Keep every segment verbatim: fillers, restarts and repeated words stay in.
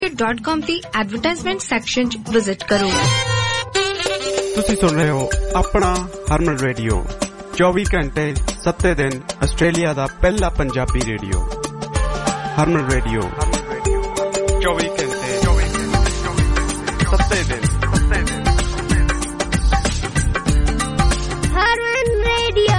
Dot com ਦੀ advertisement section 'ਚ visit ਕਰੋ। ਤੁਸੀਂ ਸੁਣ ਰਹੇ ਹੋ ਆਪਣਾ ਹਰਮਨ ਰੇਡੀਓ ਚੌਵੀ ਘੰਟੇ ਸੱਤੇ ਦਿਨ ਆਸਟ੍ਰੇਲੀਆ ਦਾ ਪਹਿਲਾ ਪੰਜਾਬੀ ਰੇਡੀਓ ਹਰਮਨ ਰੇਡੀਓ ਚੌਵੀ ਘੰਟੇ ਸੱਤੇ ਦਿਨ ਹਰਮਨ ਰੇਡੀਓ।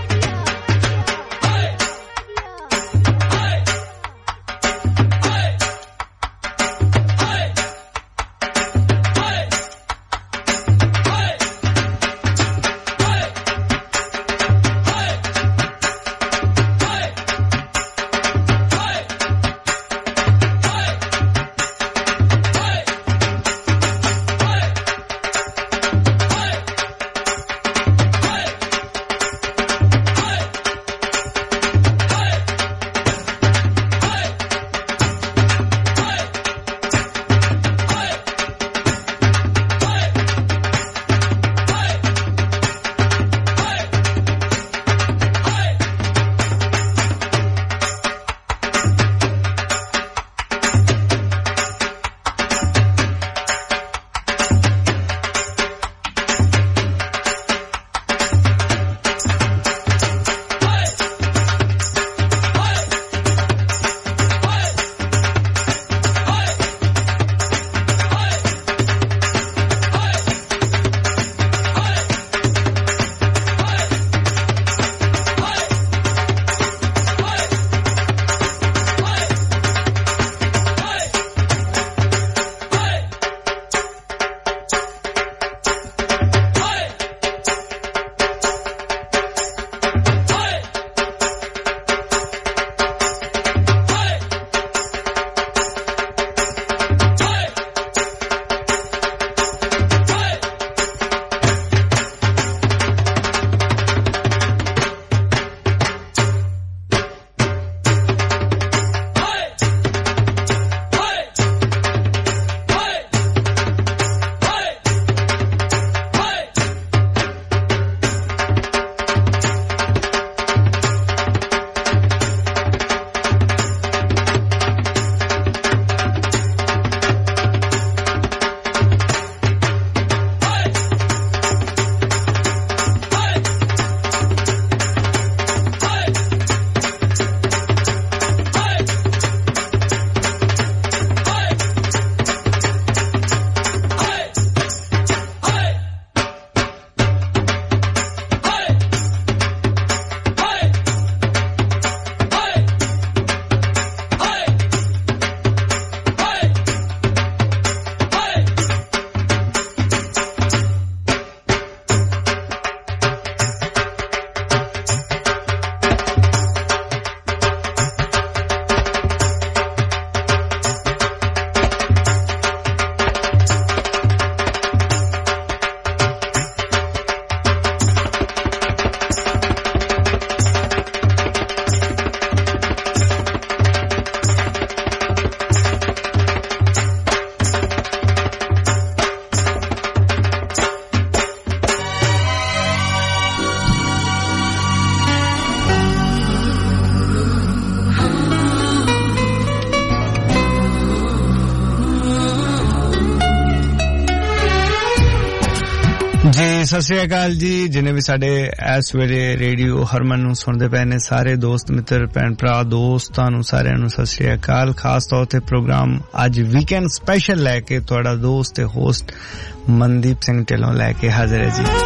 ਸਤਿ ਸ੍ਰੀ ਅਕਾਲ ਜੀ। ਜਿਨੇ ਵੀ ਸਾਡੇ ਇਸ ਵੇਲੇ ਰੇਡੀਓ ਹਰਮਨ ਨੂੰ ਸੁਣਦੇ ਪਏ ਨੇ ਸਾਰੇ ਦੋਸਤ ਮਿੱਤਰ ਭੈਣ ਭਰਾ ਦੋਸਤਾਂ ਨੂੰ ਸਾਰਿਆਂ ਨੂੰ ਸਤਿ ਸ੍ਰੀ ਅਕਾਲ। ਖਾਸ ਤੌਰ ਤੇ ਪ੍ਰੋਗਰਾਮ ਅੱਜ ਵੀਕਐਂਡ ਸਪੈਸ਼ਲ ਲੈ ਕੇ ਤੁਹਾਡਾ ਦੋਸਤ ਤੇ ਹੋਸਟ ਮਨਦੀਪ ਸਿੰਘ ਢਿੱਲੋਂ ਲੈ ਕੇ ਹਾਜ਼ਰ ਹੈ ਜੀ।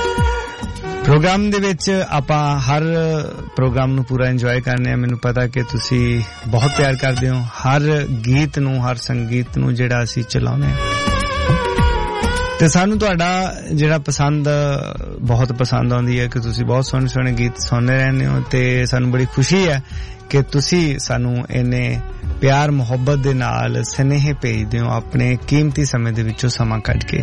ਪ੍ਰੋਗਰਾਮ ਦੇ ਵਿੱਚ ਆਪਾਂ ਹਰ ਪ੍ਰੋਗਰਾਮ ਨੂੰ ਪੂਰਾ ਇੰਜੋਏ ਕਰਨੇ ਆ। ਮੈਨੂੰ ਪਤਾ ਕਿ ਤੁਸੀਂ ਬਹੁਤ ਪਿਆਰ ਕਰਦੇ ਹੋ ਹਰ ਗੀਤ ਨੂੰ, ਹਰ ਸੰਗੀਤ ਨੂੰ ਜਿਹੜਾ ਅਸੀਂ ਚਲਾਉਂਦੇ ਹਾਂ ਤੇ ਸਾਨੂੰ ਤੁਹਾਡਾ ਜਿਹੜਾ ਪਸੰਦ ਬਹੁਤ ਪਸੰਦ ਆਉਂਦੀ ਹੈ ਕਿ ਤੁਸੀਂ ਬਹੁਤ ਸੋਹਣੇ ਸੋਹਣੇ ਗੀਤ ਸੁਣਦੇ ਰਹਿੰਦੇ ਹੋ ਤੇ ਸਾਨੂੰ ਬੜੀ ਖੁਸ਼ੀ ਹੈ ਕਿ ਤੁਸੀਂ ਸਾਨੂੰ ਇੰਨੇ ਪਿਆਰ ਮੁਹੱਬਤ ਦੇ ਨਾਲ ਸੁਨੇਹੇ ਭੇਜਦੇ ਹੋ ਆਪਣੇ ਕੀਮਤੀ ਸਮੇਂ ਦੇ ਵਿੱਚੋਂ ਸਮਾਂ ਕੱਢ ਕੇ।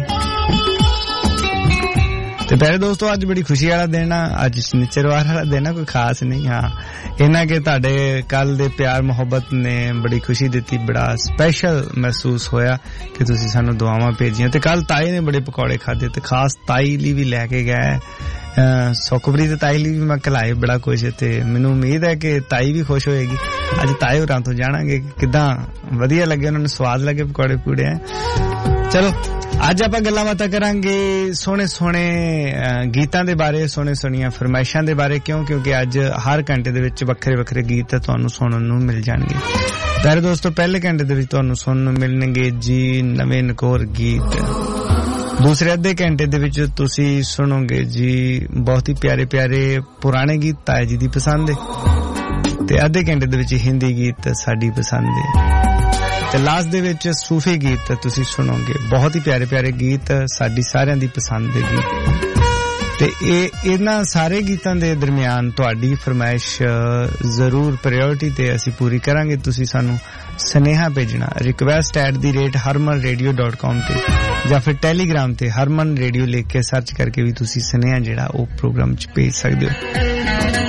ਤੇ ਪਿਆਰੇ ਦੋਸਤੋ ਅੱਜ ਬੜੀ ਖੁਸ਼ੀ ਵਾਲਾ ਦਿਨ ਆ। ਅੱਜ ਸ਼ਨੀਚਰਵਾਰ ਵਾਲਾ ਦਿਨ ਆ, ਕੋਈ ਖਾਸ ਨਹੀਂ। ਹਾਂ ਇਹਨਾਂ ਕਿ ਤੁਹਾਡੇ ਕੱਲ ਦੇ ਪਿਆਰ ਮੁਹੱਬਤ ਨੇ ਬੜੀ ਖੁਸ਼ੀ ਦਿੱਤੀ, ਬੜਾ ਸਪੈਸ਼ਲ ਮਹਿਸੂਸ ਹੋਇਆ ਕਿ ਤੁਸੀਂ ਸਾਨੂੰ ਦੁਆਵਾਂ ਭੇਜੀਆਂ। ਤੇ ਕੱਲ ਤਾਈ ਨੇ ਬੜੇ ਪਕੌੜੇ ਖਾਦੇ ਤੇ ਖਾਸ ਤਾਈ ਲਈ ਵੀ ਲੈ ਕੇ ਗਏ ਸੁਖਪ੍ਰੀਤ ਤਾਈ ਲਈ ਵੀ ਮੈਂ ਕਲਾਏ ਬੜਾ ਕੁਝ ਤੇ ਮੈਨੂੰ ਉਮੀਦ ਹੈ ਕਿ ਤਾਈ ਵੀ ਖੁਸ਼ ਹੋਏਗੀ ਅੱਜ ਤਾਏ ਹੋਰਾਂ ਤੋਂ ਜਾਣਾਂਗੇ ਕਿਦਾਂ ਵਧੀਆ ਲੱਗੇ ਉਹਨਾਂ ਨੂੰ ਸਵਾਦ ਲੱਗੇ ਪਕੌੜੇ ਪੂੜੇ ਚਲੋ ਅੱਜ ਆਪਾਂ ਗੱਲਾਂ ਬਾਤਾਂ ਕਰਾਂਗੇ ਸੋਹਣੇ ਸੋਹਣੇ ਗੀਤਾਂ ਦੇ ਬਾਰੇ ਸੋਹਣੇ ਸੋਹਣੀਆਂ ਫਰਮਾਇਸ਼ਾਂ ਦੇ ਬਾਰੇ ਕਿਉਂ ਕਿਉਂਕਿ ਅੱਜ ਹਰ ਘੰਟੇ ਦੇ ਵਿੱਚ ਵੱਖਰੇ ਵੱਖਰੇ ਗੀਤ ਤੁਹਾਨੂੰ ਸੁਣਨ ਨੂੰ ਮਿਲ ਜਾਣਗੇ ਪਿਆਰੇ ਦੋਸਤੋ ਪਹਿਲੇ ਘੰਟੇ ਦੇ ਵਿੱਚ ਤੁਹਾਨੂੰ ਸੁਣਨ ਨੂੰ ਮਿਲਣਗੇ ਜੀ ਨਵੇਂ ਨਕੋਰ ਗੀਤ ਦੂਸਰੇ ਅੱਧੇ ਘੰਟੇ ਦੇ ਵਿੱਚ ਤੁਸੀਂ ਸੁਣੋਗੇ ਜੀ ਬਹੁਤ ਹੀ ਪਿਆਰੇ ਪਿਆਰੇ ਪੁਰਾਣੇ ਗੀਤ ਤਾਏ ਜੀ ਦੀ ਪਸੰਦ ਦੇ ਤੇ ਅੱਧੇ ਘੰਟੇ ਦੇ ਵਿੱਚ ਹਿੰਦੀ ਗੀਤ ਸਾਡੀ ਪਸੰਦ ਦੇ ਤੇ ਲਾਸਟ ਦੇ ਵਿੱਚ ਸੂਫੀ ਗੀਤ ਤੁਸੀਂ ਸੁਣੋਗੇ ਬਹੁਤ ਹੀ ਪਿਆਰੇ ਪਿਆਰੇ ਗੀਤ ਸਾਡੀ ਸਾਰਿਆਂ ਦੀ ਪਸੰਦ ਦੇ ਗੀਤ ਤੇ ਇਹ ਇਹਨਾਂ ਸਾਰੇ ਗੀਤਾਂ ਦੇ ਦਰਮਿਆਨ ਤੁਹਾਡੀ ਫਰਮਾਇਸ਼ ਜ਼ਰੂਰ ਪ੍ਰਾਇੋਰਟੀ ਤੇ ਅਸੀਂ ਪੂਰੀ ਕਰਾਂਗੇ ਤੁਸੀਂ ਸਾਨੂੰ ਸੁਨੇਹਾ ਭੇਜਣਾ request at the rate harman radio dot com ਤੇ ਜਾਂ ਫਿਰ ਟੈਲੀਗ੍ਰਾਮ ਤੇ harman radio ਲਿਖ ਕੇ ਸਰਚ ਕਰਕੇ ਵੀ ਤੁਸੀਂ ਸੁਨੇਹਾ ਜਿਹੜਾ ਉਹ ਪ੍ਰੋਗਰਾਮ 'ਚ ਭੇਜ ਸਕਦੇ ਹੋ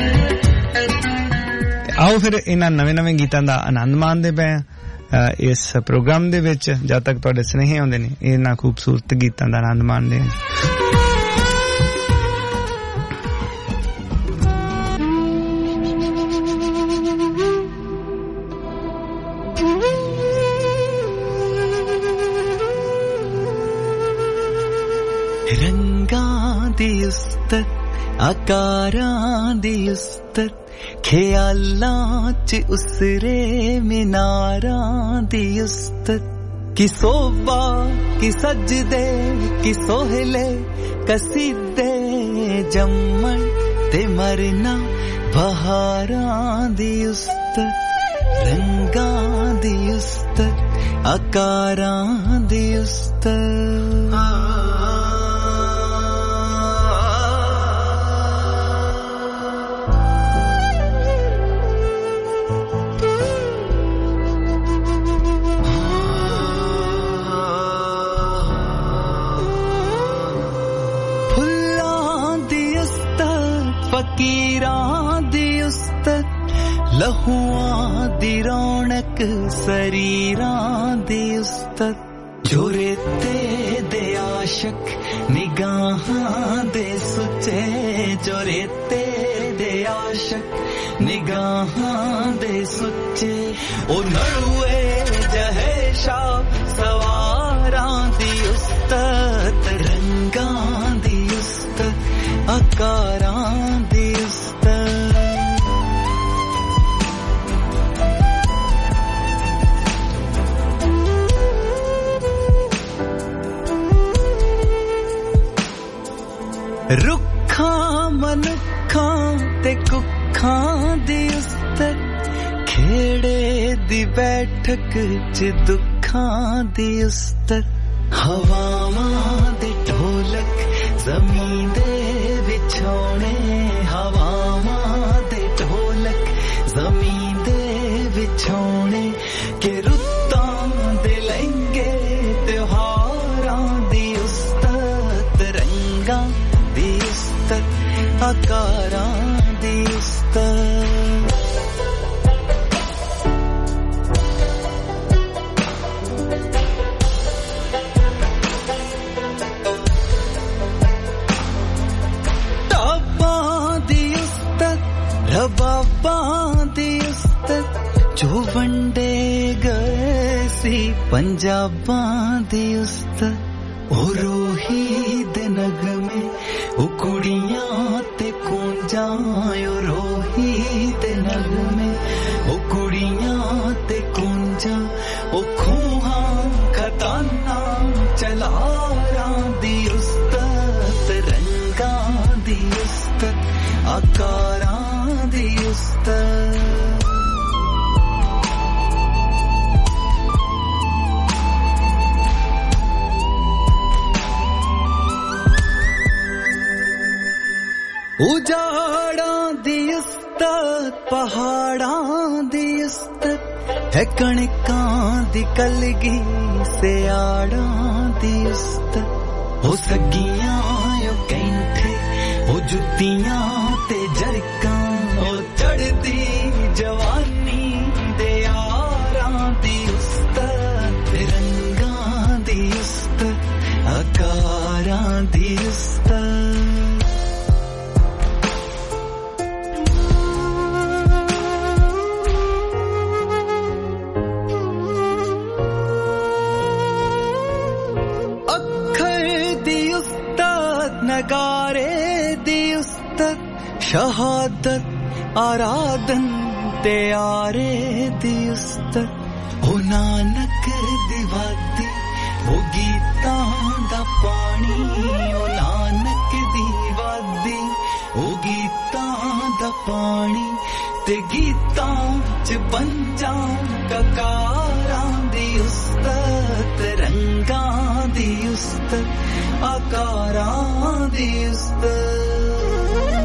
ਆਓ ਫਿਰ ਇਹਨਾਂ ਨਵੇਂ ਨਵੇਂ ਗੀਤਾਂ ਦਾ ਆਨੰਦ ਮਾਣਦੇ ਪਏ ਇਸ ਪ੍ਰੋਗਰਾਮ ਦੇ ਵਿੱਚ ਜਦ ਤੱਕ ਤੁਹਾਡੇ ਸੁਨੇਹੇ ਆਉਂਦੇ ਨੇ ਇਹਨਾਂ ਖੂਬਸੂਰਤ ਗੀਤਾਂ ਦਾ ਆਨੰਦ ਮਾਣਦੇ ਹਾਂ रंगां दी उस्तत आकारां दी उस्तत ख्यालां च उसरे मीनारां दी उस्तत कि सोबा कि सजदे कि सोहले कसीदे जम्मन ते मरना बहारां दी उस्तत रंगां दी उस्तत आकारां दी उस्तत फकीरां दी उस्तत लहुआं दी रौनक शरीरां दी उस्तत जो रेते दे आशिक निगाहां दे सुचे जो रेते दे आशिक निगाहां दे सुचे ओ नड़ुए जहेशा सवारां दी उस्तत रंगां दी उस्तत आकारां दी उस्तत रुखां मनुखां ते कुखां दी उस्तत खेड़े दी बैठक च दुखां दी उस्तत हवावां दे ढोलक ज़मीन दे विछोणे हवावां दे ढोलक ज़मीन दे विछोणे के रुत्तां दे लहंगे त्योहारां दी उस्तत रंगां दी उस्तत आकारां दी उस्तत रबाबां दी उस्तत जो वंडे गए सी पंजाबां दी उस्तत ओ रोही दे नगमे ओ कुड़ियां ते कूंजां ओ रोही दे नगमे ओ कुड़ियां ते कूंजां ओ खूहां खताना चलारां दी उस्तत रंगां दी उस्तत आकारां दी उस्तत उजाड़ां दी उस्तत पहाड़ां दी उस्तत है कणकां दी कलगी सियाड़ां दी उस्तत हो सगियां यो कैंठे हो जुत्तियां ते जरकां ओ चढ़दी जवानी दे यारां दी उस्तत रंगां दी उस्तत आकारां दी उस्तत नगारे दी उस्तत शहादत आराधन ते आरे दी उस्तत ओ नानक दी वादी ओ गीतां दा पानी ओ नानक दी वादी ओ गीतां दा पानी ते गीतां च पंजां ककारां दी उस्तत रंगां दी उस्तत आकारां दी उस्तत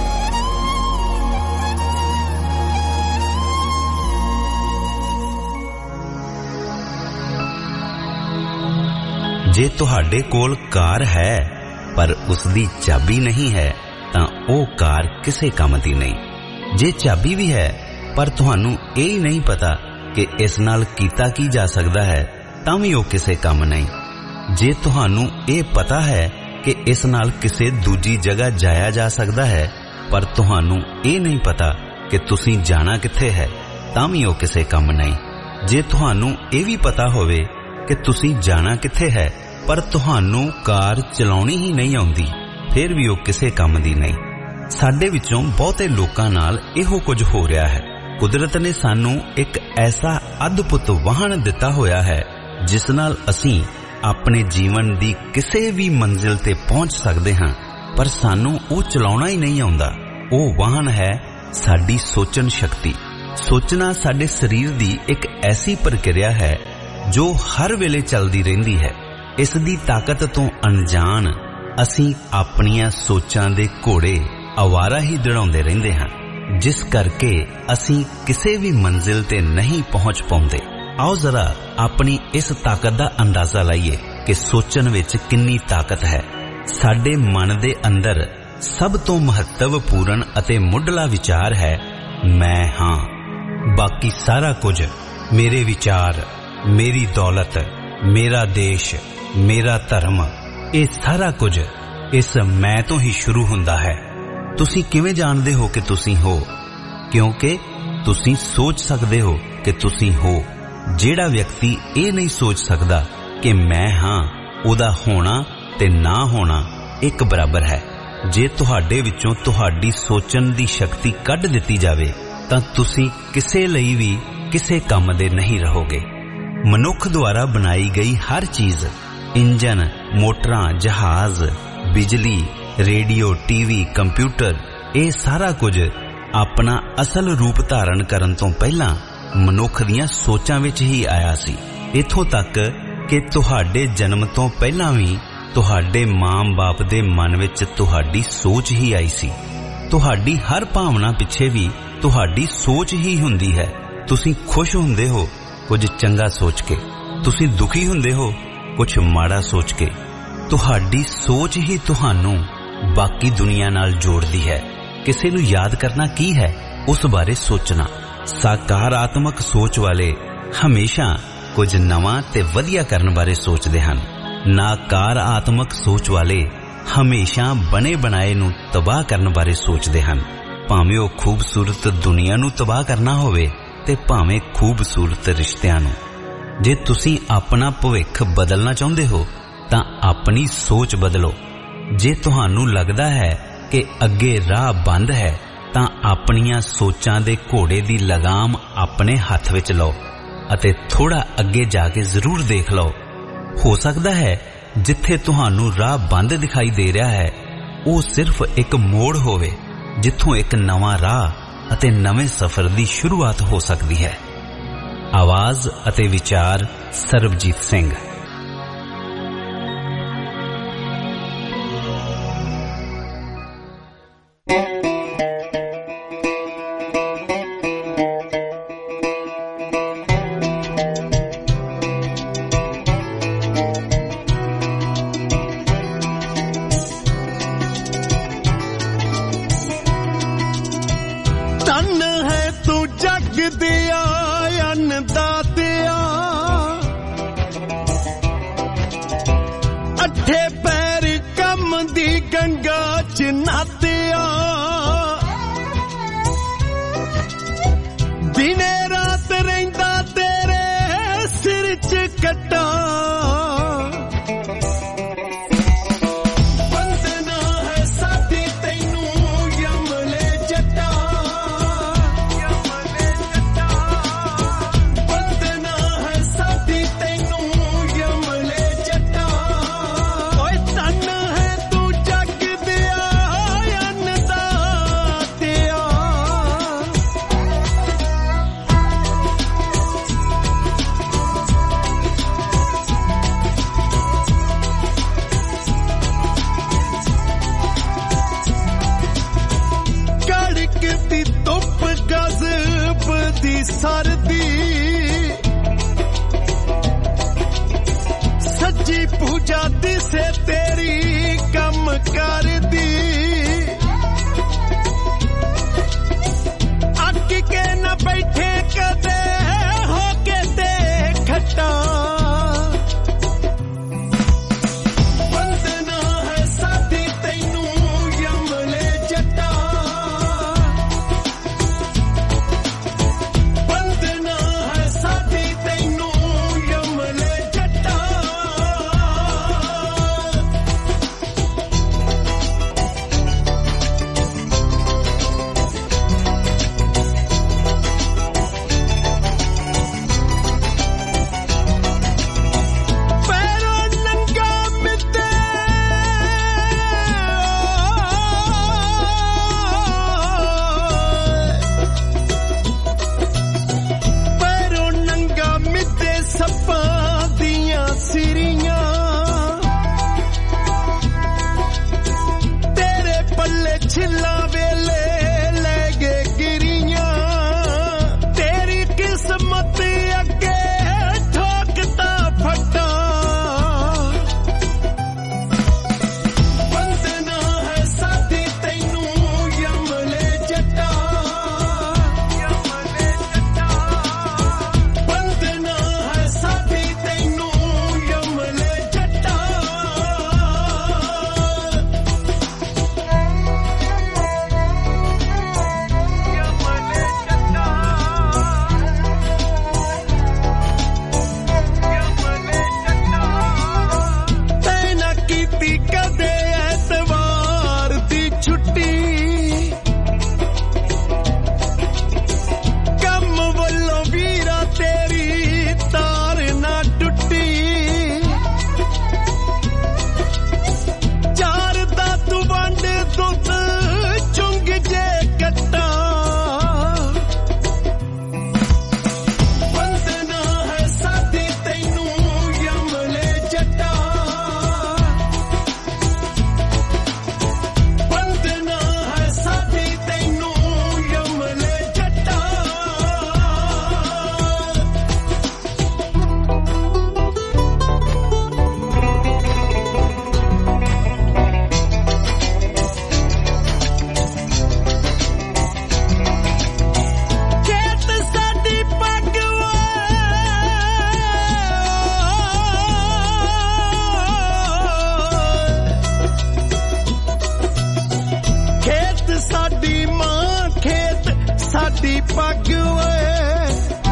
ਜੇ ਤੁਹਾਡੇ ਕੋਲ ਕਾਰ ਹੈ ਪਰ ਉਸ ਦੀ ਚਾਬੀ ਨਹੀਂ ਹੈ ਤਾਂ ਉਹ ਕਾਰ ਕਿਸੇ ਕੰਮ ਦੀ ਨਹੀਂ। ਜੇ ਚਾਬੀ ਵੀ ਹੈ ਪਰ ਤੁਹਾਨੂੰ ਇਹ ਹੀ ਨਹੀਂ ਪਤਾ ਕਿ ਇਸ ਨਾਲ ਕੀਤਾ ਕੀ ਜਾ ਸਕਦਾ ਹੈ ਤਾਂ ਵੀ ਉਹ ਕਿਸੇ ਕੰਮ ਨਹੀਂ। ਜੇ ਤੁਹਾਨੂੰ ਇਹ ਪਤਾ ਹੈ ਕਿ ਇਸ ਨਾਲ ਕਿਸੇ ਦੂਜੀ ਜਗ੍ਹਾ ਜਾਇਆ ਜਾ ਸਕਦਾ ਹੈ ਪਰ ਤੁਹਾਨੂੰ ਇਹ ਨਹੀਂ ਪਤਾ ਕਿ ਤੁਸੀਂ ਜਾਣਾ ਕਿੱਥੇ ਹੈ ਤਾਂ ਵੀ ਉਹ ਕਿਸੇ ਕੰਮ ਨਹੀਂ। ਜੇ ਤੁਹਾਨੂੰ ਇਹ ਵੀ ਪਤਾ ਹੋਵੇ ਕਿ ਤੁਸੀਂ ਜਾਣਾ ਕਿੱਥੇ ਹੈ ਪਰ ਤੁਹਾਨੂੰ ਕਾਰ ਚਲਾਉਣੀ ਹੀ ਨਹੀਂ ਆਉਂਦੀ ਫਿਰ ਵੀ ਉਹ ਕਿਸੇ ਕੰਮ ਦੀ ਨਹੀਂ। ਸਾਡੇ ਵਿੱਚੋਂ ਬਹੁਤੇ ਲੋਕਾਂ ਨਾਲ ਇਹੋ ਕੁਝ ਹੋ ਰਿਹਾ ਹੈ। ਕੁਦਰਤ ਨੇ ਸਾਨੂੰ ਇੱਕ ਐਸਾ ਅਦਭੁਤ ਵਾਹਨ ਦਿੱਤਾ ਹੋਇਆ ਹੈ ਜਿਸ ਨਾਲ ਅਸੀਂ ਆਪਣੇ ਜੀਵਨ ਦੀ ਕਿਸੇ ਵੀ ਮੰਜ਼ਿਲ ਤੇ ਪਹੁੰਚ ਸਕਦੇ ਹਾਂ ਪਰ ਸਾਨੂੰ ਉਹ ਚਲਾਉਣਾ ਹੀ ਨਹੀਂ ਆਉਂਦਾ। ਉਹ ਵਾਹਨ ਹੈ ਸਾਡੀ ਸੋਚਣ ਸ਼ਕਤੀ। ਸੋਚਣਾ ਸਾਡੇ ਸਰੀਰ ਦੀ ਇੱਕ ਐਸੀ ਪ੍ਰਕਿਰਿਆ ਹੈ ਜੋ ਹਰ ਵੇਲੇ ਚੱਲਦੀ ਰਹਿੰਦੀ ਹੈ। ਇਸ ਦੀ ਤਾਕਤ ਤੋਂ ਅਣਜਾਣ ਅਸੀਂ ਆਪਣੀਆਂ ਸੋਚਾਂ ਦੇ ਘੋੜੇ ਅਵਾਰਾ ਹੀ ਦੜਾਉਂਦੇ ਰਹਿੰਦੇ ਹਾਂ ਜਿਸ ਕਰਕੇ ਅਸੀਂ ਕਿਸੇ ਵੀ ਮੰਜ਼ਿਲ ਤੇ ਨਹੀਂ ਪਹੁੰਚ ਪਾਉਂਦੇ। ਆਓ ਜ਼ਰਾ ਆਪਣੀ ਇਸ ਤਾਕਤ ਦਾ ਅੰਦਾਜ਼ਾ ਲਾਈਏ ਕਿ ਸੋਚਣ ਵਿੱਚ ਕਿੰਨੀ ਤਾਕਤ ਹੈ। ਸਾਡੇ ਮਨ ਦੇ ਅੰਦਰ ਸਭ ਤੋਂ ਮਹੱਤਵਪੂਰਨ ਅਤੇ ਮੁੱਢਲਾ ਵਿਚਾਰ ਹੈ ਮੈਂ ਹਾਂ। ਬਾਕੀ ਸਾਰਾ ਕੁਝ ਮੇਰੇ ਵਿਚਾਰ, ਮੇਰੀ ਦੌਲਤ, ਮੇਰਾ ਦੇਸ਼, ਮੇਰਾ ਧਰਮ, ਇਹ ਸਾਰਾ ਕੁਝ ਇਸ ਮੈਂ ਤੋਂ ਹੀ ਸ਼ੁਰੂ ਹੁੰਦਾ ਹੈ। ਤੁਸੀਂ ਕਿਵੇਂ ਜਾਣਦੇ ਹੋ ਕਿ ਤੁਸੀਂ ਹੋ? ਕਿਉਂਕਿ ਤੁਸੀਂ ਸੋਚ ਸਕਦੇ ਹੋ ਕਿ ਤੁਸੀਂ ਹੋ। ਜਿਹੜਾ ਵਿਅਕਤੀ ਇਹ ਨਹੀਂ ਸੋਚ ਸਕਦਾ ਕਿ ਮੈਂ ਹਾਂ, ਉਹਦਾ ਹੋਣਾ ਤੇ ਨਾ ਹੋਣਾ ਇੱਕ ਬਰਾਬਰ ਹੈ। ਜੇ ਤੁਹਾਡੇ ਵਿੱਚੋਂ ਤੁਹਾਡੀ ਸੋਚਣ ਦੀ ਸ਼ਕਤੀ ਕੱਢ ਦਿੱਤੀ ਜਾਵੇ ਤਾਂ ਤੁਸੀਂ ਕਿਸੇ ਲਈ ਵੀ ਕਿਸੇ ਕੰਮ ਦੇ ਨਹੀਂ ਰਹੋਗੇ। ਮਨੁੱਖ ਦੁਆਰਾ ਬਣਾਈ ਗਈ ਹਰ ਚੀਜ਼, ਇੰਜਨ, ਮੋਟਰਾਂ, ਜਹਾਜ਼, ਬਿਜਲੀ, ਰੇਡੀਓ, ਟੀਵੀ, ਕੰਪਿਊਟਰ, ਇਹ ਸਾਰਾ ਕੁਝ ਆਪਣਾ ਅਸਲ ਰੂਪ ਧਾਰਨ ਕਰਨ ਤੋਂ ਪਹਿਲਾਂ ਮਨੁੱਖ ਦੀਆਂ ਸੋਚਾਂ ਵਿੱਚ ਹੀ ਆਇਆ ਸੀ। ਇੱਥੋਂ ਤੱਕ ਕਿ ਤੁਹਾਡੇ ਜਨਮ ਤੋਂ ਪਹਿਲਾਂ ਵੀ ਤੁਹਾਡੇ ਮਾਂ-ਬਾਪ ਦੇ ਮਨ ਵਿੱਚ ਤੁਹਾਡੀ ਸੋਚ ਹੀ ਆਈ ਸੀ। ਤੁਹਾਡੀ ਹਰ ਭਾਵਨਾ ਪਿੱਛੇ ਵੀ ਤੁਹਾਡੀ ਸੋਚ ਹੀ ਹੁੰਦੀ ਹੈ। ਤੁਸੀਂ ਖੁਸ਼ ਹੁੰਦੇ ਹੋ ਕੁਝ ਚੰਗਾ ਸੋਚ ਕੇ, ਤੁਸੀਂ ਦੁਖੀ ਹੁੰਦੇ ਹੋ ਕੁਝ ਮਾੜਾ ਸੋਚ ਕੇ। ਤੁਹਾਡੀ ਸੋਚ ਹੀ ਤੁਹਾਨੂੰ ਬਾਕੀ ਦੁਨੀਆ ਨਾਲ ਜੋੜਦੀ ਹੈ। ਕਿਸੇ ਨੂੰ ਯਾਦ ਕਰਨਾ ਕੀ ਹੈ? ਉਸ ਬਾਰੇ ਸੋਚਣਾ। ਸਕਾਰਾਤਮਕ ਸੋਚ ਵਾਲੇ ਹਮੇਸ਼ਾ ਕੁਝ ਨਵਾਂ ਤੇ ਵਧੀਆ ਕਰਨ ਬਾਰੇ ਸੋਚਦੇ ਹਨ। ਨਕਾਰਾਤਮਕ ਸੋਚ ਵਾਲੇ ਹਮੇਸ਼ਾ ਬਣੇ ਬਣਾਏ ਨੂੰ ਤਬਾਹ ਕਰਨ ਬਾਰੇ ਸੋਚਦੇ ਹਨ। ਭਾਵੇਂ ਉਹ ਖੂਬਸੂਰਤ ਦੁਨੀਆ ਨੂੰ ਤਬਾਹ ਕਰਨਾ ਹੋਵੇ ਤੇ ਭਾਵੇਂ ਖੂਬਸੂਰਤ ਰਿਸ਼ਤਿਆਂ ਨੂੰ। ਜੇ ਤੁਸੀਂ ਆਪਣਾ ਭਵਿੱਖ ਬਦਲਣਾ ਚਾਹੁੰਦੇ ਹੋ ਤਾਂ ਆਪਣੀ ਸੋਚ ਬਦਲੋ। ਜੇ ਤੁਹਾਨੂੰ ਲੱਗਦਾ ਹੈ ਕਿ ਅੱਗੇ ਰਾਹ ਬੰਦ ਹੈ ਤਾਂ ਆਪਣੀਆਂ ਸੋਚਾਂ ਦੇ ਘੋੜੇ ਦੀ ਲਗਾਮ ਆਪਣੇ ਹੱਥ ਵਿੱਚ ਲਓ ਅਤੇ ਥੋੜਾ ਅੱਗੇ ਜਾ ਕੇ ਜ਼ਰੂਰ ਦੇਖ ਲਓ। ਹੋ ਸਕਦਾ ਹੈ ਜਿੱਥੇ ਤੁਹਾਨੂੰ ਰਾਹ ਬੰਦ ਦਿਖਾਈ ਦੇ ਰਿਹਾ ਹੈ ਉਹ ਸਿਰਫ ਇੱਕ ਮੋੜ ਹੋਵੇ ਜਿੱਥੋਂ ਇੱਕ ਨਵਾਂ ਰਾਹ ਅਤੇ ਨਵੇਂ ਸਫ਼ਰ ਦੀ ਸ਼ੁਰੂਆਤ ਹੋ ਸਕਦੀ ਹੈ। ਆਵਾਜ਼ ਅਤੇ ਵਿਚਾਰ ਸਰਬਜੀਤ ਸਿੰਘ। वंदना पूजा दिसे तेरी कम कर दी अट के न बैठे कदे हो के ते खट्टा वंदना है साथी तैनू यमले जट्टा वंदना है साथी तैनू यमले जट्टा छिल्ला वेले लगे गिरियां तेरी किस्मत अगे ठोकता फटा वंदना है साथी तैनू यमले जट्टा यमले जट्टा वंदना है साथी तैनू यमले जट्टा कदे एतवार दी छुट्टी कम वल्लों वीरा तेरी तार ना टुट्टी चार दा तू वंड दुध चुंग जे कट्टा वंदना है साथी तैनू यमले जट्टा वंदना है साथी तैनू यमले जट्टा खेत साडी पग खेत साडी मां खेत साडी पग ਓਏ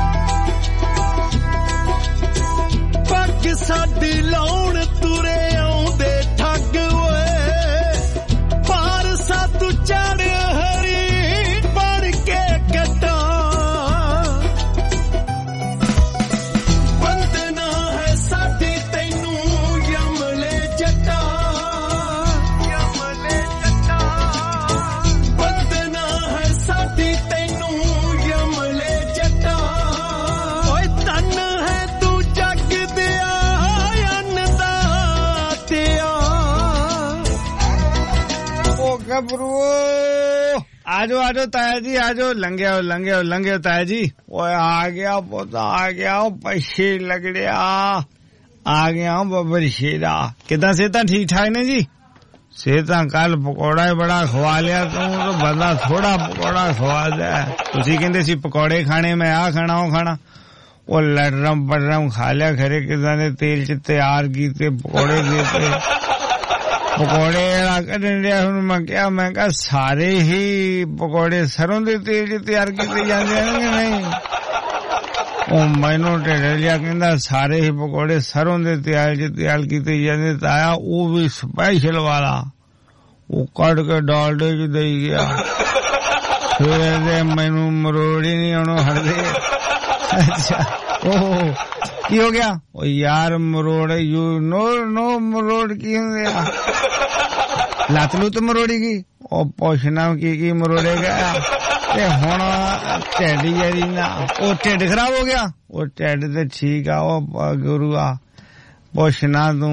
ਪੱਗ ਸਾਡੀ ਲਾਉਣ ਤੁਰੇ ਆਉਂਦੇ ਠੱਗ ਓਏ ਪਾਰ ਸੱਤ ਚੜ ਹਰੀ ਬਣ ਕੇ ਕੱਟਾ ਵੰਦਨਾ ਹੈ ਸਾਡੀ ਤੈਨੂ ਯਮਲੇ ਜੱਟਾ ਯਮਲੇ ਜੱਟਾ ਵੰਦਨਾ ਹੈ ਸਾਡੀ ਤੈਨੂ ਯਮਲੇ ਜੱਟਾ ਓਏ ਤਨ ਹੈ ਤੂੰ ਜੱਗ ਦਿਆ अन्नदातिया ओ गबरू आजो आजो ताया जी आजो लंघे आओ लंघे आओ लंघे आओ ताया जी ओए आ गया पोता आ गया पैसे लगड़िया आ गया बबर शेरा कितना सेहता ठीक ठाक ने जी सेहता कल पकौड़ा बड़ा खवा लिया तू तो बंदा थोड़ा पकौड़ा खवा दे तुसी कहंदे सी पकौड़े खाने में आ खाना ओ खाना वो लड़रम बड़रम खा लिया खरे किदा ने तेल च तैयार कीते पकौड़े देते पकौड़े कढ़न दिया हुण मैं क्या मैं कहा सारे ही पकौड़े सरों दे तेल च तैयार कीते जांदे ने कि नहीं ओ मैनू ढेड़ लिया कहंदा सारे ही पकौड़े सरों दे तेल च तैयार कीते जांदे ताया वो भी स्पेशल वाला वो कट के डालडे च देई गया फिर दे मैनू मरोड़ी नहीं ओनो हटदे अच्छा ओह की हो गया ओ यार मरोड़ यू नो नो मरोड़ की होंदे लतलू तो मरोड़ी की ओ पोछना की की मरोड़े गया ते हुण ढिड जरी ना ओ ढिड खराब हो गया ओ ढिड ते ठीक आ ओ गुरुआ पोछना तू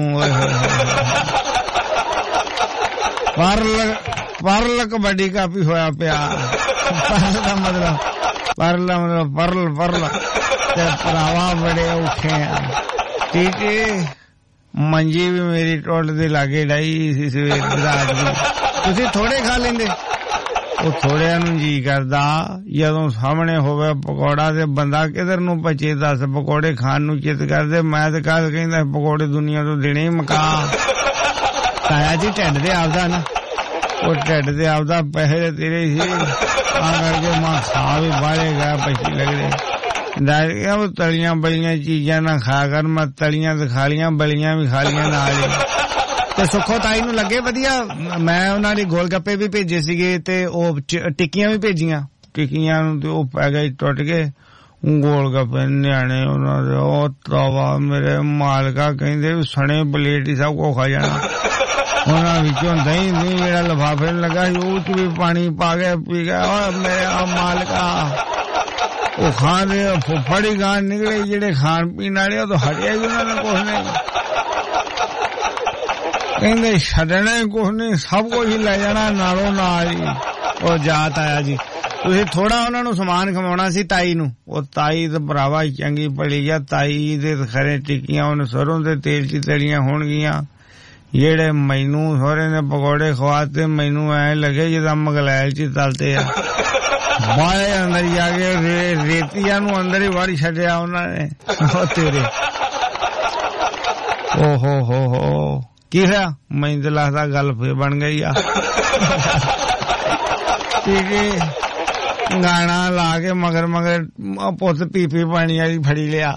परल परल कबड्डी काफी होया पिया परल दा मतलब परल मतलब परल परल ते भरावा बड़े औखे आ टीटी ਮੰਜੀ ਵੀ ਮੇਰੀ ਟੁੱਟ ਦੇ ਲਾਗੇ ਡਾਈ ਸੀ ਸਵੇਰ ਰਾਤ ਦੀ ਤੁਸੀਂ ਥੋੜੇ ਖਾ ਲੈਂਦੇ ਉਹ ਥੋੜਿਆਂ ਨੂੰ ਜੀ ਕਰਦਾ ਜਦੋਂ ਸਾਹਮਣੇ ਹੋਵੇ ਪਕੌੜਾ ਤੇ ਬੰਦਾ ਕਿਧਰ ਨੂੰ ਬਚੇ ਦਸ ਪਕੌੜੇ ਖਾਣ ਨੂੰ ਚਿੱਤ ਕਰਦੇ ਮੈਂ ਤੇ ਕੱਲ ਕਹਿੰਦਾ ਪਕੌੜੇ ਦੁਨੀਆ ਤੋਂ ਦੇਣੇ ਹੀ ਮਕਾ ਤਾਇਆ ਜੀ ਢਿੱਡ ਦੇ ਆਪਦਾ ਨਾ ਉਹ ਢਿੱਡ ਦੇ ਆਪਦਾ ਪੈਸੇ ਤੇਰੇ ਸੀ ਆ ਕਰਕੇ ਮਾਂ ਖਾ ਵੀ ਬਾਹਰੇ ਗਿਆ ਪੈਸੇ ਲੱਗਦੇ ਡਾਇਰੀਆਂ ਉਹ ਤਲੀਆਂ ਬਲੀਆਂ ਚੀਜ਼ਾਂ ਨਾ ਖਾ ਕਰ ਮੈਂ ਤਲੀਆਂ ਤੇ ਖਾ ਲੀਆਂ ਬਲੀਆਂ ਵੀ ਖਾ ਲੀਆਂ ਨਾਲ ਹੀ ਤੇ ਸੁੱਖੋ ਤਾਈ ਨੂੰ ਲੱਗੇ ਵਧੀਆ ਮੈਂ ਉਹਨਾਂ ਦੀ ਗੋਲ ਗੱਪੇ ਵੀ ਭੇਜੇ ਸੀਗੇ ਤੇ ਉਹ ਟਿੱਕੀਆਂ ਵੀ ਭੇਜੀਆਂ ਟਿੱਕੀਆਂ ਨੂੰ ਤੇ ਉਹ ਪੈ ਗਏ ਟੁੱਟ ਗਏ ਗੋਲ ਗੱਪੇ ਨਿਆਣੇ ਉਹਨਾਂ ਦੇ ਉਹ ਤਵਾ ਮੇਰੇ ਮਾਲਕਾ ਕਹਿੰਦੇ ਵੀ ਸਣੇ ਪਲੇਟ ਹੀ ਸਭ ਕੁਝ ਖਾ ਜਾਣਾ ਉਹਨਾਂ ਵਿੱਚੋਂ ਦਹੀਂ ਨਹੀਂ ਜਿਹੜਾ ਲਿਫਾਫੇ ਲੱਗਾ ਸੀ ਉਹ ਚ ਵੀ ਪਾਣੀ ਪਾ ਕੇ ਪੀ ਗਿਆ ਓ ਮੇਰਾ ਮਾਲਕਾ ਉਹ ਖਾਣੇ ਫੁੱਫੜੀ ਗਾਂ ਨਿਕਲੇ ਜਿਹੜੇ ਖਾਣ ਪੀਣ ਵਾਲੇ ਉਹ ਤਾਂ ਹਟਿਆ ਹੀ ਉਹਨਾਂ ਨੇ ਕੁਛ ਨਹੀਂ ਕਹਿੰਦੇ ਛੱਡਣਾ ਕੁਛ ਨਹੀਂ ਸਭ ਕੁਝ ਹੀ ਲੈ ਜਾਣਾ ਨਾਲੋਂ ਨਾਲ ਹੀ ਉਹ ਜਾਤ ਆਇਆ ਜੀ ਤੁਸੀਂ ਥੋੜਾ ਉਹਨਾਂ ਨੂੰ ਸਮਾਨ ਖਵਾਉਣਾ ਸੀ ਤਾਈ ਨੂੰ ਉਹ ਤਾਈ ਤੇ ਭਰਾਵਾ ਚੰਗੀ ਪੜੀ ਆ ਤਾਈ ਦੇ ਖਰੇ ਟਿੱਕੀਆਂ ਉਹਨੇ ਸਰੋਂ ਦੇ ਤੇਲ ਚ ਤਲੀਆਂ ਹੋਣਗੀਆਂ ਜਿਹੜੇ ਮੈਨੂੰ ਸਹੁਰੇ ਨੇ ਪਕੌੜੇ ਖਵਾਤੇ ਮੈਨੂੰ ਐ ਲੱਗੇ ਜਿੱਦਾਂ ਮਗਲੈਲ ਚ ਤਲਤੇ ਆ ਬਾਹਰ ਅੰਦਰ ਜਾ ਕੇ ਰੇਤੀਆਂ ਨੂੰ ਅੰਦਰ ਹੀ ਵੜ ਛੱਡਿਆ ਉਹਨਾਂ ਨੇ ਉਹ ਤੇਰੇ ਓ ਹੋ ਹੋ ਹੋ ਕੀ ਹੈ ਮੈਨੂੰ ਤਾਂ ਲੱਗਦਾ ਗੱਲ ਫੇਰ ਬਣ ਗਈ ਆ ਠੀਕ ਗਾਣਾ ਲਾ ਕੇ ਮਗਰ ਮਗਰ ਪੁੱਤ ਪੀ ਪੀ ਪਾਣੀ ਵਾਲੀ ਫੜੀ ਲਿਆ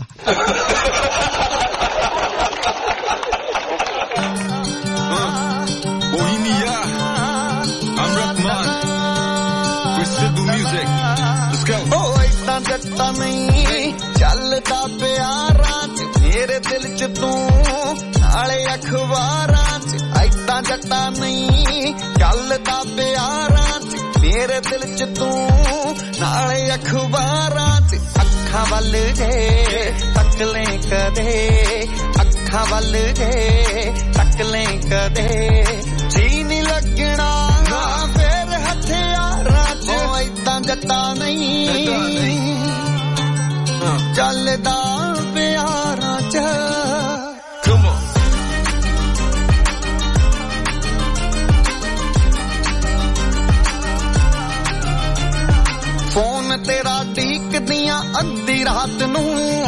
ਜੱਟਾ ਨਹੀਂ ਚੱਲਦਾ ਪਿਆਰਾਂ ਚ ਮੇਰੇ ਦਿਲ ਚ ਤੂੰ ਨਾਲੇ ਅਖਬਾਰਾਂ ਚ ਐਦਾਂ ਜੱਟਾ ਨਹੀਂ ਚੱਲਦਾ ਪਿਆਰਾਂ ਚ ਮੇਰੇ ਦਿਲ ਚ ਤੂੰ ਨਾਲੇ ਅਖਬਾਰਾਂ ਚ ਅੱਖਾਂ ਵੱਲ ਜੇ ਤੱਕ ਲੈ ਕਦੇ ਅੱਖਾਂ ਵੱਲ ਜੇ ਤੱਕ ਲੈ ਕਦੇ ਜੀ ਨੀ ਲੱਗਣਾ ਫੇਰ ਹਥਿਆਰਾਂ ਚ ਐਦਾਂ ਜੱਟਾ ਨਹੀਂ ਚੱਲਦਾ ਪਿਆਰਾਂ ਚ ਫੋਨ ਤੇਰਾ ਢੀਕਦੀਆਂ ਅੱਧੀ ਰਾਤ ਨੂੰ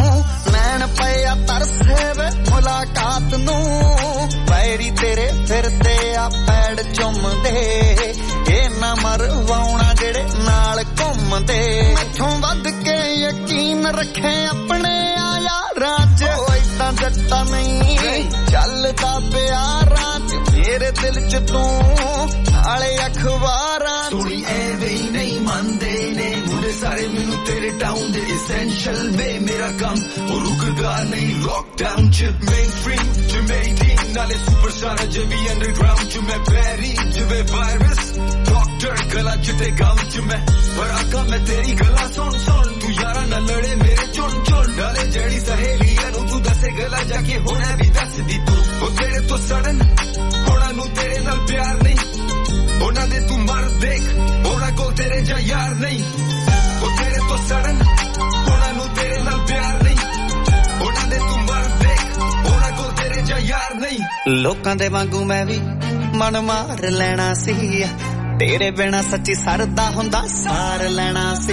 ਨੈਣ ਪਿਆ ਤਰਸੇ ਵੇ ਮੁਲਾਕਾਤ ਨੂੰ ਪੈਰੀ ਤੇਰੇ ਫਿਰਦੇ ਆ ਪੈੜ ਚੁੰਮਦੇ ਇਹ ਨਾ ਮਰਵਾਉਣਾ ਜਿਹੜੇ ਨਾਲ ਘੁੰਮਦੇ ਮੈਥੋਂ ਵੱਧ ਕੇ ਯਕੀਨ ਰੱਖੇ ਆਪਣੇ ਆ ਯਾਰਾਂ ਚ ਏਦਾਂ ਜੱਟਾ ਨਹੀਂ ਚੱਲਦਾ ਪਿਆਰਾਂ ਚ ਮੇਰੇ ਦਿਲ ਚ ਤੂੰ ਨਾਲੇ ਅਖਬਾਰਾਂ ਥੋੜੀ ਐਵੇਂ ਹੀ ਨਹੀਂ ਮੰਨਦੇ ਨੇ ਮੁੰਡੇ ਸਾਰੇ ਮੈਨੂੰ ਤੇਰੇ ਟਾਊਨ ਦੇ essential ਵੇ ਮੇਰਾ ਕੰਮ ਉਹ ਰੁਕਦਾ ਨਹੀਂ lockdown ਚ mainstream ਚ ਮੇਰੀ ਨਾਲੇ superstar ਜੇ ਵੀ underground ਚ ਮੈਂ ਪੈਰੀ ਜਿਵੇਂ virus doctor ਗਲਾ ਚ ਤੇ ਗਾਉਂ ਚ ਮੈਂ ਪਰ ਆਕਾ ਮੈਂ ਤੇਰੀ ਗਲਾ ਸੁਣ ਸੁਣ ਤੂੰ ਯਾਰਾ ਨਾ ਲੜੇ ਮੇਰੇ ਚੁਣ ਚੁਣ ਨਾਲੇ ਜਿਹੜੀ ਸਹੇਲੀਆਂ ਨੂੰ ਤੂੰ ਦੱਸੇ ਗਲਾ ਜਾ ਕੇ ਹੋਣਾ ਵੀ ਦੱਸਦੀ ਤੂੰ ਉਹ ਤੇਰੇ ਤੋਂ ਸੜਨ ਹੋਣਾ ਨੂੰ ਤੇਰੇ ਨਾਲ ਪਿਆਰ ਨਹੀਂ ਉਹਨਾਂ ਦੇ ਤੂੰ ਮਰ ਦੇਖ ਉਹਨਾਂ ਕੋਲ ਤੇਰੇ ਜਾ ਯਾਰ ਨਹੀਂ ਉਹ ਤੇਰੇ ਤੋਂ ਸੜਨ ਉਹਨਾਂ ਨੂੰ ਤੇਰੇ ਨਾਲ ਪਿਆਰ ਨਹੀਂ ਉਹਨਾਂ ਦੇ ਤੂੰ ਮਰ ਦੇਖ ਉਹਨਾਂ ਕੋਲ ਤੇਰੇ ਜਾ ਯਾਰ ਨਹੀਂ ਲੋਕਾਂ ਦੇ ਵਾਂਗੂ ਮੈਂ ਵੀ ਮਨ ਮਾਰ ਲੈਣਾ ਸੀ ਤੇਰੇ ਬਿਨਾ ਸੱਚੀ ਸਰਦਾ ਹੁੰਦਾ ਸਾਰ ਲੈਣਾ ਸੀ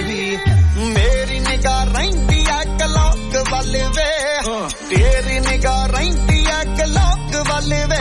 ਮੇਰੀ ਨਿਗਾਹ ਰਹਿੰਦੀ ਐ ਕਲੋਕ ਵੱਲ ਵੇ ਤੇਰੀ ਨਿਗਾਹ ਰਹਿੰਦੀ ਐ ਕਲੋਕ ਵੱਲ ਵੇ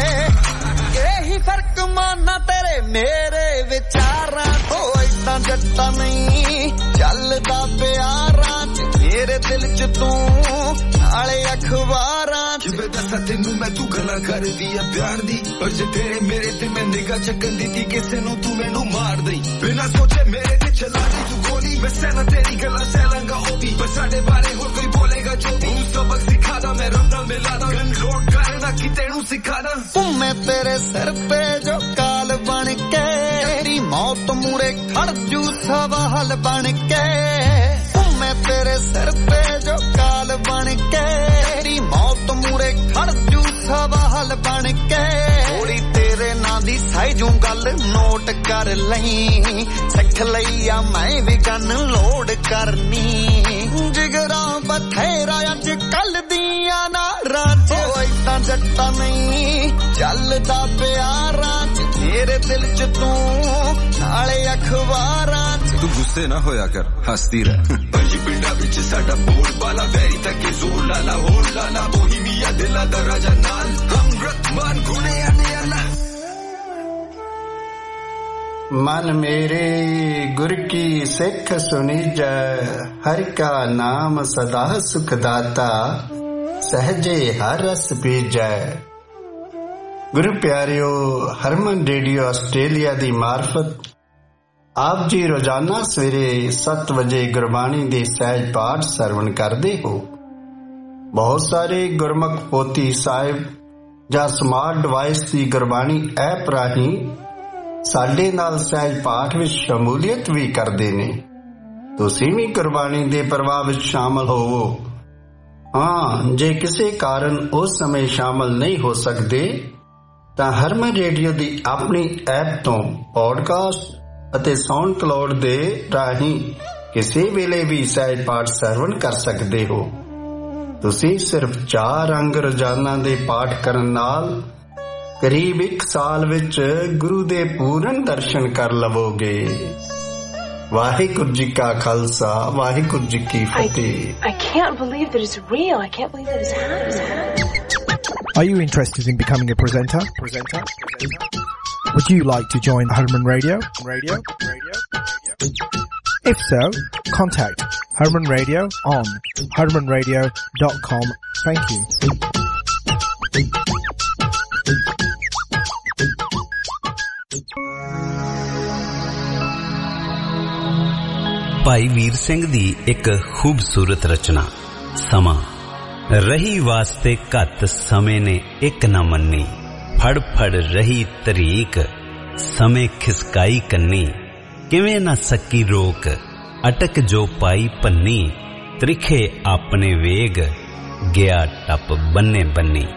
ਇਹੀ ਫਰਕ ਮਾਨਾ ਤੇਰੇ ਮੇਰੇ ਵਿਚਾਰਾਂ ਤੋਂ ਏਦਾਂ ਜੱਟਾ ਨਹੀਂ ਚੱਲਦਾ ਪਿਆਰਾਂ ਚ ਮੇਰੇ ਦਿਲ ਚ ਤੂੰ ਨਾਲੇ ਅਖਬਾਰਾਂ ਚ ਜਿਵੇਂ ਦੱਸਾਂ ਤੈਨੂੰ ਮੈਂ ਤੂੰ ਗੱਲਾਂ ਕਰਦੀ ਆ ਪਿਆਰ ਦੀ ਪਰ ਜੇ ਤੇਰੇ ਮੇਰੇ ਤੇ ਮੈਂ ਨਿਗਾਹ ਚੱਕਣ ਦੀ ਕਿਸੇ ਨੂੰ ਤੂੰ ਮੈਨੂੰ ਮਾਰ ਦਈ ਬਿਨਾਂ ਸੋਚੇ ਮੇਰੇ ਤੇ ਚਲਾ ਦੇ ਤੂੰ ਗੋਲੀ ਮੈਂ ਸੈਨਾ ਤੇਰੀ ਗੱਲਾਂ ਸੈਲਾਂਗਾ ਉਹ ਵੀ ਪਰ ਸਾਡੇ ਬਾਰੇ ਹੋਰ ਕੋਈ ਬੋਲੇਗਾ ਜੋ ਵੀ ਸਬਕ ਸਿਖਾਦਾ ਮੈਂ ਰੱਬ ਨਾਲ ਮਿਲਾਦਾ ਗਨ ਲੋਡ ਕਰਨਾ ਕਿਤੇ ਨੂੰ ਸਿਖਾਦਾ ਤੂੰ ਮੈਂ ਤੇਰੇ ਸਿਰ ਤੇ ਜੋ ਕਾਲ ਬਣ ਕੇ ਤੇਰੀ ਮੌਤ ਮੂਰੇ ਖੜ ਜੂ ਸਵਾਲ ਬਣ ਕੇ ਮੈਂ ਤੇਰੇ ਸਿਰ ਤੇ ਜੋ ਕਾਲ ਬਣ ਕੇ ਤੇਰੀ ਮੌਤ ਮੂਰੇ ਖੜ ਜੂ ਸਵਾਲ ਬਣ ਕੇ ਥੋੜੀ ਤੇਰੇ ਨਾਂ ਦੀ ਸਾਈ ਜੂ ਗੱਲ ਨੋਟ ਕਰ ਲਈ ਸਿੱਖ ਲਈ ਆ ਮੈਂ ਵੀ ਗਨ ਲੋਡ ਕਰਨੀ ਜਿਗਰਾਂ ਬਥੇਰਾ ਅੱਜ ਕੱਲ ਦੀ ਕਈਆਂ ਨਾਰਾਂ ਚ ਇਦਾਂ ਜੱਟਾਂ ਨਹੀਂ ਚੱਲਦਾ ਪਿਆਰਾਂ ਚ ਮੇਰੇ ਦਿਲ ਚ ਤੂੰ ਨਾਲੇ ਅਖਬਾਰਾਂ ਚ ਤੂੰ ਗੁੱਸੇ ਨਾ ਹੋਇਆ ਕਰ ਹੱਸਦੀ ਰਹਿ ਪੰਜ ਪਿੰਡਾਂ ਵਿੱਚ ਸਾਡਾ ਬੋਲ ਬਾਲਾ ਵੈਰੀ ਤੱਕ ਜ਼ੋਰ ਲਾਲਾ ਹੋਰ ਲਾਲਾ ਬੋਹੀਮੀਆ ਦਿਲਾਂ ਦਾ ਰਾਜਾ ਨਾਲ ਹਮਰਤ ਮਾਨ ਗੁਣੇ ਆਨੇ ਆਲਾ मन मेरे गुर की सिख सुनी जय हर का नाम सदा सुखदाता सहजे हर रस बीजय गुरु प्यारियो हरमन रेडियो आस्ट्रेलिया दी मार्फत आप जी रोजाना सवेरे सत्त बजे गुरबाणी दे सहज पाठ सरवण करते हो। बहुत सारे गुरमुख पोथी साहिब जां स्मार्ट डिवाइस की गुरबाणी ऐप राही ਸਾਡੇ ਨਾਲ ਸਹਿਜ ਪਾਠ ਵਿੱਚ ਸ਼ਮੂਲੀਅਤ ਵੀ ਕਰਦੇ ਨੇ। ਤੁਸੀਂ ਵੀ ਗੁਰਬਾਣੀ ਦੇ ਪ੍ਰਵਾਹ ਵਿੱਚ ਸ਼ਾਮਲ ਹੋਵੋ। ਹਾਂ, ਜੇ ਕਿਸੇ ਕਾਰਨ ਉਸ ਸਮੇਂ ਸ਼ਾਮਲ ਨਹੀਂ ਹੋ ਸਕਦੇ ਤਾਂ ਹਰਮਨ ਰੇਡੀਓ ਦੀ ਆਪਣੀ ਐਪ ਤੋਂ ਪੋਡਕਾਸਟ ਅਤੇ ਸਾਊਂਡ ਕਲਾਉਡ ਦੇ ਰਾਹੀਂ ਕਿਸੇ ਵੇਲੇ ਵੀ ਸਹਿਜ ਪਾਠ ਸਰਵਣ ਕਰ ਸਕਦੇ ਹੋ। ਤੁਸੀਂ ਸਿਰਫ ਚਾਰ ਅੰਗ ਰੋਜ਼ਾਨਾ ਦੇ ਪਾਠ ਕਰਨ ਨਾਲ करीब एक साल विच गुरु दे पूर्ण दर्शन कर लवोगे। वाहिगुरु जी का खालसा वाहिगुरु जी की फतेह। I can't believe that it's real. I can't believe that it's happening. Are you interested in becoming a presenter? Presenter? Would you like to join Herman Radio? Radio? Radio? If so, contact Herman Radio on herman radio dot com. Thank you. Bhai Vir Singh ਦੀ ਇੱਕ ਖੂਬਸੂਰਤ ਰਚਨਾ ਸਮਾਂ। ਰਹੀ ਵਾਸਤੇ ਘੱਤ ਸਮੇਂ ਨੇ ਇੱਕ ਨਾ ਮੰਨੀ, ਫੜ ਫੜ ਰਹੀ ਤਰੀਕ ਸਮੇਂ ਖਿਸਕਾਈ ਕੰਨੀ, ਕਿਵੇਂ ਨਾ ਸਕੀ ਰੋਕ ਅਟਕ ਜੋ ਪਾਈ ਪੰਨੀ, ਤ੍ਰਿਖੇ ਆਪਣੇ ਵੇਗ ਗਿਆ ਟੱਪ ਬੰਨੇ ਬੰਨੀ।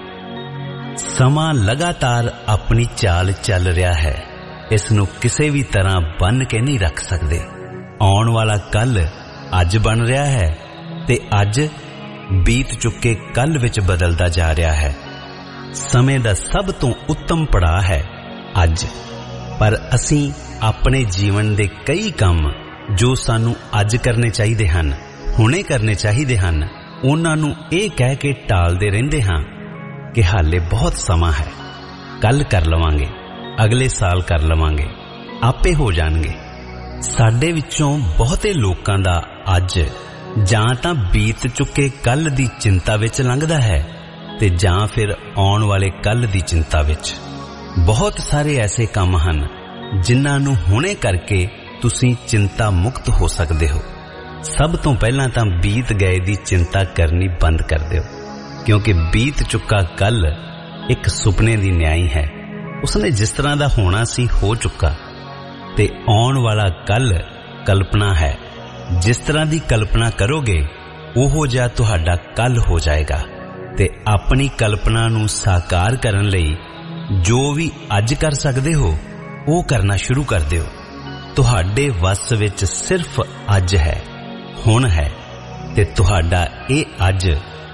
ਸਮਾਂ ਲਗਾਤਾਰ ਆਪਣੀ ਚਾਲ ਚੱਲ ਰਿਹਾ ਹੈ, ਇਸ ਨੂੰ ਕਿਸੇ ਵੀ ਤਰ੍ਹਾਂ ਬੰਨ ਕੇ ਨਹੀਂ ਰੱਖ ਸਕਦੇ। ਆਉਣ ਵਾਲਾ ਕੱਲ ਅੱਜ ਬਣ ਰਿਹਾ ਹੈ ਤੇ ਅੱਜ ਬੀਤ ਚੁੱਕੇ ਕੱਲ ਵਿੱਚ ਬਦਲਦਾ ਜਾ ਰਿਹਾ ਹੈ। ਸਮੇਂ ਦਾ ਸਭ ਤੋਂ ਉੱਤਮ ਪੜਾਅ ਹੈ ਅੱਜ, ਪਰ ਅਸੀਂ ਆਪਣੇ ਜੀਵਨ ਦੇ ਕਈ ਕੰਮ ਜੋ ਸਾਨੂੰ ਅੱਜ ਕਰਨੇ ਚਾਹੀਦੇ ਹਨ, ਹੁਣੇ ਕਰਨੇ ਚਾਹੀਦੇ ਹਨ, ਉਹਨਾਂ ਨੂੰ ਇਹ ਕਹਿ ਕੇ ਟਾਲਦੇ ਰਹਿੰਦੇ ਹਾਂ ਕਿ ਹਾਲੇ ਬਹੁਤ ਸਮਾਂ ਹੈ, ਕੱਲ ਕਰ ਲਵਾਂਗੇ, ਅਗਲੇ ਸਾਲ ਕਰ ਲਵਾਂਗੇ, ਆਪੇ ਹੋ ਜਾਣਗੇ। ਸਾਡੇ ਵਿੱਚੋਂ ਬਹੁਤੇ ਲੋਕਾਂ ਦਾ ਅੱਜ ਜਾਂ ਤਾਂ ਬੀਤ ਚੁੱਕੇ ਕੱਲ ਦੀ ਚਿੰਤਾ ਵਿੱਚ ਲੰਘਦਾ ਹੈ ਤੇ ਜਾਂ ਫਿਰ ਆਉਣ ਵਾਲੇ ਕੱਲ ਦੀ ਚਿੰਤਾ ਵਿੱਚ। ਬਹੁਤ ਸਾਰੇ ਐਸੇ ਕੰਮ ਹਨ ਜਿਨ੍ਹਾਂ ਨੂੰ ਹੁਣੇ ਕਰਕੇ ਤੁਸੀਂ ਚਿੰਤਾ ਮੁਕਤ ਹੋ ਸਕਦੇ ਹੋ। ਸਭ ਤੋਂ ਪਹਿਲਾਂ ਤਾਂ ਬੀਤ ਗਏ ਦੀ ਚਿੰਤਾ ਕਰਨੀ ਬੰਦ ਕਰ ਦਿਓ, ਕਿਉਂਕਿ ਬੀਤ ਚੁੱਕਾ ਕੱਲ ਇੱਕ ਸੁਪਨੇ ਦੀ ਨਿਆਈ ਹੈ। ਉਸਨੇ ਜਿਸ ਤਰ੍ਹਾਂ ਦਾ ਹੋਣਾ ਸੀ ਹੋ ਚੁੱਕਾ, ਤੇ ਆਉਣ ਵਾਲਾ ਕੱਲ ਕਲਪਨਾ ਹੈ। ਜਿਸ ਤਰ੍ਹਾਂ ਦੀ ਕਲਪਨਾ ਕਰੋਗੇ ਉਹੋ ਜਿਹਾ ਤੁਹਾਡਾ ਕੱਲ ਹੋ ਜਾਏਗਾ। ਤੇ ਆਪਣੀ ਕਲਪਨਾ ਨੂੰ ਸਾਕਾਰ ਕਰਨ ਲਈ ਜੋ ਵੀ ਅੱਜ ਕਰ ਸਕਦੇ ਹੋ ਉਹ ਕਰਨਾ ਸ਼ੁਰੂ ਕਰ ਦਿਓ। ਤੁਹਾਡੇ ਵੱਸ ਵਿੱਚ ਸਿਰਫ ਅੱਜ ਹੈ, ਹੁਣ ਹੈ, ਤੇ ਤੁਹਾਡਾ ਇਹ ਅੱਜ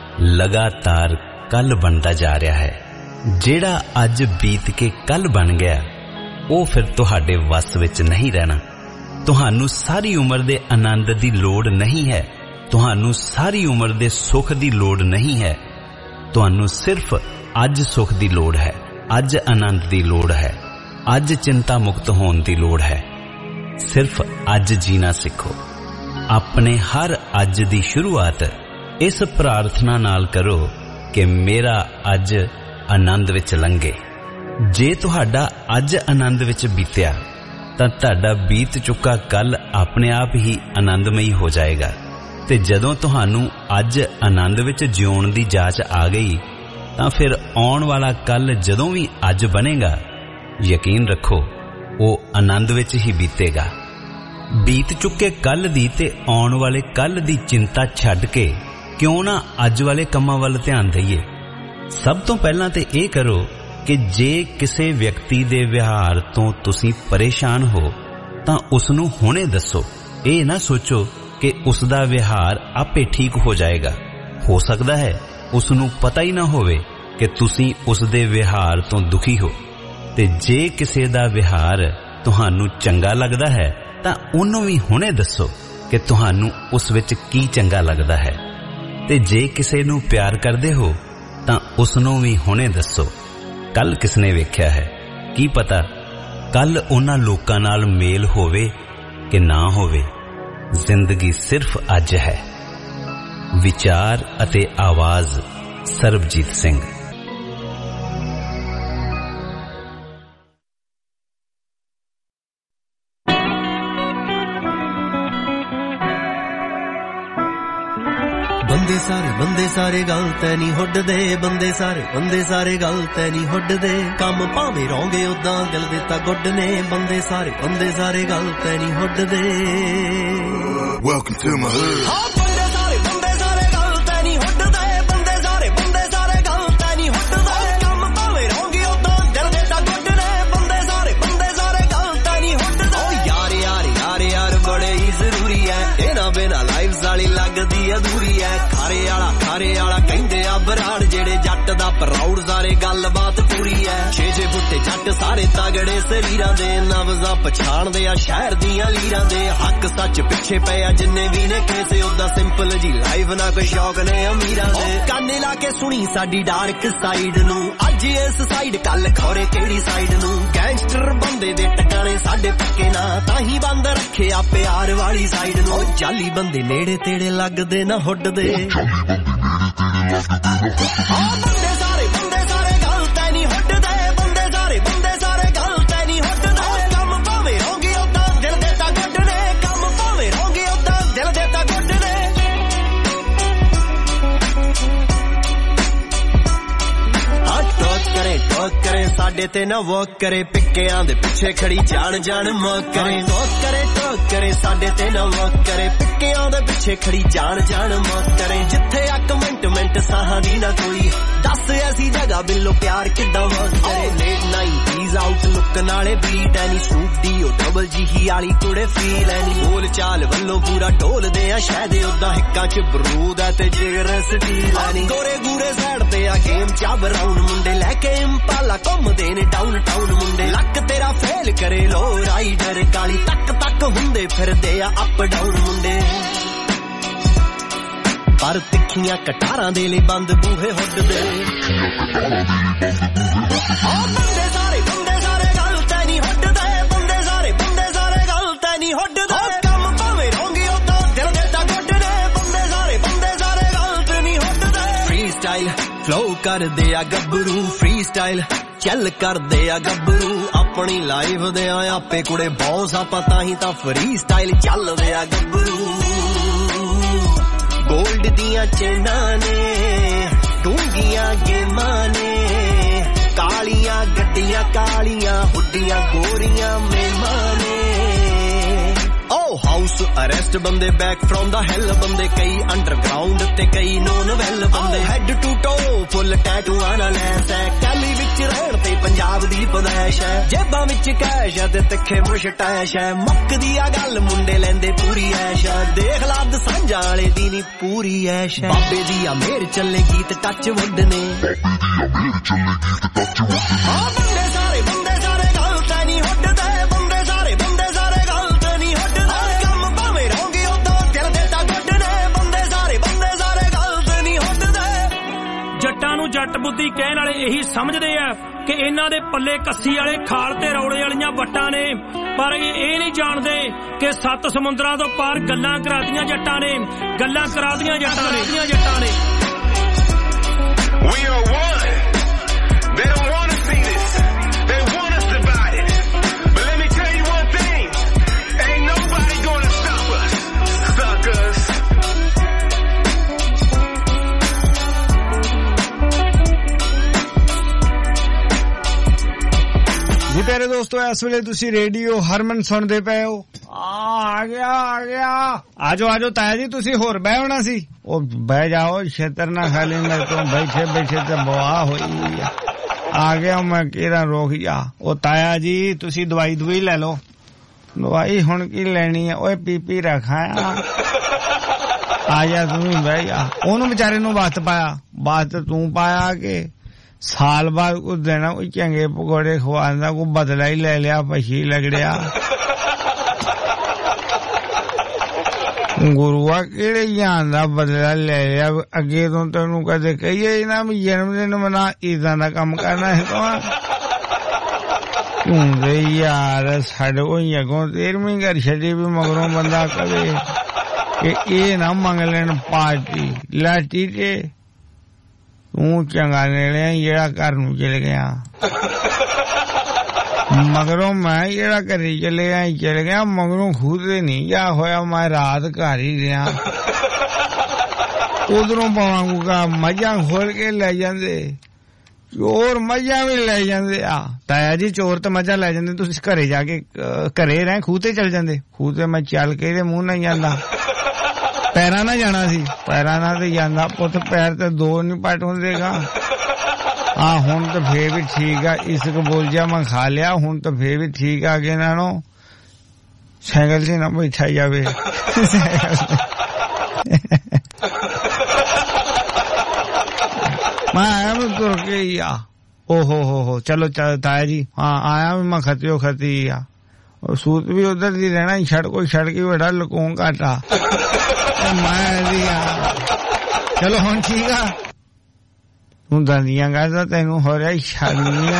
ਲਗਾਤਾਰ ਕੱਲ ਬਣਦਾ ਜਾ ਰਿਹਾ ਹੈ। ਜਿਹੜਾ ਅੱਜ ਬੀਤ ਕੇ ਕੱਲ ਬਣ ਗਿਆ ਉਹ ਫਿਰ ਤੁਹਾਡੇ ਵੱਸ ਵਿੱਚ ਨਹੀਂ ਰਹਿਣਾ। ਤੁਹਾਨੂੰ ਸਾਰੀ ਉਮਰ ਦੇ ਆਨੰਦ ਦੀ ਲੋੜ ਨਹੀਂ ਹੈ, ਤੁਹਾਨੂੰ ਸਾਰੀ ਉਮਰ ਦੇ ਸੁੱਖ ਦੀ ਲੋੜ ਨਹੀਂ ਹੈ, ਤੁਹਾਨੂੰ ਸਿਰਫ ਅੱਜ ਸੁੱਖ ਦੀ ਲੋੜ ਹੈ, ਅੱਜ ਆਨੰਦ ਦੀ ਲੋੜ ਹੈ, ਅੱਜ ਚਿੰਤਾ ਮੁਕਤ ਹੋਣ ਦੀ ਲੋੜ ਹੈ। ਸਿਰਫ ਅੱਜ ਜੀਣਾ ਸਿੱਖੋ। ਆਪਣੇ ਹਰ ਅੱਜ ਦੀ ਸ਼ੁਰੂਆਤ ਇਸ ਪ੍ਰਾਰਥਨਾ ਨਾਲ ਕਰੋ ਕਿ ਮੇਰਾ ਅੱਜ ਆਨੰਦ ਵਿੱਚ ਲੰਘੇ। ਜੇ ਤੁਹਾਡਾ ਅੱਜ ਆਨੰਦ ਵਿੱਚ ਬੀਤਿਆ ਤਾਂ ਤੁਹਾਡਾ ਬੀਤ ਚੁੱਕਾ ਕੱਲ ਆਪਣੇ ਆਪ ਹੀ ਆਨੰਦਮਈ ਹੋ ਜਾਏਗਾ। ਤੇ ਜਦੋਂ ਤੁਹਾਨੂੰ ਅੱਜ ਆਨੰਦ ਵਿੱਚ ਜਿਉਣ ਦੀ ਜਾਚ ਆ ਗਈ ਤਾਂ ਫਿਰ ਆਉਣ ਵਾਲਾ ਕੱਲ ਜਦੋਂ ਵੀ ਅੱਜ ਬਣੇਗਾ, ਯਕੀਨ ਰੱਖੋ ਉਹ ਆਨੰਦ ਵਿੱਚ ਹੀ ਬੀਤੇਗਾ। ਬੀਤ ਚੁੱਕੇ ਕੱਲ ਦੀ ਤੇ ਆਉਣ ਵਾਲੇ ਕੱਲ ਦੀ ਚਿੰਤਾ ਛੱਡ ਕੇ ਕਿਉਂ ਨਾ ਅੱਜ ਵਾਲੇ ਕੰਮਾਂ ਵੱਲ ਧਿਆਨ ਦਈਏ। ਸਭ ਤੋਂ ਪਹਿਲਾਂ ਤੇ ਇਹ ਕਰੋ ਕਿ ਜੇ ਕਿਸੇ ਵਿਅਕਤੀ ਦੇ ਵਿਹਾਰ ਤੋਂ ਤੁਸੀਂ ਪਰੇਸ਼ਾਨ ਹੋ ਤਾਂ ਉਸ ਨੂੰ ਹੁਣੇ ਦੱਸੋ। ਇਹ ਨਾ ਸੋਚੋ ਕਿ ਉਸ ਦਾ ਵਿਹਾਰ ਆਪੇ ਠੀਕ ਹੋ ਜਾਏਗਾ। ਹੋ ਸਕਦਾ ਹੈ ਉਸ ਨੂੰ ਪਤਾ ਹੀ ਨਾ ਹੋਵੇ ਕਿ ਤੁਸੀਂ ਉਸ ਦੇ ਵਿਹਾਰ ਤੋਂ ਦੁਖੀ ਹੋ। ਤੇ ਜੇ ਕਿਸੇ ਦਾ ਵਿਹਾਰ ਤੁਹਾਨੂੰ ਚੰਗਾ ਲੱਗਦਾ ਹੈ ਤਾਂ ਉਹਨੂੰ ਵੀ ਹੁਣੇ ਦੱਸੋ ਕਿ ਤੁਹਾਨੂੰ ਉਸ ਵਿੱਚ ਕੀ ਚੰਗਾ ਲੱਗਦਾ ਹੈ। ਤੇ ਜੇ ਕਿਸੇ ਨੂੰ ਪਿਆਰ ਕਰਦੇ ਹੋ ਤਾਂ ਉਸ ਨੂੰ ਵੀ ਹੁਣੇ ਦੱਸੋ। ਕੱਲ ਕਿਸਨੇ ਵੇਖਿਆ ਹੈ, ਕੀ ਪਤਾ ਕੱਲ ਉਹਨਾਂ ਲੋਕਾਂ ਨਾਲ ਮੇਲ ਹੋਵੇ ਕਿ ਨਾ ਹੋਵੇ। ਜ਼ਿੰਦਗੀ ਸਿਰਫ ਅੱਜ ਹੈ। ਵਿਚਾਰ ਅਤੇ ਆਵਾਜ਼ ਸਰਬਜੀਤ ਸਿੰਘ। ਬੰਦੇ ਸਾਰੇ ਬੰਦੇ ਸਾਰੇ ਗੱਲ ਤੈ ਨਹੀਂ ਹੁੱਡਦੇ, ਬੰਦੇ ਸਾਰੇ ਬੰਦੇ ਸਾਰੇ ਗੱਲ ਤੈ ਨਹੀਂ ਹੁੱਡਦੇ, ਕੰਮ ਭਾਵੇਂ ਰੋਂਗੇ ਉਦਾਂ ਦਿਲ ਦੇ ਤਾਂ ਗੁੱਡ ਨੇ, ਬੰਦੇ ਸਾਰੇ ਬੰਦੇ ਸਾਰੇ ਗੱਲ ਤੈ ਨਹੀਂ ਹੁੱਡਦੇ। Welcome to my hood. ਹਾਂ ਬੰਦੇ ਸਾਰੇ ਬੰਦੇ ਸਾਰੇ ਗੱਲ ਤੈ ਨਹੀਂ ਹੁੱਡਦੇ, ਬੰਦੇ ਸਾਰੇ ਬੰਦੇ ਸਾਰੇ ਗੱਲ ਤੈ ਨਹੀਂ ਹੁੱਡਦੇ, ਕੰਮ ਭਾਵੇਂ ਰੋਂਗੇ ਉਦਾਂ ਦਿਲ ਦੇ ਤਾਂ ਗੁੱਡ ਨੇ, ਬੰਦੇ ਸਾਰੇ ਬੰਦੇ ਸਾਰੇ ਗੱਲ ਤੈ ਨਹੀਂ ਹੁੱਡਦੇ। ਓ ਯਾਰ ਯਾਰ ਯਾਰ ਯਾਰ ਬੜੇ ਹੀ ਜ਼ਰੂਰੀ ਐ, ਇਹਨਾਂ ਬਿਨਾ ਲਾਈਫ ਸਾਲੀ ਲੱਗਦੀ ਅਧੂਰੀ ਐ। ਖਾਰੇ ਵਾਲਾ ਖਾਰੇ ਵਾਲਾ ਕਹਿੰਦੇ ਆ ਬਰਾੜ, ਜਿਹੜੇ ਜੱਟ ਦਾ ਪ੍ਰਾਊਡ ਸਾਰੇ ਗੱਲਬਾਤ ਪੂਰੀ ਐ। ਛੇ ਛੇ ਫੁੱਟੇ ਜੱਟ ਸਾਰੇ ਤਗੜੇ ਸਰੀਰਾਂ ਦੇ, ਨਬਜ਼ਾਂ ਪਛਾਣਦੇ ਆ ਸ਼ਹਿਰ ਦੀਆਂ ਲੀਰਾਂ ਦੇ, ਹੱਕ ਸੱਚ ਪਿੱਛੇ ਪਏ ਆ ਜਿੰਨੇ ਵੀ ਨੇ ਕੇਸੇ, ਉਦਾਂ ਸਿੰਪਲ ਜੀ ਲਾਈਫ ਨਾ ਕੋਈ ਸ਼ੌਕ ਨੇ ਅਮੀਰਾਂ ਦੇ। ਕੰਨ ਲਾ ਕੇ ਸੁਣੀ ਸਾਡੀ ਡਾਰਕ ਸਾਈਡ ਨੂੰ, ਅੱਜ ਇਸ ਸਾਈਡ ਕੱਲ ਖੋਰੇ ਕਿਹੜੀ ਸਾਈਡ ਨੂੰ। ਗੈਂਗਸਟਰ ਬੰਦੇ ਦੇ ਟਿਕਾਣੇ ਸਾਡੇ ਪੱਕੇ ਨਾ, ਤਾਂ ਹੀ ਬੰਦ ਰੱਖਿਆ ਪਿਆਰ ਵਾਲੀ ਸਾਈਡ ਨੂੰ। ਜਾਲੀ ਬੰਦੇ ਨੇੜੇ ਤੇੜੇ ਲੱਗਦੇ ਨਾ ਹੁੱਡਦੇ, ਹਾਂ ਬੰਦੇ ਸਾਰੇ ਬੰਦੇ ਸਾਰੇ ਗੱਲ ਤੈ ਨਹੀਂ ਹੁੱਡਦੇ, ਬੰਦੇ ਸਾਰੇ ਬੰਦੇ ਸਾਰੇ ਗੱਲ ਤੈ ਨਹੀਂ ਹੁੱਡਦੇ, ਕੰਮ ਭਾਵੇਂ ਰੋਂਗੇ ਉਦਾਂ ਦਿਲ ਦੇ ਤਾਂ ਗੁੱਡ ਨੇ, ਕੰਮ ਭਾਵੇਂ ਰੋਂਗੇ ਉਦਾਂ ਦਿਲ ਦੇ ਤਾਂ ਗੁੱਡ ਨੇ। ਹਾਂ ਟੋਕ ਕਰੇ ਟੋਕ ਕਰੇ ਸਾਡੇ ਤੇ ਨਾ ਵੋਕ ਕਰੇ, ਪਿੱਕਿਆਂ ਦੇ ਪਿੱਛੇ ਖੜੀ ਜਾਣ ਜਾਣ ਮੌਕ ਕਰੇ। ਟੋਕ ਕਰੇ ਟੋਕ ਕਰੇ ਸਾਡੇ ਤੇ ਨਾ ਵੋਕ ਕਰੇ, ਪਿੱਕਿਆਂ ਦੇ ਪਿੱਛੇ ਖੜੀ ਜਾਣ ਜਾਣ ਮੌਕ ਕਰੇ। ਜਿੱਥੇ ਅੱਕ ਮਿੰਟ ਮਿੰਟ ਸਾਹਾਂ ਦੀ ਨਾ ਕੋਈ, ਦੱਸ ਐਸੀ ਜਗ੍ਹਾ ਬਿੱਲੋ ਪਿਆਰ ਕਿੱਦਾਂ ਵਰਕ ਕਰੇ। ਲੇਟ ਨਾਈਨਟੀਜ਼ ਆਊਟ ਲੁੱਕ ਨਾਲੇ ਬੀਟ ਐਨੀ, ਸੂਟ ਦੀ ਉਹ ਡਬਲ ਜੀ ਹੀ ਵਾਲੀ ਕੁੜੇ ਫੀਲ ਐਨੀ, ਬੋਲ ਚਾਲ ਵੱਲੋਂ ਪੂਰਾ ਢੋਲਦੇ ਆ ਸ਼ਾਇਦ, ਉਦਾਂ ਹਿੱਕਾਂ ਚ ਬਰੂਦ ਐ ਤੇ ਜਿਗਰ ਸਟੀਲ ਐਨੀ। ਗੋਰੇ ਗੂਰੇ ਸਾਈਡ ਤੇ ਆ ਗੇਮ ਚ ਬਰਾਊਨ ਮੁੰਡੇ, ਲੈ ਕੇ ਇੰਪਾਲਾ ਘੁੰਮਦੇ ਨੇ ਡਾਊਨ ਟਾਊਨ ਮੁੰਡੇ। ਲੱਕ ਤੇਰਾ ਫੇਲ ਕਰੇ ਲੋ ਰਾਈਡਰ ਕਾਲੀ, ਤੱਕ ਤੱਕ ਹੁੰਦੇ ਫਿਰਦੇ ਆ ਅਪ ਡਾਊਨ ਮੁੰਡੇ। ਪਰ ਤਿੱਖੀਆਂ ਕਟਾਰਾਂ ਦੇ ਲਈ ਬੰਦ ਬੂਹੇ ਹੁੱਡਦੇ, ਹਾਂ ਬੰਦੇ ਸਾਰੇ ਬੰਦੇ ਸਾਰੇ ਗੱਲ ਤੈ ਨਹੀਂ ਹੁੱਡਦੇ, ਬੰਦੇ ਸਾਰੇ ਬੰਦੇ ਸਾਰੇ ਗੱਲ ਤੈ ਨਹੀਂ ਹੁੱਡਦੇ, ਕੰਮ ਭਾਵੇਂ ਰੋਂਗੇ ਉਦਾਂ ਦਿਲ ਦੇ ਤਾਂ ਗੁੱਡ ਨੇ, ਬੰਦੇ ਸਾਰੇ ਬੰਦੇ ਸਾਰੇ ਗੱਲ ਤੈ ਨਹੀਂ ਹੁੱਡਦੇ। ਫ੍ਰੀ ਸਟਾਈਲ ਫਲੋ ਕਰਦੇ ਆ ਗੱਭਰੂ, ਫ੍ਰੀ ਸਟਾਈਲ ਚੱਲ ਕਰਦੇ ਆ ਗੱਭਰੂ, ਆਪਣੀ ਲਾਈਫ ਦੇ ਆ ਆਪੇ ਕੁੜੇ ਬੌਸ ਆਪਾਂ, ਤਾਂ ਹੀ ਤਾਂ ਫ੍ਰੀ ਸਟਾਈਲ ਚੱਲਦੇ ਆ ਗੱਭਰੂ। ਗੋਲਡ ਦੀਆਂ ਚੇਨਾਂ ਨੇ, ਡੂੰਘੀਆਂ ਗੇਮਾਂ ਨੇ, ਕਾਲੀਆਂ ਗੱਡੀਆਂ ਕਾਲੀਆਂ ਹੁੱਡੀਆਂ ਗੋਰੀਆਂ ਮੇਮਾਂ ਨੇ। ਓ ਹਾਊਸ ਅਰੈਸਟ ਬੰਦੇ ਬੈਕ ਫਰੋਮ ਦਾ ਹੈਲ ਬੰਦੇ, ਕਈ ਅੰਡਰਗਰਾਉਂਡ ਤੇ ਕਈ ਨੋਨ ਵੈਲ ਬੰਦੇ। ਹੈਡ ਟੂ ਟੋ ਫੁੱਲ ਟੈਟੂਆਂ ਨਾਲ ਲੈਸ ਐ, ਕੈਲੀ ਵਿੱਚ ਰਹਿਣ ਤੇ ਪੰਜਾਬ ਦੀ ਪਦੈਸ਼ ਐ, ਜੇਬਾਂ ਵਿੱਚ ਕੈਸ਼ ਐ ਤੇ ਤਿੱਖੇ ਮੁਸ਼ਟੈਸ਼ ਐ, ਮੁੱਕਦੀ ਆ ਗੱਲ ਮੁੰਡੇ ਲੈਂਦੇ ਪੂਰੀ ਐਸ਼ ਐ, ਦੇਖ ਲਾ ਦਸਾਂਝਾਂ ਵਾਲੇ ਦੀ ਨੀ ਪੂਰੀ ਐਸ਼ ਐ। ਬਾਬੇ ਦੀ ਆ ਮੇਰ ਚੱਲੇ ਗੀਤ ਟੱਚ ਵੁੱਡ ਨੇ, ਹਾਂ ਬੰਦੇ ਸਾਰੇ ਬੰਦੇ ਸਾਰੇ ਗੱਲ ਤੈ ਨਹੀਂ ਹੁੱਡਦੇ, ਬੰਦੇ ਸਾਰੇ ਬੰਦੇ ਸਾਰੇ ਗੱਲ ਤੈ ਨਹੀਂ ਹੁੱਡਦੇ, ਕੰਮ ਭਾਵੇਂ ਰੋਂਗੇ ਉਦਾਂ ਦਿਲ ਦੇ ਤਾਂ ਗੁੱਡ ਨੇ, ਬੰਦੇ ਸਾਰੇ ਬੰਦੇ ਸਾਰੇ ਗੱਲ ਤੈ ਨਹੀਂ ਹੁੱਡਦੇ। ਜੱਟਾਂ ਨੂੰ ਜੱਟ ਬੁੱਧੀ ਕਹਿਣ ਵਾਲੇ ਇਹੀ ਸਮਝਦੇ ਆ ਕਿ ਇਹਨਾਂ ਦੇ ਪੱਲੇ ਕੱਸੀ ਵਾਲੇ ਖਾਲ ਤੇ ਰੌਲੇ ਵਾਲੀਆਂ ਵੱਟਾਂ ਨੇ, ਪਰ ਇਹ ਨਹੀਂ ਜਾਣਦੇ ਕਿ ਸੱਤ ਸਮੁੰਦਰਾਂ ਤੋਂ ਪਾਰ ਗੱਲਾਂ ਕਰਾਦੀਆਂ ਜੱਟਾਂ ਨੇ, ਗੱਲਾਂ ਕਰਾਦੀਆਂ ਜੱਟਾਂ ਨੇ ਜੱਟਾਂ ਨੇ। We are one. They don't want to see this. They want us divided. But let me tell you one thing. Ain't nobody gonna stop us. Suckers. ਜੀ ਪਿਆਰੇ ਦੋਸਤੋ, ਇਸ ਵੇਲੇ ਤੁਸੀਂ ਰੇਡੀਓ ਹਰਮਨ ਸੁਣਦੇ ਪਏ ਹੋ। ਆ ਗਿਆ ਆ ਗਿਆ, ਆਜੋ ਆਜੋ ਤਾਇਆ ਜੀ, ਤੁਸੀਂ ਹੋਰ ਬਹਿ ਹੋਣਾ ਸੀ। ਉਹ ਬਹਿ ਜਾਓ, ਛੇਤਰ ਨਾ ਖਾ ਲੈਂਦਾ ਤੂੰ, ਬੈਠੇ ਬੈਠੇ ਤੇ ਬਵਾ ਹੋਈ ਆ। ਆ ਗਿਆ ਮੈਂ ਕਿਹੜਾ ਰੋਕ ਗਿਆ। ਉਹ ਤਾਇਆ ਜੀ ਤੁਸੀਂ ਦਵਾਈ ਦਵਾਈ ਲੈ ਲਓ। ਦਵਾਈ ਹੁਣ ਕੀ ਲੈਣੀ ਹੈ ਓਏ, ਪੀਪੀ ਰੱਖਾਇਆ ਆ ਜਾ ਤੂੰ ਵੀ ਬਹਿ ਜਾ ਉਹਨੂੰ ਵਿਚਾਰੇ ਨੂੰ ਵਕਤ ਪਾਇਆ ਬਾਤ ਤੂੰ ਪਾਇਆ ਕਿ ਸਾਲ ਬਾਅਦ ਕੋ ਦੇਣਾ ਕੋਈ ਚੰਗੇ ਪਕੌੜੇ ਖਵਾਉਂਦਾ ਕੋ ਬਦਲਾ ਹੀ ਲੈ ਲਿਆ ਪਛੀ ਲਗੜਿਆ ਗੁਰੂਆ ਕਿਹੜੇ ਜਾਨ ਦਾ ਬਦਲਾ ਲੈ ਲਿਆ ਅੱਗੇ ਤੋਂ ਤੈਨੂੰ ਕਦੇ ਕਹੀਏ ਨਾ ਵੀ ਜਨਮ ਦਿਨ ਮਨਾ ਇਦਾਂ ਦਾ ਕੰਮ ਕਰਨਾ ਹੈ ਤਾਂ ਤੂੰ ਦੇ ਯਾਰ ਸਾਡੇ ਕੋਈ ਅੱਗੋਂ ਤੇਰਵੀਂ ਘਰ ਛੱਡੀ ਵੀ ਮਗਰੋਂ ਬੰਦਾ ਕਵੇ ਕਿ ਇਹ ਨਾ ਮੰਗ ਲੈਣ ਪਾਰਟੀ ਲਾਟੀ ਤੇ ਤੂੰ ਚੰਗਾ ਨੇੜਿਆ ਜਿਹੜਾ ਘਰ ਨੂੰ ਚਲੇ ਗਿਆ ਮਗਰੋਂ ਮੈਂ ਜਿਹੜਾ ਘਰੇ ਚਲੇ ਗਿਆ ਚਲੇ ਗਿਆ ਮਗਰੋਂ ਖੂਦੇ ਨਹੀਂ ਜਾ ਹੋਇਆ ਮੈਂ ਰਾਤ ਘਰ ਹੀ ਰਿਹਾ ਉਧਰੋਂ ਪਾਵਾਂਗਾ ਮੱਝਾਂ ਖੋਲ ਕੇ ਲੈ ਜਾਂਦੇ ਚੋਰ ਮੱਝਾਂ ਵੀ ਲੈ ਜਾਂਦੇ ਆ ਤਾਇਆ ਜੀ ਚੋਰ ਤੇ ਮੱਝਾਂ ਲੈ ਜਾਂਦੇ ਤੁਸੀਂ ਘਰੇ ਜਾ ਕੇ ਘਰੇ ਰਹਿ ਖੂਹ ਤੇ ਚਲ ਜਾਂਦੇ ਖੂਹ ਤੇ ਮੈਂ ਚੱਲ ਕੇ ਇਹਦੇ ਮੂੰਹ ਨਾਲ ਜਾਂਦਾ ਪੈਰਾਂ ਨਾਲ ਜਾਣਾ ਸੀ ਪੈਰਾਂ ਨਾਲ ਤੇ ਜਾਂਦਾ ਪੁੱਤ ਪੈਰ ਤੇ ਦੋ ਨਹੀਂ ਪੱਟ ਹੁੰਦੇਗਾ ਆ ਹੁਣ ਤਾਂ ਫੇਰ ਵੀ ਠੀਕ ਆ ਇਸਕ ਬੋਲ ਜਾ ਮੈਂ ਖਾ ਲਿਆ ਹੁਣ ਤਾਂ ਫੇਰ ਵੀ ਠੀਕ ਆ ਗਏ ਨਾ ਨੂੰ ਸਾਈਕਲ ਤੇ ਨਾ ਬੈਠਾ ਜਾਵੇ ਮੈਂ ਆਇਆ ਮੈਂ ਤੁਰ ਕੇ ਹੀ ਆ ਓ ਹੋ ਹੋ ਹੋ ਚਲੋ ਤਾਇਆ ਜੀ ਹਾਂ ਆਇਆ ਮੈਂ ਖਤਿਓ ਖਤੀ ਆ ਸੂਤ ਵੀ ਉਧਰ ਦੀ ਰਹਿਣਾ ਛੜ ਕੋਈ ਛੜ ਕੇ ਬੜਾ ਲਕੋਂ ਘਾਟਾ ਮੈਂ ਦੀ ਆ ਚਲੋ ਹੁਣ ਠੀਕ ਆ ਤੂੰ ਦੰਦੀਆਂ ਕਰਦਾ ਤੈਨੂੰ ਹੋ ਰਿਹਾ ਸ਼ਰਮੀਆਂ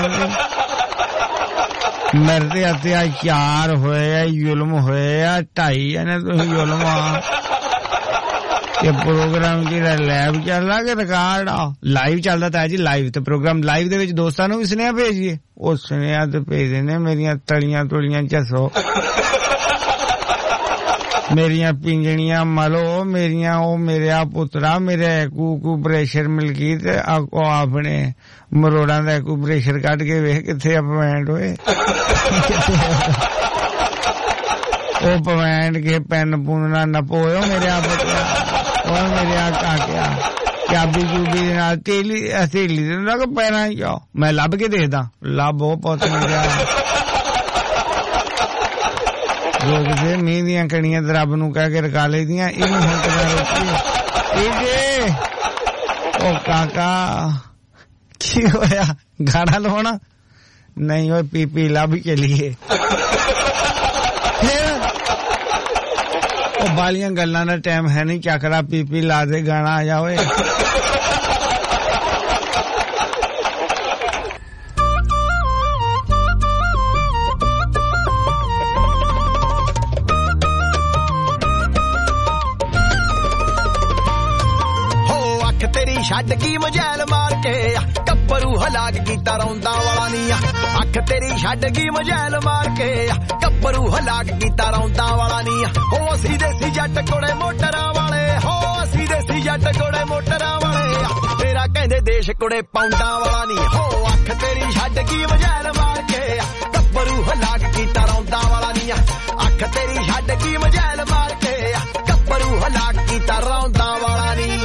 ਮਰਦੇ ਅਤੇ ਆ ਚਾਰ ਹੋਏ ਆ ਜ਼ੁਲਮ ਹੋਏ ਆ ਢਾਈ ਇਹਨੇ ਤੁਸੀਂ ਜ਼ੁਲਮ ਆ ਇਹ ਪ੍ਰੋਗਰਾਮ ਜਿਹੜਾ ਲਾਈਵ ਚੱਲਦਾ ਕਿ ਰਿਕਾਰਡ ਆ ਲਾਈਵ ਚੱਲਦਾ ਤਾਂ ਜੀ ਲਾਈਵ ਤੇ ਪ੍ਰੋਗਰਾਮ ਲਾਈਵ ਦੇ ਵਿੱਚ ਦੋਸਤਾਂ ਨੂੰ ਵੀ ਸੁਨੇਹਾ ਭੇਜੀਏ ਉਹ ਸੁਨੇਹਾ ਤੇ ਭੇਜਦੇ ਨੇ ਮੇਰੀਆਂ ਤਲੀਆਂ ਤੁਲੀਆਂ ਚੱਸੋ ਮੇਰੀਆਂ ਪਿੰਜਣੀਆਂ ਮਲੋ ਮੇਰੀਆਂ ਉਹ ਮੇਰਿਆ ਪੁੱਤਰਾ ਮੇਰੇ ਕੂ ਕੂ ਪ੍ਰੈਸ਼ਰ ਮਿਲ ਗਈ ਤੇ ਉਹ ਆਪਣੇ ਮਰੋੜਾਂ ਦਾ ਕੂ ਪ੍ਰੈਸ਼ਰ ਕੱਢ ਕੇ ਵੇਖ ਕਿੱਥੇ ਅਪਮੈਂਟ ਹੋਏ ਉਹ ਪਵੈਂਟ ਕੇ ਪੈਨ ਪੁੰਨਾ ਨਪੋਇਓ ਮੇਰੇ ਆ ਪੁੱਤਰਾ ਉਹ ਮੇਰੇ ਆ ਕਾਕਿਆ ਚਾਬੀ ਚੂਬੀ ਦੇ ਨਾਲ ਤੇਲੀ ਅਸੇਲੀ ਦੇ ਨਾਲ ਪੈਣਾ ਜਾਓ ਮੈਂ ਲੱਭ ਕੇ ਦੇਖਦਾ ਲੱਭ ਉਹ ਪੁੱਤ ਮੇਰਾ ਲੋਕ ਦੇ ਮੀਂਹ ਦੀਆਂ ਕਣੀਆਂ ਤੇ ਰੱਬ ਨੂੰ ਕਹਿ ਕੇ ਰਕਾ ਲਈ ਦੀਆਂ ਇਹਨੂੰ ਹੁਣ ਕਿਵੇਂ ਰੋਕੀ ਇਹ ਜੇ ਉਹ ਕਾਕਾ ਕੀ ਹੋਇਆ ਗਾਣਾ ਲਵਾਉਣਾ ਨਹੀਂ ਉਹ ਪੀਪੀ ਲੱਭ ਕੇ ਲਈ ਉਹ ਬਾਲੀਆਂ ਗੱਲਾਂ ਦਾ ਟਾਈਮ ਹੈ ਨਹੀਂ ਚੱਕਰਾ ਪੀਪੀ ਲਾ ਦੇ ਗਾਣਾ ਆ ਜਾਵੇ ਛੱਡ ਕੀ ਮਜੈਲ ਮਾਰ ਕੇ ਕੱਪਰੂ ਹਲਾਕ ਕੀਤਾ ਰੌਂਦਾ ਵਾਲਾ ਨੀ ਅੱਖ ਤੇਰੀ ਛੱਡ ਕੀ ਮਜੈਲ ਮਾਰ ਕੇ ਕੱਪਰੂ ਹਲਾਕ ਕੀਤਾ ਰੌਂਦਾ ਵਾਲਾ ਨੀ ਹੋ ਅਸੀਂ ਦੇਸੀ ਜੱਟ ਕੋੜੇ ਮੋਟਰਾਂ ਵਾਲੇ ਹੋ ਅਸੀਂ ਦੇਸੀ ਜੱਟ ਕੋੜੇ ਮੋਟਰਾਂ ਵਾਲੇ ਤੇਰਾ ਕਹਿੰਦੇ ਦੇਸ਼ ਕੋੜੇ ਪੌਂਡਾਂ ਵਾਲਾ ਨੀ ਹੋ ਅੱਖ ਤੇਰੀ ਛੱਡ ਕੀ ਮਜੈਲ ਮਾਰ ਕੇ ਕੱਪਰੂ ਹਲਾਕ ਕੀਤਾ ਰੌਂਦਾ ਵਾਲਾ ਨੀ ਅੱਖ ਤੇਰੀ ਛੱਡ ਕੀ ਮਜੈਲ ਮਾਰ ਕੇ ਕੱਪਰੂ ਹਲਾਕ ਕੀਤਾ ਰੌਂਦਾ ਵਾਲਾ ਨੀ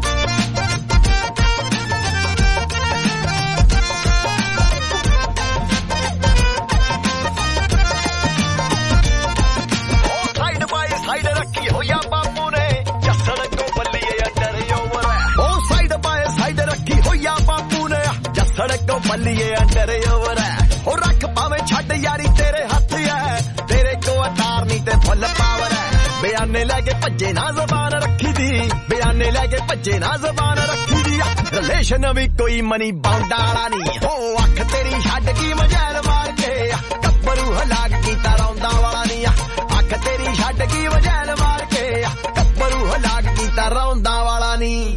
ਸੜਕੋਂ ਬੱਲੀਏ ਅੰਡਰ ਓਵਰ ਉਹ ਰੱਖ ਭਾਵੇਂ ਛੱਡ ਯਾਰੀ ਤੇਰੇ ਹੱਥ ਐ ਤੇਰੇ ਕੋ ਅਤਾਰ ਨਹੀਂ ਤੇ ਫੁੱਲ ਪਾਵਰ ਐ ਬਿਆਨੇ ਲੈ ਕੇ ਭੱਜੇ ਨਾ ਜ਼ਬਾਨ ਰੱਖੀ ਦੀ ਬਿਆਨੇ ਲੈ ਕੇ ਭੱਜੇ ਨਾ ਜ਼ਬਾਨ ਰੱਖੀ ਦੀ ਰਿਲੇਸ਼ਨ ਵੀ ਕੋਈ ਮਨੀ ਬਾਉਂਡਾ ਵਾਲਾ ਨਹੀਂ ਹੋ ਅੱਖ ਤੇਰੀ ਛੱਡ ਕੀ ਮਜੈਲ ਮਾਰ ਕੇ ਕੱਪਰੂ ਹਲਾਕ ਕੀਤਾ ਰੌਂਦਾ ਵਾਲਾ ਨਹੀਂ ਅੱਖ ਤੇਰੀ ਛੱਡ ਕੀ ਮਜੈਲ ਮਾਰ ਕੇ ਕੱਪਰੂ ਹਲਾਕ ਕੀਤਾ ਰੌਂਦਾ ਵਾਲਾ ਨਹੀਂ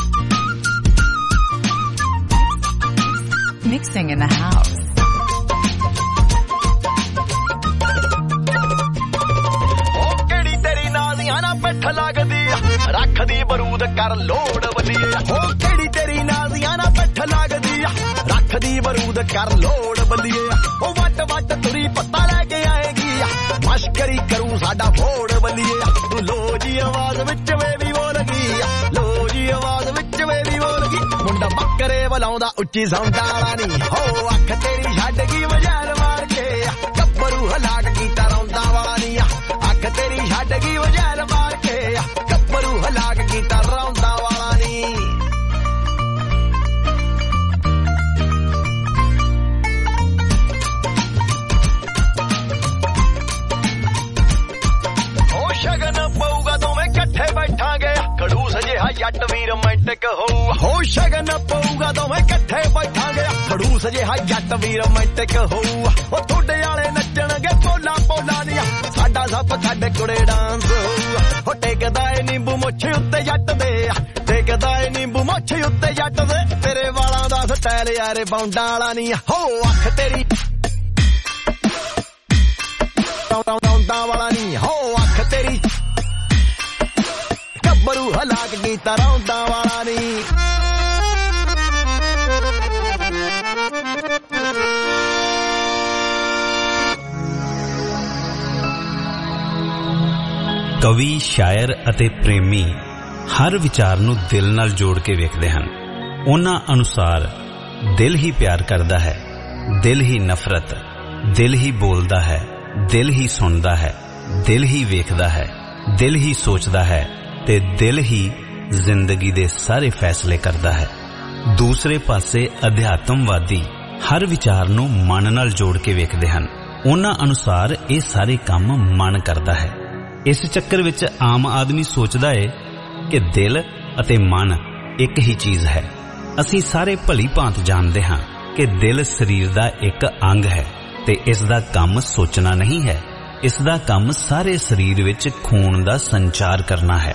Mixing in the house. ਉਹ ਕਿਹੜੀ ਤੇਰੀ ਨਾਜ਼ੀਆਂ ਨਾ ਪਿੱਠ ਲੱਗਦੀ ਰੱਖਦੀ ਬਰੂਦ ਕਰ ਲੋੜ ਬੱਲੀਏ ਉਹ ਕਿਹੜੀ ਤੇਰੀ ਨਾਜ਼ੀਆਂ ਨਾ ਪਿੱਠ ਲੱਗਦੀ ਰੱਖਦੀ ਬਰੂਦ ਕਰ ਲੋੜ ਬੱਲੀਏ ਉਹ ਵੱਟ ਵੱਟ ਤੁਰੀ ਪੱਤਾ ਲੈ ਕੇ ਆਏਗੀ ਮਸ਼ਕਰੀ ਕਰੂ ਸਾਡਾ ਫੋੜ ਬੱਲੀਏ ਤੂੰ ਲੋ ਜੀ ਆਵਾਜ਼ ਵਿੱਚ ਵੇ ਵੀ ਬੋਲ ਗਈ ਲੋ ਜੀ ਆਵਾਜ਼ ਵਿੱਚ ਵੇ ਵੀ ਬੋਲ ਗਈ ਮੁੰਡਾ ਬੱਕਰੇ ਬਲਾਉਂਦਾ ਉੱਚੀ ਸਾਉਂਡਾ ਵਾਲਾ ਨਹੀਂ ਹੋ ਅੱਖ ਤੇਰੀ ਛੱਡ ਗਈ ਮਜੈਲ ਮਾਰ ਕੇ ਕੱਪਰੂ ਹਲਾਕ ਕੀਤਾ ਰੌਂਦਾ ਵਾਲਾ ਨਹੀਂ ਅੱਖ ਤੇਰੀ ਛੱਡ ਗਈ ਮਜੈਲ ਮਾਰ ਕੇ ਕੱਪਰੂ ਹਲਾਕ ਜਲੂਸ ਜਿਹਾ ਜੱਟ ਵੀ ਰੋਮਾਂਟਿਕ ਹੋਊ ਉਹ ਤੁਹਾਡੇ ਵਾਲੇ ਨੱਚਣਗੇ ਪੋਲਾ ਪੋਲਾ ਦੀਆਂ ਸਾਡਾ ਸੱਪ ਕੱਢ ਕੁੜੇ ਡਾਂਸ ਹੋਊ ਉਹ ਟੇਕਦਾ ਏ ਨਿੰਬੂ ਮੁੱਛ ਉੱਤੇ ਜੱਟ ਦੇ ਟੇਕਦਾ ਏ ਨਿੰਬੂ ਮੁੱਛ ਉੱਤੇ ਜੱਟ ਦੇ ਤੇਰੇ ਵਾਲਾਂ ਦਾ ਸਟਾਈਲ ਯਾਰੇ ਬੌਂਡਾਂ ਵਾਲਾ ਨਹੀਂ ਹੋ ਅੱਖ ਤੇਰੀ ਬੌਂਡਾਂ ਵਾਲਾ ਨਹੀਂ ਹੋ ਅੱਖ ਤੇਰੀ ਗੱਭਰੂ ਹਲਾਕ ਕੀਤਾ ਰੌਂਡਾਂ ਵਾਲਾ ਨਹੀਂ ਕਵੀ ਸ਼ਾਇਰ ਅਤੇ ਪ੍ਰੇਮੀ ਹਰ ਵਿਚਾਰ ਨੂੰ ਦਿਲ ਨਾਲ ਜੋੜ ਕੇ ਵੇਖਦੇ ਹਨ ਉਹਨਾਂ ਅਨੁਸਾਰ ਦਿਲ ਹੀ ਪਿਆਰ ਕਰਦਾ ਹੈ ਦਿਲ ਹੀ ਨਫ਼ਰਤ ਦਿਲ ਹੀ ਬੋਲਦਾ ਹੈ ਦਿਲ ਹੀ ਸੁਣਦਾ ਹੈ ਦਿਲ ਹੀ ਵੇਖਦਾ ਹੈ ਦਿਲ ਹੀ ਸੋਚਦਾ ਹੈ ਤੇ ਦਿਲ ਹੀ ਜ਼ਿੰਦਗੀ ਦੇ ਸਾਰੇ ਫੈਸਲੇ ਕਰਦਾ ਹੈ ਦੂਸਰੇ ਪਾਸੇ ਅਧਿਆਤਮਵਾਦੀ ਹਰ ਵਿਚਾਰ ਨੂੰ ਮਨ ਨਾਲ ਜੋੜ ਕੇ ਵੇਖਦੇ ਹਨ ਉਹਨਾਂ ਅਨੁਸਾਰ ਇਹ ਸਾਰੇ ਕੰਮ ਮਨ ਕਰਦਾ ਹੈ ਇਸ ਚੱਕਰ ਵਿੱਚ ਆਮ ਆਦਮੀ ਸੋਚਦਾ ਹੈ ਕਿ ਦਿਲ ਅਤੇ ਮਨ ਇੱਕ ਹੀ ਚੀਜ਼ ਹੈ ਅਸੀਂ ਸਾਰੇ ਭਲੀ ਭਾਂਤ ਜਾਣਦੇ ਹਾਂ ਕਿ ਦਿਲ ਸਰੀਰ ਦਾ ਇੱਕ ਅੰਗ ਹੈ ਤੇ ਇਸ ਦਾ ਕੰਮ ਸੋਚਣਾ ਨਹੀਂ ਹੈ ਇਸ ਦਾ ਕੰਮ ਸਾਰੇ ਸਰੀਰ ਵਿੱਚ ਖੂਨ ਦਾ ਸੰਚਾਰ ਕਰਨਾ ਹੈ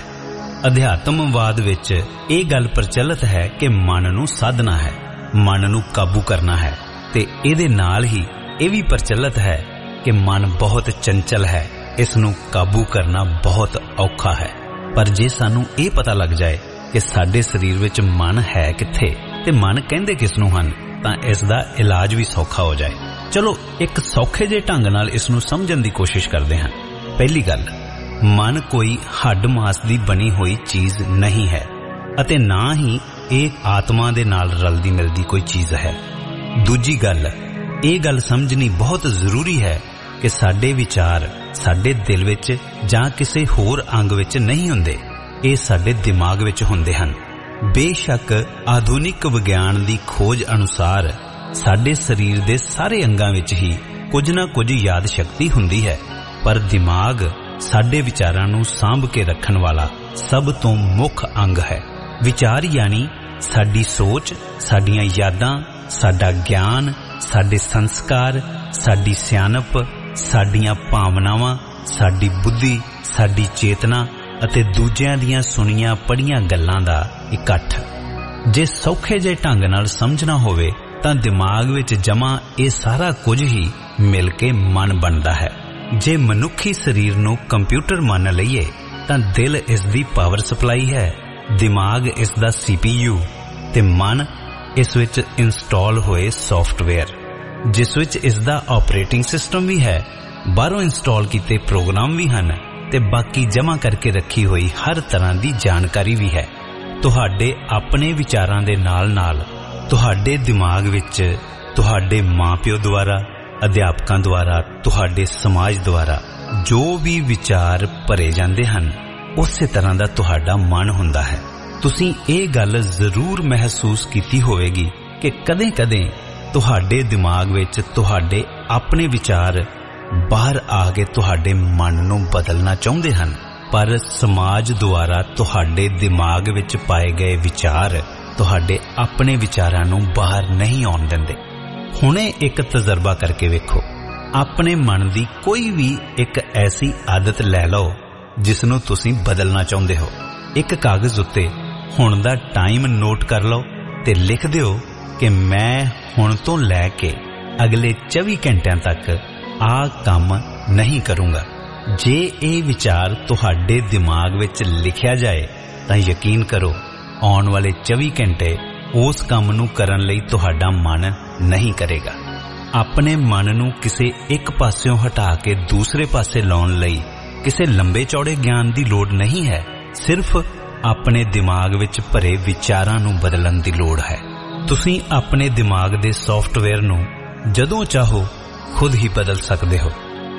ਅਧਿਆਤਮਵਾਦ ਵਿੱਚ ਇਹ ਗੱਲ ਪ੍ਰਚਲਿਤ ਹੈ ਕਿ ਮਨ ਨੂੰ ਸਾਧਨਾ ਹੈ ਮਨ ਨੂੰ ਕਾਬੂ ਕਰਨਾ ਹੈ ਤੇ ਇਹਦੇ ਨਾਲ ਹੀ ਇਹ ਵੀ ਪ੍ਰਚਲਿਤ ਹੈ ਕਿ ਮਨ ਬਹੁਤ ਚੰਚਲ ਹੈ ਇਸ ਨੂੰ ਕਾਬੂ ਕਰਨਾ ਬਹੁਤ ਔਖਾ ਹੈ ਪਰ ਜੇ ਸਾਨੂੰ ਇਹ ਪਤਾ ਲੱਗ ਜਾਏ ਕਿ ਸਾਡੇ ਸਰੀਰ ਵਿੱਚ ਮਨ ਹੈ ਕਿੱਥੇ ਤੇ ਮਨ ਕਹਿੰਦੇ ਕਿਸ ਨੂੰ ਹਨ ਤਾਂ ਇਸ ਦਾ ਇਲਾਜ ਵੀ ਸੌਖਾ ਹੋ ਜਾਏ ਚਲੋ ਇੱਕ ਸੌਖੇ ਜਿਹੇ ਢੰਗ ਨਾਲ ਇਸ ਨੂੰ ਸਮਝਣ ਦੀ ਕੋਸ਼ਿਸ਼ ਕਰਦੇ ਹਾਂ ਪਹਿਲੀ ਗੱਲ ਮਨ ਕੋਈ ਹੱਡ ਮਾਸ ਦੀ ਬਣੀ ਹੋਈ ਚੀਜ਼ ਨਹੀਂ ਹੈ ਅਤੇ ਨਾ ਹੀ ਇਹ ਆਤਮਾ ਦੇ ਨਾਲ ਰਲਦੀ ਮਿਲਦੀ ਕੋਈ ਚੀਜ਼ ਹੈ ਦੂਜੀ ਗੱਲ ਇਹ ਗੱਲ ਸਮਝਣੀ ਬਹੁਤ ਜ਼ਰੂਰੀ ਹੈ ਕਿ ਸਾਡੇ ਵਿਚਾਰ ਸਾਡੇ ਦਿਲ ਵਿੱਚ ਜਾਂ ਕਿਸੇ ਹੋਰ ਅੰਗ ਵਿੱਚ ਨਹੀਂ ਹੁੰਦੇ ਇਹ ਸਾਡੇ ਦਿਮਾਗ ਵਿੱਚ ਹੁੰਦੇ ਹਨ ਬੇਸ਼ੱਕ ਆਧੁਨਿਕ ਵਿਗਿਆਨ ਦੀ ਖੋਜ ਅਨੁਸਾਰ ਸਾਡੇ ਸਰੀਰ ਦੇ ਸਾਰੇ ਅੰਗਾਂ ਵਿੱਚ ਹੀ ਕੁਝ ਨਾ ਕੁਝ ਯਾਦ ਸ਼ਕਤੀ ਹੁੰਦੀ ਹੈ ਪਰ ਦਿਮਾਗ ਸਾਡੇ ਵਿਚਾਰਾਂ ਨੂੰ ਸਾਂਭ ਕੇ ਰੱਖਣ ਵਾਲਾ ਸਭ ਤੋਂ ਮੁੱਖ ਅੰਗ ਹੈ ਵਿਚਾਰ ਯਾਨੀ ਸਾਡੀ ਸੋਚ ਸਾਡੀਆਂ ਯਾਦਾਂ ਸਾਡਾ ਗਿਆਨ ਸਾਡੇ ਸੰਸਕਾਰ ਸਾਡੀ ਸਿਆਣਪ ਸਾਡੀਆਂ ਭਾਵਨਾਵਾਂ ਸਾਡੀ ਬੁੱਧੀ ਸਾਡੀ ਚੇਤਨਾ ਅਤੇ ਦੂਜਿਆਂ ਦੀਆਂ ਸੁਣੀਆਂ ਪੜ੍ਹੀਆਂ ਗੱਲਾਂ ਦਾ ਇਕੱਠ ਜੇ ਸੌਖੇ ਜਿਹੇ ਢੰਗ ਨਾਲ ਸਮਝਣਾ ਹੋਵੇ ਤਾਂ ਦਿਮਾਗ ਵਿੱਚ ਜਮ੍ਹਾਂ ਇਹ ਸਾਰਾ ਕੁਝ ਹੀ ਮਿਲ ਕੇ ਮਨ ਬਣਦਾ ਹੈ ਜੇ ਮਨੁੱਖੀ ਸਰੀਰ ਨੂੰ ਕੰਪਿਊਟਰ ਮੰਨ ਲਈਏ ਤਾਂ ਦਿਲ ਇਸ ਦੀ ਪਾਵਰ ਸਪਲਾਈ ਹੈ ਦਿਮਾਗ ਇਸ ਦਾ ਸੀਪੀਯੂ ਤੇ ਮਨ ਇਸ ਵਿੱਚ ਇੰਸਟਾਲ ਹੋਏ ਸੌਫਟਵੇਅਰ ਜਿਸ ਵਿੱਚ ਇਸ ਦਾ ਆਪਰੇਟਿੰਗ ਸਿਸਟਮ ਵੀ ਹੈ ਬਾਹਰੋਂ ਇੰਸਟਾਲ ਕੀਤੇ ਪ੍ਰੋਗਰਾਮ ਵੀ ਹਨ ਤੇ ਬਾਕੀ ਜਮ੍ਹਾਂ ਕਰਕੇ ਰੱਖੀ ਹੋਈ ਹਰ ਤਰ੍ਹਾਂ ਦੀ ਜਾਣਕਾਰੀ ਵੀ ਹੈ ਤੁਹਾਡੇ ਆਪਣੇ ਵਿਚਾਰਾਂ ਦੇ ਨਾਲ ਨਾਲ ਤੁਹਾਡੇ ਦਿਮਾਗ ਵਿੱਚ ਤੁਹਾਡੇ ਮਾਪਿਓ ਦੁਆਰਾ ਅਧਿਆਪਕਾਂ ਦੁਆਰਾ ਤੁਹਾਡੇ ਸਮਾਜ ਦੁਆਰਾ ਜੋ ਵੀ ਵਿਚਾਰ ਭਰੇ ਜਾਂਦੇ ਹਨ ਉਸੇ ਤਰ੍ਹਾਂ ਦਾ ਤੁਹਾਡਾ ਮਨ ਹੁੰਦਾ ਹੈ ਤੁਸੀਂ ਇਹ ਗੱਲ ਜ਼ਰੂਰ ਮਹਿਸੂਸ ਕੀਤੀ ਹੋਵੇਗੀ ਕਿ ਕਦੇ-ਕਦੇ ਤੁਹਾਡੇ ਦਿਮਾਗ ਵਿੱਚ ਤੁਹਾਡੇ ਆਪਣੇ ਵਿਚਾਰ ਬਾਹਰ ਆ ਕੇ ਤੁਹਾਡੇ ਮਨ ਨੂੰ ਬਦਲਣਾ ਚਾਹੁੰਦੇ ਹਨ ਪਰ ਸਮਾਜ ਦੁਆਰਾ ਤੁਹਾਡੇ ਦਿਮਾਗ ਵਿੱਚ ਪਾਏ ਗਏ ਵਿਚਾਰ ਤੁਹਾਡੇ ਆਪਣੇ ਵਿਚਾਰਾਂ ਨੂੰ ਬਾਹਰ ਨਹੀਂ ਆਉਣ ਦਿੰਦੇ ਹੁਣੇ ਇੱਕ ਤਜਰਬਾ ਕਰਕੇ ਵੇਖੋ ਆਪਣੇ ਮਨ ਦੀ ਕੋਈ ਵੀ ਇੱਕ ਐਸੀ ਆਦਤ ਲੈ ਲਓ ਜਿਸ ਨੂੰ ਤੁਸੀਂ ਬਦਲਣਾ ਚਾਹੁੰਦੇ ਹੋ ਇੱਕ ਕਾਗਜ਼ ਉੱਤੇ ਹੁਣ ਦਾ ਟਾਈਮ ਨੋਟ ਕਰ ਲਓ ਤੇ ਲਿਖ ਦਿਓ ਕਿ ਮੈਂ ਹੁਣ ਤੋਂ ਲੈ ਕੇ ਅਗਲੇ ਚੌਵੀ ਘੰਟਿਆਂ ਤੱਕ ਆਹ ਕੰਮ ਨਹੀਂ ਕਰੂੰਗਾ ਜੇ ਇਹ ਵਿਚਾਰ ਤੁਹਾਡੇ ਦਿਮਾਗ ਵਿੱਚ ਲਿਖਿਆ ਜਾਏ ਤਾਂ ਯਕੀਨ ਕਰੋ ਆਉਣ ਵਾਲੇ ਚੌਵੀ ਘੰਟੇ ਉਸ ਕੰਮ ਨੂੰ ਕਰਨ ਲਈ ਤੁਹਾਡਾ ਮਨ ਨਹੀਂ ਕਰੇਗਾ ਆਪਣੇ ਮਨ ਨੂੰ ਕਿਸੇ ਇੱਕ ਪਾਸਿਓਂ ਹਟਾ ਕੇ ਦੂਸਰੇ ਪਾਸੇ ਲਾਉਣ ਲਈ ਕਿਸੇ ਲੰਬੇ ਚੌੜੇ ਗਿਆਨ ਦੀ ਲੋੜ ਨਹੀਂ ਹੈ ਸਿਰਫ ਆਪਣੇ ਦਿਮਾਗ ਵਿੱਚ ਭਰੇ ਵਿਚਾਰਾਂ ਨੂੰ ਬਦਲਣ ਦੀ ਲੋੜ ਹੈ ਤੁਸੀਂ ਆਪਣੇ ਦਿਮਾਗ ਦੇ ਸੌਫਟਵੇਅਰ ਨੂੰ ਜਦੋਂ ਚਾਹੋ ਖੁਦ ਹੀ ਬਦਲ ਸਕਦੇ ਹੋ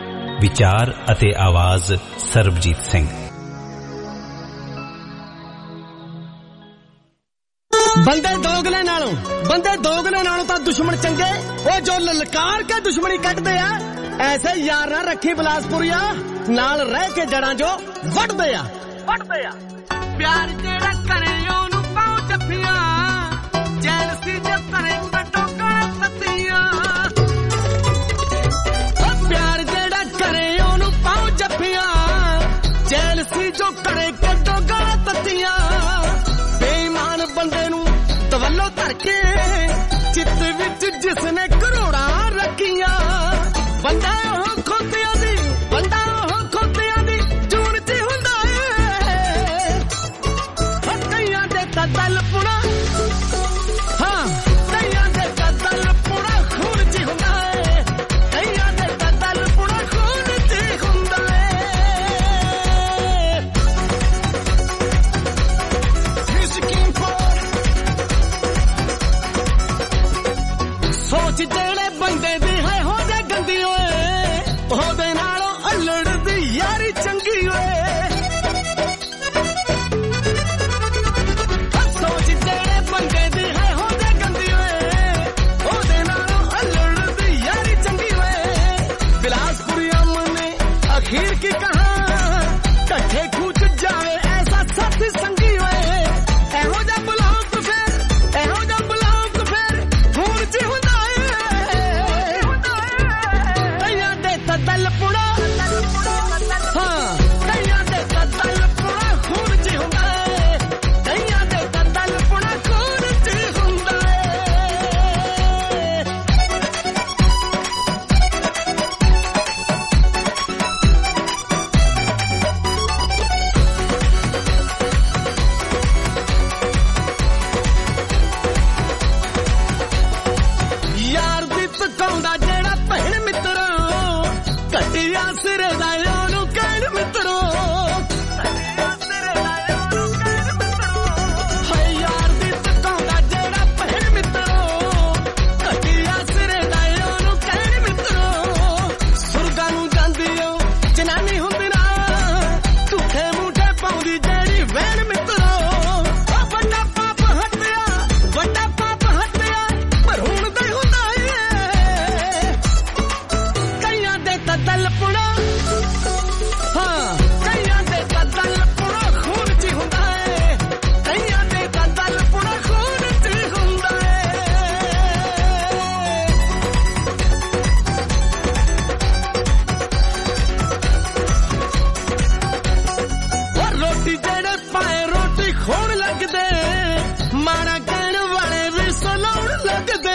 ਵਿਚਾਰ ਅਤੇ ਆਵਾਜ਼ ਸਰਬਜੀਤ ਸਿੰਘ ਬੰਦੇ ਦੋਗਲੇ ਨਾਲੋਂ ਬੰਦੇ ਦੋਗਲੇ ਨਾਲੋਂ ਤਾਂ ਦੁਸ਼ਮਣ ਚੰਗੇ ਉਹ ਜੋ ਲਲਕਾਰ ਕੇ ਦੁਸ਼ਮਣੀ ਕੱਢਦੇ ਆ ਐਸੇ ਯਾਰ ਨਾ ਰੱਖੀ ਬਲਾਸਪੁਰੀਆ ਨਾਲ ਰਹਿ ਕੇ ਜੜਾਂ ਜੋ ਵੱਢਦੇ ਆ ਵੱਢਦੇ ਆ ਪਿਆਰ ਜਿਹੜਾ ਕਰੇ ਉਹਨੂੰ ਪਾਉ ਜੱਫੀਆਂ ਜੈਲਸੀ ਜੇ ਕਰੇ ਟੋਕਣਾ किसने करोड़ा रखिया बंदा हो खोतिया दी बंदा हो खोतिया दी जून च हुंदा है कईयां दे तल पुना हां कईयां दे तल पुना खून च हुंदा है कईयां दे तल पुना खून च हुंदा है सोच जेड़े बंदे दी है हो जा गंदी ओए ओदे नालों अल्लड़ दी यारी चंगी ओए सोच जेड़े बंदे दी है हो जा गंदी ओए ओदे नालों अल्लड़ दी यारी चंगी ओए बिलासपुरी अमने आखिर की कहा कट्ठे खूच जावे ऐसा साथी संगी ओए एहो जा बुलाओ तो फिर एहो जा बुलाओ तो फिर खून च हुंदा तल पुड़ा हाँ कईयां दे तल पुड़ा खून च हुंदा है कईयां दे तल पुड़ा खून च हुंदा है यार दी तकाउंदा जेड़ा भैण मित्रा कटिया सिरे दा ओनू कहण मित्रो कटिया सिरे दा ओनू कहण मित्रो हाय यार दी तकाउंदा जेड़ा भैण मित्रो कटिया सिरे दा ओनू कहण मित्रो सुरगां नू जांदी ओ जनानी हुंदी ना झूठे मूठे पाउंदी जेड़ी वैण मित्रो वड्डा पाप हटिया वड्डा पाप हटिया पर हुण दा हुंदा है कईयां दे तल पुड़ा हाँ कईयां दे तल पुड़ा खून च हुंदा है कईयां दे तल पुड़ा खून च हुंदा है रोटी जेड़े पाए रोटी खोण लगदे माड़ा कहण वाले भी सलाउण लगदे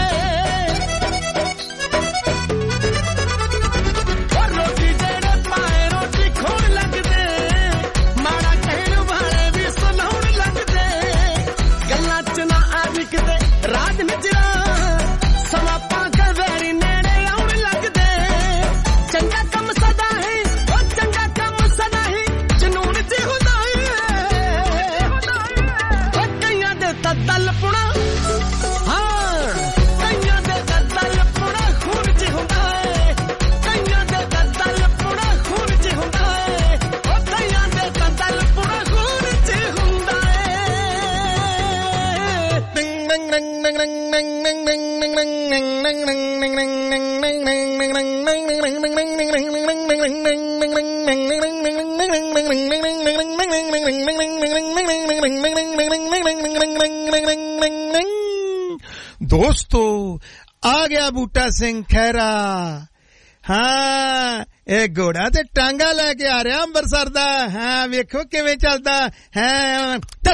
राज निजरा सवा पाका वैरी नेड़े आउण लगदे चंगा कम सदा है ओ चंगा कम सदा है जनून च हुंदा है ओ कईयां दे तल पुणा हां कईयां दे तल पुणा खून च हुंदा है कईयां दे तल पुणा खून च हुंदा है ओ कईयां दे तल पुणा खून च हुंदा दोस्तों आ गया बूटा सिंह खैरा हाँ ए घोड़ा ते टांगा लेके आ रहा अंबरसर दा हाँ वेखो किवें चलदा है चल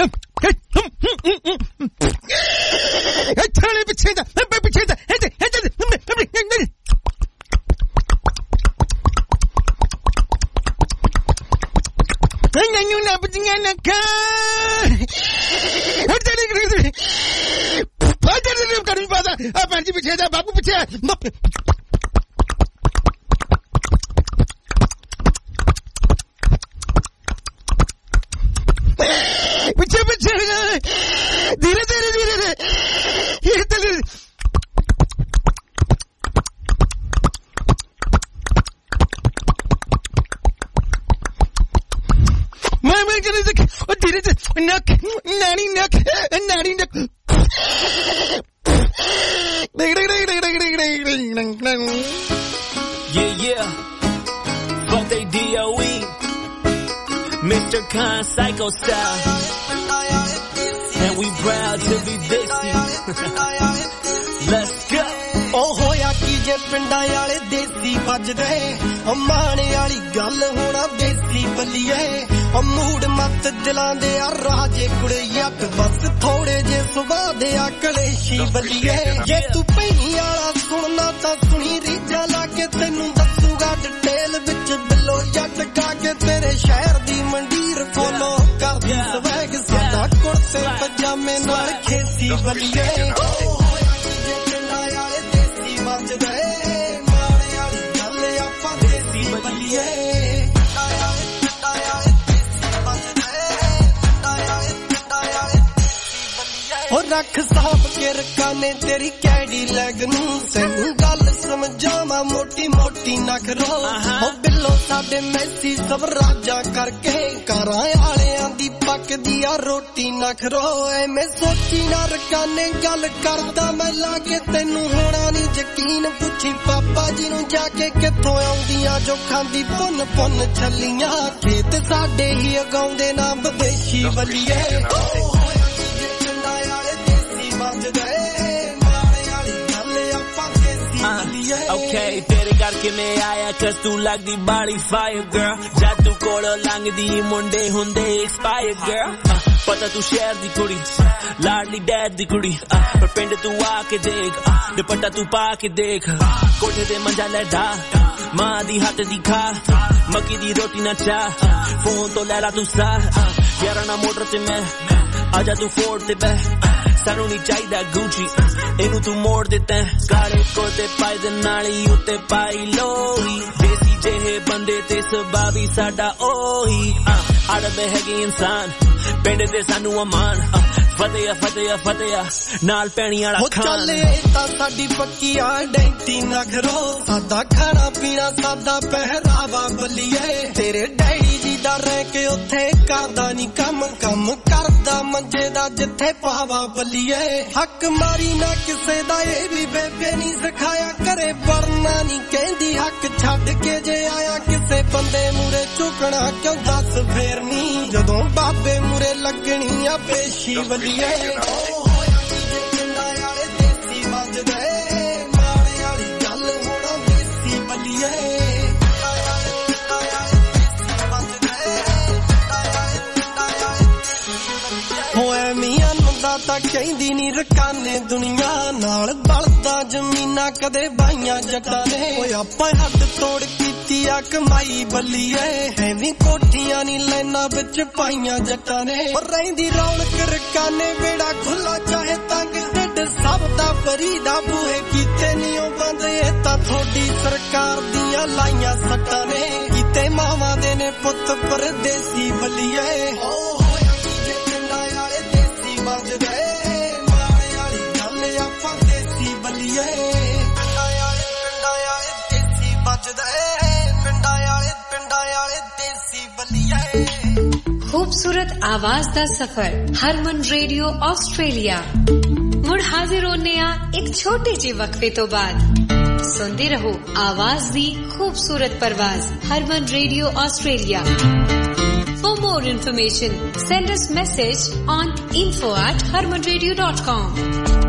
छाने पिछे जा पिछे जा ना बजिया ना खा कर नहीं पाता भैन जी पिछे जा बापू पिछे पिछे पिछे धीरे धीरे धीरे ये धीरे मैं मैं धीरे धीरे नक नानी नक नानी नक yeah yeah fuck they D O E Mister Khan Psycho style and we proud to be Dixie let's go oh hoya ki je pinda wale desi ਵੱਜਦੇ ਮਾਣੇ ਵਾਲੀ ਗੱਲ ਹੋਣਾ ਦੇਸੀ ਬੱਲੀਏ ਉਹ ਮੂਡ ਮੱਤ ਦਿਲਾਂ ਦੇ ਆ ਰਾਜੇ ਕੁੜੇ ਯੱਕ ਬਸ ਥੋੜੇ ਜੇ ਸੁਭਾ ਦੇ ਆ ਕਲੇਸ਼ੀ ਬੱਲੀਏ ਜੇ ਤੂੰ ਪਈਆਂ ਬਲੀਏ ਹੋਇਆ ਜੇ ਪਿੰਡਾਂ ਵਾਲੇ ਦੇਸੀ ਵੱਜਦੇ ਮਾਣੇ ਵਾਲੀ ਗੱਲ ਆਪਾਂ ਦੇਸੀ ਬਲੀਏ ਉਹ ਰੱਖ ਸਾਹਬ ਕੇ ਰਕਾਨੇ ਤੇਰੀ ਕੈਡੀ ਲੈਗ ਨੂੰ ਤੈਨੂੰ ਗੱਲ ਸਮਝਾਵਾਂ ਮੋਟੀ ਮੋਟੀ ਨਖ ਰੋ ਉਹ ਬਿੱਲੋ ਸਾਡੇ ਮੈਸੀ ਸਭ ਰਾਜਾ ਕਰਕੇ ਘਰਾਂ ਵਾਲਿਆਂ ਦੀ ਪੱਕਦੀ ਆ ਰੋਟੀ ਨਖ ਰੋ ਐਵੇਂ ਸੋਚੀ ਨਾ ਰਕਾਨੇ ਗੱਲ ਕਰਦਾ ਮੈਂ ਲਾ ਕੇ ਤੈਨੂੰ ਹੋਣਾ ਨਹੀਂ ਯਕੀਨ ਪੁੱਛੀ ਪਾਪਾ ਜੀ ਨੂੰ ਜਾ ਕੇ ਕਿੱਥੋਂ ਆਉਂਦੀਆਂ ਜੋ ਖਾਂਦੀ ਪੁੰਨ ਪੁੰਨ ਛੱਲੀਆਂ ਖੇਤ ਸਾਡੇ ਹੀ ਉਗਾਉਂਦੇ ਨਾ ਵਿਦੇਸ਼ੀ ਬੱਲੀਏ Okay, तेरे करके मैं आया cause तू लगदी body fire girl जादू कोड़ो लंघदी मुंडे हुंदे expire girl uh, पता तू शहर दी कुड़ी लाडली डैड दी कुड़ी uh, पर पिंड तू आके देख uh, दुपट्टा तू पा के देख कोठे दे मंजा ले ढा मां दी हथ दी खा मक्की दी रोटी ना चा uh, फोन तो ले ला तू सा uh, यारा ना मोटर ते मैं आजा तू फोर्ड ते बह ਸਾਨੂੰ ਨਹੀਂ ਚਾਹੀਦਾ ਗੁੱਚੀ ਇਹਨੂੰ ਤੂੰ ਮੋੜ ਦਿੱਤਾ ਕਾਲੇ ਕੋਤੇ ਪਾਈ ਦੇ ਨਾਲੀ ਉੱਤੇ ਪਾਈ ਲੋਈ ਦੇਸੀ ਜਿਹੇ ਬੰਦੇ ਤੇ ਸੁਭਾਵੀ ਸਾਡਾ ਉਹੀ ਆੜਦੇ ਹੈਗੇ ਇਨਸਾਨ ਪਿੰਡ ਦੇ ਸਾਨੂੰ ਅਮਾਨ ਫਤਿਆ ਫਤਿਆ ਫਤਿਆ ਨਾਲ ਪੈਣੀ ਵਾਲਾ ਖਾਨ ਚੱਲੇ ਤਾਂ ਸਾਡੀ ਪੱਕੀ ਆਇਡੈਂਟੀ ਨਖਰੋ ਸਾਦਾ ਖਾਣਾ ਪੀਣਾ ਸਾਦਾ ਪਹਿਰਾਵਾ ਬੱਲੀਏ ਤੇਰੇ ਡੈਡੀ ਜੀ ਦਾ ਰਹਿ ਕੇ ਉੱਥੇ ਕਰਦਾ ਨਹੀਂ ਕੰਮ ਕੰਮ ਕਰਦਾ ਮੰਜੇ ਦਾ ਜਿੱਥੇ ਪਾਵਾ ਬੱਲੀਏ ਹੱਕ ਮਾਰੀ ਨਾ ਕਿਸੇ ਦਾ ਇਹ ਵੀ ਬੇਬੇ ਨਹੀਂ ਸਿਖਾਇਆ ਕਰੇ ਵਰਨਾ ਨਹੀਂ ਕਹਿੰਦੀ ਹੱਕ ਛੱਡ ਕੇ ਜੇ ਆਇਆ ਕਿਸੇ ਬੰਦੇ ਮੂਰੇ ਝੁਕਣਾ ਕਿਉਂ ਦੱਸ ਫੇਰ ਨਹੀਂ ਜਦੋਂ ਬਾਬੇ ਮੂਰੇ ਲੱਗਣੀ ਆ ਪੇਸ਼ੀ ਬੱਲੀਏ ਹੋਇਆ ਜੇ ਪਿੰਡਾਂ ਵਾਲੇ ਦੇਸੀ ਵੱਜਦੇ ਮਾਣੇ ਵਾਲੀ ਗੱਲ ਹੋਣਾ ਦੇਸੀ ਬੱਲੀਏ ਹੋਏ ਮੀਆਂ ਨੰਦਾ ਤਾਂ ਕਹਿੰਦੀ ਨੀ ਰਕਾਨੇ ਦੁਨੀਆ ਨਾਲ ਬਲਦਾ ਜ਼ਮੀਨਾਂ ਕਦੇ ਬਾਈਆਂ ਜੱਟਾਂ ਨੇ ਓਏ ਆਪਾਂ ਹੱਦ ਤੋੜ ਕੀਤੀ ਆ ਕਮਾਈ ਬੱਲੀਏ ਐਵੇਂ ਕੋਠੀਆਂ ਨੀ ਲੈਣਾ ਵਿੱਚ ਪਾਈਆਂ ਜੱਟਾਂ ਨੇ ਓ ਰਹਿੰਦੀ ਰੌਣਕ ਰਕਾਨੇ ਵੇੜਾ ਖੁੱਲਾ ਚਾਹੇ ਤੰਗ ਢਿੱਡ ਸਭ ਦਾ ਫਰੀਦਾ ਬੂਹੇ ਕੀਤੇ ਨੀ ਉਹ ਬੰਦ ਇਹ ਤਾਂ ਥੋੜੀ ਸਰਕਾਰ ਦੀਆਂ ਲਾਈਆਂ ਸੱਟਾਂ ਨੇ ਕੀਤੇ ਮਾਵਾਂ ਦੇ ਨੇ ਪੁੱਤ ਪਰਦੇਸੀ ਬੱਲੀਏ ਵੱਜਦੇ ਮਾਣੇ ਵਾਲੀ ਗੱਲ ਆਪਾਂ ਦੇਸੀ ਬੱਲੀਏ ਪਿੰਡਾਂ ਵਾਲੇ ਪਿੰਡਾਂ ਵਾਲੇ ਦੇਸੀ ਵੱਜਦੇ ਪਿੰਡਾਂ ਵਾਲੇ ਪਿੰਡਾਂ ਵਾਲੇ ਦੇਸੀ ਬੱਲੀਏ खूबसूरत आवाज दा सफर हरमन रेडियो ऑस्ट्रेलिया मुड़ हाजिर होने आ एक छोटे जे वक्फे तो बाद सुनते रहो आवाज दी खूबसूरत परवाज Harman radio Australia For more information, send us message on info at harman radio dot com.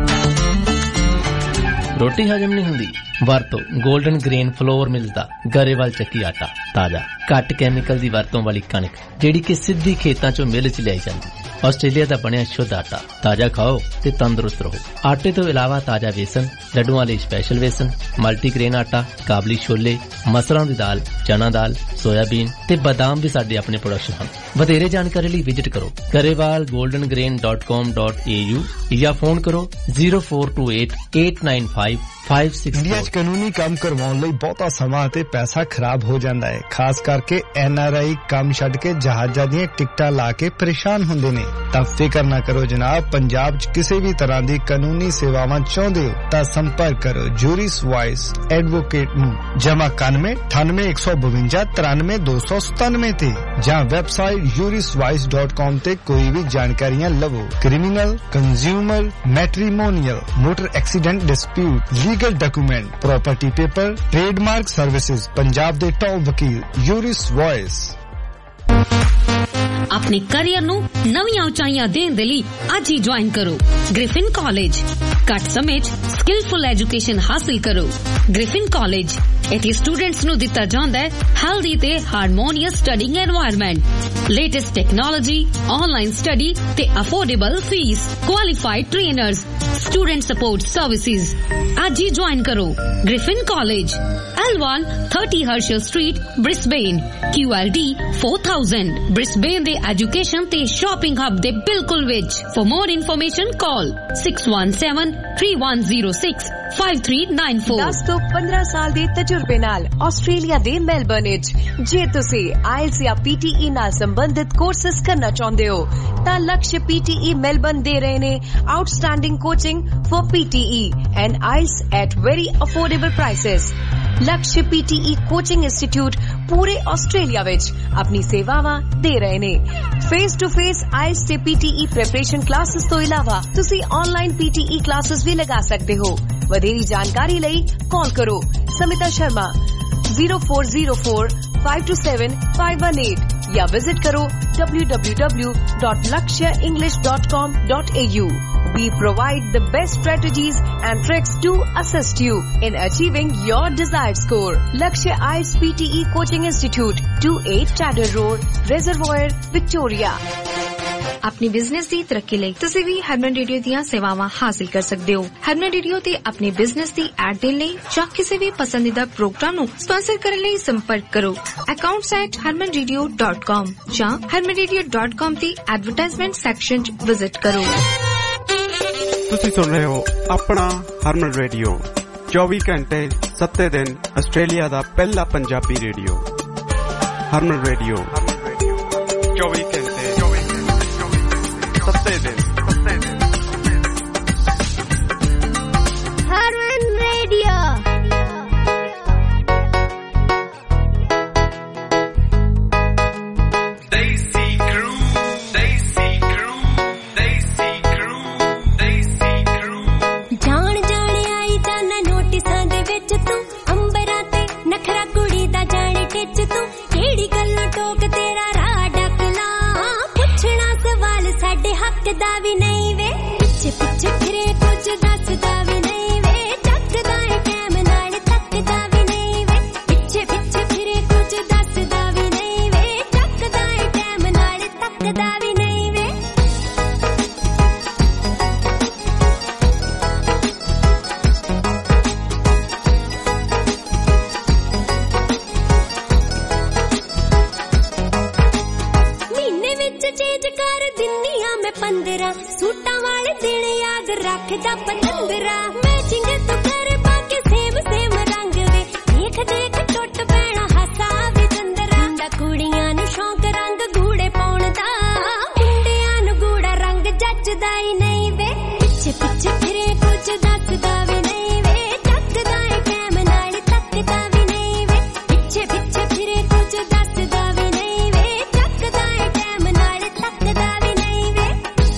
ਰੋਟੀ ਹਜਮ ਨਹੀਂ ਹੁੰਦੀ ਵਰਤੋ 골ਡਨ ਗ੍ਰੇਨ ਫਲੋਰ ਮਿਲਦਾ ਗਰੇਵਾਲ ਚੱਕੀ ਆਟਾ ਤਾਜ਼ਾ ਘੱਟ ਕੈਮੀਕਲ ਦੀ ਵਰਤੋਂ ਵਾਲੀ ਕਣਕ ਜਿਹੜੀ ਕਿ ਸਿੱਧੀ ਖੇਤਾਂ ਚੋਂ ਮਿਲ ਚ ਲਿਆਈ ਜਾਂਦੀ ਆਸਟ੍ਰੇਲੀਆ ਦਾ ਬਣਿਆ ਸ਼ੁੱਧ ਆਟਾ ਤਾਜ਼ਾ ਖਾਓ ਤੇ ਤੰਦਰੁਸਤ ਰਹੋ ਆਟੇ ਤੋਂ ਇਲਾਵਾ ਤਾਜ਼ਾ ਵੇਸਣ ਲੱਡੂਆਂ ਲਈ ਸਪੈਸ਼ਲ ਵੇਸਣ ਮਲਟੀਗ੍ਰੇਨ ਆਟਾ ਕਾਬਲੀ ਛੋਲੇ ਮਸਰਾਂ ਦੀ ਦਾਲ ਚਨਾ ਦਾਲ ਸੋਇਆਬੀਨ ਤੇ ਬਦਾਮ ਵੀ ਸਾਡੇ ਆਪਣੇ ਪ੍ਰੋਡਕਸ਼ਨ ਹਨ ਵਧੇਰੇ ਜਾਣਕਾਰੀ ਲਈ ਵਿਜ਼ਿਟ ਕਰੋ Grewal golden grain dot com dot a u ਜਾਂ ਫੋਨ ਕਰੋ zero four two eight eight nine five five six four India 'ਚ ਕਾਨੂੰਨੀ ਕੰਮ ਕਰਵਾਉਣ ਲਈ ਬਹੁਤਾ ਸਮਾਂ ਤੇ ਪੈਸਾ ਖਰਾਬ ਹੋ ਜਾਂਦਾ ਹੈ ਖਾਸ ਕਰਕੇ ਐਨ ਆਰ ਆਈ ਕੰਮ ਛੱਡ ਕੇ ਜਹਾਜ਼ਾਂ ਦੀਆਂ ਟਿਕਟਾਂ ਲਾ ਕੇ ਪਰੇਸ਼ਾਨ ਹੁੰਦੇ ਨੇ ਤਾਂ ਫਿਕਰ ਨਾ ਕਰੋ ਜਨਾਬ ਪੰਜਾਬ 'ਚ ਕਿਸੇ ਵੀ ਤਰ੍ਹਾਂ ਦੀ ਕਾਨੂੰਨੀ ਸੇਵਾਵਾਂ ਚਾਹੁੰਦੇ ਹੋ ਤਾਂ ਸੰਪਰਕ ਕਰੋ ਜੂਰਿਸ ਵਾਇਸ ਐਡਵੋਕੇਟ ਨੂੰ ਜਮਾ ਇਕਾਨਵੇਂ ਅਠਾਨਵੇਂ ਇੱਕ ਸੌ ਬਵੰਜਾ ਤਰਾਨਵੇਂ ਦੋ ਸੌ ਸਤਾਨਵੇਂ ਤੇ ਜਾਂ website juris wise dot com ਤੇ ਕੋਈ ਵੀ ਜਾਣਕਾਰੀਆਂ ਲਵੋ criminal consumer matrimonial motor accident dispute legal document property paper trademark services Punjab ਦੇ ਟੌਪ ਵਕੀਲ ਜੂਰਿਸ ਵਾਇਸ ਆਪਣੇ ਕੈਰੀਅਰ ਨੂੰ ਨਵੀਆਂ ਉਚਾਈਆਂ ਦੇਣ ਦੇ ਲਈ ਅੱਜ ਹੀ ਜੁਆਇਨ ਕਰੋ ਗ੍ਰਿਫਿਨ ਕਾਲਜ ਘੱਟ ਸਮੇਂ 'ਚ ਸਕਿਲਫੁਲ ਐਜੂਕੇਸ਼ਨ ਹਾਸਲ ਕਰੋ ਗ੍ਰਿਫਿਨ ਕਾਲਜ ਇੱਥੇ ਸਟੂਡੈਂਟਸ ਨੂੰ ਦਿੱਤਾ ਜਾਂਦਾ ਹੈ ਹੈਲਦੀ ਤੇ harmonious studying environment latest technology online study ਤੇ affordable fees qualified trainers student support services. आज ही ज्वाइन करो Griffin college, L one thirty Herschel Street, Brisbane, Q L D four thousand, Brisbane ਦੇ एजुकेशन ਤੇ shopping hub ਦੇ ਬਿਲਕੁਲ ਵਿੱਚ। For more information call six one seven three one zero six five three nine four। ਦਸ ਤੋਂ ਪੰਦਰਾਂ ਸਾਲ ਦੇ ਤਜਰਬੇ ਨਾਲ ਆਸਟ੍ਰੇਲੀਆ ਦੇ ਮੈਲਬਰਨ ਵਿੱਚ ਜੇ ਤੁਸੀਂ ਆਇਲਸ ਜਾਂ P T E ਨਾਲ ਸੰਬੰਧਿਤ ਕੋਰਸਸ ਕਰਨਾ ਚਾਹੁੰਦੇ ਹੋ ਤਾਂ Laksh P T E Melbourne ਦੇ ਰਹੇ ਨੇ outstanding coaching for P T E and I E L T S at very affordable prices। Laksh P T E coaching institute ਪੂਰੇ ਆਸਟ੍ਰੇਲੀਆ ਵਿੱਚ ਆਪਣੀ ਸੇਵਾਵਾਂ ਦੇ ਰਹੇ ਨੇ। Face to face I E L T S ਤੇ P T E preparation classes ਤੋਂ ਇਲਾਵਾ ਤੁਸੀਂ online P T E classes ਵੀ ਲਗਾ ਸਕਦੇ ਹੋ। ਵਧੇਰੀ ਜਾਣਕਾਰੀ ਲਈ ਕਾਲ ਕਰੋ Smita Sharma zero four zero four five two seven five one eight या विजिट करो w w w dot lakshya english dot com dot a u। We provide the best strategies and tricks to assist you in achieving your desired score। Lakshya I E L T S P T E Coaching Institute, two eight Tadder Road, Reservoir, Victoria। अपनी business ਦੀ ਤਰੱਕੀ ਲਈ ਤੁਸੀਂ ਵੀ ਹਰਮਨ radio ਦੀਆਂ ਸੇਵਾਵਾਂ ਹਾਸਲ ਕਰ ਸਕਦੇ ਹੋ। ਹਰਮਨ ਰੇਡੀਓ ਤੇ ਆਪਣੇ ਬਿਜ਼ਨਸ ਦੀ ਐਡ ਦੇਣ ਲਈ ਜਾਂ ਕਿਸੇ ਵੀ ਪਸੰਦੀਦਾ ਪ੍ਰੋਗਰਾਮ ਨੂੰ ਸਪਾਂਸਰ ਕਰਨ ਲਈ ਸੰਪਰਕ ਕਰੋ accounts at harman radio dot com ਜਾਂ harman radio dot com ਦੀ ਐਡਵਰਟਾਈਜ਼ਮੈਂਟ ਸੈਕਸ਼ਨ 'ਚ ਵਿਜ਼ਿਟ ਕਰੋ। ਤੁਸੀਂ ਸੁਣ ਰਹੇ ਹੋ ਆਪਣਾ ਹਰਮਨ ਰੇਡੀਓ ਚੌਵੀ ਘੰਟੇ ਸੱਤ ਦਿਨ ਆਸਟ੍ਰੇਲੀਆ ਦਾ ਪਹਿਲਾ ਪੰਜਾਬੀ ਰੇਡੀਓ ਹਰਮਨ ਰੇਡੀਓ ਚੌਵੀ ਘੰਟੇ सत्ते दिन सत्ते दिन Harman radio Desi crew Desi crew Desi crew Desi crew जान जाने आई जाना नोटिसां दे विच तू अंबरां ते नखरा कुड़ी दा जाने टिच तू केड़ी गल्लों टोक तेरा राह डकला पुछना सवाल साडे हक दा भी नहीं वे पिछे पिछे फिरे कुछ दसदा भी नहीं वे टकदा है टाइम नाल तकदा भी नहीं वे पिछे पिछे फिरे कुछ दसदा भी नहीं वे टकदा है टाइम नाल तकदा भी नहीं वे। महीने विच चेंज कर दिन्नी आ मैं पंद्रह सूटां वाले दिन याद रखदा पतंदरा मैचिंग तू कर बाकी सेम सेम रंग वे देख देख टुट पैना हसा वे चंदरा दा कुड़ियां नु शौक रंग गूड़े पाउण दा मुंडियां नु गूड़ा रंग जचदा ही नहीं वे पिछे पिछे फिरे कुछ दसदा वे नहीं वे टकदा है टाइम नाल तकदा भी नहीं वे पिछे पिछे फिरे कुछ दसदा वे नहीं वे टकदा है टाइम नाल तकदा भी नहीं वे।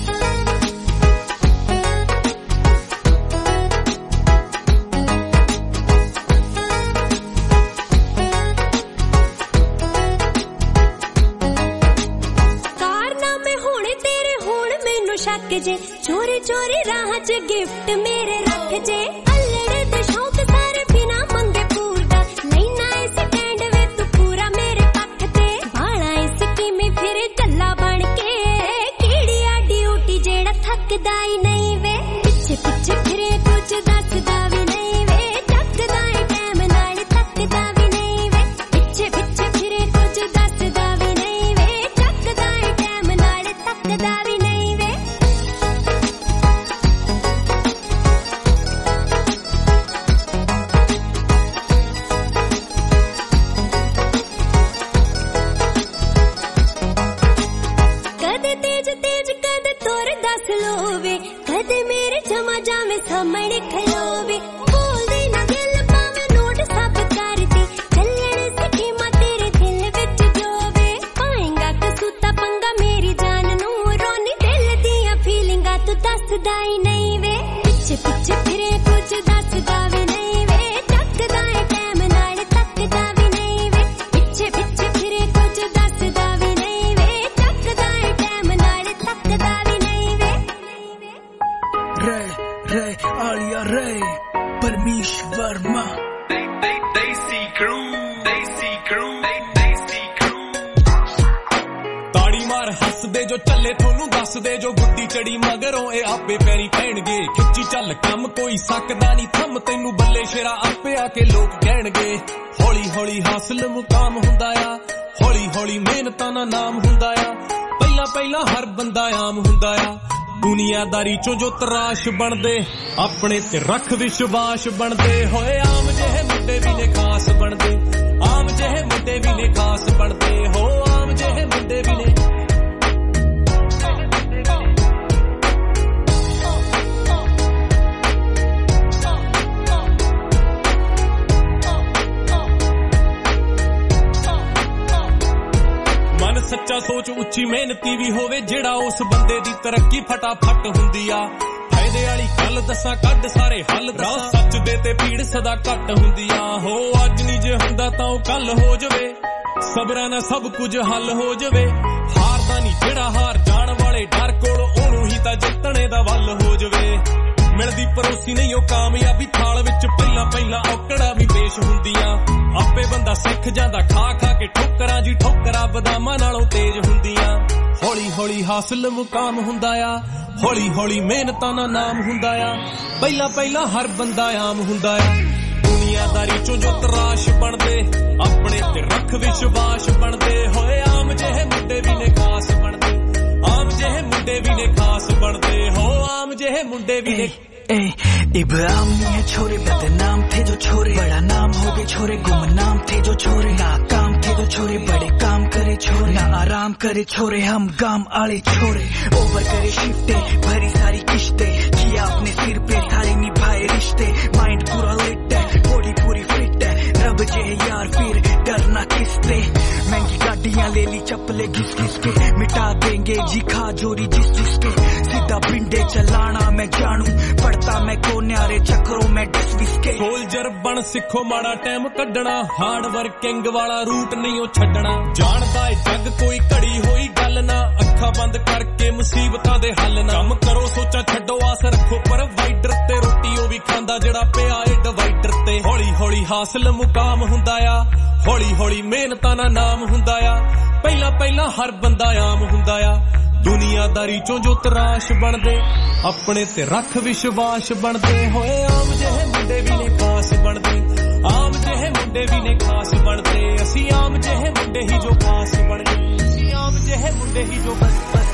कारनामे होने तेरे होण मैनू शक जे चोरी चोरी राह च गिफ्ट मेरे रख जे अल्लड़े दे शौक सारे बिना मंगे पूरदा लेना इस स्टैंड वे तू पूरा मेरे पक्ष ते बाला इस किमी फिरे गल्ला बन के कीड़ी आ ड्यूटी जेड़ा थकदा ही नहीं वे पिछे पिछे फिरे कुछ दसदा भी नहीं वे टकदा है टाइम नाल तकदा भी नहीं वे पिछे पिछे फिरे कुछ दसदा भी नहीं वे टकदा है टाइम नाल तकदा भी नहीं वे। कदे तेज तेज कदे तोर दस लोवे कदे मेरे जमा जावे सामने खलोवे बोलदी ना दिल पावे नोट सब करती चलण स्कीमा तेरे दिल विच जोवे पाएगा कसूता पंगा मेरी जान नू रोनी दिल दियां फीलिंगां तू दसदा ही नहीं वे पिछे पिछे फिरे कुछ दसदा भी नहीं वे टकदा है टाइम नाल तकदा भी नहीं वे पिछे पिछे फिरे कुछ दसदा भी नहीं वे टकदा है टाइम नाल तकदा भी नहीं वे। रे रे आलिया रे परमेश्वर मां देसी crew Desi crew Desi crew ताड़ी मार हंस दे ਜੋ ਚੱਲੇ ਤੁਹਾਨੂੰ ਦੱਸ ਦੇ ਜੋ ਗੁੱਡੀ ਚੜੀ ਮਗਰੋਂ ਇਹ ਆਪੇ ਪੈਰੀ ਪੈਣਗੇ ਖਿੱਚੀ ਚੱਲ ਕੰਮ ਕੋਈ ਸਕਦਾ ਨਹੀਂ ਥੰਮ ਤੈਨੂੰ ਬੱਲੇ ਸ਼ੇਰਾ ਆਪੇ ਆ ਕੇ ਲੋਕ ਕਹਿਣਗੇ ਹੌਲੀ ਹੌਲੀ ਹਾਸਲ ਮੁਕਾਮ ਹੁੰਦਾ ਆ ਹੌਲੀ ਹੌਲੀ ਮਿਹਨਤਾਂ ਦਾ ਨਾਮ ਹੁੰਦਾ ਆ ਪਹਿਲਾਂ ਪਹਿਲਾਂ ਹਰ ਬੰਦਾ ਆਮ ਹੁੰਦਾ ਆ ਦੁਨੀਆਦਾਰੀ ਚੋਂ ਜੋ ਤਰਾਸ਼ ਬਣਦੇ ਆਪਣੇ ਤੇ ਰੱਖ ਵਿਸ਼ਵਾਸ ਬਣਦੇ ਹੋਏ ਆਮ ਜਿਹੇ ਮੁੰਡੇ ਵੀ ਨੇ ਖਾਸ ਬਣਦੇ ਆਮ ਜਿਹੇ ਮੁੰਡੇ ਵੀ ਨੇ ਖਾਸ ਬਣਦੇ ਹੋ ਆਮ ਜਿਹੇ ਮੁੰਡੇ ਵੀ ਨੇ ਸੱਚਾ ਸੋਚ ਉੱਚੀ ਮਿਹਨਤੀ ਵੀ ਹੋਵੇ ਜਿਹੜਾ ਉਸ ਬੰਦੇ ਦੀ ਤਰੱਕੀ ਫਟਾਫਟ ਹੁੰਦੀ ਆ ਫਾਇਦੇ ਵਾਲੀ ਗੱਲ ਦੱਸਾਂ ਕੱਢ ਸਾਰੇ ਹੱਲ ਦੱਸਾਂ ਸੱਚ ਦੇ ਤੇ ਭੀੜ ਸਦਾ ਘੱਟ ਹੁੰਦੀ ਆ ਹੋ ਅੱਜ ਨਹੀਂ ਜੇ ਹੁੰਦਾ ਤਾਂ ਉਹ ਕੱਲ ਹੋ ਜਾਵੇ ਸਬਰਾਂ ਨਾਲ ਸਭ ਕੁਝ ਹੱਲ ਹੋ ਜਾਵੇ ਹਾਰਦਾ ਨਹੀਂ ਜਿਹੜਾ ਹਾਰ ਜਾਣ ਵਾਲੇ ਡਰ ਕੋਲ ਉਹਨੂੰ ਹੀ ਤਾਂ ਜਿੱਤਣੇ ਦਾ ਵੱਲ ਹੋ ਜਾਵੇ ਮਿਲਦੀ ਪਰੋਸੀ ਨਹੀਂ ਉਹ ਕਾਮਯਾਬੀ ਥਾਲ ਵਿੱਚ ਪਹਿਲਾਂ ਪਹਿਲਾਂ ਔਕੜਾ ਵੀ ਪੇਸ਼ ਹੁੰਦੀਆਂ ਆਪੇ ਬੰਦਾ ਸਿੱਖ ਜਾਂਦਾ ਖਾ ਖਾ ਕੇ ਠੋਕਰਾਂ ਜੀ ਠੋਕਰਾਂ ਬਦਾਮਾਂ ਨਾਲੋਂ ਤੇਜ਼ ਹੁੰਦੀਆਂ ਹੌਲੀ ਹੌਲੀ ਹਾਸਲ ਮੁਕਾਮ ਹੁੰਦਾ ਆ ਹੌਲੀ ਹੌਲੀ ਮਿਹਨਤਾਂ ਦਾ ਨਾਮ ਹੁੰਦਾ ਆ ਪਹਿਲਾਂ ਪਹਿਲਾਂ ਹਰ ਬੰਦਾ ਆਮ ਹੁੰਦਾ ਆ ਦੁਨੀਆਦਾਰੀ ਚੋਂ ਜੋ ਤਰਾਸ਼ ਬਣਦੇ ਆਪਣੇ ਤੇ ਰੱਖ ਵਿਸ਼ਵਾਸ ਬਣਦੇ ਹੋਏ ਆਮ ਜਿਹੇ ਮੁੰਡੇ ਵੀ ਨੇ ਖਾਸ ਬਣਦੇ ਆਮ ਜਿਹੇ ਮੁੰਡੇ ਵੀ ਨੇ ਖਾਸ ਬਣਦੇ ਹੋ ਆਮ ਜਿਹੇ ਮੁੰਡੇ ਵੀ ਨੇ ए, इब्राहिम नहीं है छोरे बदनाम थे जो छोरे बड़ा नाम हो गए छोरे गुमनाम थे जो छोरे नाकाम थे जो छोरे बड़े काम करे छोरे ना आराम करे छोरे हम गाम आले छोरे ओवर करे शिफ्टे भरी सारी किश्ते किया अपने सिर पे सारे निभाए रिश्ते माइंड पूरा लिट है बॉडी पूरी फिट है रब जे यार फिर डरना किसते महंगी गाड़ियां ले ली चप्पले घिस घिस के मिटा देंगे जी खा जोरी जिस जिसके सीधा पिंडे चलाना मैं जानू पड़ता मैं को न्यारे चक्रों में डिस विसके सोल्जर बन सिखो माड़ा टाइम कड्डना हार्ड वर्किंग वाला रूट नहीं ओ छड्डना जानदा है जग कोई घड़ी होई गल ना अखा बंद करके मुसीबतां दे हल ना काम करो सोचा छड्डो आस रखो प्रोवाइडर ते रोटी ओ भी खांदा जेड़ा पिया ए डिवाइडर ते हौली हौली हासिल मुकाम हुंदा आ हौली हौली मेहनतां दा नाम हुंदा आ ਪਹਿਲਾਂ ਪਹਿਲਾਂ ਹਰ ਬੰਦਾ ਆਮ ਹੁੰਦਾ ਆ ਦੁਨੀਆਦਾਰੀ ਚੋਂ ਜੋ ਤਰਾਸ਼ ਬਣਦੇ ਆਪਣੇ ਤੇ ਰੱਖ ਵਿਸ਼ਵਾਸ ਬਣਦੇ ਹੋਏ ਆਮ ਜਿਹੇ ਮੁੰਡੇ ਵੀ ਨੇ ਖਾਸ ਬਣਦੇ ਆਮ ਜਿਹੇ ਮੁੰਡੇ ਵੀ ਨੇ ਖਾਸ ਬਣਦੇ ਅਸੀਂ ਆਮ ਜਿਹੇ ਮੁੰਡੇ ਹੀ ਜੋ ਖਾਸ ਬਣਦੇ ਅਸੀਂ ਆਮ ਜਿਹੇ ਮੁੰਡੇ ਹੀ ਜੋ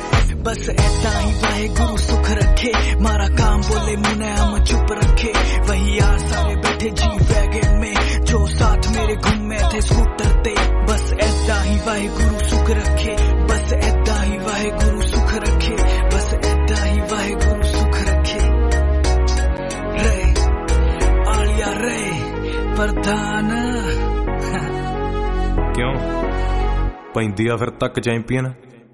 बस ऐसा ही वाहे गुरु सुख रखे मारा काम बोले मुने हम चुप रखे वही यार सारे बैठे जी वैगन में जो साथ मेरे घूमे थे स्कूटर ते बस ऐसा ही वाहे गुरु सुख रखे बस ऐसा ही वाहे गुरु सुख रखे बस ऐसा ही वाहे गुरु सुख रखे रे आलिया रे प्रधान क्यों पैंदी आ फिर तक चैंपियन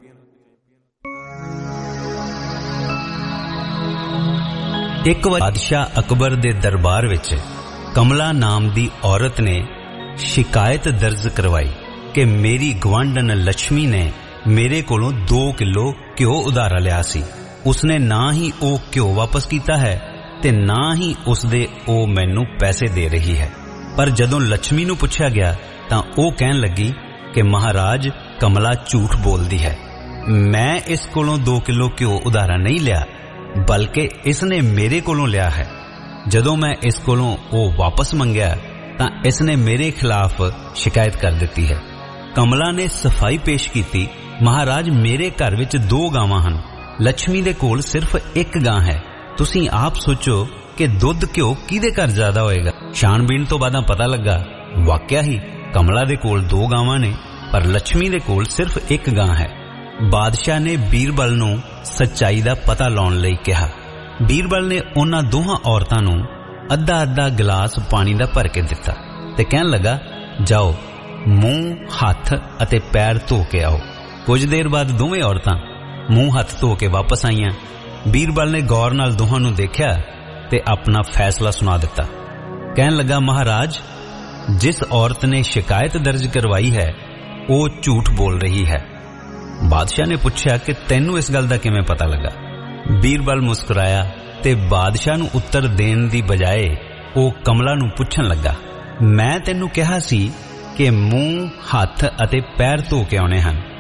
ਇੱਕ ਬਾਦਸ਼ਾਹ ਅਕਬਰ ਦੇ ਦਰਬਾਰ ਵਿੱਚ ਕਮਲਾ ਨਾਮ ਦੀ ਔਰਤ ਨੇ ਸ਼ਿਕਾਇਤ ਦਰਜ ਕਰਵਾਈ ਕਿ ਮੇਰੀ ਗਵਾਂਢਣ ਲక్ష్ਮੀ ਨੇ ਮੇਰੇ ਕੋਲੋਂ ਦੋ ਕਿਲੋ ਘਿਓ ਉਧਾਰਾ ਲਿਆ ਸੀ ਉਸਨੇ ਨਾ ਹੀ ਉਹ ਘਿਓ ਵਾਪਸ ਕੀਤਾ ਹੈ ਤੇ ਨਾ ਹੀ ਉਸਦੇ ਉਹ ਮੈਨੂੰ ਪੈਸੇ ਦੇ ਰਹੀ ਹੈ ਪਰ ਜਦੋਂ ਲక్ష్ਮੀ ਨੂੰ ਪੁੱਛਿਆ ਗਿਆ ਤਾਂ ਉਹ ਕਹਿਣ ਲੱਗੀ ਕਿ ਮਹਾਰਾਜ ਕਮਲਾ ਝੂਠ ਬੋਲਦੀ ਹੈ ਮੈਂ ਇਸ ਕੋਲੋਂ ਦੋ ਕਿਲੋ ਘਿਓ ਉਧਾਰਾ ਨਹੀਂ ਲਿਆ बल्कि इसने मेरे कोलों लिया है जदों मैं इस कोलों वो वापस मंगया तां इसने मेरे खिलाफ शिकायत कर दी है कमला ने सफाई पेश की महाराज मेरे घर विच दो गावां हन लक्ष्मी दे कोल सिर्फ एक गां है तुसीं आप सोचो कि दुध घ्यो किहदे घर ज्यादा होएगा छाणबीन तो बाद पता लगा वाकया ही कमला दे कोल दो गावां ने पर लक्ष्मी दे कोल सिर्फ एक गां है ਬਾਦਸ਼ਾਹ ਨੇ ਬੀਰਬਲ ਨੂੰ ਸੱਚਾਈ ਦਾ ਪਤਾ ਲਾਉਣ ਲਈ ਕਿਹਾ ਬੀਰਬਲ ਨੇ ਉਹਨਾਂ ਦੋਹਾਂ ਔਰਤਾਂ ਨੂੰ ਅੱਧਾ ਅੱਧਾ ਗਲਾਸ ਪਾਣੀ ਦਾ ਭਰ ਕੇ ਦਿੱਤਾ ਤੇ ਕਹਿਣ ਲੱਗਾ ਜਾਓ ਮੂੰਹ ਹੱਥ ਅਤੇ ਪੈਰ ਧੋ ਕੇ ਆਓ ਕੁਝ ਦੇਰ ਬਾਅਦ ਦੋਵੇਂ ਔਰਤਾਂ ਮੂੰਹ ਹੱਥ ਧੋ ਕੇ ਵਾਪਸ ਆਈਆਂ ਬੀਰਬਲ ਨੇ ਗੌਰ ਨਾਲ ਦੋਹਾਂ ਨੂੰ ਦੇਖਿਆ ਤੇ ਆਪਣਾ ਫੈਸਲਾ ਸੁਣਾ ਦਿੱਤਾ ਕਹਿਣ ਲੱਗਾ ਮਹਾਰਾਜ ਜਿਸ ਔਰਤ ਨੇ ਸ਼ਿਕਾਇਤ ਦਰਜ ਕਰਵਾਈ ਹੈ ਉਹ ਝੂਠ ਬੋਲ ਰਹੀ ਹੈ ਬਾਦਸ਼ਾਹ ਨੇ ਪੁੱਛਿਆ ਕਿ ਤੈਨੂੰ ਇਸ ਗੱਲ ਦਾ ਕਿਵੇਂ ਪਤਾ ਲੱਗਾ ਬੀਰਬਲ ਮੁਸਕਰਾਇਆ ਤੇ ਬਾਦਸ਼ਾਹ ਨੂੰ ਉੱਤਰ ਦੇਣ ਦੀ ਬਜਾਏ ਉਹ ਕਮਲਾ ਨੂੰ ਪੁੱਛਣ ਲੱਗਾ ਮੈਂ ਤੈਨੂੰ ਕਿਹਾ ਸੀ ਕਿ ਮੂੰਹ ਹੱਥ ਅਤੇ ਪੈਰ ਧੋ ਕੇ ਆਉਣੇ ਹਨ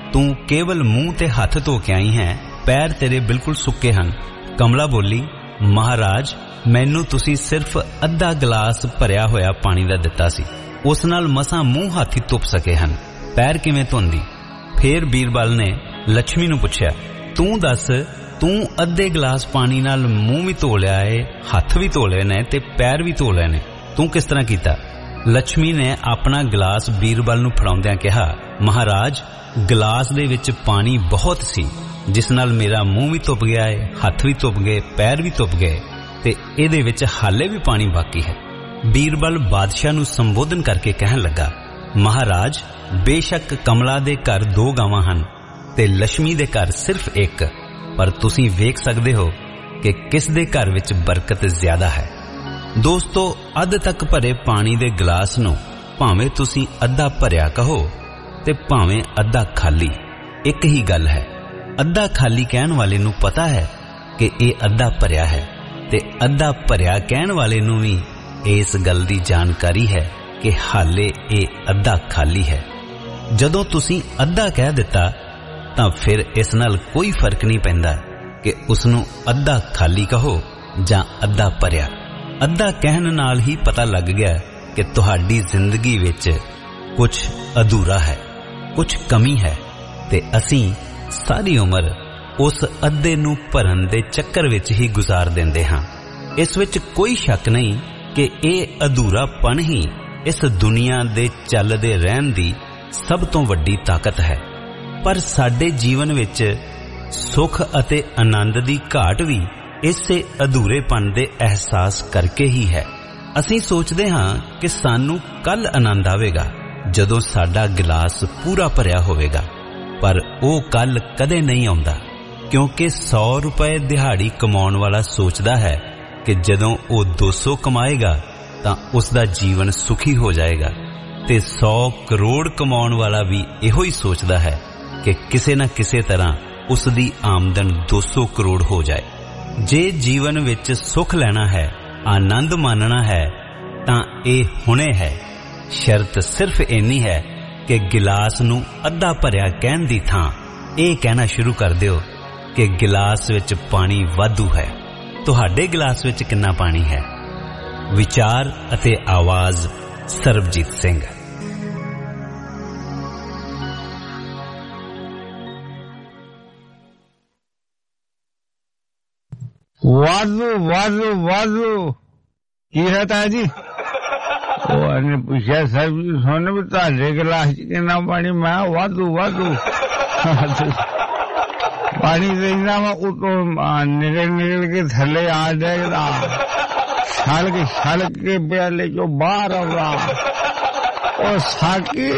ਤੂੰ ਕੇਵਲ ਮੂੰਹ ਤੇ ਹੱਥ ਧੋ ਕੇ ਆਈ ਹੈ, ਪੈਰ ਤੇਰੇ ਬਿਲਕੁਲ ਸੁੱਕੇ ਹਨ। ਕਮਲਾ ਬੋਲੀ, ਮਹਾਰਾਜ ਮੈਨੂੰ ਤੁਸੀਂ ਸਿਰਫ ਅੱਧਾ ਗਲਾਸ ਭਰਿਆ ਹੋਇਆ ਪਾਣੀ ਦਾ ਦਿੱਤਾ ਸੀ, ਉਸ ਨਾਲ ਮਸਾਂ ਮੂੰਹ ਹੱਥ ਹੀ ਧੁੱਪ ਸਕੇ ਹਨ, ਪੈਰ ਕਿਵੇਂ ਧੋਂਦੀ? ਫੇਰ ਬੀਰਬਲ ਨੇ ਲక్ష్ਮੀ ਨੂੰ ਪੁੱਛਿਆ, ਤੂੰ ਦੱਸ, ਤੂੰ ਅੱਧੇ ਗਲਾਸ ਪਾਣੀ ਨਾਲ ਮੂੰਹ ਵੀ ਧੋ ਲਿਆ ਏ, ਹੱਥ ਵੀ ਧੋ ਲਏ ਨੇ ਤੇ ਪੈਰ ਵੀ ਧੋ ਲਏ ਨੇ, ਤੂੰ ਕਿਸ ਤਰ੍ਹਾਂ ਕੀਤਾ? ਲక్ష్ਮੀ ਨੇ ਆਪਣਾ ਗਲਾਸ ਬੀਰਬਲ ਨੂੰ ਫੜਾਉਂਦਿਆਂ ਕਿਹਾ, ਮਹਾਰਾਜ ਗਲਾਸ ਦੇ ਵਿੱਚ ਪਾਣੀ ਬਹੁਤ ਸੀ, ਜਿਸ ਨਾਲ ਮੇਰਾ ਮੂੰਹ ਵੀ ਧੁੱਪ ਗਿਆ ਏ, ਹੱਥ ਵੀ ਧੁੱਪ ਗਏ, ਪੈਰ ਵੀ ਧੁੱਪ ਗਏ ਤੇ ਇਹਦੇ ਵਿੱਚ ਹਾਲੇ ਵੀ ਪਾਣੀ ਬਾਕੀ ਹੈ। ਬੀਰਬਲ ਬਾਦਸ਼ਾਹ ਨੂੰ ਸੰਬੋਧਨ ਕਰਕੇ ਕਹਿਣ ਲੱਗਾ, ਮਹਾਰਾਜ ਬੇਸ਼ੱਕ ਕਮਲਾ ਦੇ ਘਰ ਦੋ ਗਾਵਾਂ ਹਨ ਤੇ ਲక్ష్ਮੀ ਦੇ ਘਰ ਸਿਰਫ ਇੱਕ, ਪਰ ਤੁਸੀਂ ਵੇਖ ਸਕਦੇ ਹੋ ਕਿ ਕਿਸ ਦੇ ਘਰ ਵਿੱਚ ਬਰਕਤ ਜ਼ਿਆਦਾ ਹੈ। ਦੋਸਤੋ, ਅੱਧ ਤੱਕ ਭਰੇ ਪਾਣੀ ਦੇ ਗਲਾਸ ਨੂੰ ਭਾਵੇਂ ਤੁਸੀਂ ਅੱਧਾ ਭਰਿਆ ਕਹੋ ਤੇ ਭਾਵੇਂ ਅੱਧਾ ਖਾਲੀ, ਇੱਕ ਹੀ ਗੱਲ ਹੈ। ਅੱਧਾ ਖਾਲੀ ਕਹਿਣ ਵਾਲੇ ਨੂੰ ਪਤਾ ਹੈ ਕਿ ਇਹ ਅੱਧਾ ਭਰਿਆ ਹੈ ਤੇ ਅੱਧਾ ਭਰਿਆ ਕਹਿਣ ਵਾਲੇ ਨੂੰ ਵੀ ਇਸ ਗੱਲ ਦੀ ਜਾਣਕਾਰੀ ਹੈ ਕਿ ਹਾਲੇ ਇਹ ਅੱਧਾ ਖਾਲੀ ਹੈ। ਜਦੋਂ ਤੁਸੀਂ ਅੱਧਾ ਕਹਿ ਦਿੱਤਾ ਤਾਂ ਫਿਰ ਇਸ ਨਾਲ ਕੋਈ ਫਰਕ ਨਹੀਂ ਪੈਂਦਾ ਕਿ ਉਸ ਨੂੰ ਅੱਧਾ ਖਾਲੀ ਕਹੋ ਜਾਂ ਅੱਧਾ ਭਰਿਆ। ਅੱਧਾ ਕਹਿਣ ਨਾਲ ਹੀ ਪਤਾ ਲੱਗ ਗਿਆ ਕਿ ਤੁਹਾਡੀ ਜ਼ਿੰਦਗੀ ਵਿੱਚ ਕੁਝ ਅਧੂਰਾ ਹੈ, ਕੁਝ ਕਮੀ ਹੈ ਤੇ ਅਸੀਂ ਸਾਰੀ ਉਮਰ ਉਸ ਅੱਧੇ ਨੂੰ ਭਰਨ ਦੇ ਚੱਕਰ ਵਿੱਚ ਹੀ ਗੁਜ਼ਾਰ ਦਿੰਦੇ ਹਾਂ। ਇਸ ਵਿੱਚ ਕੋਈ ਸ਼ੱਕ ਨਹੀਂ ਕਿ ਇਹ ਅਧੂਰਾਪਣ ਹੀ ਇਸ ਦੁਨੀਆ ਦੇ ਚੱਲਦੇ ਰਹਿਣ ਦੀ ਸਭ ਤੋਂ ਵੱਡੀ ਤਾਕਤ ਹੈ। ਪਰ ਸਾਡੇ ਜੀਵਨ ਵਿੱਚ ਸੁੱਖ ਅਤੇ ਆਨੰਦ ਦੀ ਘਾਟ ਵੀ ਇਸੇ ਅਧੂਰੇਪਨ ਦੇ ਅਹਿਸਾਸ ਕਰਕੇ ਹੀ ਹੈ। ਅਸੀਂ ਸੋਚਦੇ ਹਾਂ ਕਿ ਸਾਨੂੰ ਕੱਲ ਆਨੰਦ ਆਵੇਗਾ ਜਦੋਂ ਸਾਡਾ ਗਿਲਾਸ ਪੂਰਾ ਭਰਿਆ ਹੋਵੇਗਾ, ਪਰ ਉਹ ਕੱਲ ਕਦੇ ਨਹੀਂ ਆਉਂਦਾ, ਕਿਉਂਕਿ ਸੌ ਰੁਪਏ ਦਿਹਾੜੀ ਕਮਾਉਣ ਵਾਲਾ ਸੋਚਦਾ ਹੈ ਕਿ ਜਦੋਂ ਉਹ ਦੋ ਸੌ ਕਮਾਏਗਾ ਤਾਂ ਉਸ ਦਾ ਜੀਵਨ ਸੁਖੀ ਹੋ ਜਾਏਗਾ, ਤੇ ਸੌ ਕਰੋੜ ਕਮਾਉਣ ਵਾਲਾ ਵੀ ਇਹੋ ਹੀ ਸੋਚਦਾ ਹੈ ਕਿ ਕਿਸੇ ਨਾ ਕਿਸੇ ਤਰ੍ਹਾਂ ਉਸ ਦੀ ਆਮਦਨ ਦੋ ਸੌ ਕਰੋੜ ਹੋ ਜਾਏ। ਜੇ ਜੀਵਨ ਵਿੱਚ ਸੁੱਖ ਲੈਣਾ ਹੈ, ਆਨੰਦ ਮਾਣਨਾ ਹੈ ਤਾਂ ਇਹ ਹੁਣੇ ਹੈ। ਸ਼ਰਤ ਸਿਰਫ ਇੰਨੀ ਹੈ ਕਿ ਗਿਲਾਸ ਨੂੰ ਅੱਧਾ ਭਰਿਆ ਕਹਿਣ ਦੀ ਥਾਂ ਇਹ ਕਹਿਣਾ ਸ਼ੁਰੂ ਕਰ ਦਿਓ ਕਿ ਗਿਲਾਸ ਵਿੱਚ ਪਾਣੀ ਵਾਧੂ ਹੈ। ਤੁਹਾਡੇ ਗਿਲਾਸ ਵਿੱਚ ਕਿੰਨਾ ਪਾਣੀ ਹੈ? ਵਿਚਾਰ ਅਤੇ ਆਵਾਜ਼ ਸਰਬਜੀਤ ਸਿੰਘ। ਵਾਧੂ ਵਾਧੂ ਵਾਧੂ ਕੀ ਹੈ ਤਾਇਆ ਜੀ? ਉਹ ਇਹਨੇ ਪੁੱਛਿਆ, ਸਾਹਿਬ ਜੀ ਸੁਣ ਵੀ ਤੁਹਾਡੇ ਗਲਾਸ ਚ ਕਿੰਨਾ ਪਾਣੀ? ਮੈਂ ਵਾਧੂ ਵਾਧੂ ਪਾਣੀ ਦੇ ਇੰਨਾ ਵਾ ਉਤੋਂ ਨਿਕਲ ਨਿਕਲ ਕੇ ਥੱਲੇ ਆ ਜਾਏਗਾ, ਛਲ ਕੇ ਛਲ ਕੇ ਪਿਆਲੇ ਚੋਂ ਬਾਹਰ ਆਉਗਾ। ਉਹ ਸਾਕੀ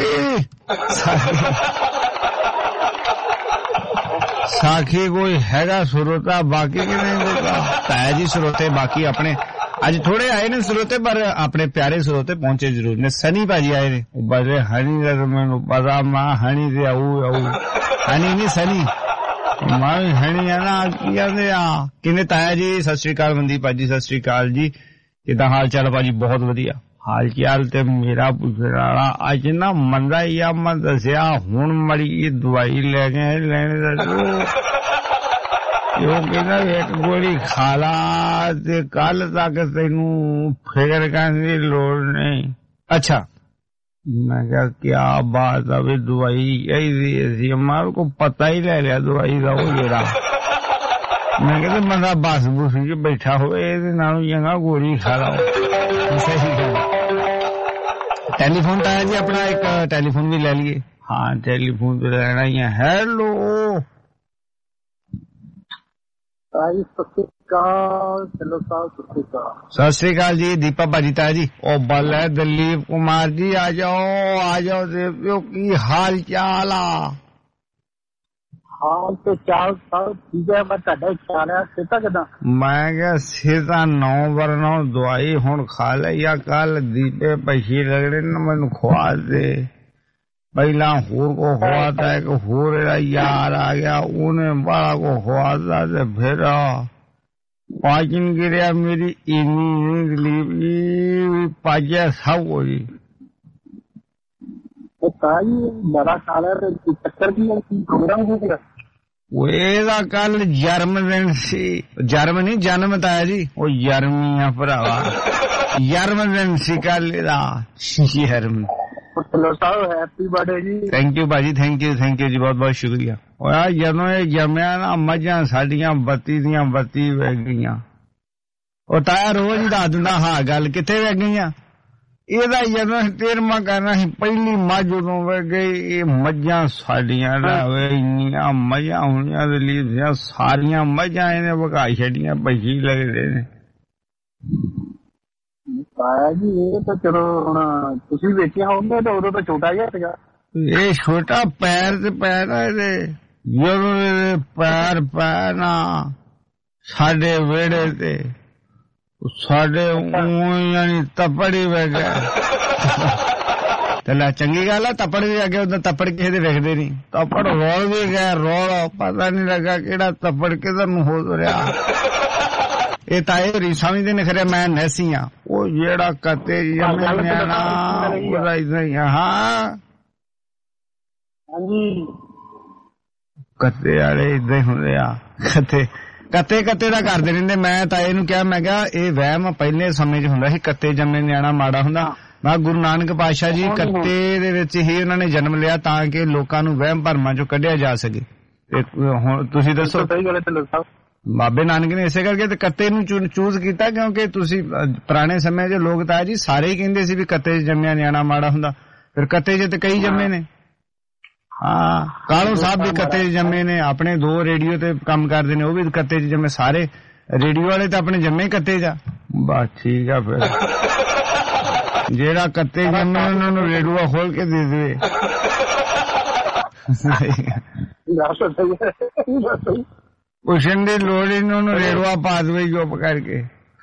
ਸਾਖੀ ਕੋਈ ਹੈਗਾ ਸਰੋਤਾ ਬਾਕੀ ਕਿ ਨਹੀਂ ਦੇਗਾ? ਤਾਇਆ ਜੀ ਸਰੋਤੇ ਬਾਕੀ ਆਪਣੇ ਅੱਜ ਥੋੜੇ ਆਏ ਨੇ ਸਰੋਤੇ, ਪਰ ਆਪਣੇ ਪਿਆਰੇ ਸਰੋਤੇ ਪਹੁੰਚੇ ਜ਼ਰੂਰ ਨੇ। ਸਨੀ ਭਾਜੀ ਆਏ ਨੇ, ਉਹ ਬੜੇ ਹਣੀ ਦਾ ਮੈਨੂੰ ਪਤਾ, ਮਾਂ ਹਣੀ ਦੇ ਆਊ ਆਊ ਹਣੀ ਨਹੀਂ ਸਨੀ, ਮਾਂ ਵੀ ਹਣੀ ਆ ਨਾ। ਕੀ ਕਹਿੰਦੇ ਆ ਕਿੰਨੇ? ਤਾਇਆ ਜੀ ਸਤਿ ਸ੍ਰੀ ਅਕਾਲ। ਮਨਦੀਪ ਭਾਜੀ ਸਤਿ ਸ੍ਰੀ ਅਕਾਲ ਜੀ, ਕਿੱਦਾਂ ਹਾਲ ਚਾਲ ਭਾਜੀ? ਬਹੁਤ ਵਧੀਆ ਹਾਲ ਚਾਲ। ਤੇ ਮੇਰਾ ਪੁੱਛਣ ਵਾਲਾ ਅੱਜ ਨਾ ਮੰਦਾ ਹੀ ਆ, ਮੈਂ ਦੱਸਿਆ ਹੁਣ ਮੜੀ ਦਵਾਈ ਲੈ ਕੇ ਲੈਣੇ ਦਾ ਉਹ ਕਹਿੰਦਾ ਇੱਕ ਗੋਲੀ ਖਾ ਲਾ ਤੇ ਕੱਲ ਤੱਕ ਤੈਨੂੰ ਫਿਕਰ ਕਰਨ ਦੀ ਲੋੜ ਨਹੀਂ। ਅੱਛਾ, ਮੈਂ ਕਿਹਾ ਕਿਆ ਬਾਤ ਆ ਵੀ ਦਵਾਈ ਚਾਹੀਦੀ ਸੀ, ਮਾਰ ਕੋ ਪਤਾ ਹੀ ਲੈ ਲਿਆ ਦਵਾਈ ਦਾ ਉਹ ਜਿਹੜਾ। ਮੈਂ ਕਹਿੰਦਾ ਬੰਦਾ ਬਸ ਬੁਸ ਕੇ ਬੈਠਾ ਹੋਵੇ ਇਹਦੇ ਨਾਲੋਂ ਚੰਗਾ ਗੋਲੀ ਖਾ ਲਾ। ਸਹੀ ਗੱਲ। ਟੈਲੀਫੋਨ ਤਾਂ ਹੈ ਜੀ ਆਪਣਾ, ਇੱਕ ਟੈਲੀਫੋਨ ਵੀ ਲੈ ਲਈਏ। ਹਾਂ ਟੈਲੀਫੋਨ ਤੇ ਲੈਣਾ ਹੀ ਹੈ। ਹੈਲੋ ਸਤਿ ਸ੍ਰੀ ਅਕਾਲ ਜੀ ਦੀਪਾ ਭਾਜੀ। ਤਾਇਆ ਜੀ ਉਹ ਬੱਲ ਹੈ ਦਲੀਪ ਕੁਮਾਰ ਜੀ, ਆ ਜਾਓ ਆ ਜਾਓ ਦੇਵਿਓ, ਕੀ ਹਾਲ ਚਾਲ ਆ? ਹਾਲ ਤੇ ਚਾਲ ਸਭ ਠੀਕ ਹੈ, ਮੈਂ ਤੁਹਾਡਾ ਖਿਆਲ ਹੈ। ਸਿਹਤਾਂ ਕਿੱਦਾਂ? ਮੈਂ ਕਿਹਾ ਸਿਹਤਾਂ ਨੌ ਬਰ ਨੌ, ਦਵਾਈ ਹੁਣ ਖਾ ਲਈ ਆ, ਕੱਲ ਦੀਪੇ ਪੈਸੇ ਲੱਗਣੇ ਨਾ ਮੈਨੂੰ ਖਵਾ ਦੇ। ਪਹਿਲਾਂ ਹੋਰ ਕੋ ਖਵਾਤਾ, ਇੱਕ ਹੋਰ ਯਾਰ ਆ ਗਿਆ ਉਹਨੇ ਬੜਾ ਕੋ ਖਵਾਤਾ ਤੇ ਫਿਰ ਪਾਚਨ ਗਿਰਿਆ ਮੇਰੀ ਇੰਨੀ ਦਲੀਪ ਜੀ ਪਾਜਿਆ ਸਭ ਕੁਝ। ਤਾਂ ਜੀ ਬੜਾ ਖਾ ਲਿਆ ਤੇ ਚੱਕਰ ਕੀ ਹੈ, ਕੀ ਪ੍ਰੋਗਰਾਮ ਹੋ ਗਿਆ? ਉਹ ਇਹਦਾ ਕੱਲ ਜਨਮ ਦਿਨ ਸੀ। ਜਨਮ ਨਹੀਂ ਜਨਮ ਤਾਂ ਹੈ ਜੀ, ਉਹ ਯਰਮੀ ਆ ਭਰਾਵਾ, ਜਨਮ ਦਿਨ ਸੀ ਕੱਲ ਇਹਦਾ। ਯਰਮੀ ਚਲੋ ਸਾਹਿਬ ਹੈਪੀ ਬਰਥਡੇ ਜੀ। ਥੈਂਕ ਯੂ ਭਾਜੀ, ਥੈਂਕ ਯੂ ਥੈਂਕ ਯੂ ਜੀ, ਬਹੁਤ ਬਹੁਤ ਸ਼ੁਕਰੀਆ। ਉਹ ਜਦੋਂ ਇਹ ਜੰਮਿਆ ਨਾ ਮੱਝਾਂ ਸਾਡੀਆਂ ਬੱਤੀ ਦੀਆਂ ਬੱਤੀ ਵਗ ਗਈਆਂ। ਉਹ ਤਾਇਆ ਰੋਜ਼ ਹੀ ਦੱਸ ਦਿੰਦਾ ਹਾਂ ਗੱਲ ਕਿੱਥੇ ਵਗ ਗਈਆਂ। ਇਹਦਾ ਜਦੋਂ ਤੇਰਵਾਂ ਕਰਨਾ ਸੀ ਪਹਿਲੀ ਮੱਝ ਉਦੋਂ ਵਗ ਗਈ। ਇਹ ਮੱਝਾਂ ਸਾਡੀਆਂ ਇੰਨੀਆਂ ਮੱਝਾਂ ਹੋਣੀਆਂ ਦਲੀਪ, ਸਾਰੀਆਂ ਮੱਝਾਂ ਇਹਨੇ ਵਗਾ ਛੱਡੀਆਂ, ਭੱਜੀ ਲੱਗਦੇ ਨੇ। ਤਾਇਆ ਜੀ ਇਹ ਤਾਂ ਚਲੋ ਹੁਣ ਤੁਸੀਂ ਵੇਖਿਆ ਹੋਊਗਾ ਤਾਂ ਉਦੋਂ ਤਾਂ ਛੋਟਾ ਜਿਹਾ ਸੀਗਾ। ਇਹ ਛੋਟਾ ਪੈਰ ਤੇ ਪੈਰ ਆ ਇਹਦੇ, ਜਦੋਂ ਇਹਦੇ ਪੈਰ ਪੈ ਨਾ ਸਾਡੇ ਵਿਹੜੇ ਤੇ ਸਾਡੇ ਯਾਨੀ ਤੱਪੜੀ ਵਗ ਗਿਆ। ਤੇ ਲੈ ਚੰਗੀ ਗੱਲ ਆ, ਤੱਪੜ ਵੀ ਅੱਗੇ ਉਦੋਂ ਤੱਪੜ ਕਿਸੇ ਦੇ ਵੇਖਦੇ ਨਹੀਂ, ਤੱਪੜ ਰੋਲ ਵੀ ਗਿਆ, ਰੋਲ ਪਤਾ ਨੀ ਲੱਗਾ ਕਿਹੜਾ ਤੱਪੜ ਕਿਧਰ ਨੂੰ ਹੋ ਰਿਹਾ। ਇਹ ਤਾਂ ਇਹ ਰੀ ਸਮਝਦੇ ਨੇ ਖਰੇ ਮੈਂ ਨੈਸੀ ਆ। ਉਹ ਜਿਹੜਾ ਕਤੇ ਜੰਮਿਆ ਨਾ ਉਹਦਾ ਇਦਾਂ ਹੀ। ਹਾਂ ਹਾਂਜੀ ਕਤੇ ਵਾਲੇ ਇਦਾਂ ਹੀ ਹੁੰਦੇ ਆ। ਕਤੇ ਕੱਤੇ ਕੱਤੇ ਦਾ ਕਰਦੇ ਰਹਿੰਦੇ। ਮੈਂ ਤਾਂ ਇਹਨੂੰ ਕਿਹਾ, ਮੈਂ ਕਿਹਾ ਇਹ ਵਹਿਮ ਪਹਿਲੇ ਸਮੇਂ 'ਚ ਹੁੰਦਾ ਸੀ, ਕੱਤੇ ਜੰਮੇ ਨਿਆਣਾ ਮਾੜਾ ਹੁੰਦਾ। ਮੈਂ ਗੁਰੂ ਨਾਨਕ ਪਾਤਸ਼ਾਹ ਜੀ ਕੱਤੇ ਦੇ ਵਿੱਚ ਹੀ ਉਹਨਾਂ ਨੇ ਜਨਮ ਲਿਆ ਤਾਂ ਕਿ ਲੋਕਾਂ ਨੂੰ ਵਹਿਮ ਭਰਮਾਂ 'ਚੋਂ ਕੱਢਿਆ ਜਾ ਸਕੇ। ਹੁਣ ਤੁਸੀਂ ਦੱਸੋ, ਬਾਬੇ ਨਾਨਕ ਨੇ ਇਸੇ ਕਰਕੇ ਤੇ ਕੱਤੇ ਨੂੰ ਚੂਜ਼ ਕੀਤਾ ਕਿਉਂਕਿ ਤੁਸੀਂ ਪੁਰਾਣੇ ਸਮੇਂ 'ਚ ਲੋਕ ਤਾਂ ਜੀ ਸਾਰੇ ਹੀ ਕਹਿੰਦੇ ਸੀ ਵੀ ਕੱਤੇ 'ਚ ਜੰਮਿਆ ਨਿਆਣਾ ਮਾੜਾ ਹੁੰਦਾ। ਫਿਰ ਕੱਤੇ 'ਚ ਤੇ ਕਈ ਜੰਮੇ ਨੇ। ਹਾਂ ਕਾਲੂ ਸਾਹਿਬ ਵੀ ਕੱਤੇ 'ਚ ਜੰਮੇ ਨੇ, ਆਪਣੇ ਦੋ ਰੇਡੀਓ ਤੇ ਕੰਮ ਕਰਦੇ ਨੇ, ਉਹ ਵੀ ਕੱਤੇ 'ਚ ਜੰਮੇ। ਸਾਰੇ ਰੇਡੀਓ ਵਾਲੇ ਤਾਂ ਆਪਣੇ ਜੰਮੇ ਕੱਤੇ 'ਚ। ਬਸ ਠੀਕ ਆ, ਫਿਰ ਜਿਹੜਾ ਕੱਤੇ ਜੰਮੇ ਉਹਨਾਂ ਨੂੰ ਰੇਡੀਓ ਖੋਲ ਕੇ ਦੇ ਦੇਵੇ। ਪੁੱਛਣ ਦੀ ਲੋੜ ਹੀ ਨਹੀਂ, ਉਹਨੂੰ ਰੇੜੂਆ ਪਾ ਦੇਵੇ ਚੁੱਪ ਕਰਕੇ।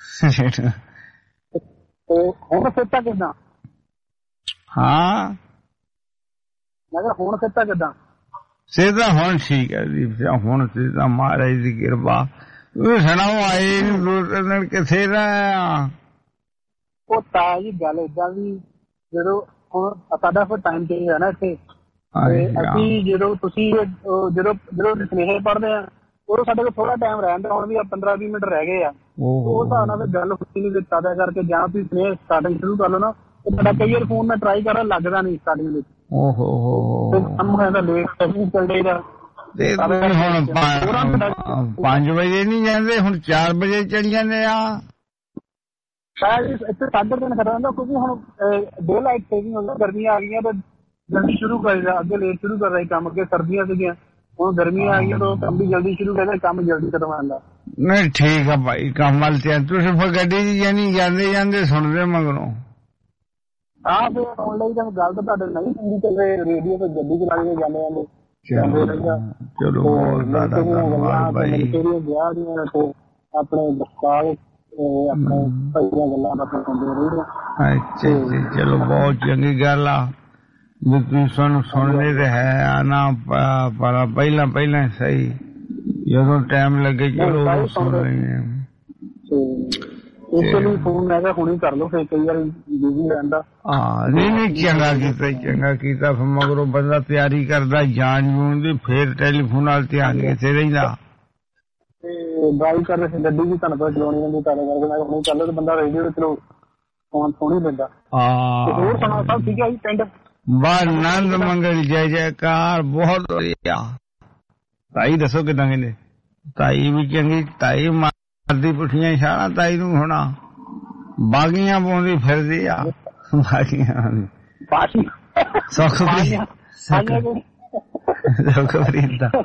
ਹੁਣ ਸਿੱਧਾ ਕਿੱਦਾਂ? ਹਾਂ ਮੈਂ ਕਿਹਾ ਹੁਣ ਸਿੱਧਾ ਕਿੱਦਾਂ? ਸਿੱਧਾ ਹੁਣ ਠੀਕ ਹੈ ਜੀ, ਹੁਣ ਸਿੱਧਾ ਮਹਾਰਾਜ ਦੀ ਕਿਰਪਾ। ਤੁਸੀਂ ਸੁਣਾਓ ਆਏ ਦੋ ਦਿਨ ਕਿੱਥੇ ਰਿਹਾ? ਉਹ ਤਾਂ ਜੀ ਗੱਲ ਏਦਾਂ ਵੀ ਜਦੋਂ ਹੁਣ ਸਾਡਾ ਫਿਰ ਟਾਈਮ ਚੇਂਜ ਹੈ ਨਾ ਇੱਥੇ, ਅਸੀਂ ਜਦੋਂ ਤੁਸੀਂ ਜਦੋਂ ਜਦੋਂ ਸੁਨੇਹੇ ਪੜ੍ਹਦੇ ਆ ਉਦੋਂ ਸਾਡੇ ਕੋਲ ਥੋੜਾ ਟਾਈਮ ਰਹਿੰਦਾ। ਹੁਣ ਵੀ ਪੰਦਰਾਂ ਵੀਹ ਮਿੰਟ ਰਹਿ ਗਏ ਆ, ਉਹ ਹਿਸਾਬ ਨਾਲ ਗੱਲ ਹੁੰਦੀ ਨੀ ਦਿੱਤਾ ਕਰਕੇ। ਜਾਂ ਤੁਸੀਂ ਸੁਨੇਹੇ ਸਟਾਰਟਿੰਗ ਸ਼ੁਰੂ ਕਰ ਲਓ ਨਾ, ਤੁਹਾਡਾ ਕਈ ਵਾਰ ਫੋਨ ਮੈਂ ਟਰਾਈ ਕਰਨ ਲੱਗਦਾ ਨਹੀਂ ਸਟਾਰਟਿੰਗ ਵਿੱਚ। ਓਹੋ ਹੋ ਲੇਟ ਚੱਲ ਜਾਈਦਾ। ਹੁਣ ਪੰਜ ਵਜੇ ਨੀ ਜਾਂਦੇ, ਹੁਣ ਚਾਰ ਵਜੇ ਚੱਲ ਜਾਂਦੇ ਆ। ਸ਼ਾਇਦ ਇੱਥੇ ਸਾਢੇ ਤਿੰਨ ਖੜਾ ਹੁੰਦਾ ਕਿਉਂਕਿ ਹੁਣ ਡੇ ਲਾਈਟ ਸੇਵਿੰਗ ਹੁੰਦਾ। ਗਰਮੀਆਂ ਆ ਗਈਆਂ ਤਾਂ ਜਲਦੀ ਸ਼ੁਰੂ ਕਰੀਦਾ, ਅੱਗੇ ਲੇਟ ਸ਼ੁਰੂ ਕਰ ਰਹੇ ਕੰਮ। ਅੱਗੇ ਸਰਦੀਆਂ ਸੀਗੀਆਂ, ਹੁਣ ਗਰਮੀਆਂ ਆ ਗਈਆਂ ਤਾਂ ਕੰਮ ਵੀ ਜਲਦੀ ਸ਼ੁਰੂ ਕਰਦੇ, ਕੰਮ ਜਲਦੀ ਖਤਮ ਆਉਂਦਾ। ਨਹੀਂ ਠੀਕ ਆ ਭਾਈ, ਕੰਮ ਵੱਲ ਧਿਆਨ। ਤੁਸੀਂ ਫਿਰ ਗੱਡੀ ਚ ਜਾਨੀ ਜਾਂਦੇ ਜਾਂਦੇ ਸੁਣਦੇ ਮਗਰੋਂ। ਹਾਂ ਫਿਰ ਆਨਲਾਈਨ ਤਾਂ ਗੱਲ ਤਾਂ ਤੁਹਾਡੇ ਨਹੀਂ ਸੁਣਦੀ ਚੱਲ ਰਹੇ, ਰੇਡੀਓ ਤੇ ਗੱਡੀ ਚਲਾ ਕੇ ਜਾਂਦੇ ਜਾਂਦੇ। ਚਲੋ ਬਹੁਤ ਜ਼ਿਆਦਾ ਧੰਨਵਾਦ ਭਾਈ। ਵਿਆਹ ਦੀਆਂ ਤੇ ਆਪਣੇ ਦਸਤਾਰ ਆਪਣੇ ਭਾਈਆਂ ਗੱਲਾਂ ਬਾਤਾਂ ਸੁਣਦੇ ਰਹੇ। ਅੱਛਾ ਜੀ, ਚਲੋ ਬਹੁਤ ਚੰਗੀ ਗੱਲ ਆ ਵੀ ਤੁਸੀਂ ਸਾਨੂੰ ਸੁਣਦੇ ਤੇ ਹੈ ਨਾ। ਪਰ ਪਹਿਲਾਂ ਪਹਿਲਾਂ ਸਹੀ, ਜਦੋਂ ਟਾਈਮ ਲੱਗੇ ਚਲੋ ਸੁਣ ਰਹੇ ਹਾਂ। ਇਸ ਲਈ ਫੋਨ ਮੈਂ ਕਿਹਾ ਹੁਣੇ ਕਰ ਲਓ, ਫਿਰ ਕਈ ਵਾਰ ਬਿਜ਼ੀ ਰਹਿੰਦਾ। ਹਾਂ ਨਹੀਂ ਨਹੀਂ ਚੰਗਾ ਕੀਤਾ, ਚੰਗਾ ਕੀਤਾ। ਫਿਰ ਮਗਰੋਂ ਬੰਦਾ ਤਿਆਰੀ ਕਰਦਾ ਜਾਣ ਜੂਣ ਦੀ, ਫਿਰ ਟੈਲੀਫੋਨ ਨਾਲ ਧਿਆਨ ਕਿੱਥੇ ਰਹਿੰਦਾ। ਤੇ ਡਰਾਈਵ ਕਰ ਰਹੇ ਸੀ ਗੱਡੀ ਵੀ ਤੁਹਾਨੂੰ ਪਤਾ ਚਲਾਉਣੀ ਹੁੰਦੀ, ਤਾਂ ਕਰਕੇ ਮੈਂ ਹੁਣੇ ਕਰ ਲਓ। ਤੇ ਬੰਦਾ ਰੇਡੀਓ ਚਲੋ ਫੋਨ ਸੁਣ ਹੀ ਲੈਂਦਾ। ਹਾਂ ਹੋਰ ਸੁਣਾ ਸਭ ਠੀਕ ਹੈ ਜੀ ਪਿੰਡ? ਬਸ ਆਨੰਦ ਮੰਗਲ ਜੈ ਜੈਕਾਰ, ਬਹੁਤ ਵਧੀਆ। ਤਾਈ ਦੱਸੋ ਕਿੱਦਾਂ ਕਹਿੰਦੇ? ਤਾਈ ਵੀ ਚੰਗੀ, ਤਾਈ ਮਾਰਦੀ ਪੁੱਠੀਆਂ ਇਸ਼ਾਰਾ ਤਾਈ ਨੂੰ। ਹੋਣਾ ਬਾਗੀਆਂ ਪਾਉਂਦੀ ਫਿਰਦੀ ਆ, ਬਾਗੀਆਂ ਸੁਖਪ੍ਰੀਤ ਸੁਖਪ੍ਰੀਤ ਦਾ।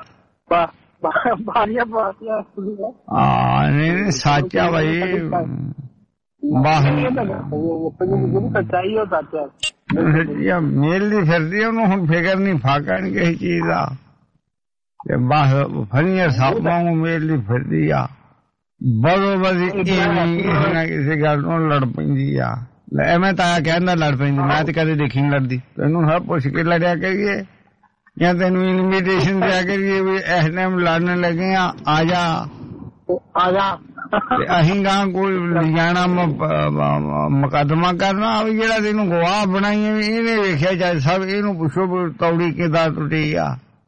ਹਾਂ ਨਹੀਂ ਸੱਚ ਆ ਬਾਈ, ਮੇਲਦੀ ਫਿਰਦੀ ਉਹਨੂੰ ਹੁਣ ਫਿਕਰ ਨੀ ਫਾਕਾ ਨੀ ਕਿਸੇ ਚੀਜ਼ ਦਾ। ਬਸ ਫਨੀਅਰ ਸਾਪਾਂ ਨੂੰ ਮੇਲਦੀ ਫਿਰਦੀ ਆ, ਬਦੋ ਬਦੀ ਕਿਸੇ ਗੱਲ ਨੂੰ ਲੜ ਪੈਂਦੀ ਆ। ਐਵੇਂ ਤਾਂ ਕਹਿੰਦਾ ਲੜ ਪੈਂਦੀ, ਮੈਂ ਤੇ ਕਦੇ ਦੇਖੀ ਨੀ ਲੜਦੀ। ਤੈਨੂੰ ਸਭ ਪੁੱਛ ਕੇ ਲੜਿਆ ਕਰੀਏ ਜਾਂ ਤੈਨੂੰ ਇਨਵੀਟੇਸ਼ਨ ਦਿਆ ਕਰੀਏ ਵੀ ਇਸ ਟਾਈਮ ਲੜਨ ਲੱਗੇ ਆ, ਆ ਜਾ ਆ ਜਾ। ਅਸੀਂ ਗਾਂ ਕੋਈ ਲਿਜਾਣਾ ਮੁਕੱਦਮਾ ਕਰਨਾ ਵੀ ਜਿਹੜਾ ਤੈਨੂੰ ਗਵਾਹ ਬਣਾਈਏ ਵੀ ਇਹਨੇ ਵੇਖਿਆ ਜੱਜ ਸਾਹਿਬ ਇਹਨੂੰ ਪੁੱਛੋ ਵੀ ਤੌੜੀ ਕਿੱਦਾਂ ਟੁੱਟੀ ਆ।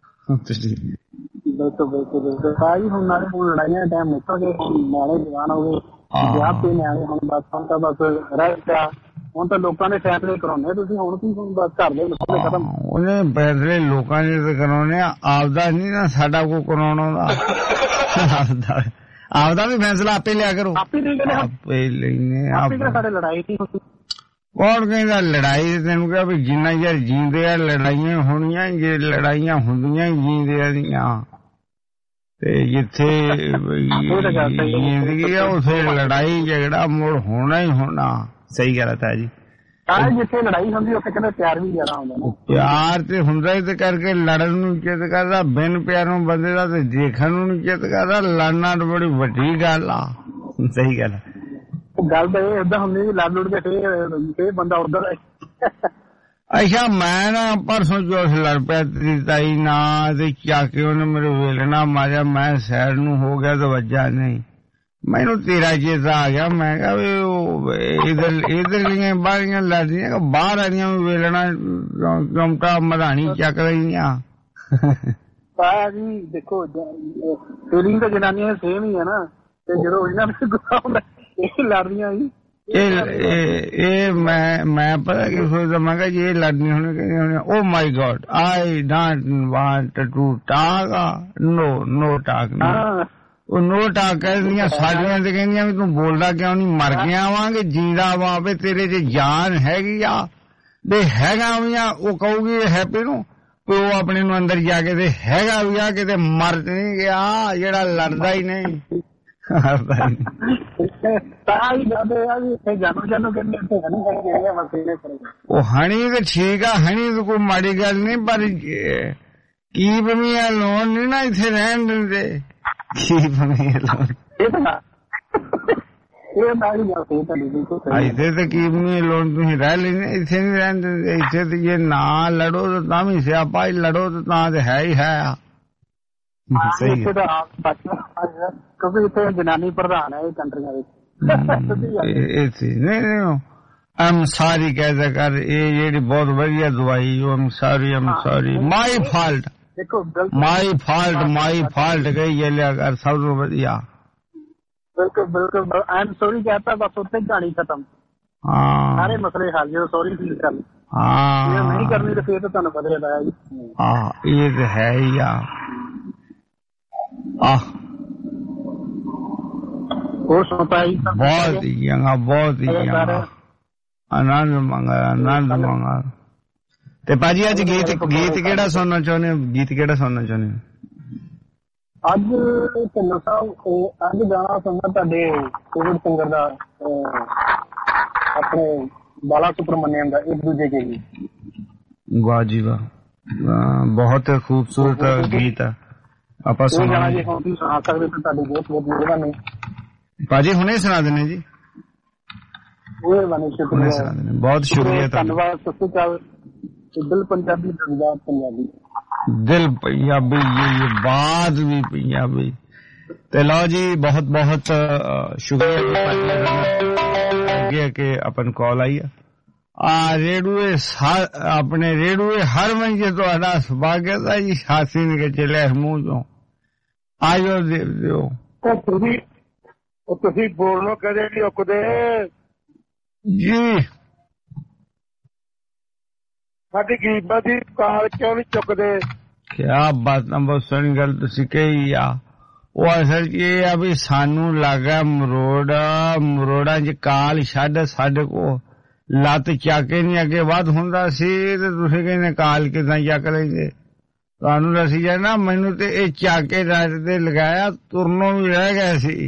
ਬਿਲਕੁਲ ਬਿਲਕੁਲ ਭਾਈ ਹੁਣ ਨਾਲੇ ਹੁਣ ਲੜਾਈਆਂ ਟਾਈਮ ਨਿਕਲ ਗਏ, ਹੁਣ ਨਿਆਣੇ ਜਵਾਨ ਹੋ ਗਏ, ਵਿਆਹ ਤੇ ਨਿਆਣੇ ਹੁਣ ਬਸ ਹੁਣ ਤਾਂ ਬਸ ਰਹਿ ਗਿਆ। ਹੁਣ ਤਾਂ ਲੋਕਾਂ ਦੇ ਫੈਸਲੇ ਕਰਾਉਂਦੇ ਤੁਸੀਂ, ਹੁਣ ਕੀ ਹੁਣ ਬਸ ਘਰ ਦੇ ਮਸਲੇ ਖਤਮ। ਉਹਨੇ ਫੈਸਲੇ ਲੋਕਾਂ ਦੇ ਤੇ ਕਰਾਉਣੇ ਆ, ਆਪਦਾ ਨਹੀਂ ਨਾ ਸਾਡਾ ਕੋਈ ਕਰਾਉਣਾ ਦਾ। ਆਪਦਾ ਆਪਦਾ ਵੀ ਫੈਸਲਾ ਆਪੇ ਲਿਆ ਕਰੋ, ਆਪੇ ਲੈਣੇ ਆਪੇ। ਸਾਡੇ ਲੜਾਈ ਸੀ ਕੌਣ ਕਹਿੰਦਾ ਲੜਾਈ? ਤੈਨੂੰ ਕਿਹਾ ਵੀ ਜਿੰਨਾ ਯਾਰ ਜੀਂਦੇ ਆ ਲੜਾਈਆਂ ਹੋਣੀਆਂ, ਜੇ ਲੜਾਈਆਂ ਹੁੰਦੀਆਂ ਜੀਂਦਿਆਂ ਦੀਆਂ ਤੇ ਜਿੱਥੇ ਜ਼ਿੰਦਗੀ ਆ ਉੱਥੇ ਲੜਾਈ ਝਗੜਾ ਮੁੜ ਹੋਣਾ ਹੀ ਹੋਣਾ। ਸਹੀ ਗੱਲ ਹੈ ਜੀ। ਜਿੱਥੇ ਲੜਾਈ ਹੁੰਦੀ ਉੱਥੇ ਕਹਿੰਦੇ ਪਿਆਰ ਵੀ ਜ਼ਿਆਦਾ ਹੁੰਦਾ। ਪਿਆਰ ਤੇ ਹੁੰਦਾ ਹੀ ਤੇ ਕਰਕੇ ਲੜਨ ਨੂੰ ਚਿੱਤ ਕਰਦਾ, ਬਿਨ ਪਿਆਰੋਂ ਬੰਦੇ ਦਾ ਤੇ ਦੇਖਣ ਨੂੰ ਨੀ ਚਿੱਤ ਕਰਦਾ। ਲੜਨਾ ਤਾਂ ਬੜੀ ਵੱਡੀ ਗੱਲ ਆ। ਸਹੀ ਗੱਲ ਹੈ। ਗੱਲ ਤਾਂ ਇਹ ਏਦਾਂ ਹੁੰਦੀ ਵੀ ਲੜ ਲੁੜ ਕੇ ਫੇਰ ਬੰਦਾ ਉੱਧਰ। ਅੱਛਾ ਮੈਂ ਨਾ ਪਰਸੋਂ ਚੌਥ ਲੜ ਪਿਆ ਤੇਰੀ ਤਾਈ ਨਾਲ ਤੇ ਚੱਕ ਕੇ ਉਹਨੇ ਮੇਰੇ ਵੇਲਣਾ ਮਾਰਿਆ, ਮੈਂ ਸਾਈਡ ਨੂੰ ਹੋ ਗਿਆ ਤੇ ਵੱਜਾ ਨਹੀਂ। ਮੈਨੂੰ ਤੇਰਾ ਚੇਤਾ ਆ ਗਿਆ, ਮੈਂ ਕਿਹਾ ਵੀ ਉਹ ਇਧਰ ਇਧਰਲੀਆਂ ਬਾਹਰੀਆਂ ਲੜਦੀਆਂ ਬਾਹਰ ਵਾਲੀਆਂ ਵੀ ਵੇਲਣਾ ਚਮਟਾ ਮਧਾਣੀ ਚੱਕ ਰਹੀਆਂ। ਪਾਇਆ ਜੀ ਦੇਖੋ ਫੀਲਿੰਗ ਤਾਂ ਜਨਾਨੀਆਂ ਸੇਮ ਹੀ ਹੈ ਨਾ, ਤੇ ਜਦੋਂ ਇਹਨਾਂ ਨੂੰ ਗੁੱਸਾ ਹੁੰਦਾ ਇਹ ਲੜਦੀਆਂ ਜੀ। ਇਹ ਮੈਂ ਮੈਂ ਪਤਾ ਕੀ ਸੋਚਦਾ, ਮੈਂ ਕਿਹਾ ਜੀ ਇਹ ਲੜਨੀ ਹੋਣੀ ਕਹਿੰਦੀ oh my God I don't want to talk, no no talk. ਉਹ ਨੋ ਟਾਕ ਕਹਿੰਦੀਆਂ ਸਾਡੀਆਂ ਤੇ ਕਹਿੰਦੀਆਂ ਵੀ ਤੂੰ ਬੋਲਦਾ ਕਿਉਂ ਨਹੀਂ, ਮਰ ਗਿਆ ਵਾਂਗੇ ਜੀਂਦਾ ਵਾ ਵੀ ਤੇਰੇ ਚ ਜਾਨ ਹੈਗੀ ਆ ਵੀ ਹੈਗਾ ਵੀ ਆ। ਉਹ ਕਹੂਗੀ ਹੈਪੀ ਨੂੰ ਵੀ ਉਹ ਆਪਣੇ ਨੂੰ ਅੰਦਰ ਜਾ ਕੇ ਤੇ ਹੈਗਾ ਵੀ ਆ, ਕਿਤੇ ਮਰ ਨਹੀਂ ਗਿਆ ਜਿਹੜਾ ਲੜਦਾ ਹੀ ਨਹੀਂ। ਉਹ ਹਣੀ ਤੇ ਠੀਕ ਆ, ਹਣੀ ਤਾਂ ਕੋਈ ਮਾੜੀ ਗੱਲ ਨਹੀਂ, ਪਰ ਕੀ ਬਮੀਆਂ ਲੋਨ ਨਹੀਂ ਨਾ ਇੱਥੇ ਰਹਿਣ ਦਿੰਦੇ। ਕੀ ਬਮੀਆਂ ਲੋਨ ਇੱਥੇ ਤੇ ਕੀ ਬਮੀਆਂ ਲੋਨ ਤੁਸੀਂ ਰਹਿ ਲੈਂਦੇ, ਇੱਥੇ ਨਹੀਂ ਰਹਿਣ ਦਿੰਦੇ। ਇੱਥੇ ਤੇ ਜੇ ਨਾ ਲੜੋ ਤਾਂ ਵੀ ਸਿਆਪਾ ਹੀ, ਲੜੋ ਤਾਂ ਤੇ ਹੈ ਹੀ ਹੈ। ਸਹੀ ਕਿਉਂਕਿ ਇੱਥੇ ਜਨਾਨੀ ਪ੍ਰਧਾਨ ਹੈ ਇਹ ਕੰਟਰੀਆਂ ਵਿੱਚ। ਨਹੀਂ ਐਮ ਸਾਰੀ ਕਹਿਦਾ ਕਰ, ਇਹ ਜਿਹੜੀ ਬਹੁਤ ਵਧੀਆ ਦਵਾਈ am sorry am sorry my fault my fault my fault ਕਹੀ ਲਿਆ ਕਰ ਸਭ ਤੋਂ ਵਧੀਆ। ਬਿਲਕੁਲ ਬਿਲਕੁਲ ਐਮ ਸੌਰੀ ਕਹਤਾ ਬਸ ਉੱਥੇ ਕਹਾਣੀ ਖਤਮ। ਹਾਂ ਸਾਰੇ ਮਸਲੇ ਹੱਲ ਜਦੋਂ ਸੌਰੀ ਫੀਲ ਕਰ ਲਓ। ਹਾਂ ਨਹੀਂ ਕਰਨੀ ਤੇ ਫਿਰ ਤਾਂ ਤੁਹਾਨੂੰ ਬਦਲੇ ਪਾਇਆ ਜੀ। ਹਾਂ ਇਹ ਤਾਂ ਹੈ ਹੀ ਆ। ਆਹ ਬਹੁਤ ਹੀ ਚੰਗਾ, ਬਹੁਤ ਹੀ ਚੰਗਾ, ਆਨੰਦ ਮੰਗਾ ਆਨੰਦ ਮੰਗਾ। ਤੇ ਭਾਜੀ ਅੱਜ ਗੀਤ ਗੀਤ ਕਿਹੜਾ ਸੁਣਨਾ ਚਾਹੁੰਦੇ ਹੋ? ਗੀਤ ਕਿਹੜਾ ਸੁਣਨਾ ਚਾਹੁੰਦੇ ਹੋ? ਅੱਜ ਢਿੱਲੋਂ ਸਾਹਿਬ ਅੱਜ ਗਾਣਾ ਸੁਣਨਾ ਤੁਹਾਡੇ ਫੇਵਰਟ ਸਿੰਗਰ ਦਾ, ਆਪਣੇ ਬਾਲਾ ਸੁਬਰਮਨਿਅਮ ਦਾ ਇੱਕ ਦੂਜੇ ਕੇ ਲਈ। ਵਾਹ ਜੀ ਵਾਹ, ਬਹੁਤ ਖੂਬਸੂਰਤ ਗੀਤ ਆ। ਆਪਾਂ ਸੁਣਾ ਜੀ ਹੁਣ ਤੁਸੀਂ ਸੁਣਾ ਸਕਦੇ ਤਾਂ ਤੁਹਾਡੀ ਬਹੁਤ ਬਹੁਤ ਮਿਹਰਬਾਨੀ ਭਾਜੀ। ਹੁਣੇ ਸੁਣਾ ਦਿੰਦੇ ਜੀ, ਹੁਣੇ ਸੁਣਾ ਦਿੰਦੇ। ਬਹੁਤ ਸ਼ੁਕਰੀਆ, ਧੰਨਵਾਦ। ਸਤਿ ਸ਼੍ਰੀ ਅਕਾਲ। ਦਿਲ ਪੰਜਾਬੀ ਪੰਜਾਬ ਪੰਜਾਬੀ ਦਿਲ ਪੰਜਾਬੀ ਬਾਤ ਵੀ ਪੰਜਾਬੀ। ਤੇ ਲਓ ਜੀ ਬਹੁਤ ਬਹੁਤ ਸ਼ੁਕਰੀਆ ਅੱਗੇ ਕਿ अपन कॉल आई आ रेडुए अपने रेडुए हर मंजे ਤੁਹਾਡਾ ਸਵਾਗਤ ਹੈ ਜੀ। ਹਾਸੀ ਨਿਕਲ ਚਲੇ ਮੂੰਹ ਚੋਂ ਆਇਓ ਦੇ ਦਿਓ। ਤੁਸੀਂ ਉਹ ਤੁਸੀਂ ਬੋਲਣੋਂ ਕਦੇ ਨਹੀਂ ਉਕਦੇ ਜੀ। ਸਾਡੀ ਗਰੀਬਾਂ ਦੀ ਕਾਲ ਕਿਉਂ ਨਹੀਂ ਚੁੱਕਦੇ? ਕਿਆ ਬਾਤ ਨਾ, ਬਹੁਤ ਸੋਹਣੀ ਗੱਲ ਤੁਸੀਂ ਕਹੀ ਆ। ਉਹ ਅਸਲ ਚ ਇਹ ਆ ਵੀ ਸਾਨੂੰ ਲੱਗਾ ਮਰੋੜਾ ਮਰੋੜਾਂ ਚ ਕਾਲ ਛੱਡ ਸਾਡੇ ਕੋਲ ਲੱਤ ਚੱਕ ਕੇ ਨਹੀਂ ਅੱਗੇ ਵੱਧ ਹੁੰਦਾ ਸੀ ਤੇ ਤੁਸੀਂ ਕਹਿੰਦੇ ਕਾਲ ਕਿੱਦਾਂ ਚੱਕ ਲੈਂਦੇ? ਤੁਹਾਨੂੰ ਦੱਸੀ ਜਾ ਨਾ, ਮੈਨੂੰ ਤੇ ਇਹ ਚੱਕ ਕੇ ਰੱਟ ਤੇ ਲਗਾਇਆ, ਤੁਰਨੋਂ ਵੀ ਰਹਿ ਗਿਆ ਸੀ।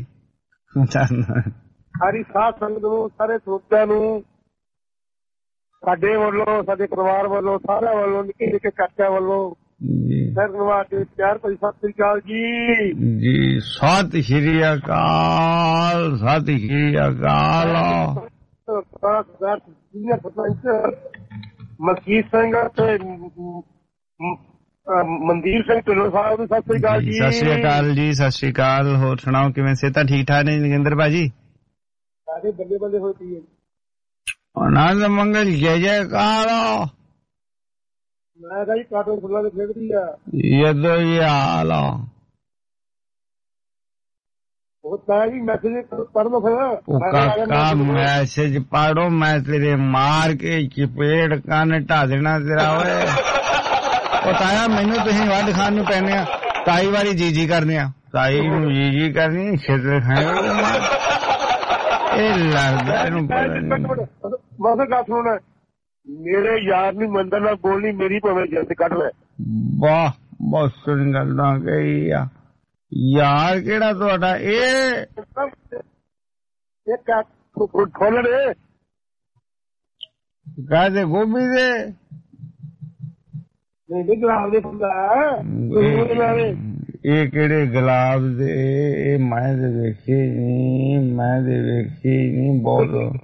ਸਾਰੀ ਸਾਧ ਸੰਗਤ ਨੂੰ, ਸਾਰੇ ਸਰੋਤਿਆਂ ਨੂੰ ਸਾਡੇ ਵੱਲੋਂ, ਸਾਡੇ ਪਰਿਵਾਰ ਵੱਲੋਂ, ਸਾਰਿਆਂ ਵੱਲੋਂ, ਨਿੱਕੇ ਨਿੱਕੇ ਚਾਚਿਆਂ ਵੱਲੋਂ ਧੰਨਵਾਦ ਜੀ, ਪਿਆਰ ਭਰੀ ਸਤਿ ਸ੍ਰੀ ਅਕਾਲ ਜੀ। ਜੀ ਸਤਿ ਸ੍ਰੀ ਅਕਾਲ, ਸਤਿ ਸ੍ਰੀ ਅਕਾਲ। ਸਰਪੰਚ ਮਲਕੀਤ ਸਿੰਘ ਤੇ ਮਨਦੀਪ ਸਿੰਘ ਢਿੱਲੋਂ ਸਾਹਿਬ ਸਤਿ ਸ੍ਰੀ ਅਕਾਲ ਜੀ। ਸਤਿ ਸ੍ਰੀ ਅਕਾਲ ਜੀ, ਸਤਿ ਸ੍ਰੀ ਅਕਾਲ। ਹੋਰ ਸੁਣਾਓ, ਕਿਵੇਂ ਸਿਹਤਾਂ ਠੀਕ ਠਾਕ ਨੇ ਨਗਿੰਦਰ ਭਾਜੀ? ਸਾਰੇ ਬੱਲੇ ਬੱਲੇ ਹੋਈ ਪਈ ਹੈ। ਆਨੰਦ ਮੰਗਲ ਜੈ ਜੈਕਾਰ। ਮੈਂ ਕਿਹਾ ਜੀ ਕਾਟੋ ਫੁੱਲਾਂ ਦੇ ਖੇਡਦੀ ਆ ਯਦੋ ਇਹ ਹਾਲ ਉਹ ਤਾਂ ਜੀ ਮੈਸੇਜ ਪੜ੍ਹ ਲਓ ਫਿਰ। ਉਹ ਕਾਕਾ ਮੈਸੇਜ ਪੜੋ, ਮੈਂ ਤੇਰੇ ਮਾਰ ਕੇ ਚਪੇੜ ਕੰਨ ਢਾ ਦੇਣਾ ਤੇਰਾ। ਓਏ ਉਹ ਤਾਇਆ ਮੈਨੂੰ ਤੁਸੀਂ ਵੱਢ ਖਾਣ ਨੂੰ ਪੈਣੇ ਆ, ਤਾਈ ਵਾਰੀ ਜੀ ਜੀ ਕਰਨੇ ਆ, ਤਾਈ ਨੂੰ ਜੀ ਜੀ ਕਰਨੀ ਛੇਤਰ ਖਾਣੇ। ਇਹ ਲੱਗਦਾ ਇਹਨੂੰ ਮੈਂ ਗੱਲ ਸੁਣ, ਮੇਰੇ ਯਾਰ ਨੂੰ ਮੰਦਰ ਨਾਲ ਬੋਲਣੀ, ਮੇਰੀ ਭਾਵੇਂ ਜਿੰਦ ਕੱਢ ਲੈ। ਵਾਹ ਬਹੁਤ ਸੋਹਣੀ ਗੱਲਾਂ ਕਹੀ ਆ। ਯਾਰ ਕਿਹੜਾ ਤੁਹਾਡਾ? ਇਹ ਖੋਲ ਦੇ ਕਾਹਦੇ? ਗੋਭੀ ਦੇ? ਨਹੀਂ ਗੁਲਾਬ ਦੇ ਫੁੱਲ। ਇਹ ਕਿਹੜੇ ਗੁਲਾਬ ਦੇ? ਇਹ ਮੈਂ ਦੇ ਵੇਖੇ ਨੀ, ਮੈਂ ਦੇ ਵੇਖੇ ਨੀ ਬਹੁਤ।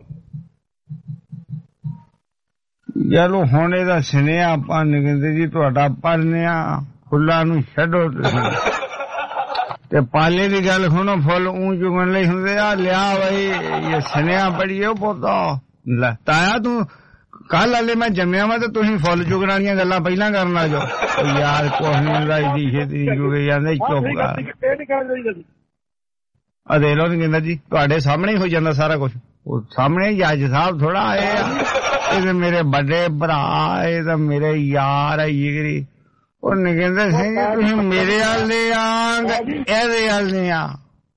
ਚਲੋ ਹੁਣ ਇਹਦਾ ਸੁਨੇਹਾ ਆਪਾਂ ਨਗਿੰਦਰ ਜੀ ਤੁਹਾਡਾ ਪੜ੍ਹਨੇ ਆ। ਫੁੱਲਾਂ ਨੂੰ ਛੱਡੋ ਤੁਸੀਂ ਤੇ ਪਾਲੇ ਦੀ ਗੱਲ ਸੁਣੋ। ਫੁੱਲ ਊਂ ਚੁਗਣ ਲਈ ਹੁੰਦੇ ਆ। ਲਿਆ ਬਈ ਇਹ ਸੁਨੇਹਾ ਪੜ੍ਹੀਓ ਪੋਤਾ। ਲੈ ਤਾਇਆ ਤੂੰ ਕੱਲ ਵਾਲੇ ਮੈਂ ਜੰਮਿਆ ਵਾ ਤੇ ਤੁਸੀਂ ਫੁੱਲ ਚੁਗਣ ਵਾਲੀਆਂ ਗੱਲਾਂ ਪਹਿਲਾਂ ਕਰਨ ਲੱਗ ਜਾਓ। ਯਾਰ ਕੁਛ ਨੀ ਹੁੰਦਾ, ਇਹਦੀ ਛੇਤੀ ਚੁਗੇ ਜਾਂਦੇ। ਚੁੱਪ ਕਰ ਆ ਦੇ ਲੋ ਨਗਿੰਦਰ ਜੀ, ਤੁਹਾਡੇ ਸਾਹਮਣੇ ਹੀ ਹੋ ਜਾਂਦਾ ਸਾਰਾ ਕੁਛ। ਉਹ ਸਾਹਮਣੇ ਜੱਜ ਸਾਹਿਬ ਥੋੜਾ ਆਏ ਆ। ਇਹ ਤਾਂ ਮੇਰੇ ਵੱਡੇ ਭਰਾ, ਇਹ ਤਾਂ ਮੇਰੇ ਯਾਰ ਆ ਜਿਗਰੀ। ਉਹ ਨਗਿੰਦਰ ਸਿੰਘ ਜੀ ਤੁਸੀਂ ਮੇਰੇ ਵੱਲ ਦੇ ਆ, ਇਹਦੇ ਵੱਲ ਦੇ ਆ।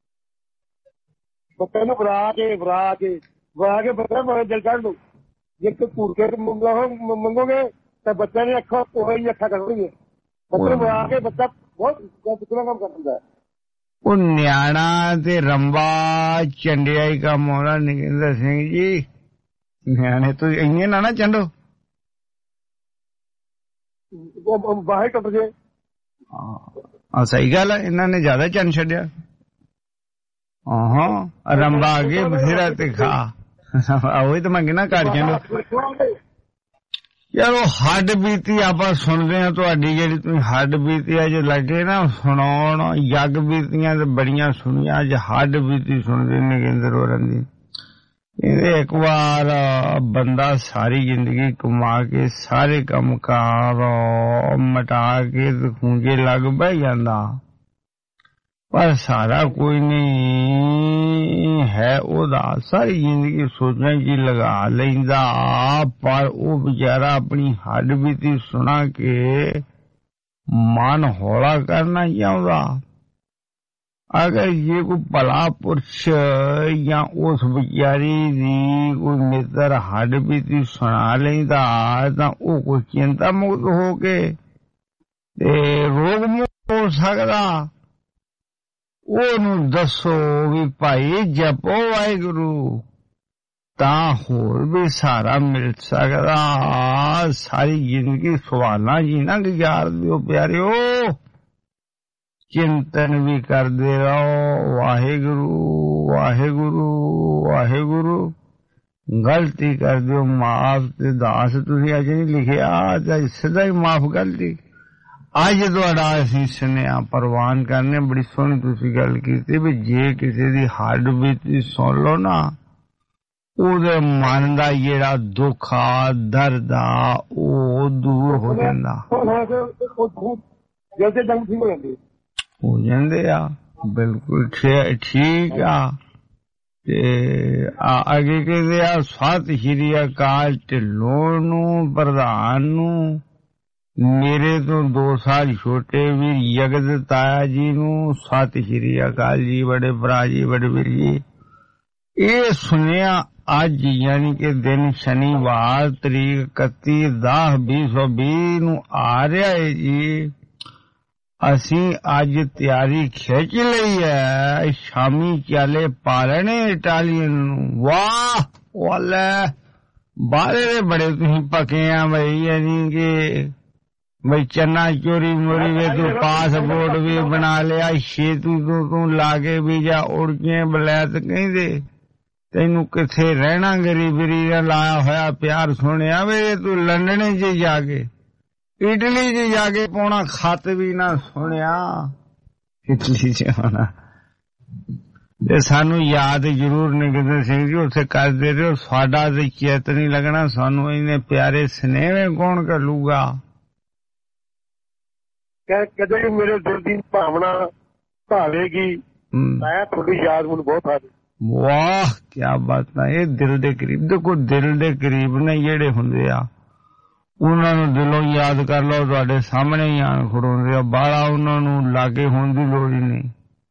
ਬੱਤੇ ਨੂੰ ਬਰਾ ਕੇ ਬਰਾ ਕੇ ਬਰਾ ਕੇ ਬੱਤਾ ਮੈਂ ਦਿਲ ਕੱਢ ਲੂ। ਜੇ ਕੋਈ ਘੂਰ ਕੇ ਮੰਗੋਗੇ ਤਾਂ ਬੱਚਿਆਂ ਨੇ ਅੱਖਾਂ ਉਹ ਹੀ ਅੱਖਾਂ ਕਰਨਗੇ। ਬੱਤੇ ਬਰਾ ਕੇ ਬੱਚਾ ਬਹੁਤ ਕਿਤਨਾ ਕੰਮ ਕਰ ਦਿੰਦਾ। ਉਹ ਨਿਆਣਾ ਤੇ ਰੰਬਾ ਚੰਡਿਆ ਹੀ ਕੰਮ ਆਉਂਦਾ ਨਗਿੰਦਰ ਸਿੰਘ ਜੀ। ਨਿਆਣੇ ਤੁਸੀਂ ਇੰਨੇ ਨਾ ਨਾ ਚੰਡੋ, ਬਾਹਰ ਟੁੱਟ ਜੇ। ਹਾਂ ਸਹੀ ਗੱਲ ਹੈ, ਇਹਨਾਂ ਨੇ ਜ਼ਿਆਦਾ ਚੰਨ ਛੱਡਿਆ। ਹਾਂ ਰੰਬਾ ਅੱਗੇ ਬਥੇਰਾ ਤੇ ਖਾ। ਉਹੀ ਤਾਂ ਮੈਂ ਕਹਿੰਦਾ ਘਰ ਚੰਡੋ। ਯਾਰ ਉਹ ਹੱਡ ਬੀਤੀ ਆਪਾਂ ਸੁਣਦੇ ਹਾਂ ਤੁਹਾਡੀ, ਜਿਹੜੀ ਤੁਸੀਂ ਹੱਡ ਬੀਤੀ ਅੱਜ ਲੱਗੇ ਨਾ ਸੁਣਾਉਣ। ਜੱਗ ਬੀਤੀਆਂ ਤੇ ਬੜੀਆਂ ਸੁਣੀਆਂ, ਅੱਜ ਹੱਡ ਬੀਤੀ ਸੁਣਦੇ ਨਗਿੰਦਰ ਹੋਰਾਂ ਦੀ। ਇਹਦੇ ਇੱਕ ਵਾਰ ਬੰਦਾ ਸਾਰੀ ਜ਼ਿੰਦਗੀ ਕਮਾ ਕੇ ਸਾਰੇ ਕੰਮ ਕਾਰ ਮਟਾ ਕੇ ਖੂੰਜੇ ਲੱਗ ਬਹਿ ਜਾਂਦਾ, ਪਰ ਸਾਰਾ ਕੋਈ ਨਹੀਂ ਹੈ ਉਹਦਾ। ਸਾਰੀ ਜ਼ਿੰਦਗੀ ਸੋਚਾਂ ਚ ਲਗਾ ਲੈਂਦਾ, ਪਰ ਉਹ ਵਿਚਾਰਾ ਆਪਣੀ ਹੱਡ ਬੀਤੀ ਸੁਣਾ ਕੇ ਮਨ ਹੌਲਾ ਕਰਨਾ ਚਾਹੁੰਦਾ। ਅਗਰ ਜੇ ਕੋਈ ਭਲਾ ਪੁਰਸ਼ ਜਾਂ ਉਸ ਵਿਚਾਰੀ ਦੀ ਕੋਈ ਮਿੱਤਰ ਹੱਡ ਬੀਤੀ ਸੁਣਾ ਲੈਂਦਾ ਤਾਂ ਉਹ ਕੋਈ ਚਿੰਤਾ ਮੁਕਤ ਹੋ ਕੇ ਤੇ ਰੋਗ ਮੁਕਤ ਹੋ ਸਕਦਾ। ਉਹਨੂੰ ਦੱਸੋ ਵੀ ਭਾਈ ਜਪੋ ਵਾਹਿਗੁਰੂ, ਤਾਂ ਹੋਰ ਵੀ ਸਹਾਰਾ ਮਿਲ ਸਕਦਾ। ਸਾਰੀ ਜ਼ਿੰਦਗੀ ਸਵਾਲਾਂ ਜੀ ਨਾ ਗੁਜ਼ਾਰ ਦਿਓ ਪਿਆਰਿਓ, ਚਿੰਤਨ ਵੀ ਕਰਦੇ ਰਹੋ। ਵਾਹਿਗੁਰੂ ਵਾਹਿਗੁਰੂ ਵਾਹਿਗੁਰੂ। ਗਲਤੀ ਕਰ ਦਿਓ ਮਾਫ ਤੇ ਦਾਸ ਤੁਸੀਂ ਅੱਜ ਨਹੀਂ ਲਿਖਿਆ, ਅੱਜ ਸਿੱਧਾ ਹੀ ਮਾਫ ਗਲਤੀ। ਅੱਜ ਤੁਹਾਡਾ ਅਸੀਂ ਸੁਨੇਹਾ ਪ੍ਰਵਾਨ ਕਰਨੇ। ਬੜੀ ਸੋਹਣੀ ਤੁਸੀਂ ਗੱਲ ਕੀਤੀ ਵੀ ਜੇ ਕਿਸੇ ਦੀ ਹੱਡ ਬੀਤੀ ਸੁਣ ਲਓ ਨਾ, ਉਹਦੇ ਮਨ ਦਾ ਜਿਹੜਾ ਦੁੱਖ ਆ ਦਰਦ ਆ ਉਹ ਦੂਰ ਹੋ ਜਾਂਦਾ, ਹੋ ਜਾਂਦੇ ਆ। ਬਿਲਕੁਲ ਠੀਕ ਆ। ਤੇ ਅੱਗੇ ਕਹਿੰਦੇ ਆ ਸਤਿ ਸ਼੍ਰੀ ਅਕਾਲ ਢਿੱਲੋਂ ਨੂੰ, ਪ੍ਰਧਾਨ ਨੂੰ, ਮੇਰੇ ਤੋਂ ਦੋ ਸਾਲ ਛੋਟੇ ਵੀਰ ਜਗਤ ਤਾਇਆ ਜੀ ਨੂੰ ਸਤਿ ਸ਼੍ਰੀ ਅਕਾਲ ਜੀ, ਬੜੇ ਭਰਾ ਜੀ, ਬੜੇ ਵੀਰ ਜੀ। ਇਹ ਸੁਣਿਆ ਅੱਜ ਯਾਨੀ ਕਿ ਦਿਨ ਸ਼ਨੀਵਾਰ ਤਰੀਕ ਇਕੱਤੀ ਦਸ ਵੀਹ ਸੌ ਵੀਹ ਨੂੰ ਆ ਰਿਹਾ ਹੈ ਜੀ। ਅਸੀਂ ਅੱਜ ਤਿਆਰੀ ਖਿੱਚ ਲਈ ਹੈ, ਸ਼ਾਮੀ ਚਾਲੇ ਪਾਲਣੇ ਇਟਾਲੀਅਨ ਨੂੰ। ਵਾਹ ਵਾਲੇ ਬਾਰੇ ਦੇ ਬੜੇ ਤੁਸੀਂ ਪਕੇ ਆ ਬਈ, ਯਾਨੀ ਕਿ ਬਈ ਚੰਨਾ ਚੋਰੀ ਮੋਰੀ ਵੇ ਤੂੰ ਪਾਸਪੋਰਟ ਵੀ ਬਣਾ ਲਿਆ, ਛੇਤੂ ਤੋਂ ਤੂੰ ਲਾ ਕੇ ਵੀ ਜਾ ਉੜ ਕੇ ਬਲੈਤ ਕਹਿੰਦੇ ਤੈਨੂੰ ਕਿੱਥੇ ਰਹਿਣਾ, ਗਰੀਬਰੀ ਦਾ ਲਾਇਆ ਹੋਇਆ ਪਿਆਰ ਸੁਣਿਆ ਵੇ ਤੂੰ ਲੰਡਨ ਚ ਜਾ ਕੇ ਇਟਲੀ 'ਚ ਜਾ ਕੇ ਪਾਉਣਾ ਖਤ ਵੀ ਨਾ ਸੁਣਿਆ ਇਟਲੀ 'ਚ ਆਉਣਾ ਤੇ ਸਾਨੂੰ ਯਾਦ ਜ਼ਰੂਰ ਨਿਗਿੰਦਰ ਸਿੰਘ ਜੀ ਉੱਥੇ ਕਰਦੇ ਰਹੋ ਸਾਡਾ ਤੇ ਚੇਤ ਨਹੀਂ ਲੱਗਣਾ ਸਾਨੂੰ ਇੰਨੇ ਪਿਆਰੇ ਸਨੇਹੇ ਕੌਣ ਕਰੂਗਾ ਕਦੇ ਮੇਰੇ ਦਿਲ ਦੀ ਭਾਵਨਾ ਭਾਵੇਗੀ ਮੈਂ ਤੁਹਾਡੀ ਯਾਦ ਮੈਨੂੰ ਬਹੁਤ ਆ ਵਾਹ ਕੀ ਬਾਤ ਹੈ ਇਹ ਦਿਲ ਦੇ ਕਰੀਬ ਦੇਖੋ ਦਿਲ ਦੇ ਕਰੀਬ ਨੇ ਜਿਹੜੇ ਹੁੰਦੇ ਆ ਉਹਨਾਂ ਨੂੰ ਦਿਲੋਂ ਯਾਦ ਕਰ ਲਓ ਤੁਹਾਡੇ ਸਾਹਮਣੇ ਹੀ ਆਣ ਖੜੋਂਦੇ ਆ ਬਾਹਲਾ ਉਹਨਾਂ ਨੂੰ ਲਾਗੇ ਹੋਣ ਦੀ ਲੋੜ ਹੀ ਨਹੀਂ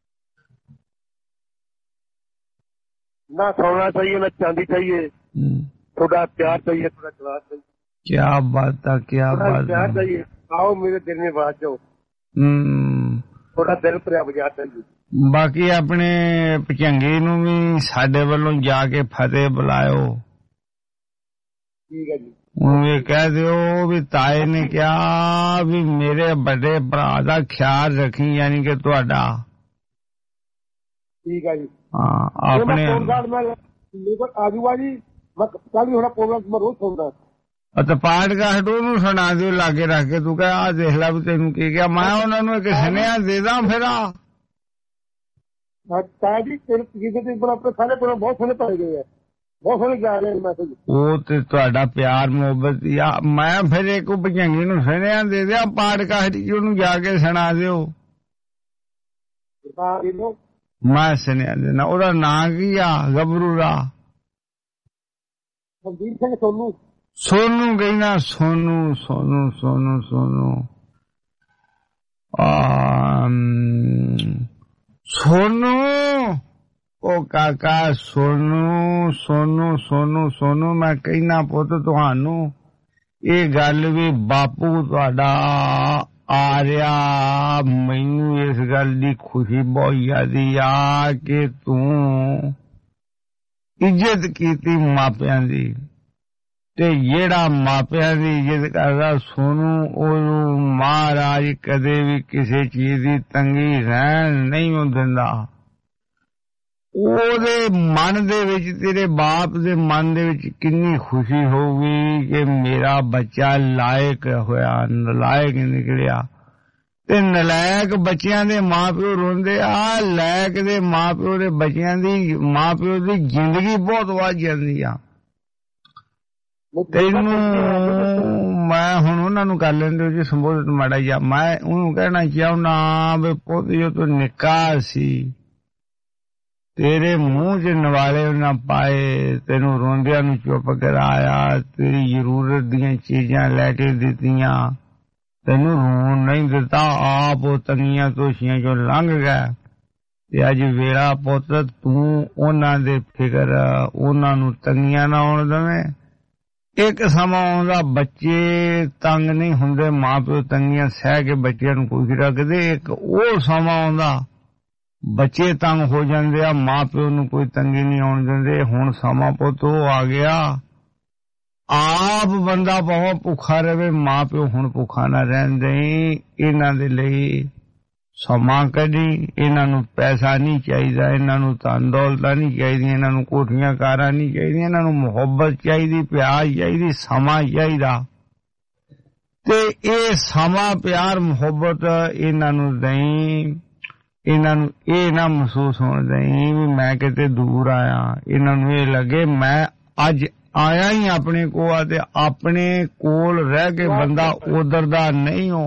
ना सोना चाहिए ना चांदी चाहिए थोड़ा प्यार चाहिए थोड़ा जवाब चाहिए क्या बात है क्या बात प्यार चाहिए आओ मेरे दिल में बात जाओ थोड़ा दिल भरिया बजा चाहिए बाकी अपने भचंगे नूं भी साडे वल्लों जाके फतेह बुलायो ठीक है जी ਉਹਨੂੰ ਇਹ ਕਹਿ ਦਿਓ ਵੀ ਤਾਏ ਨੇ ਕਿਹਾ ਵੀ ਮੇਰੇ ਵੱਡੇ ਭਰਾ ਦਾ ਖਿਆਲ ਰੱਖੀ ਯਾਨੀ ਕਿ ਤੁਹਾਡਾ ਠੀਕ ਹੈ ਜੀ ਹਾਂ ਆਪਣੇ ਆਜੂਗਾ ਜੀ ਮੈਂ ਕੱਲ ਵੀ ਹੋਣਾ ਪ੍ਰੋਗਰਾਮ ਮੈਂ ਰੋਜ਼ ਸੁਣਦਾ ਅੱਛਾ ਪਾਠ ਕਾਠ ਉਹਨੂੰ ਸੁਣਾ ਦਿਓ ਲਾਗੇ ਰੱਖ ਕੇ ਤੂੰ ਕਹਿ ਆ ਦੇਖ ਲੈ ਵੀ ਤੈਨੂੰ ਕੀ ਕਿਹਾ ਮੈਂ ਉਹਨਾਂ ਨੂੰ ਇੱਕ ਸੁਨੇਹਾ ਦੇ ਦਾਂ ਫਿਰ ਆ ਤਾਇਆ ਜੀ ਤੇਰੇ ਕਿਸੇ ਦੇ ਆਪਣੇ ਸਾਰੇ ਕੋਲ ਬਹੁਤ ਸੋਹਣੇ ਪਾਏ ਗਏ ਆ ਬਹੁਤ ਸੋਹਣੇ ਜਾ ਰਹੇ ਮੈਸੇਜ ਉਹ ਤੇ ਤੁਹਾਡਾ ਪਿਆਰ ਮੁਹੱਬਤ ਆ ਮੈਂ ਫਿਰ ਇੱਕ ਭਜੰਗੀ ਨੂੰ ਸੁਨੇਹਾ ਦੇ ਦਿਆਂ ਪਾਠ ਕਾਠ ਉਹਨੂੰ ਜਾ ਕੇ ਸੁਣਾ ਦਿਓ ਮੈਂ ਸੁਣਿਆ ਦੇਣਾ ਉਹਦਾ ਨਾਂ ਕੀ ਆ ਗੱਭਰੂ ਦਾ ਸੰਦੀਪ ਸਿੰਘ ਸੋਨੂ ਸੋਨੂ ਕਹਿੰਦਾ ਸੋਨੂ ਸੋਨੂ ਸੋਨੂ ਸੋਨੂ ਆ ਸੋਨੂ ਉਹ ਕਾਕਾ ਸੋਨੂ ਸੋਨੂ ਸੋਨੂ ਸੋਨੂ ਮੈਂ ਕਹਿੰਦਾ ਪੁੱਤ ਤੁਹਾਨੂੰ ਇਹ ਗੱਲ ਵੀ ਬਾਪੂ ਤੁਹਾਡਾ ਆ ਰਿਹਾ ਮੈਨੂੰ ਇਸ ਗੱਲ ਦੀ ਖੁਸ਼ੀ ਬਹੁਤ ਜ਼ਿਆਦੀ ਆ ਕਿ ਤੂੰ ਇੱਜ਼ਤ ਕੀਤੀ ਮਾਪਿਆਂ ਦੀ ਤੇ ਜਿਹੜਾ ਮਾਪਿਆਂ ਦੀ ਇੱਜ਼ਤ ਕਰਦਾ ਸੋਨੂੰ ਉਹਨੂੰ ਮਹਾਰਾਜ ਕਦੇ ਵੀ ਕਿਸੇ ਚੀਜ਼ ਦੀ ਤੰਗੀ ਰਹਿਣ ਨਹੀਂ ਦਿੰਦਾ ਉਹਦੇ ਮਨ ਦੇ ਵਿੱਚ ਤੇਰੇ ਬਾਪ ਦੇ ਮਨ ਦੇ ਵਿੱਚ ਕਿੰਨੀ ਖੁਸ਼ੀ ਹੋਊਗੀ ਕਿ ਮੇਰਾ ਬੱਚਾ ਲਾਇਕ ਹੋਇਆ ਨਲਾਇਕ ਨਿਕਲਿਆ ਤੇ ਨਲਾਇਕ ਬੱਚਿਆਂ ਦੇ ਮਾਪਿਓ ਰੋਂਦੇ ਆ ਲਾਇਕ ਦੇ ਮਾਪਿਓ ਦੇ ਬੱਚਿਆਂ ਦੀ ਮਾਪਿਓ ਦੀ ਜ਼ਿੰਦਗੀ ਬਹੁਤ ਵੱਧ ਜਾਂਦੀ ਆ ਤੈਨੂੰ ਮੈਂ ਹੁਣ ਉਹਨਾਂ ਨੂੰ ਕਰ ਲੈਂਦੇ ਜੀ ਸੰਬੋਧਿਤ ਮਾੜਾ ਜਿਹਾ ਮੈਂ ਉਹਨੂੰ ਕਹਿਣਾ ਚਾਹੁੰਦਾ ਵੀ ਪੁੱਤ ਜੋ ਤੂੰ ਨਿੱਕਾ ਸੀ ਤੇਰੇ ਮੂੰਹ 'ਚ ਨਵਾਲੇ ਉਹਨਾਂ ਪਾਏ ਤੈਨੂੰ ਰੋਂਦਿਆਂ ਨੂੰ ਚੁੱਪ ਕਰਾਇਆ ਤੇਰੀ ਜ਼ਰੂਰਤ ਦੀਆਂ ਚੀਜ਼ਾਂ ਲੈ ਕੇ ਦਿੱਤੀਆਂ ਤੈਨੂੰ ਰੋਣ ਨਹੀਂ ਦਿੱਤਾ ਆਪ ਉਹ ਤੰਗੀਆਂ ਤੋਸ਼ੀਆਂ ਚੋਂ ਲੰਘ ਗਿਆ ਤੇ ਅੱਜ ਵੇਲਾ ਪੁੱਤ ਤੂੰ ਉਹਨਾਂ ਦੇ ਫਿਕਰ ਉਹਨਾਂ ਨੂੰ ਤੰਗੀਆਂ ਨਾ ਆਉਣ ਦੇਵੇਂ ਇੱਕ ਸਮਾਂ ਆਉਂਦਾ ਬੱਚੇ ਤੰਗ ਨਹੀਂ ਹੁੰਦੇ ਮਾਂ ਪਿਓ ਤੰਗੀਆਂ ਸਹਿ ਕੇ ਬੱਚਿਆਂ ਨੂੰ ਖੁਸ਼ ਰੱਖਦੇ ਇੱਕ ਉਹ ਸਮਾਂ ਆਉਂਦਾ ਬੱਚੇ ਤੰਗ ਹੋ ਜਾਂਦੇ ਆ ਮਾਂ ਪਿਓ ਨੂੰ ਕੋਈ ਤੰਗੀ ਨਹੀਂ ਆਉਣ ਦਿੰਦੇ ਹੁਣ ਸਮਾਂ ਪੁੱਤ ਉਹ ਆ ਗਿਆ ਆਪ ਬੰਦਾ ਬਹੁਤ ਭੁੱਖਾ ਰਹੇ ਮਾਂ ਪਿਓ ਹੁਣ ਭੁੱਖਾ ਨਾ ਰਹਿਣ ਦੇ ਇਹਨਾਂ ਦੇ ਲਈ ਸਮਾਂ ਕੱਢੀ ਇਹਨਾਂ ਨੂੰ ਪੈਸਾ ਨਹੀਂ ਚਾਹੀਦਾ ਇਹਨਾਂ ਨੂੰ ਧਨ ਦੌਲਤ ਨਹੀਂ ਚਾਹੀਦੀ ਇਹਨਾਂ ਨੂੰ ਕੋਠੀਆਂ ਕਾਰਾਂ ਨਹੀਂ ਚਾਹੀਦੀਆਂ ਇਹਨਾਂ ਨੂੰ ਮੁਹੱਬਤ ਚਾਹੀਦੀ ਪਿਆਰ ਚਾਹੀਦੀ ਸਮਾਂ ਚਾਹੀਦਾ ਤੇ ਇਹ ਸਮਾਂ ਪਿਆਰ ਮੁਹੱਬਤ ਇਹਨਾਂ ਨੂੰ ਦੇਈ ਇਹਨਾਂ ਨੂੰ ਇਹ ਨਾ ਮਹਿਸੂਸ ਹੋਣ ਦੇਈ ਵੀ ਮੈਂ ਕਿਤੇ ਦੂਰ ਆਇਆ ਇਹਨਾਂ ਨੂੰ ਇਹ ਲੱਗੇ ਮੈਂ ਅੱਜ ਆਇਆ ਹੀ ਆਪਣੇ ਕੋਲ ਆ ਤੇ ਆਪਣੇ ਕੋਲ ਰਹਿ ਕੇ ਬੰਦਾ ਉਧਰ ਦਾ ਨਹੀਂ ਹੋ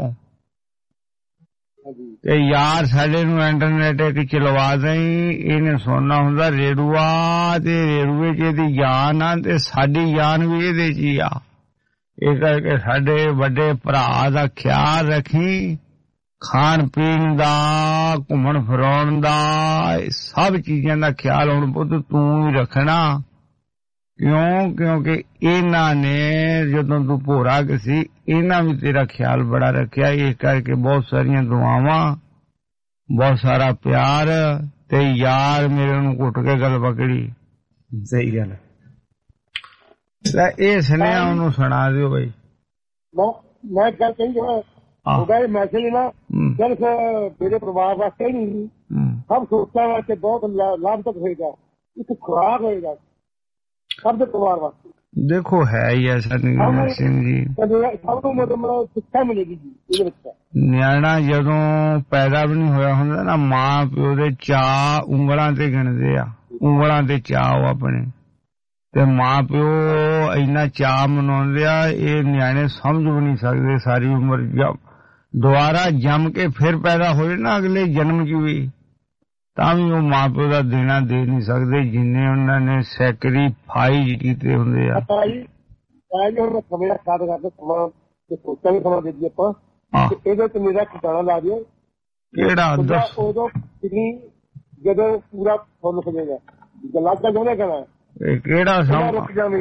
ਤੇ ਯਾਰ ਸਾਡੇ ਨੂੰ ਇੰਟਰਨੈਟ ਇੱਕ ਚਲਵਾ ਦੇਈ ਇਹਨੇ ਸੁਣਨਾ ਹੁੰਦਾ ਰੇਡੂਆ ਤੇ ਰੇਡੂਏ 'ਚ ਇਹਦੀ ਜਾਨ ਆ ਤੇ ਸਾਡੀ ਜਾਨ ਵੀ ਇਹਦੇ 'ਚ ਹੀ ਆ ਇਹ ਕਰਕੇ ਸਾਡੇ ਵੱਡੇ ਭਰਾ ਦਾ ਖਿਆਲ ਰੱਖੀ ਖਾਣ ਪੀਣ ਦਾ ਘੁੰਮਣ ਫਿਰਾਉਣ ਦਾ ਸਭ ਚੀਜ਼ਾਂ ਦਾ ਖਿਆਲ ਹੁਣ ਪੁੱਤ ਤੂੰ ਹੀ ਰੱਖਣਾ ਕਿਉਂ ਕਿਉਂਕਿ ਇਹਨਾਂ ਨੇ ਜਦੋਂ ਤੂੰ ਭੋਰਾ ਸੀ ਇਹਨਾਂ ਵੀ ਤੇਰਾ ਖਿਆਲ ਬੜਾ ਰੱਖਿਆ ਇਸ ਕਰਕੇ ਬਹੁਤ ਸਾਰੀਆਂ ਦੁਆਵਾਂ ਬਹੁਤ ਸਾਰਾ ਪਿਆਰ ਤੇ ਯਾਰ ਮੇਰੇ ਨੂੰ ਘੁੱਟ ਕੇ ਗੱਲ ਪਕੜੀ ਸਹੀ ਗੱਲ ਤੇ ਇਹ ਸੁਨੇਹਾ ਉਹਨੂੰ ਸੁਣਾ ਦਿਓ ਬਈ ਮੈਂ ਗੱਲ ਕਹੀ ਜੋ ਉਹਦਾ ਇਹ ਮੈਸੇਜ ਨਾ ਸਿਰਫ ਮੇਰੇ ਪਰਿਵਾਰ ਵਾਸਤੇ ਨਹੀਂ ਸਭ ਸੋਚਾਂ ਵਾਸਤੇ ਬਹੁਤ ਲਾਭਦਾਇਕ ਹੋਏਗਾ ਇੱਕ ਖੁਰਾਕ ਹੋਏਗਾ ਸਭ ਦੇ ਪਰਿਵਾਰ ਵਾਸਤੇ देखो है ही ऐसा नहीं ਸਿੰਘ ਜੀ ਸਭ ਨੂੰ ਮਤਲਬ ਸਿੱਖਿਆ ਮਿਲੇਗੀ ਜੀ ਇਹਦੇ ਵਿੱਚ। ਨਿਆਣਾ ਜਦੋਂ ਪੈਦਾ ਵੀ ਨਹੀਂ ਹੋਇਆ ਹੁੰਦਾ ਨਾ ਮਾਂ ਪਿਓ ਦੇ ਚਾਅ ਉਂਗਲਾਂ ਤੇ ਗਿਣਦੇ ਆ, ਉਂਗਲਾਂ ਤੇ ਚਾਅ ਆਪਣੇ ਤੇ ਮਾਂ ਪਿਓ ਇੰਨਾ ਚਾਅ ਮਨਾਉਂਦੇ ਆ ਇਹ ਨਿਆਣੇ ਸਮਝ ਵੀ ਨਹੀਂ ਸਕਦੇ ਸਾਰੀ ਉਮਰ। ਦੁਬਾਰਾ ਜੰਮ ਕੇ ਫਿਰ ਪੈਦਾ ਹੋਏ ਨਾ ਅਗਲੇ ਜਨਮ ਚ ਵੀ ਤਾਂ ਵੀ ਉਹ ਮਾਂ ਪਿਓ ਦਾ ਦੇਣਾ ਦੇ ਨਹੀਂ ਸਕਦੇ ਜਿੰਨੇ ਉਹਨਾਂ ਨੇ ਸੈਕਰੀਫਾਈਸ ਕੀਤੇ ਹੁੰਦੇ ਆ। ਹੁਣ ਸਮੇਂ ਦਾ ਖਾਦ ਕਰਦੇ ਸਮਾਂ ਤੇ ਸੋਚਾਂ ਵੀ ਸਮਾਂ ਦੇ ਦੀ ਆਪਾਂ ਇਹਦੇ ਤੇ ਮੇਰਾ ਖਿਡਾਣਾ ਲਾ ਦਿਓ ਕਿਹੜਾ ਦੱਸ ਉਦੋਂ ਕਿੰਨੀ ਜਦੋਂ ਪੂਰਾ ਫੁੱਲ ਹੋ ਜਾਏਗਾ ਗੱਲਾਂ ਦਾ ਜੋਨੇ ਕਹਣਾ ਇਹ ਕਿਹੜਾ ਸਮਾਂ ਰੁਕ ਜਾਵੇ।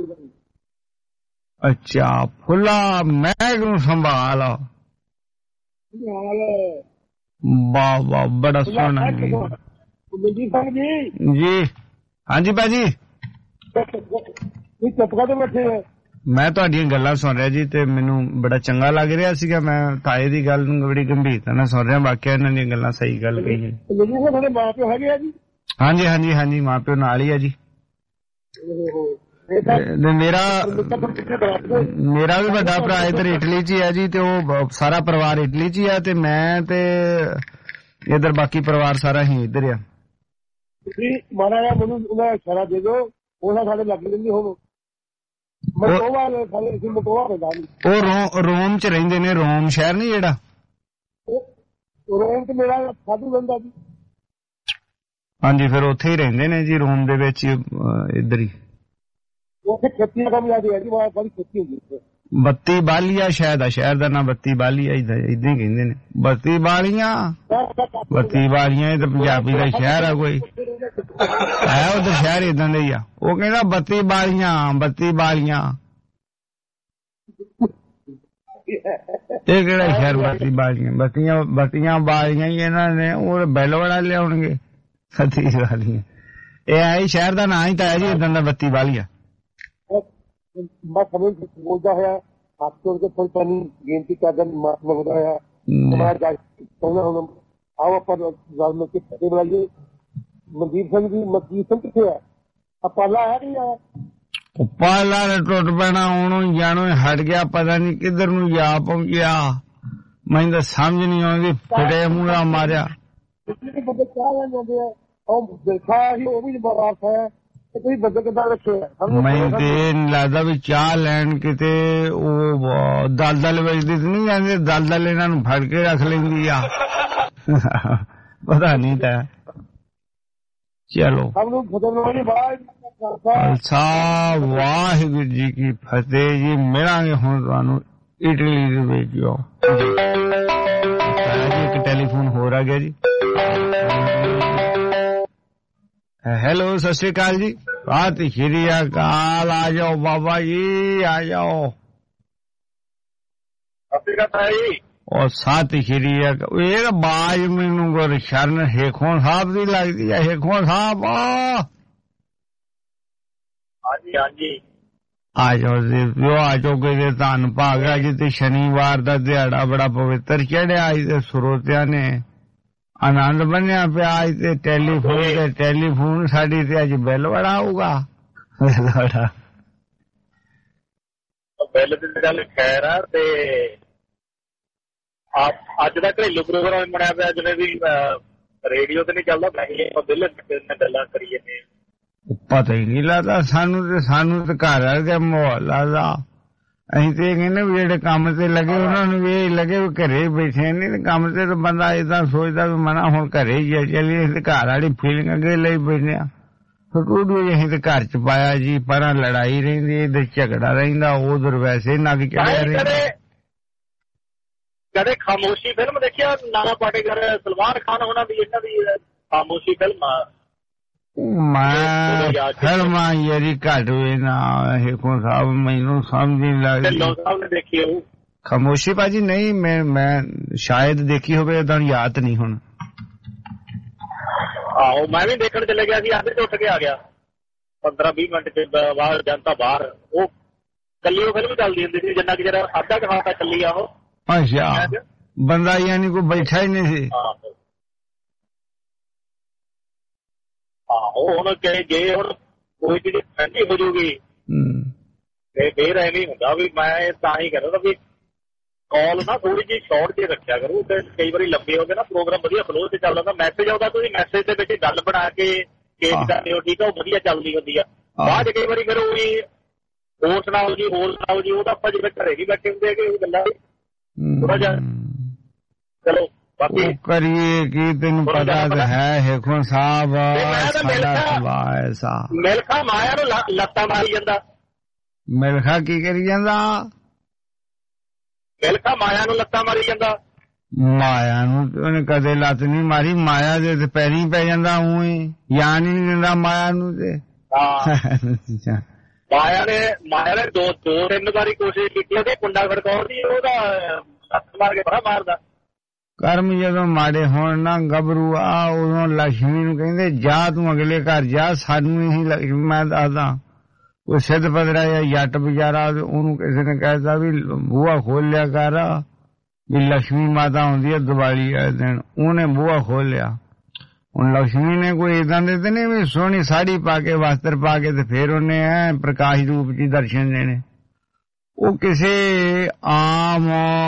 ਅੱਛਾ ਫੁੱਲਾ ਮੈਂ ਨੂੰ ਸੰਭਾਲ ਵਾਹ ਵਾਹ ਬੜਾ ਸੋਹਣਾ ਜੀ। ਜੀ ਹਾਂਜੀ ਭਾਜੀ ਮੈਂ ਤੁਹਾਡੀਆਂ ਗੱਲਾਂ ਸੁਣ ਰਿਹਾ ਜੀ ਤੇ ਮੈਨੂੰ ਬੜਾ ਚੰਗਾ ਲੱਗ ਰਿਹਾ ਸੀਗਾ। ਮੈਂ ਤਾਏ ਦੀ ਗੱਲ ਨੂੰ ਬੜੀ ਗੰਭੀਰਤਾ ਨਾਲ ਸੁਣ ਰਿਹਾ। ਵਾਕਿਆ ਇਹਨਾਂ ਦੀਆਂ ਗੱਲਾਂ ਸਹੀ ਗੱਲ ਕਹੀ ਹੈ। ਹਾਂਜੀ ਹਾਂਜੀ ਹਾਂਜੀ ਮਾਂ ਪਿਓ ਨਾਲ ਹੀ ਆ ਜੀ। ਮੇਰਾ ਮੇਰਾ ਵੀ ਵੱਡਾ ਭਰਾ ਇੱਧਰ ਇਟਲੀ ਚ ਹੀ ਹੈ ਜੀ ਤੇ ਉਹ ਸਾਰਾ ਪਰਿਵਾਰ ਇਟਲੀ ਚ ਹੀ ਆ ਤੇ ਮੈਂ ਤੇ ਇੱਧਰ ਬਾਕੀ ਪਰਿਵਾਰ ਸਾਰਾ ਹੀ ਇੱਧਰ ਆ। ਮਾੜਾ ਜਿਹਾ ਮੈਨੂੰ ਉਹਦਾ ਇਸ਼ਾਰਾ ਦੇ ਦਿਓ ਉਹਨਾਂ ਸਾਡੇ ਲੱਗ ਜਾਂਦੀ ਹੁਣ ਉਹ ਰੋਮ ਚ ਰਹਿੰਦੇ ਨੇ। ਰੋਮ ਸ਼ਹਿਰ ਨੀ ਜਿਹੜਾ ਰੋਮ ਚ ਮੇਰਾ ਸਾਧੂ ਰਹਿੰਦਾ ਜੀ। ਹਾਂਜੀ ਫਿਰ ਉੱਥੇ ਹੀ ਰਹਿੰਦੇ ਨੇ ਜੀ ਰੋਮ ਦੇ ਵਿੱਚ ਇੱਧਰ ਹੀ। ਉੱਥੇ ਖੇਤੀ ਦਾ ਕੰਮ ਜ਼ਿਆਦਾ ਹੈ ਜੀ ਬੜੀ ਖੇਤੀ ਹੁੰਦੀ ਹੈ। ਬੱਤੀ ਬਾਲੀਆ ਸ਼ਾਇਦ ਆ ਸ਼ਹਿਰ ਦਾ ਨਾਂ ਬੱਤੀ ਬਾਲੀਆ ਏਦਾਂ ਹੀ ਕਹਿੰਦੇ ਨੇ। ਬੱਤੀ ਬਾਲੀਆਂ ਬੱਤੀ ਬਾਲੀਆਂ ਇਹ ਤਾਂ ਪੰਜਾਬੀ ਦਾ ਸ਼ਹਿਰ ਆ ਕੋਈ ਹੈ ਉਧਰ ਸ਼ਹਿਰ ਏਦਾਂ ਦੇ ਹੀ ਆ। ਉਹ ਕਹਿੰਦਾ ਬੱਤੀ ਬਾਲੀਆਂ ਬੱਤੀ ਬਾਲੀਆਂ ਇਹ ਕਿਹੜਾ ਸ਼ਹਿਰ ਬੱਤੀ ਬਾਲੀਆਂ ਬੱਤੀਆਂ ਬੱਤੀਆਂ ਬਾਲੀਆਂ ਹੀ ਇਹਨਾਂ ਨੇ ਉਹ ਬੈਲ ਵਾਲਾ ਲਿਆਉਣਗੇ ਬੱਤੀ ਬਾਲੀਆਂ ਇਹ ਆਈ ਸ਼ਹਿਰ ਦਾ ਨਾਂ ਹੀ ਤਾਂ ਹੈ ਜੀ ਏਦਾਂ ਦਾ ਬੱਤੀ ਬਾਲੀਆ। ਮੈਂ ਸਮਝ ਬੋਲਦਾ ਹੋਇਆ ਹੱਥ ਤੋੜ ਕੇ ਕੋਈ ਪਾਣੀ ਬੇਨਤੀ ਕਰਦਾ ਮਾਫ ਮੰਗਦਾ ਹੋਇਆ ਕਹਿੰਦਾ ਹੁਣ ਆਓ ਆਪਾਂ ਗੱਲ ਨੂੰ ਕਿ ਫਤਿਹ ਬੁਲਾਈਏ। ਮਨਦੀਪ ਸਿੰਘ ਜੀ ਮਨਦੀਪ ਸਿੰਘ ਕਿੱਥੇ ਆ? ਪਾਲਾ ਹੈ ਨਹੀਂ ਆਇਆ? ਪਾਲਾ ਨੇ ਟੁੱਟ ਪੈਣਾ ਉਹਨੂੰ ਜਾਣੋ ਹਟ ਗਿਆ ਪਤਾ ਨਹੀਂ ਕਿੱਧਰ ਨੂੰ ਜਾ ਪਹੁੰਚਿਆ ਮੈਨੂੰ ਤਾਂ ਸਮਝ ਨਹੀਂ ਆਉਂਦੀ। ਫਟੇ ਮੂੰਹ ਮਾਰਿਆ ਬੰਦੇ ਚਾਹ ਲੈਣ ਜਾਂਦੇ ਆ ਉਹ ਦੇਖਾ ਸੀ ਉਹ ਵੀ ਬਰਾਤ ਹੈ ਤੁਸੀਂ ਬੰਦੇ ਕਿੱਦਾਂ ਰੱਖੇ ਮੈਨੂੰ ਤੇ ਲੱਗਦਾ ਵੀ ਚਾਹ ਲੈਣ ਕਿਤੇ ਉਹ ਦਲ ਦਲ ਵੇਚਦੀ ਨਹੀਂ ਜਾਂਦੇ ਦਲ ਦਲ ਇਹਨਾਂ ਨੂੰ ਫੜ ਕੇ ਰੱਖ ਲੈਂਦੀ ਆ ਪਤਾ ਨਹੀਂ ਤਾਂ। ਚਲੋ ਖਾਲਸਾ ਵਾਹਿਗੁਰੂ ਜੀ ਕੀ ਫਤਿਹ ਜੀ। ਮਿਲਾਂਗੇ ਹੁਣ ਤੁਹਾਨੂੰ ਇਟਲੀ ਦੇ ਵਿੱਚ ਜੀ। ਇੱਕ ਟੈਲੀਫੋਨ ਹੋਰ ਆ ਗਿਆ ਜੀ। ਹੈਲੋ ਸਤਿ ਸ਼੍ਰੀ ਅਕਾਲ ਜੀ। ਸਤਿ ਸ਼੍ਰੀ ਅਕਾਲ ਆ ਜਾਓ ਬਾਬਾ ਜੀ ਆ ਜਾਓ। ਉਹ ਸਤਿ ਸ਼੍ਰੀ ਅਕਾਲ ਇਹ ਬਾਜ ਮੈਨੂੰ ਗੁਰਸ਼ਰਨ ਹੇਖੋਂ ਸਾਹਿਬ ਦੀ ਲੱਗਦੀ ਹੈ। ਹੇਖੋਂ ਸਾਹਿਬ ਹਾਂਜੀ ਹਾਂਜੀ ਆ ਜਾਓ ਜੀ ਆ ਜਾਓ ਕਿ ਧੰਨ ਭਾਗਾ ਜੀ ਤੇ ਸ਼ਨੀਵਾਰ ਦਾ ਦਿਹਾੜਾ ਬੜਾ ਪਵਿੱਤਰ ਚੜਿਆ ਤੇ ਸਰੋਤਿਆਂ ਨੇ ਆਨੰਦ ਬਣਿਆ ਪਿਆ ਤੇ ਟੈਲੀਫੋਨ ਤੇ ਟੈਲੀਫੋਨ ਸਾਡੀ ਤੇ ਅੱਜ ਬਿੱਲ ਬੜਾ ਆਊਗਾ। ਬਿੱਲ ਦੀ ਗੱਲ ਖੈਰ ਆ ਤੇ ਅੱਜ ਦਾ ਘਰੇਲੂ ਪ੍ਰੋਗਰਾਮ ਬਣਿਆ ਪਿਆ ਜਿਵੇਂ ਵੀ ਰੇਡੀਓ ਤੇ ਨਹੀਂ ਚੱਲਦਾ ਆਪਾਂ ਬਿੱਲ ਗੱਲਾਂ ਕਰੀਏ ਨੇ ਪਤਾ ਹੀ ਨਹੀਂ ਲੱਗਦਾ ਸਾਨੂੰ ਤੇ ਸਾਨੂੰ ਤੇ ਘਰ ਆ ਗਿਆ ਮਾਹੌਲ ਲੱਗਦਾ। ਅਸੀਂ ਤੇ ਕਹਿੰਦੇ ਵੀ ਜਿਹੜੇ ਕੰਮ ਤੇ ਲੱਗੇ ਉਹਨਾਂ ਨੂੰ ਵੀ ਇਹ ਲੱਗੇ ਵੀ ਘਰੇ ਬੈਠੇ ਨਹੀਂ ਕੰਮ ਤੇ ਤਾਂ ਬੰਦਾ ਏਦਾਂ ਸੋਚਦਾ ਵੀ ਮਨਾ ਹੁਣ ਘਰੇ ਹੀ ਚੱਲੀਏ ਤੇ ਘਰ ਵਾਲੀ ਫੀਲਿੰਗ ਅੱਗੇ ਲਈ ਬੈਠੇ ਆ। ਸਕੂਲ ਅਸੀਂ ਤੇ ਘਰ ਚ ਪਾਇਆ ਜੀ ਪਰਾਂ ਲੜਾਈ ਰਹਿੰਦੀ ਇੱਧਰ ਝਗੜਾ ਰਹਿੰਦਾ ਉਧਰ ਵੈਸੇ ਨਗ ਚੜਿਆ ਰਹਿੰਦਾ। ਕਦੇ ਖਾਮੋਸ਼ੀ ਫਿਲਮ ਦੇਖਿਆ ਨਾਨਾ ਪਾਟੇਕਰ ਸਲਮਾਨ ਖਾਨ ਉਹਨਾਂ ਦੀ ਇਹਨਾਂ ਦੀ ਖਾਮੋਸ਼ੀ ਫਿਲਮ ਮੈਂ ਫਿਲਮਾਂ ਯਾਰੀ ਘੱਟ ਹੋਏ ਨਾ ਹੇਖੋਂ ਸਾਹਿਬ ਮੈਨੂੰ ਸਮਝ ਨਹੀਂ ਲੱਗਦੀ। ਖਾਮੋਸ਼ੀ ਭਾਜੀ ਨਹੀਂ ਮੈਂ ਮੈਂ ਸ਼ਾਇਦ ਦੇਖੀ ਹੋਵੇ ਤਾਂ ਯਾਦ ਨਹੀਂ ਹੁਣ। ਆਹੋ ਮੈਂ ਵੀ ਦੇਖਣ ਚਲੇ ਗਿਆ ਸੀ ਅੱਧੇ ਚ ਉੱਠ ਕੇ ਆ ਗਿਆ ਪੰਦਰਾਂ ਵੀਹ ਮਿੰਟ ਚ ਬਾਹਰ ਜਨਤਾ ਬਾਹਰ ਉਹ ਕੱਲੀ ਉਹ ਫਿਲਮ ਚੱਲਦੀ ਹੁੰਦੀ ਸੀ ਜਿੰਨਾ ਕਿ ਜਿਹੜਾ ਅੱਧਾ ਕੁ ਘੰਟਾ ਚੱਲੀ ਆ ਉਹ। ਅੱਛਾ ਬੰਦਾ ਯਾਨੀ ਕੋਈ ਬੈਠਾ ਹੀ ਨਹੀਂ ਸੀ। ਆਹੋ ਹੁਣ ਕਹੇ ਜੇ ਹੁਣ ਕੋਈ ਚੀਜ਼ ਠੰਡੀ ਹੋ ਜੂਗੀ ਤੇ ਫਿਰ ਐਵੇਂ ਹੁੰਦਾ ਵੀ ਮੈਂ ਤਾਂ ਹੀ ਕਹਿੰਦਾ ਵੀ ਕਾਲ ਨਾ ਥੋੜੀ ਜਿਹੀ ਸ਼ਾਰਟ ਜਿਹੀ ਰੱਖਿਆ ਕਰੋ ਤੇ ਕਈ ਵਾਰੀ ਲੰਬੇ ਹੋ ਗਏ ਨਾ ਪ੍ਰੋਗਰਾਮ ਵਧੀਆ ਫਲੋ ਤੇ ਚੱਲਦਾ ਮੈਸੇਜ ਆਉਂਦਾ ਤੁਸੀਂ ਮੈਸੇਜ ਦੇ ਵਿੱਚ ਗੱਲ ਬਣਾ ਕੇ ਚੇਂਜ ਕਰਦੇ ਹੋ ਠੀਕ ਆ ਉਹ ਵਧੀਆ ਚੱਲਦੀ ਹੁੰਦੀ ਆ ਬਾਅਦ ਕਈ ਵਾਰੀ ਫਿਰ ਉਹ ਵੀ ਹੋਰ ਸੁਣਾਓ ਜੀ ਹੋਰ ਸੁਣਾਓ ਜੀ ਉਹ ਤਾਂ ਆਪਾਂ ਜਿਵੇਂ ਘਰੇ ਵੀ ਬੈਠੇ ਹੁੰਦੇ ਕਿ ਉਹ ਗੱਲਾਂ ਥੋੜਾ ਜਿਹਾ ਚਲੋ ਬਾਕੀ ਕਰੀਏ ਕੀ ਤੈਨੂੰ ਪਤਾ ਤਾਂ ਹੈ ਹੇਖੋਂ ਸਾਹਿਬ ਸਾਡਾ ਸੁਭਾਅ ਐਸਾ ਮਿਲਖਾ ਮਾਇਆ ਨੂੰ ਲੱਤਾਂ ਮਾਰੀ ਜਾਂਦਾ ਮਿਲਖਾ ਕੀ ਕਰੀ ਜਾਂਦਾ ਮਿਲਖਾ ਮਾਇਆ ਨੂੰ ਲੱਤਾਂ ਮਾਰੀ ਜਾਂਦਾ ਮਾਇਆ ਨੂੰ ਉਹਨੇ ਕਦੇ ਲੱਤ ਨਹੀਂ ਮਾਰੀ ਮਾਇਆ ਦੇ ਤੇ ਪੈਰੀ ਪੈ ਜਾਂਦਾ ਊਂ ਹੀ ਯਾਨ ਹੀ ਨਹੀਂ ਦਿੰਦਾ ਮਾਇਆ ਨੂੰ ਤੇ ਮਾਇਆ ਨੇ ਮਾਇਆ ਨੇ ਦੋ ਦੋ ਤਿੰਨ ਵਾਰੀ ਕੋਸ਼ਿਸ਼ ਕੀਤੀ ਉਹਦੀ ਕੁੰਡਾ ਖੜਕਾਉਣ ਦੀ ਉਹਦਾ ਹੱਥ ਮਾਰ ਕੇ ਬੜਾ ਮਾਰਦਾ ਕਰਮ ਜਦੋਂ ਮਾੜੇ ਹੋਣ ਨਾ ਗੱਭਰੂ ਆ ਉਦੋਂ ਲక్ష్ਮੀ ਨੂੰ ਕਹਿੰਦੇ ਜਾ ਤੂੰ ਅਗਲੇ ਘਰ ਜਾ ਸਾਨੂੰ ਇਹੀ ਲక్ష్ਮੀ ਮੈਂ ਦੱਸਦਾ ਉਹ ਸਿੱਧ ਪਦਰਾ ਜਾਂ ਜੱਟ ਵਿਚਾਰਾ ਉਹਨੂੰ ਕਿਸੇ ਨੇ ਕਹਿਤਾ ਵੀ ਬੂਹਾ ਖੋਲ ਲਿਆ ਕਰ ਵੀ ਲక్ష్ਮੀ ਮਾਤਾ ਹੁੰਦੀ ਹੈ ਦੀਵਾਲੀ ਵਾਲੇ ਦਿਨ ਉਹਨੇ ਬੂਹਾ ਖੋਲ ਲਿਆ ਹੁਣ ਲక్ష్ਮੀ ਨੇ ਕੋਈ ਏਦਾਂ ਦੇ ਤੇ ਨਹੀਂ ਵੀ ਸੋਹਣੀ ਸਾੜੀ ਪਾ ਕੇ ਵਸਤਰ ਪਾ ਕੇ ਤੇ ਫਿਰ ਉਹਨੇ ਐ ਪ੍ਰਕਾਸ਼ ਰੂਪ ਚ ਦਰਸ਼ਨ ਦੇਣੇ ਉਹ ਕਿਸੇ ਆਮ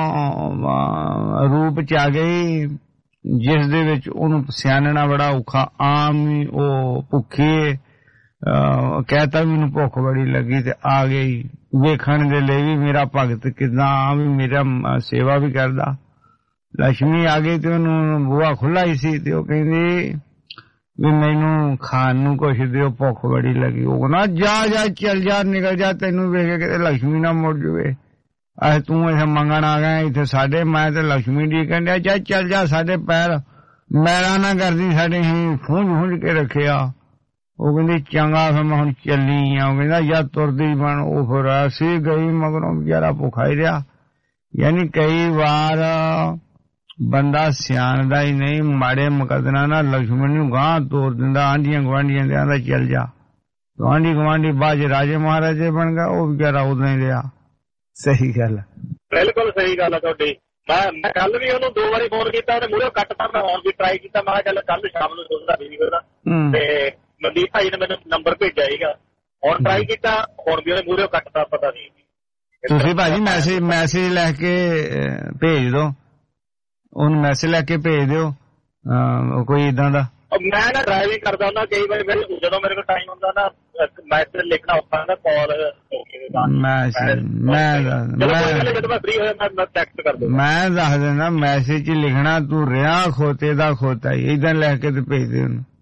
ਰੂਪ ਚ ਆ ਗਈ ਜਿਸ ਦੇ ਵਿੱਚ ਉਹਨੂੰ ਸਿਆਣਨਾ ਬੜਾ ਔਖਾ ਆਮ ਹੀ ਉਹ ਭੁੱਖੇ ਕਹਿਤਾ ਮੈਨੂੰ ਭੁੱਖ ਬੜੀ ਲੱਗੀ ਤੇ ਆ ਗਈ ਵੇਖਣ ਦੇ ਲਈ ਵੀ ਮੇਰਾ ਭਗਤ ਕਿੱਦਾਂ ਵੀ ਮੇਰਾ ਸੇਵਾ ਵੀ ਕਰਦਾ ਲక్ష్ਮੀ ਆ ਗਈ ਤੇ ਉਹਨੂੰ ਬੂਹਾ ਖੁੱਲਾ ਹੀ ਸੀ ਤੇ ਉਹ ਕਹਿੰਦੀ ਵੀ ਮੈਨੂੰ ਖਾਣ ਨੂੰ ਕੁਛ ਦਿਓ ਭੁੱਖ ਬੜੀ ਲੱਗੀ ਉਹ ਨਾ ਜਾ ਜਾ ਚੱਲ ਜਾ ਨਿਕਲ ਜਾ ਤੈਨੂੰ ਵੇਖ ਕੇ ਕਿਤੇ ਲక్ష్ਮੀ ਨਾ ਮੁੜ ਜਵੇ ਅਹ ਤੂੰ ਇੱਥੇ ਮੰਗਣ ਆ ਗਿਆ ਇੱਥੇ ਸਾਡੇ ਮੈਂ ਤੇ ਲక్ష్ਮੀ ਦੀ ਕਹਿੰਦਾ ਜਾ ਚੱਲ ਜਾ ਸਾਡੇ ਪੈਰ ਮੈਲਾ ਨਾ ਕਰਦੀ ਸਾਡੇ ਹੀ ਫੂੰਝ ਫੂੰਝ ਕੇ ਰੱਖਿਆ ਉਹ ਕਹਿੰਦੀ ਚੰਗਾ ਫਿਰ ਮੈਂ ਹੁਣ ਚੱਲੀ ਆ ਉਹ ਕਹਿੰਦਾ ਯਾ ਤੁਰਦੀ ਬਣ ਉਹ ਫਿਰ ਅਸੀਂ ਗਈ ਮਗਰੋਂ ਵਿਚਾਰਾ ਭੁੱਖਾ ਹੀ ਰਿਹਾ ਯਾਨੀ ਕਈ ਵਾਰ ਬੰਦਾ ਸਿਆਣਦਾ ਹੀ ਨਹੀਂ ਮਾੜੇ ਮੁਕੱਦਰਾਂ ਨਾਲ ਲక్ష్ਮਣ ਨੂੰ ਗਾਂ ਤੋਰ ਦਿੰਦਾ ਆਂਢੀਆਂ ਗੁਆਂਢੀਆਂ ਦੇ ਆਂਦਾ ਚੱਲ ਜਾ ਆਂਢੀ ਗੁਆਂਢੀ ਬਾਜ ਰਾਜੇ ਮਹਾਰਾਜੇ ਬਣ ਗਿਆ ਉਹ ਵਿਚਾਰਾ ਉਦੋਂ ਹੀ ਰਿਹਾ ਸਹੀ ਗੱਲ ਬਿਲਕੁਲ ਸਹੀ ਗੱਲ ਆ ਤੁਹਾਡੀ ਮੈਂ ਮੈਂ ਕੱਲ ਵੀ ਉਹਨੂੰ ਦੋ ਵਾਰੀ ਫੋਨ ਕੀਤਾ ਉਹਨੇ ਮੂਹਰੇ ਕੱਟਤਾ ਮੈਂ ਹੁਣ ਵੀ ਟਰਾਈ ਕੀਤਾ ਮੈਂ ਚੱਲ ਕੱਲ ਸ਼ਾਮ ਨੂੰ ਸੋਚਦਾ ਵੀ ਕਰਦਾ ਤੇ ਮਨਦੀਪ ਭਾਈ ਨੇ ਮੈਨੂੰ ਨੰਬਰ ਭੇਜਿਆ ਸੀਗਾ ਹੁਣ ਟਰਾਈ ਕੀਤਾ ਹੁਣ ਵੀ ਉਹਨੇ ਮੂਹਰੇ ਕੱਟਤਾ ਪਤਾ ਨਹੀਂ ਤੁਸੀਂ ਭਾਜੀ ਮੈਸੇਜ ਮੈਸੇਜ ਲੈ ਕੇ ਭੇਜ ਦਿਓ ਉਹਨੂੰ ਮੈਸੇਜ ਲੈ ਕੇ ਭੇਜ ਦਿਓ ਕੋਈ ਏਦਾਂ ਦਾ ਮੈਂ ਨਾ ਡਰਾਈਵਿੰਗ ਕਰਦਾ ਹੁੰਦਾ ਕਈ ਵਾਰੀ ਮੇਰੇ ਜਦੋਂ ਮੇਰੇ ਕੋਲ ਟਾਈਮ ਹੁੰਦਾ ਨਾ ਮੈਸੇਜ ਲਿਖਣਾ ਔਖਾ ਹੁੰਦਾ ਕਾਲ ਮੈਂ ਦੱਸ ਦਿੰਦਾ ਮੈਸੇਜ ਚ ਲਿਖਣਾ ਤੂੰ ਰਿਹਾ ਖੋਤੇ ਦਾ ਖੋਤਾ ਏਦਾਂ ਲੈ ਕੇ ਤੇ ਭੇਜ ਦੇ ਉਹਨੂੰ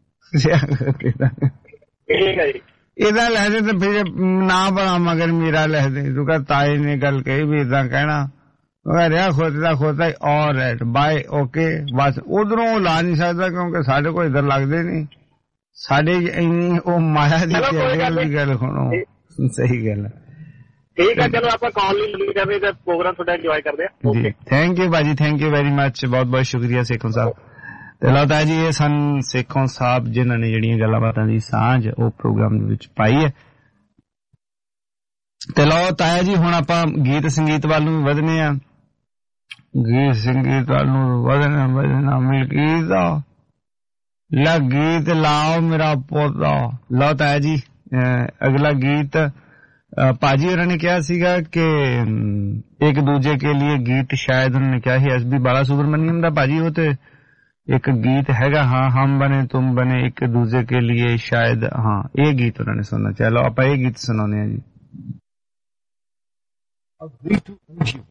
ਇਹਦਾ ਲੈ ਦੇ ਤੇ ਫਿਰ ਨਾ ਬਣਾ ਮਗਰ ਮੇਰਾ ਲੈ ਦੇ ਤੂੰ ਕਹ ਤਾਏ ਨੇ ਗੱਲ ਕਹੀ ਵੀ ਏਦਾਂ ਕਹਿਣਾ ਰਿਹਾ ਖੋਤੇ ਦਾ ਖੋਤਾ ਔਰ ਰੈਟ ਬਾਏ ਓਕੇ ਬਸ ਉਧਰੋਂ ਲਾ ਨਹੀਂ ਸਕਦਾ ਕਿਉਂਕਿ ਸਾਡੇ ਕੋਲ ਇੱਧਰ ਲੱਗਦੇ ਨਹੀਂ ਸਾਡੇ ਇੰਨੀ ਉਹ ਮਾਇਆ ਦੀ ਗੱਲ ਸੁਣੋ ਸਹੀ ਗੱਲ ਠੀਕ ਹੈ ਚਲੋ ਆਪਾਂ ਕਾਲ ਨਹੀਂ ਮਿਲ ਜਾਵੇ ਤੇ ਪ੍ਰੋਗਰਾਮ ਤੁਹਾਡਾ ਇੰਜੋਏ ਕਰਦੇ ਆ ਜੀ ਥੈਂਕ ਯੂ ਭਾਜੀ ਥੈਂਕ ਯੂ ਵੈਰੀ ਮੱਚ ਬਹੁਤ ਬਹੁਤ ਸ਼ੁਕਰੀਆ ਸੇਖੋਂ ਸਾਹਿਬ ਤੇ ਲਓ ਜੀ ਇਹ ਸਨ ਸੇਖੋਂ ਸਾਹਿਬ ਜਿਨ੍ਹਾਂ ਨੇ ਜਿਹੜੀਆਂ ਗੱਲਾਂ ਬਾਤਾਂ ਦੀ ਸਾਂਝ ਉਹ ਪ੍ਰੋਗਰਾਮ ਦੇ ਵਿੱਚ ਪਾਈ ਹੈ ਤੇ ਲਓ ਤਾਇਆ ਜੀ ਹੁਣ ਆਪਾਂ ਗੀਤ ਸੰਗੀਤ ਵੱਲ ਨੂੰ ਵਧਨੇ ਆ ਗੀਤ ਸੰਗੀਤ ਵੱਲ ਨੂੰ ਵਧਣਾ ਵਧਣਾ ਮਿਲਕੀ ਦਾ ਲਾ ਗੀਤ ਲਾਓ ਮੇਰਾ ਪੋਤਾ ਲਓ ਤਾਇਆ ਜੀ ਅਗਲਾ ਗੀਤ पाजी उन्होंने क्या सीगा कि एक दूजे के लिए गीत शायद उन्होंने क्या है एस बी बाला सुब्रमण्यम दा पाजी वो तो एक गीत हैगा हाँ हम बने तुम बने एक दूजे के लिए शायद हाँ ये गीत उन्होंने सुनना चलो आप ये गीत सुनाने हैं जी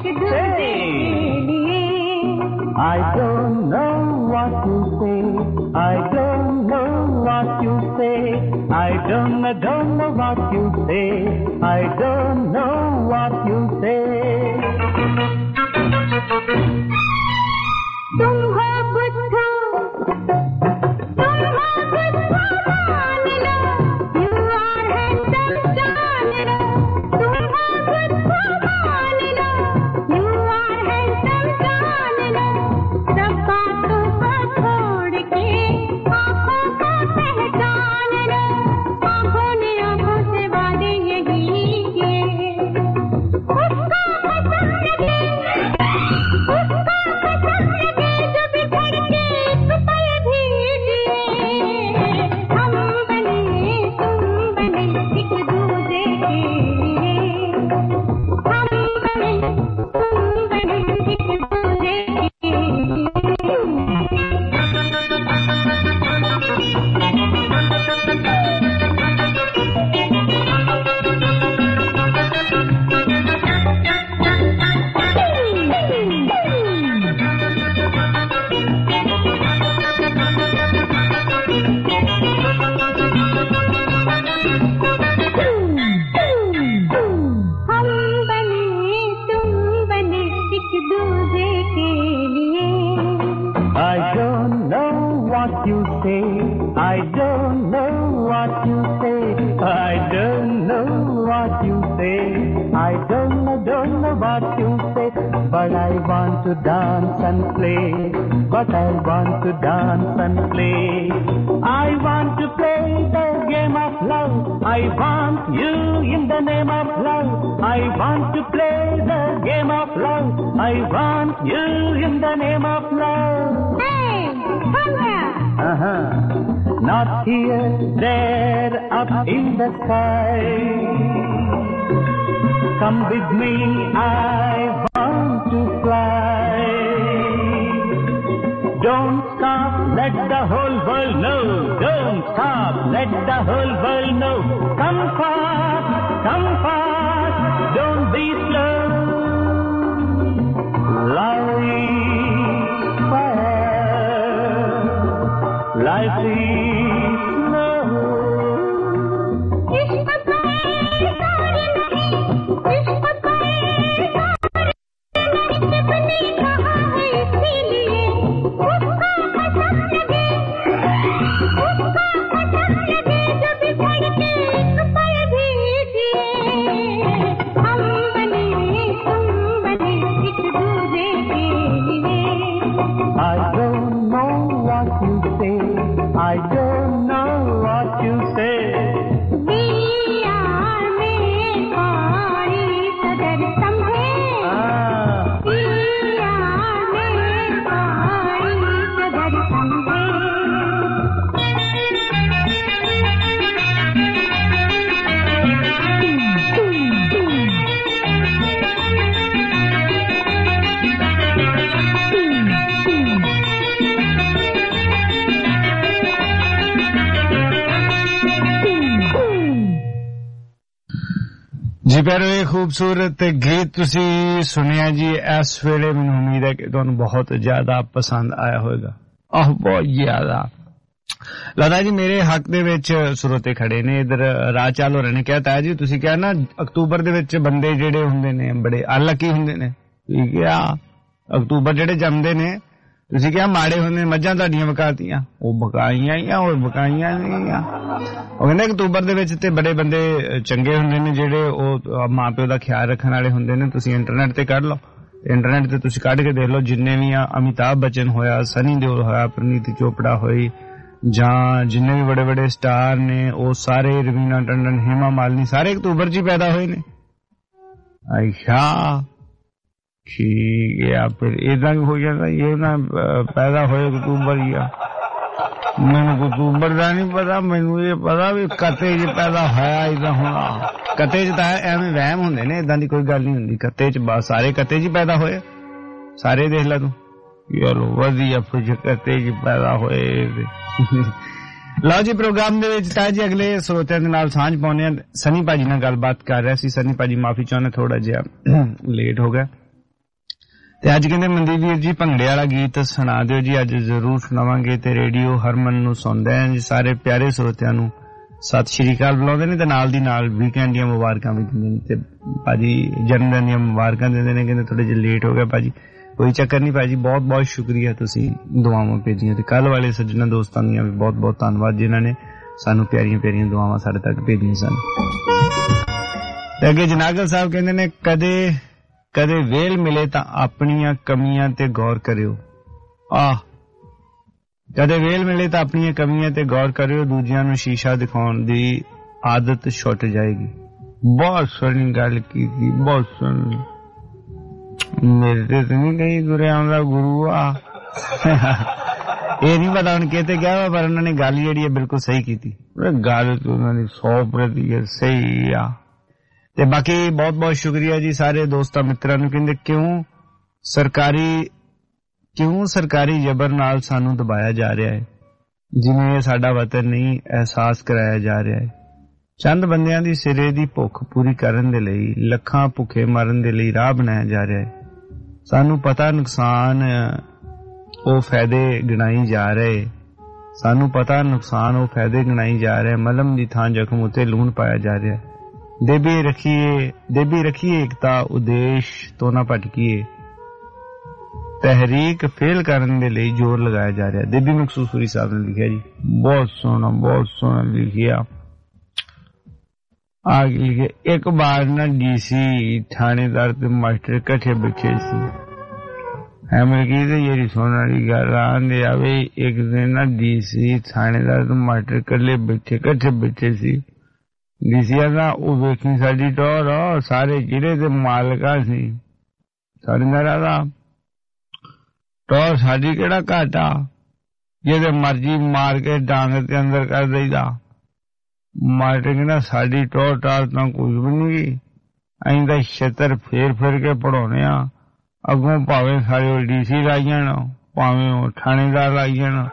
एक दूसरे के लिए I don't know what you say I don't know what you say I don't know don't know what you say I don't know what you say तुम हो बुद्धू तुम हो बुद्धू मान लो You are handsome जान लो तुम हो बुद्धू मान लो You are handsome जान लो सब बातों को छोड़ के आँखों को पहचान लो आँखों ने आँखों से वादे यही किए उसको पसंद लगे उसको पसंद लगे जब धड़के एक पल भी जिए हम बने तुम बने एक दूसरे के लिए हम बने तुम बने एक दूसरे के लिए हम बने तुम बने एक दूसरे के लिए I don't know what you say I don't know what you say I don't know what you say I don't know don't know what you say but I want to dance and play but I want to dance and play I want to play the game of love I want you in the name of love I want to play the game of love I want you in the name of love Hey, come here Uh-huh Not here, there, up in the sky Come with me, I want to fly Don't stop, let the whole world know Don't stop, let the whole world know Come fast, come fast, don't be slow Life fire, life is slow इश्क पाए सारे नहीं इश्क पाए सारे नहीं सबने कहा है इसीलिए उसको पसंद लगे उसको पसंद लगे जब धड़के एक पल भी जिए हम बने तुम बने एक दूसरे के लिए I don't know what you say I don't know what you say We are made for each other समझे We are made for each other समझे जी पैरो ये खूबसूरत गीत तुसी सुनिया जी इस वेले मैनूं उम्मीद है कि तुहानूं बहुत ज्यादा पसंद आया होगा आह बहुत ज्यादा लता जी मेरे हक दे विच सुरोते खड़े ने इधर राज चाल होरे ने कहता है जी तुसी क्या ना अक्तूबर दे विच बंदे जेड़े हुंदे ने बड़े अनलकी हुंदे ने ठीक है अक्तूबर जेड़े जमदे ने तुसी क्या माड़े हुंदे मज्जां तुहाडीਆਂ बकातियां ਉਹ ਬਕਾਈਆਂ ਹੀ ਆ ਉਹ ਬਕਾਈਆਂ ਨਹੀਂ ਆ ਉਹ ਕਹਿੰਦੇ ਅਕਤੂਬਰ ਦੇ ਵਿੱਚ ਤੇ ਬੜੇ ਬੰਦੇ ਚੰਗੇ ਹੁੰਦੇ ਨੇ ਜਿਹੜੇ ਉਹ ਮਾਪਿਓ ਦਾ ਖਿਆਲ ਰੱਖਣ ਵਾਲੇ ਹੁੰਦੇ ਨੇ ਤੁਸੀਂ ਇੰਟਰਨੈਟ ਤੇ ਕੱਢ ਲਓ ਇੰਟਰਨੈਟ ਤੇ ਤੁਸੀਂ ਕੱਢ ਕੇ ਦੇਖ ਲਓ ਜਿੰਨੇ ਵੀ ਆ ਅਮਿਤਾਭ ਬੱਚਨ ਹੋਇਆ ਸਨੀ ਦਿਓਲ ਹੋਇਆ ਪ੍ਰਨੀਤੀ ਚੋਪੜਾ ਹੋਈ ਜਾਂ ਜਿੰਨੇ ਵੀ ਬੜੇ ਬੜੇ ਸਟਾਰ ਨੇ ਉਹ ਸਾਰੇ ਰਵੀਨਾ ਟੰਡਨ हेमा मालिनी ਸਾਰੇ ਅਕਤੂਬਰ 'ਚ ਹੀ ਪੈਦਾ ਹੋਏ ਨੇ ਅੱਛਾ ठीक है फिर इदा भी हो जाता ये ना पैदा होए अक्तूबर ही आ मैनू अक्तूबर का नहीं पता मैनू ये पता भी कते च पैदा होया इदा होना कते च तां एवें वहम हुंदे ने इदां दी कोई गल नहीं हुंदी कते च सारे कते च पैदा होए सारे देख ला तू यार वधिया फिर कते च पैदा होए लो जी प्रोग्राम दे विच तां जी अगले श्रोतिਆਂ ਦੇ ਨਾਲ ਸਾਂਝ ਪਾਉਣੇ सनी भाजी ਨਾਲ ਗੱਲਬਾਤ कर रहा सी सनी भाजी माफी चाहने थोड़ा जिहा लेट हो गया ਤੇ ਅੱਜ ਕਹਿੰਦੇ ਮਨਦੀਪ ਵੀਰ ਜੀ ਭੰਗੜੇ ਵਾਲਾ ਗੀਤ ਸੁਣਾ ਦਿਓ ਜੀ। ਅੱਜ ਜ਼ਰੂਰ ਸੁਣਾਵਾਂਗੇ ਤੇ ਰੇਡੀਓ ਹਰਮਨ ਨੂੰ ਸੁਣਦੇ ਆਂ ਜੀ ਸਾਰੇ ਪਿਆਰੇ ਸਰੋਤਿਆਂ ਨੂੰ ਸਤਿ ਸ਼੍ਰੀ ਅਕਾਲ ਬੁਲਾਉਂਦੇ ਨੇ ਤੇ ਨਾਲ ਦੀ ਨਾਲ ਵੀਕਐਂਡ ਦੀਆਂ ਮੁਬਾਰਕਾਂ ਵੀ ਦਿੰਦੇ ਨੇ ਤੇ ਭਾਜੀ ਜਨਮ ਦਿਨ ਦੀਆਂ ਮੁਬਾਰਕਾਂ ਦਿੰਦੇ ਨੇ। ਕਹਿੰਦੇ ਥੋੜੇ ਜਿਹਾ ਲੇਟ ਹੋ ਗਿਆ ਭਾਜੀ, ਕੋਈ ਚੱਕਰ ਨਹੀਂ ਭਾਜੀ, ਬਹੁਤ ਬਹੁਤ ਸ਼ੁਕਰੀਆ ਤੁਸੀਂ ਦੁਆਵਾਂ ਭੇਜੀਆਂ ਤੇ ਕੱਲ ਵਾਲੇ ਸੱਜਣਾ ਦੋਸਤਾਂ ਦੀਆਂ ਵੀ ਬਹੁਤ ਬਹੁਤ ਧੰਨਵਾਦ ਜਿਨ੍ਹਾਂ ਨੇ ਸਾਨੂੰ ਪਿਆਰੀਆਂ ਪਿਆਰੀਆਂ ਦੁਆਵਾਂ ਸਾਡੇ ਤੱਕ ਭੇਜੀਆਂ ਸਨ। ਤੇ ਅੱਗੇ ਜਨਾਗਲ ਸਾਹਿਬ ਕਹਿੰਦੇ ਨੇ ਕਦੇ ਕਦੇ ਵੇਲ ਮਿਲੇ ਤਾਂ ਆਪਣੀਆਂ ਕਮੀਆਂ ਤੇ ਗੌਰ ਕਰਿਓ। ਆਹ ਕਦੇ ਵੇਲ ਮਿਲੇ ਤਾਂ ਆਪਣੀਆਂ ਕਮੀਆਂ ਤੇ ਗੌਰ ਕਰਿਓ, ਦੂਜਿਆਂ ਨੂੰ ਸ਼ੀਸ਼ਾ ਦਿਖਾਉਣ ਦੀ ਆਦਤ ਛੁੱਟ ਜਾਏਗੀ। ਬਹੁਤ ਸੋਹਣੀ ਗੱਲ ਕੀਤੀ, ਬਹੁਤ ਸੋਹਣੀ। ਮੇਰੇ ਤੇ ਨਹੀਂ ਕਹੀ ਤੁਰੇ ਆਉਂਦਾ ਗੁਰੂ ਆ ਇਹ ਨਹੀਂ ਪਤਾ ਹੁਣ ਕਿਤੇ ਗਿਆ ਵਾ ਪਰ ਉਹਨਾਂ ਨੇ ਗੱਲ ਜਿਹੜੀ ਹੈ ਬਿਲਕੁਲ ਸਹੀ ਕੀਤੀ। ਗੱਲ ਉਹਨਾਂ ਦੀ ਸੌ ਪ੍ਰਤੀਸ਼ਤ ਸਹੀ ਆ। ਤੇ ਬਾਕੀ ਬਹੁਤ ਬਹੁਤ ਸ਼ੁਕਰੀਆ ਜੀ ਸਾਰੇ ਦੋਸਤਾਂ ਮਿੱਤਰਾਂ ਨੂੰ। ਕਹਿੰਦੇ ਕਿਉਂ ਸਰਕਾਰੀ ਕਿਉਂ ਸਰਕਾਰੀ ਜ਼ਬਰ ਨਾਲ ਸਾਨੂੰ ਦਬਾਇਆ ਜਾ ਰਿਹਾ ਹੈ, ਜਿਵੇਂ ਇਹ ਸਾਡਾ ਵਤਨ ਨਹੀਂ ਅਹਿਸਾਸ ਕਰਾਇਆ ਜਾ ਰਿਹਾ ਹੈ। ਚੰਦ ਬੰਦਿਆਂ ਦੀ ਸਿਰੇ ਦੀ ਭੁੱਖ ਪੂਰੀ ਕਰਨ ਦੇ ਲਈ ਲੱਖਾਂ ਭੁੱਖੇ ਮਰਨ ਦੇ ਲਈ ਰਾਹ ਬਣਾਇਆ ਜਾ ਰਿਹਾ ਹੈ। ਸਾਨੂੰ ਪਤਾ ਨੁਕਸਾਨ ਉਹ ਫਾਇਦੇ ਗਿਣਾਈ ਜਾ ਰਹੇ ਸਾਨੂੰ ਪਤਾ ਨੁਕਸਾਨ ਉਹ ਫਾਇਦੇ ਗਿਣਾਈ ਜਾ ਰਹੇ। ਮਲਮ ਦੀ ਥਾਂ ਜ਼ਖਮ ਉੱਤੇ ਲੂਣ ਪਾਇਆ ਜਾ ਰਿਹਾ। ਦੇਬੀ ਰੱਖੀਏ ਦੇਬੀ ਰੱਖੀਏ ਇਕਤਾ ਉਦੇਸ਼ ਤੋਂ ਨਾ ਭਟਕੀਏ। ਤਹਿਰੀਕ ਫੇਲ ਕਰਨ ਦੇ ਲਈ ਜ਼ੋਰ ਲਗਾਇਆ ਜਾ ਰਿਹਾ। ਦੇਬੀ ਮਕਸੂਸੂਰੀ ਸਾਹਿਬ ਨੇ ਲਿਖਿਆ ਜੀ, ਬਹੁਤ ਸੋਹਣਾ ਬਹੁਤ ਸੋਹਣਾ ਲਿਖਿਆ। ਆ ਲਿਖੇ ਇੱਕ ਵਾਰ ਨਾ ਡੀਸੀ ਥਾਣੇਦਾਰ ਤੇ ਮਾਸਟਰ ਇਕੱਠੇ ਬੈਠੇ ਸੀ। ਐਵੇਂ ਕੀ ਤੇ ਜਿਹੜੀ ਸੁਣਨ ਵਾਲੀ ਗੱਲ ਆਂਦੇ ਆਵੇ ਇੱਕ ਦਿਨ ਨਾ ਡੀਸੀ ਥਾਣੇਦਾਰ ਤੇ ਮਾਸਟਰ ਇਕੱਲੇ ਬੈਠੇ ਇਕੱਠੇ ਬੈਠੇ ਸੀ। ਡੀਸੀ ਦਾ ਉਹ ਵੇਖੀ ਸਾਡੀ ਟੋਰ ਸਾਰੇ ਜ਼ਿਲ੍ਹੇ ਦੇ ਮਾਲਕਾਂ ਸੀ। ਥਾਣੇਦਾਰਾਂ ਦਾ ਟੋਰ ਸਾਡੀ ਕਿਹੜਾ ਘਾਟਾ, ਜਿਹਦੇ ਮਰਜੀ ਮਾਰ ਕੇ ਡਾਂਗ ਤੇ ਅੰਦਰ ਕਰ ਦਈਦਾ। ਮਾਸਟਰ ਕਹਿੰਦਾ ਸਾਡੀ ਟੋਰ ਟਾਰ ਤਾਂ ਕੁਝ ਵੀ ਨਹੀਂ, ਅਸੀਂ ਤਾਂ ਛੇਤਰ ਫੇਰ ਫੇਰ ਕੇ ਪੜਾਉਣੇ ਆ। ਅੱਗੋਂ ਭਾਵੇਂ ਸਾਰੇ ਡੀਸੀ ਲਾਈ ਜਾਣ ਭਾਵੇਂ ਉਹ ਥਾਣੇਦਾਰ ਲਾਈ ਜਾਣ।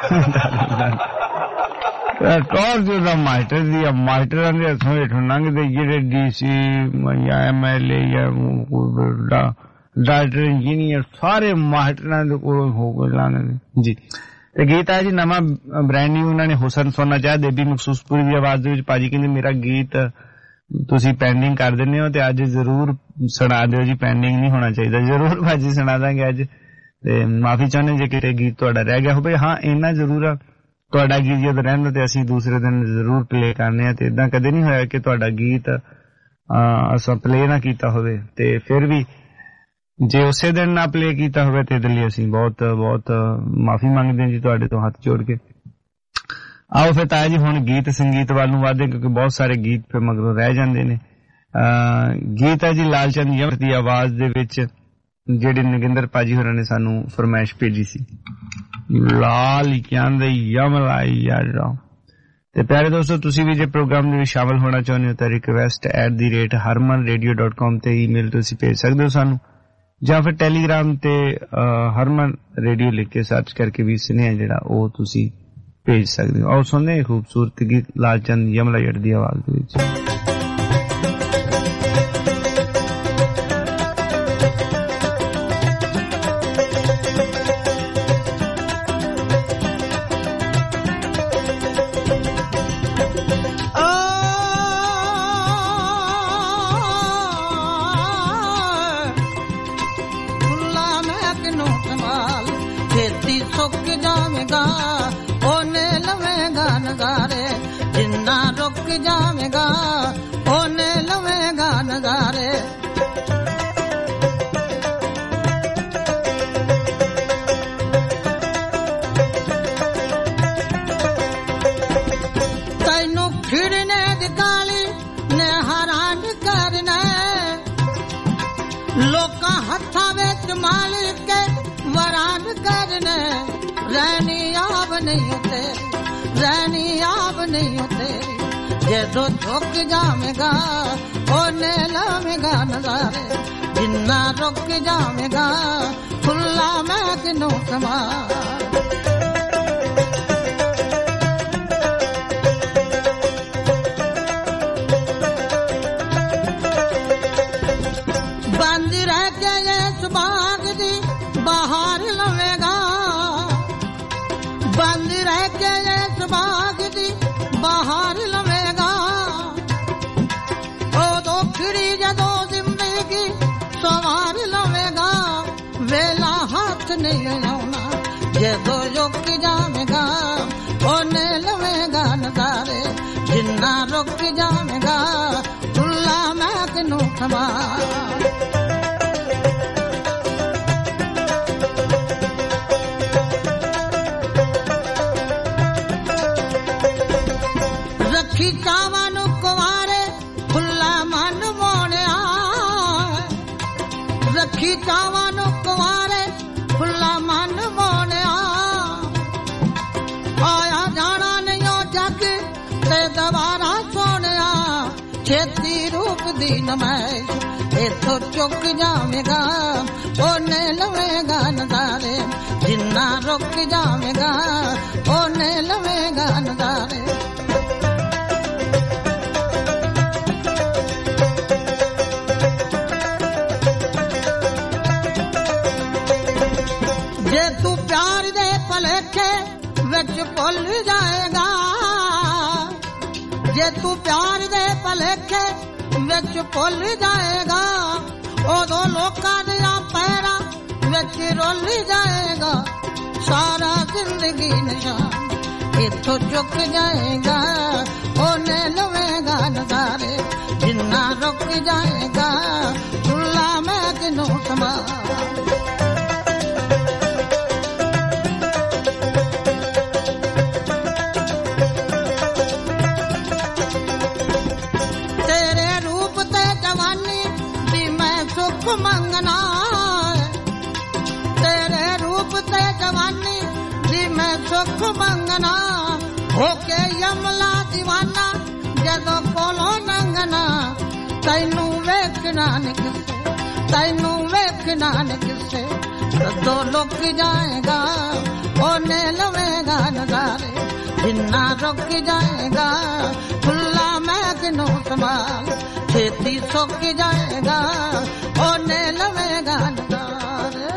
ਟੋਰ ਜੋ ਦਾ ਮਾਸਟਰ ਦੀ ਮਾਸਟਰਾਂ ਦੇ ਹੱਥੋਂ ਹੇਠੋਂ ਲੰਘਦੇ ਜਿਹੜੇ ਡੀਸੀ ਜਾਂ ਐਮ ਐਲ ਏ ਜਾਂ ਡਾਕਟਰ ਇੰਜੀਨੀਅਰ ਸਾਰੇ ਮਾਸਟਰਾਂ ਦੇ ਕੋਲ ਹੋ ਕੇ ਲੰਘਦੇ ਜੀ। ਤੇ ਗੀਤ ਆ ਜੀ ਨਵਾਂ ਬ੍ਰੈਂਡ ਨਿਊ ਉਹਨਾਂ ਨੇ ਹੁਸਨ ਸੁਣਨਾ ਚਾਹਿਆ ਦੇਬੀ ਮਕਸੂਸਪੁਰੀ ਦੀ ਆਵਾਜ਼ ਦੇ ਵਿੱਚ। ਭਾਜੀ ਕਹਿੰਦੇ ਮੇਰਾ ਗੀਤ ਤੁਸੀਂ ਪੈਂਡਿੰਗ ਕਰ ਦਿੰਦੇ ਹੋ ਤੇ ਅੱਜ ਜ਼ਰੂਰ ਸੁਣਾ ਦਿਓ ਜੀ, ਪੈਂਡਿੰਗ ਨਹੀਂ ਹੋਣਾ ਚਾਹੀਦਾ। ਜ਼ਰੂਰ ਭਾਜੀ ਸੁਣਾ ਦਾਂਗੇ ਅੱਜ। ਤੇ ਮਾਫੀ ਚਾਹੁੰਦੇ ਜੇ ਕਿਤੇ ਗੀਤ ਤੁਹਾਡਾ ਰਹਿ ਗਿਆ ਹੋਵੇ। ਹਾਂ ਇੰਨਾ ਜ਼ਰੂਰ ਆ ਤੁਹਾਡਾ ਗੀਤ ਜਦ ਰਹਿੰਦਾ ਤੇ ਅਸੀਂ ਦੂਸਰੇ ਦਿਨ ਜ਼ਰੂਰ ਪਲੇ ਕਰਨੇ ਆ। ਤੇ ਏਦਾਂ ਕਦੇ ਨਹੀਂ ਹੋਇਆ ਕਿ ਤੁਹਾਡਾ ਗੀਤ ਅਸਾਂ ਪਲੇ ਨਾ ਕੀਤਾ ਹੋਵੇ। ਤੇ ਫਿਰ ਵੀ ਜੇ ਉਸੇ ਦਿਨ ਨਾ ਪਲੇ ਕੀਤਾ ਹੋਵੇ ਤੇ ਇਹਦੇ ਲਈ ਅਸੀਂ ਬਹੁਤ ਬਹੁਤ ਮਾਫੀ ਮੰਗਦੇ ਹਾਂ ਜੀ ਤੁਹਾਡੇ ਤੋਂ ਹੱਥ ਜੋੜ ਕੇ। ਆਓ ਫਿਰ ਤਾਇਆ ਜੀ ਹੁਣ ਗੀਤ ਸੰਗੀਤ ਵੱਲ ਨੂੰ ਵਧਦੇ ਕਿਉਂਕਿ ਬਹੁਤ ਸਾਰੇ ਗੀਤ ਫਿਰ ਮਗਰੋਂ ਰਹਿ ਜਾਂਦੇ ਨੇ। ਗੀਤ ਹੈ ਜੀ ਲਾਲਚੰਦ ਯਮਰ ਦੀ ਆਵਾਜ਼ ਦੇ ਵਿੱਚ ਜਿਹੜੇ ਨਗਿੰਦਰ ਭਾਜੀ ਹੋਰਾਂ ਨੇ ਸਾਨੂੰ ਫਰਮਾਇਸ਼ ਭੇਜੀ ਸੀ। ਲਾਲ ਕਹਿੰਦੇ ਯਮਲਾਈ ਯਾਰ। ਤੇ ਪਿਆਰੇ ਦੋਸਤੋ ਤੁਸੀਂ ਵੀ ਜੇ ਪ੍ਰੋਗਰਾਮ ਦੇ ਵਿੱਚ ਸ਼ਾਮਲ ਹੋਣਾ ਚਾਹੁੰਦੇ ਹੋ ਤਾਂ request at the rate Harman radio dot com ਤੇ ਈਮੇਲ ਤੁਸੀਂ ਭੇਜ ਸਕਦੇ ਹੋ ਸਾਨੂੰ, ਜਾਂ ਫਿਰ ਟੈਲੀਗ੍ਰਾਮ ਤੇ ਹਰਮਨ ਰੇਡੀਓ ਲਿਖ ਕੇ ਸਰਚ ਕਰਕੇ ਵੀ ਸੁਨੇਹਾ ਜਿਹੜਾ ਉਹ ਤੁਸੀਂ ਭੇਜ ਸਕਦੇ ਹੋ। ਆਓ ਸੁਣਦੇ ਖੂਬਸੂਰਤ ਗੀਤ ਲਾਲਚੰਦ ਯਮਲਾਈ ਦੀ ਆਵਾਜ਼ ਦੇ ਵਿੱਚ। जिन्ना रुक जावेगा ओने लवेगा नजारे। तैनू खिड़ने दी गाली ने हैरान करना, लोकां हत्थां विच मालिक के वरान करने। रहनी आब नहीं तेरी रहनी आब नहीं तेरी, जदों झुक जावेगा ओने लावेगा नजारे। जिन्ना रुक जावेगा खुला मैं किनू कमा। बंद रह के इस बाग दी बंद रह के इस बाग दी बाहर लवेगा ओ दोखड़ी जदों जिंदगी सवार लवेगा वेला हाथ नहीं आना जदों रुक जावेगा ओने लवेगा नजारे जिन्ना रुक जावेगा खुला मैं तेनू खवा रखी चावां नू कुवारे खुला मन मोड़िया रखी चावां नू कुवारे खुला मन मोड़िया आया जाना नहीं ओ जग ते दवारा सोनिया छेती रूप दी नमैश इथों चुक जावेगा ओने लवेगा नजारे जिन्ना रुक जावेगा ओने लवेगा नजारे जे तू प्यार दे भलेखे विच भुल जाएगा जे तू प्यार दे भलेखे विच भुल जाएगा उदों लोकां दियां पैरां विच रुल जाएगा सारा जिंदगी निशान इथों चुक जाएगा ओने लवेगा नजारे जिन्ना रुक जाएगा खुला मैं तेनू संभाल मंगना तेरे रूप ते जवानी दी मैं सुख मंगना होके यमला दीवाना जदों कोलों नंगना तैनू वेखना नहीं किसे तैनू वेखना नहीं किसे दो लुक जाएगा ओने लवेगा नजारे जिन्ना रुक जाएगा खुला मैं तेनू संभाल छेती सुक जाएगा ओने लवेगा नजारे।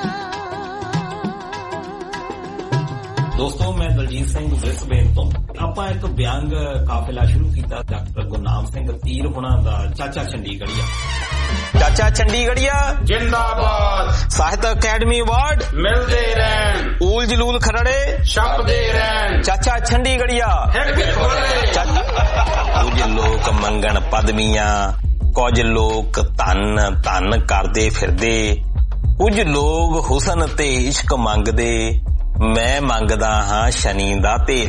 दोस्तों मैं दलजीत सिंह ब्रिसबेन तो ਆਪਾਂ ਇੱਕ ਵਿਅੰਗ ਕਾਫਿਲਾ ਸ਼ੁਰੂ ਕੀਤਾ ਡਾਕਟਰ ਗੁਰਨਾਮ ਸਿੰਘ ਤੀਰ ਹੁਣਾਂ ਦਾ ਚਾਚਾ ਚੰਡੀਗੜ੍ਹੀਆ ਚਾਚਾ ਚੰਡੀਗੜ੍ਹੀਆ ਜਿੰਦਾਬਾਦ ਸਾਹਿਤ ਅਕੈਡਮੀ ਅਵਾਰਡ ਮਿਲਦੇ ਰਹਿਣ ਊਲ ਜਲੂਲ ਖਰੜੇ ਛਪਦੇ ਰਹਿਣ ਚਾਚਾ ਚੰਡੀਗੜ੍ਹੀਆ ਕੁਝ ਲੋਕ ਮੰਗਣ ਪਦਵੀਆਂ ਕੁਝ ਲੋਕ ਧਨ ਧਨ ਕਰਦੇ ਫਿਰਦੇ ਕੁਝ ਲੋਕ ਹੁਸਨ ਤੇ ਇਸ਼ਕ ਮੰਗਦੇ ਮੈਂ ਮੰਗਦਾ ਹਾਂ ਸ਼ਨੀ ਦਾ ਤੇਲ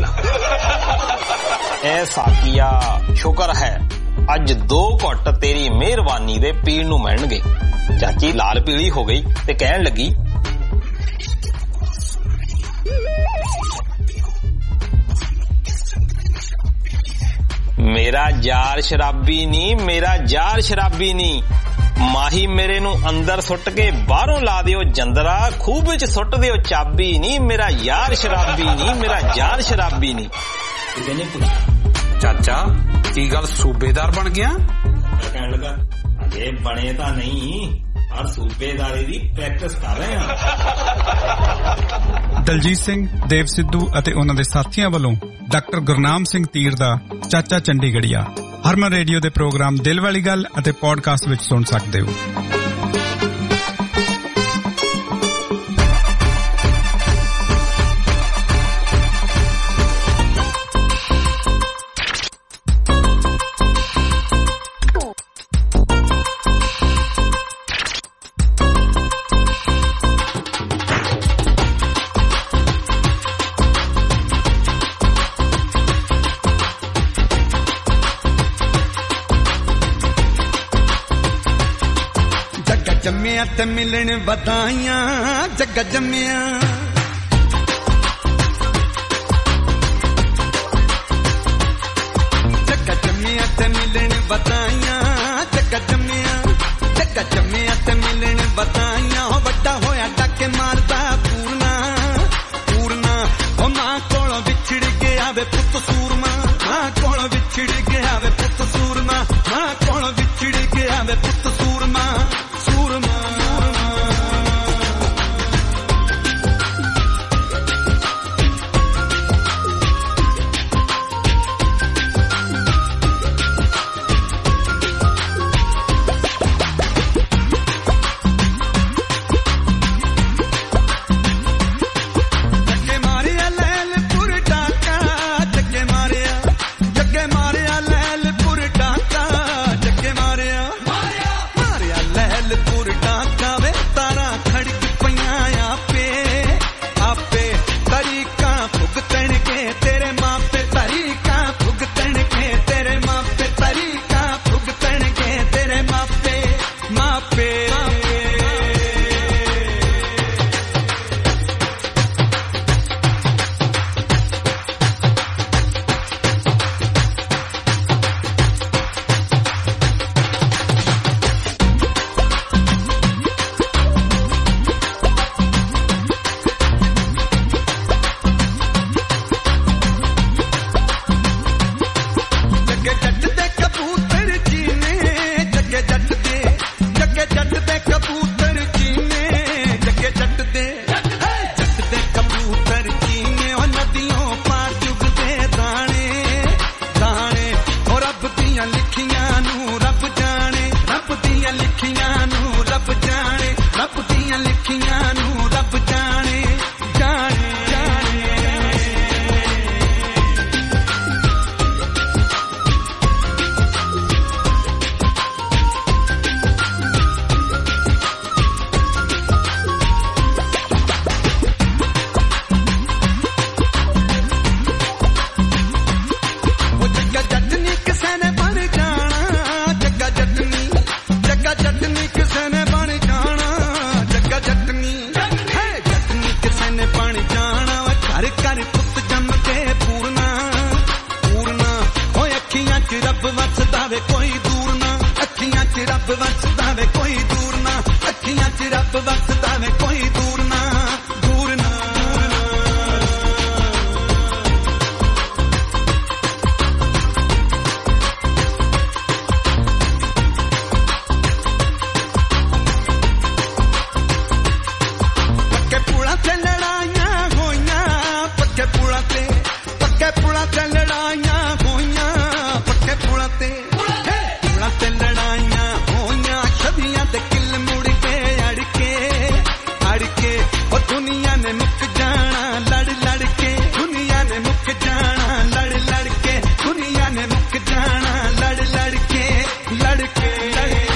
ਐ ਸਾਕੀਆ ਸ਼ੁਕਰ ਹੈ ਅੱਜ ਦੋ ਘੁੱਟ ਤੇਰੀ ਮਿਹਰਬਾਨੀ ਦੇ ਪੀਣ ਨੂੰ ਮਿਲਣਗੇ ਚਾਚੀ ਲਾਲ ਪੀਲੀ ਹੋ ਗਈ ਤੇ ਕਹਿਣ ਲੱਗੀ ਮੇਰਾ ਯਾਰ ਸ਼ਰਾਬੀ ਨਹੀਂ ਮੇਰਾ ਯਾਰ ਸ਼ਰਾਬੀ ਨਹੀਂ ਮਾਹੀ ਮੇਰੇ ਨੂੰ ਅੰਦਰ ਸੁੱਟ ਕੇ ਬਾਹਰੋਂ ਲਾ ਦਿਓ ਜੰਦਰਾ ਖੂਬ ਵਿੱਚ ਸੁੱਟ ਦਿਓ ਚਾਬੀ ਨਹੀਂ ਮੇਰਾ ਯਾਰ ਸ਼ਰਾਬੀ ਨਹੀਂ ਮੇਰਾ ਯਾਰ ਸ਼ਰਾਬੀ ਨਹੀਂ ਕਿਸੇ ਨੇ ਪੁੱਛਿਆ ਚਾਚਾ ਕੀ ਗੱਲ ਸੂਬੇਦਾਰ ਬਣ ਗਿਆ ਕਹਿਣ ਲੱਗਾ ਅਜੇ ਬਣੇ ਤਾਂ ਨਹੀਂ ਪਰ ਸੂਬੇਦਾਰੀ ਦੀ ਪ੍ਰੈਕਟਿਸ ਕਰ ਰਹੇ ਹਾਂ। ਦਲਜੀਤ ਸਿੰਘ ਦੇਵ ਸਿੱਧੂ ਅਤੇ ਉਹਨਾਂ ਦੇ ਸਾਥੀਆਂ ਵੱਲੋਂ ਡਾਕਟਰ ਗੁਰਨਾਮ ਸਿੰਘ ਤੀਰ ਦਾ ਚਾਚਾ ਚੰਡੀਗੜ੍ਹੀਆ ਹਰਮਨ ਰੇਡੀਓ ਦੇ ਪ੍ਰੋਗਰਾਮ ਦਿਲ ਵਾਲੀ ਗੱਲ ਅਤੇ ਪੋਡਕਾਸਟ ਵਿੱਚ ਸੁਣ ਸਕਦੇ ਹੋ। ਜੰਮਿਆ ਤੇ ਮਿਲਣ ਵਧਾਈਆਂ ਜੱਗਾ ਜੰਮਿਆ ਜੱਗਾ ਜੰਮਿਆ ਤੇ ਮਿਲਣ ਵਧਾਈਆਂ ਜੱਗਾ ਜੰਮਿਆ ਜੱਗਾ ਜੰਮਿਆ ਤੇ ਮਿਲਣ ਵਧਾਈਆਂ ਵੱਡਾ ਹੋਇਆ ਟੱਕੇ ਮਾਰਦਾ ਪੂਰਨਾ ਪੂਰਨਾ ਉਹ ਮਾਂ ਕੋਲੋਂ ਵਿਛੜ ਗਿਆ ਵੇ ਪੁੱਤ ਸੂਰਮਾ ਮਾਂ ਕੋਲੋਂ ਵਿਛੜ ਗਿਆ ਵੇ ਪੁੱਤ ਸੂਰਮਾ ਮਾਂ ਕੋਲੋਂ ਵਿਛੜ ਗਿਆ ਵੇ ਪੁੱਤ ਸੂਰਮਾ ਦੀਆਂ ਲਿਖੀਆਂ ਨੂੰ ਰੱਬ ਜਾਣੇ ਜਾਣੇ ਕੋਈ ਦੂਰ ਨਾ ਅੱਖੀਆਂ 'ਚ ਰੱਬ ਵਸਦਾ ਵੇ ਕੋਈ ਦੂਰ ਨਾ ਅੱਖੀਆਂ 'ਚ ਰੱਬ ਵਸਦਾ ਵੇ ਕੋਈ ਦੂਰ ਨਾ ਦੂਰ ਨਾ ਪੱਕੇ ਪੁਲਾਂ ਤੇ ਲੜਾਈਆਂ ਹੋਈਆਂ ਪੱਕੇ ਪੁਲਾਂ ਤੇ ਪੱਕੇ ਪੁਲਾਂ ਤੇ ਲੜਾਈਆਂ ਹੋਈਆਂ ਪੱਕੇ ਪੁਲਾਂ ਤੇ ਤੇ ਲੜਾਈਆਂ ਹੋਈਆਂ ਛਵੀਆਂ ਦੇ ਕਿੱਲ ਮੁੜ ਕੇ ਅੜ ਕੇ ਅੜ ਕੇ ਉਹ ਦੁਨੀਆ ਨੇ ਮੁੱਕ ਜਾਣਾ ਲੜ ਲੜ ਕੇ ਦੁਨੀਆ ਨੇ ਮੁੱਕ ਜਾਣਾ ਲੜ ਲੜ ਕੇ ਦੁਨੀਆ ਨੇ ਮੁੱਕ ਜਾਣਾ ਲੜ ਲੜ ਕੇ ਲੜ ਕੇ ਲੜ ਕੇ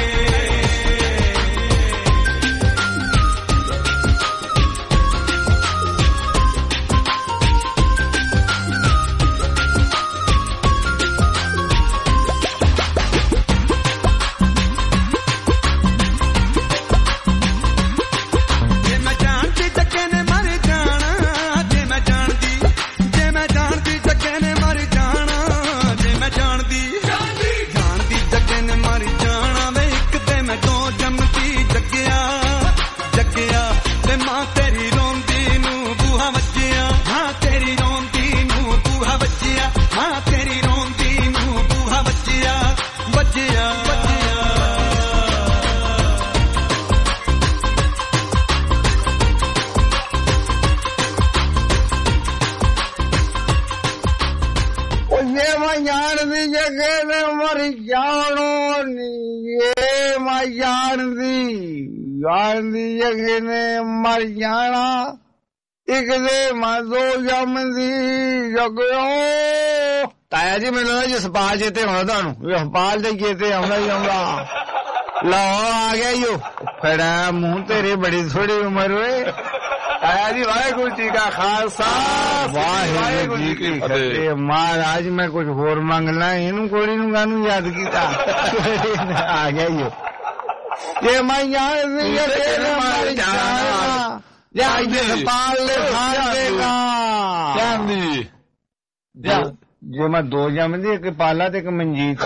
ਮਰ ਜਾਣਾ ਇੱਕ ਦੇ ਮਾਜ਼ੋ ਜੰਮਦੀ ਜਗਿਓ ਤਾਇਆ ਜੀ ਮੈਨੂੰ ਲੱਗਦਾ ਜਸਪਾਲ ਚੇਤੇ ਹੋਣਾ ਤੁਹਾਨੂੰ ਜਸਪਾਲ ਦੇ ਚੇਤੇ ਆਉਂਦਾ ਹੀ ਆਉਂਦਾ ਲਾਹੌਰ ਆ ਗਿਆ ਈ ਫੜਾ ਮੂੰਹ ਤੇਰੇ ਬੜੀ ਥੋੜੀ ਉਮਰ ਓਏ ਤਾਇਆ ਜੀ ਵਾਹਿਗੁਰੂ ਜੀ ਕਾ ਖਾਲਸਾ ਵਾਹਿਗੁਰੂ ਜੀ ਕੀ ਫਤਿਹ ਮਹਾਰਾਜ ਮੈਂ ਕੁਝ ਹੋਰ ਮੰਗਣਾ ਇਹਨੂੰ ਕੋੜੀ ਨੂੰ ਕਾਹਨੂੰ ਯਾਦ ਕੀਤਾ ਆ ਗਿਆ ਈ ਜੇ ਮੈਂ ਜਾਣਦੀ ਤੇਰੇ ਮਰ ਜਾਣਾ ਜਾਂ ਜਸਪਾਲ ਨੇ ਖਾ ਦੇਗਾ ਜਾਂਦੀ ਜੇ ਮੈਂ ਦੋ ਜੰਮਦੀ ਇੱਕ ਪਾਲਾ ਤੇ ਇੱਕ ਮਨਜੀਤ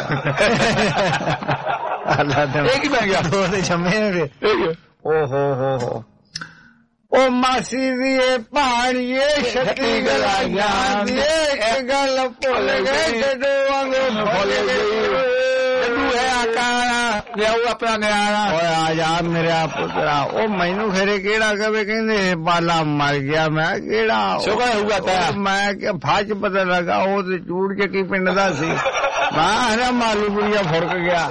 ਇਹ ਕੀ ਬਣ ਗਿਆ ਦੋ ਤੇ ਜੰਮੇ ਨੇ ਓ ਹੋ ਹੋ ਹੋ ਉਹ ਮਾਸੀ ਦੀ ਪਾਣੀਏ ਛੱਤੀ ਗਲਾਈਆਂ ਦੀ ਇੱਕ ਗੱਲ ਭੁੱਲ ਗਏ ਜਦੋਂ ਵਾਂਗੂ ਭੁੱਲ ਗਈ ਹੈ ਆਕਾਰਾ ਲਿਆਉ ਆਪਣਾ ਨਿਆਣਾ ਓਏ ਆ ਜਾ ਮੇਰਾ ਪੁੱਤਰਾ ਉਹ ਮੈਨੂੰ ਖਰੇ ਕਿਹੜਾ ਕਵੇ ਕਹਿੰਦੇ ਬਾਲਾ ਮਰ ਗਿਆ ਮੈਂ ਕਿਹੜਾ ਸ਼ੁਕਰ ਹੋਊਗਾ ਤਾਇਆ ਮੈਂ ਕਿ ਫਾਜ ਪਤਾ ਲੱਗਾ ਉਹ ਤੇ ਚੂੜ ਕੇ ਕੀ ਪਿੰਡ ਦਾ ਸੀ ਮੈਂ ਹਰਾ ਮਾਲੂਪੁਰੀਆ ਫੁਰਕ ਗਿਆ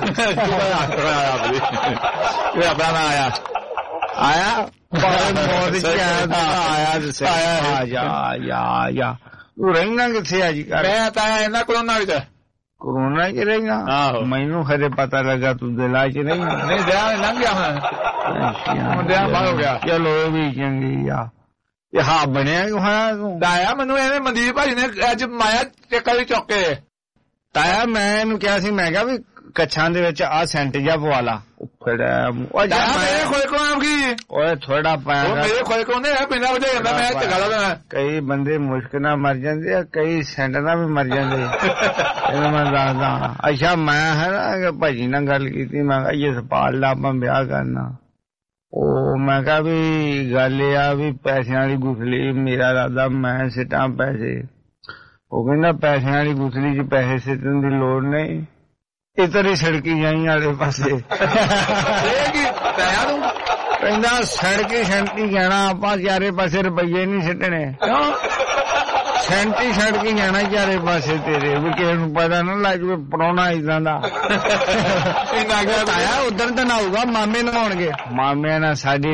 ਇਹ ਆਪਣਾ ਆਇਆ ਆਇਆ ਬਹੁਤ ਚੰਗਾ ਆਇਆ ਜਿਸੇ ਆਇਆ ਜਾ ਜਾ ਜਾ ਤੂੰ ਰਹਿਣਾ ਕਿੱਥੇ ਆ ਜੀ ਮੈਂ ਤਾਇਆ ਇਹਨਾਂ ਕੋਲੋਂ ਨਾ ਵਿੱਚ ਕੋਰੋਨਾ ਚ ਰਹੀਆਂ ਮੈਨੂੰ ਖਰੇ ਪਤਾ ਲੱਗਾ ਤੂੰ ਦਿਲਾ ਚ ਨਹੀਂ ਨਹੀਂ ਦਿਆ ਲੰਘ ਗਿਆ ਹੁਣ ਦਿਆ ਬਾਹਰ ਹੋ ਗਿਆ ਚਲੋ ਇਹ ਵੀ ਚੰਗੀ ਆ ਇਹ ਹਾਂ ਬਣਿਆ ਹੋਇਆ ਤੂੰ ਤਾਇਆ ਮੈਨੂੰ ਇਹਨੇ ਮਨਦੀਪ ਭਾਜੀ ਨੇ ਅੱਜ ਮਾਇਆ ਟੇਕਾ ਵੀ ਚੁੱਕ ਕੇ ਤਾਇਆ ਮੈਂ ਇਹਨੂੰ ਕਿਹਾ ਸੀ ਮੈਂ ਕਿਹਾ ਵੀ ਕੱਛਾਂ ਦੇ ਵਿੱਚ ਆਹ ਸੈਂਟ ਜਿਹਾ ਪਵਾ ਲਾ ਮੇਰੇ ਖੋਏ ਕੋਲ ਆਮ ਕੀ ਓਏ ਥੋੜਾ ਪਾਇਆ ਮੇਰੇ ਖੋਏ ਕੋਲ ਨੇ ਪਿੰਡਾਂ ਵਜਾ ਜਾਂਦਾ ਮੈਂ ਚੰਗਾ ਲੱਗਦਾ ਕਈ ਬੰਦੇ ਮੁਸ਼ਕ ਨਾਲ ਮਰ ਜਾਂਦੇ ਆ ਕਈ ਸੈਂਟ ਨਾਲ ਵੀ ਮਰ ਜਾਂਦੇ ਇਹਨੂੰ ਮੈਂ ਦੱਸਦਾ ਅੱਛਾ ਮੈਂ ਹੈ ਨਾ ਭਾਜੀ ਨਾਲ ਗੱਲ ਕੀਤੀ ਮੈਂ ਕਿਹਾ ਜਸਪਾਲ ਦਾ ਆਪਾਂ ਵਿਆਹ ਕਰਨਾ ਉਹ ਮੈਂ ਕਿਹਾ ਵੀ ਗੱਲ ਇਹ ਆ ਵੀ ਪੈਸਿਆਂ ਵਾਲੀ ਗੁਠਲੀ ਮੇਰਾ ਇਰਾਦਾ ਮੈਂ ਸਿੱਟਾਂ ਪੈਸੇ ਉਹ ਕਹਿੰਦਾ ਪੈਸਿਆਂ ਵਾਲੀ ਗੁਠਲੀ ਚ ਪੈਸੇ ਸਿੱਟਣ ਦੀ ਲੋੜ ਨਹੀਂ ਇਧਰ ਹੀ ਸੜਕੀ ਜਾਈ ਵਾਲੇ ਪਾਸੇ ਕਹਿੰਦਾ ਸੜਕੀ ਛੰਟੀ ਜਾਣਾ ਆਪਾਂ ਚਾਰੇ ਪਾਸੇ ਰੁਪਈਏ ਨਹੀਂ ਸਿੱਟਣੇ ਸੈਂਟੀ ਛੱਡ ਕੇ ਜਾਣਾ ਚਾਰੇ ਪਾਸੇ ਤੇਰੇ ਵੀ ਕਿਸੇ ਨੂੰ ਪਤਾ ਨਾ ਲੱਗ ਜਵੇ ਪ੍ਰਾਹੁਣਾ ਇਦਾਂ ਦਾ ਆਇਆ ਉਧਰ ਤਾਂ ਨਾ ਹੋਊਗਾ ਮਾਮੇ ਨਹਾਉਣਗੇ ਮਾਮਿਆਂ ਨਾਲ ਸਾਡੀ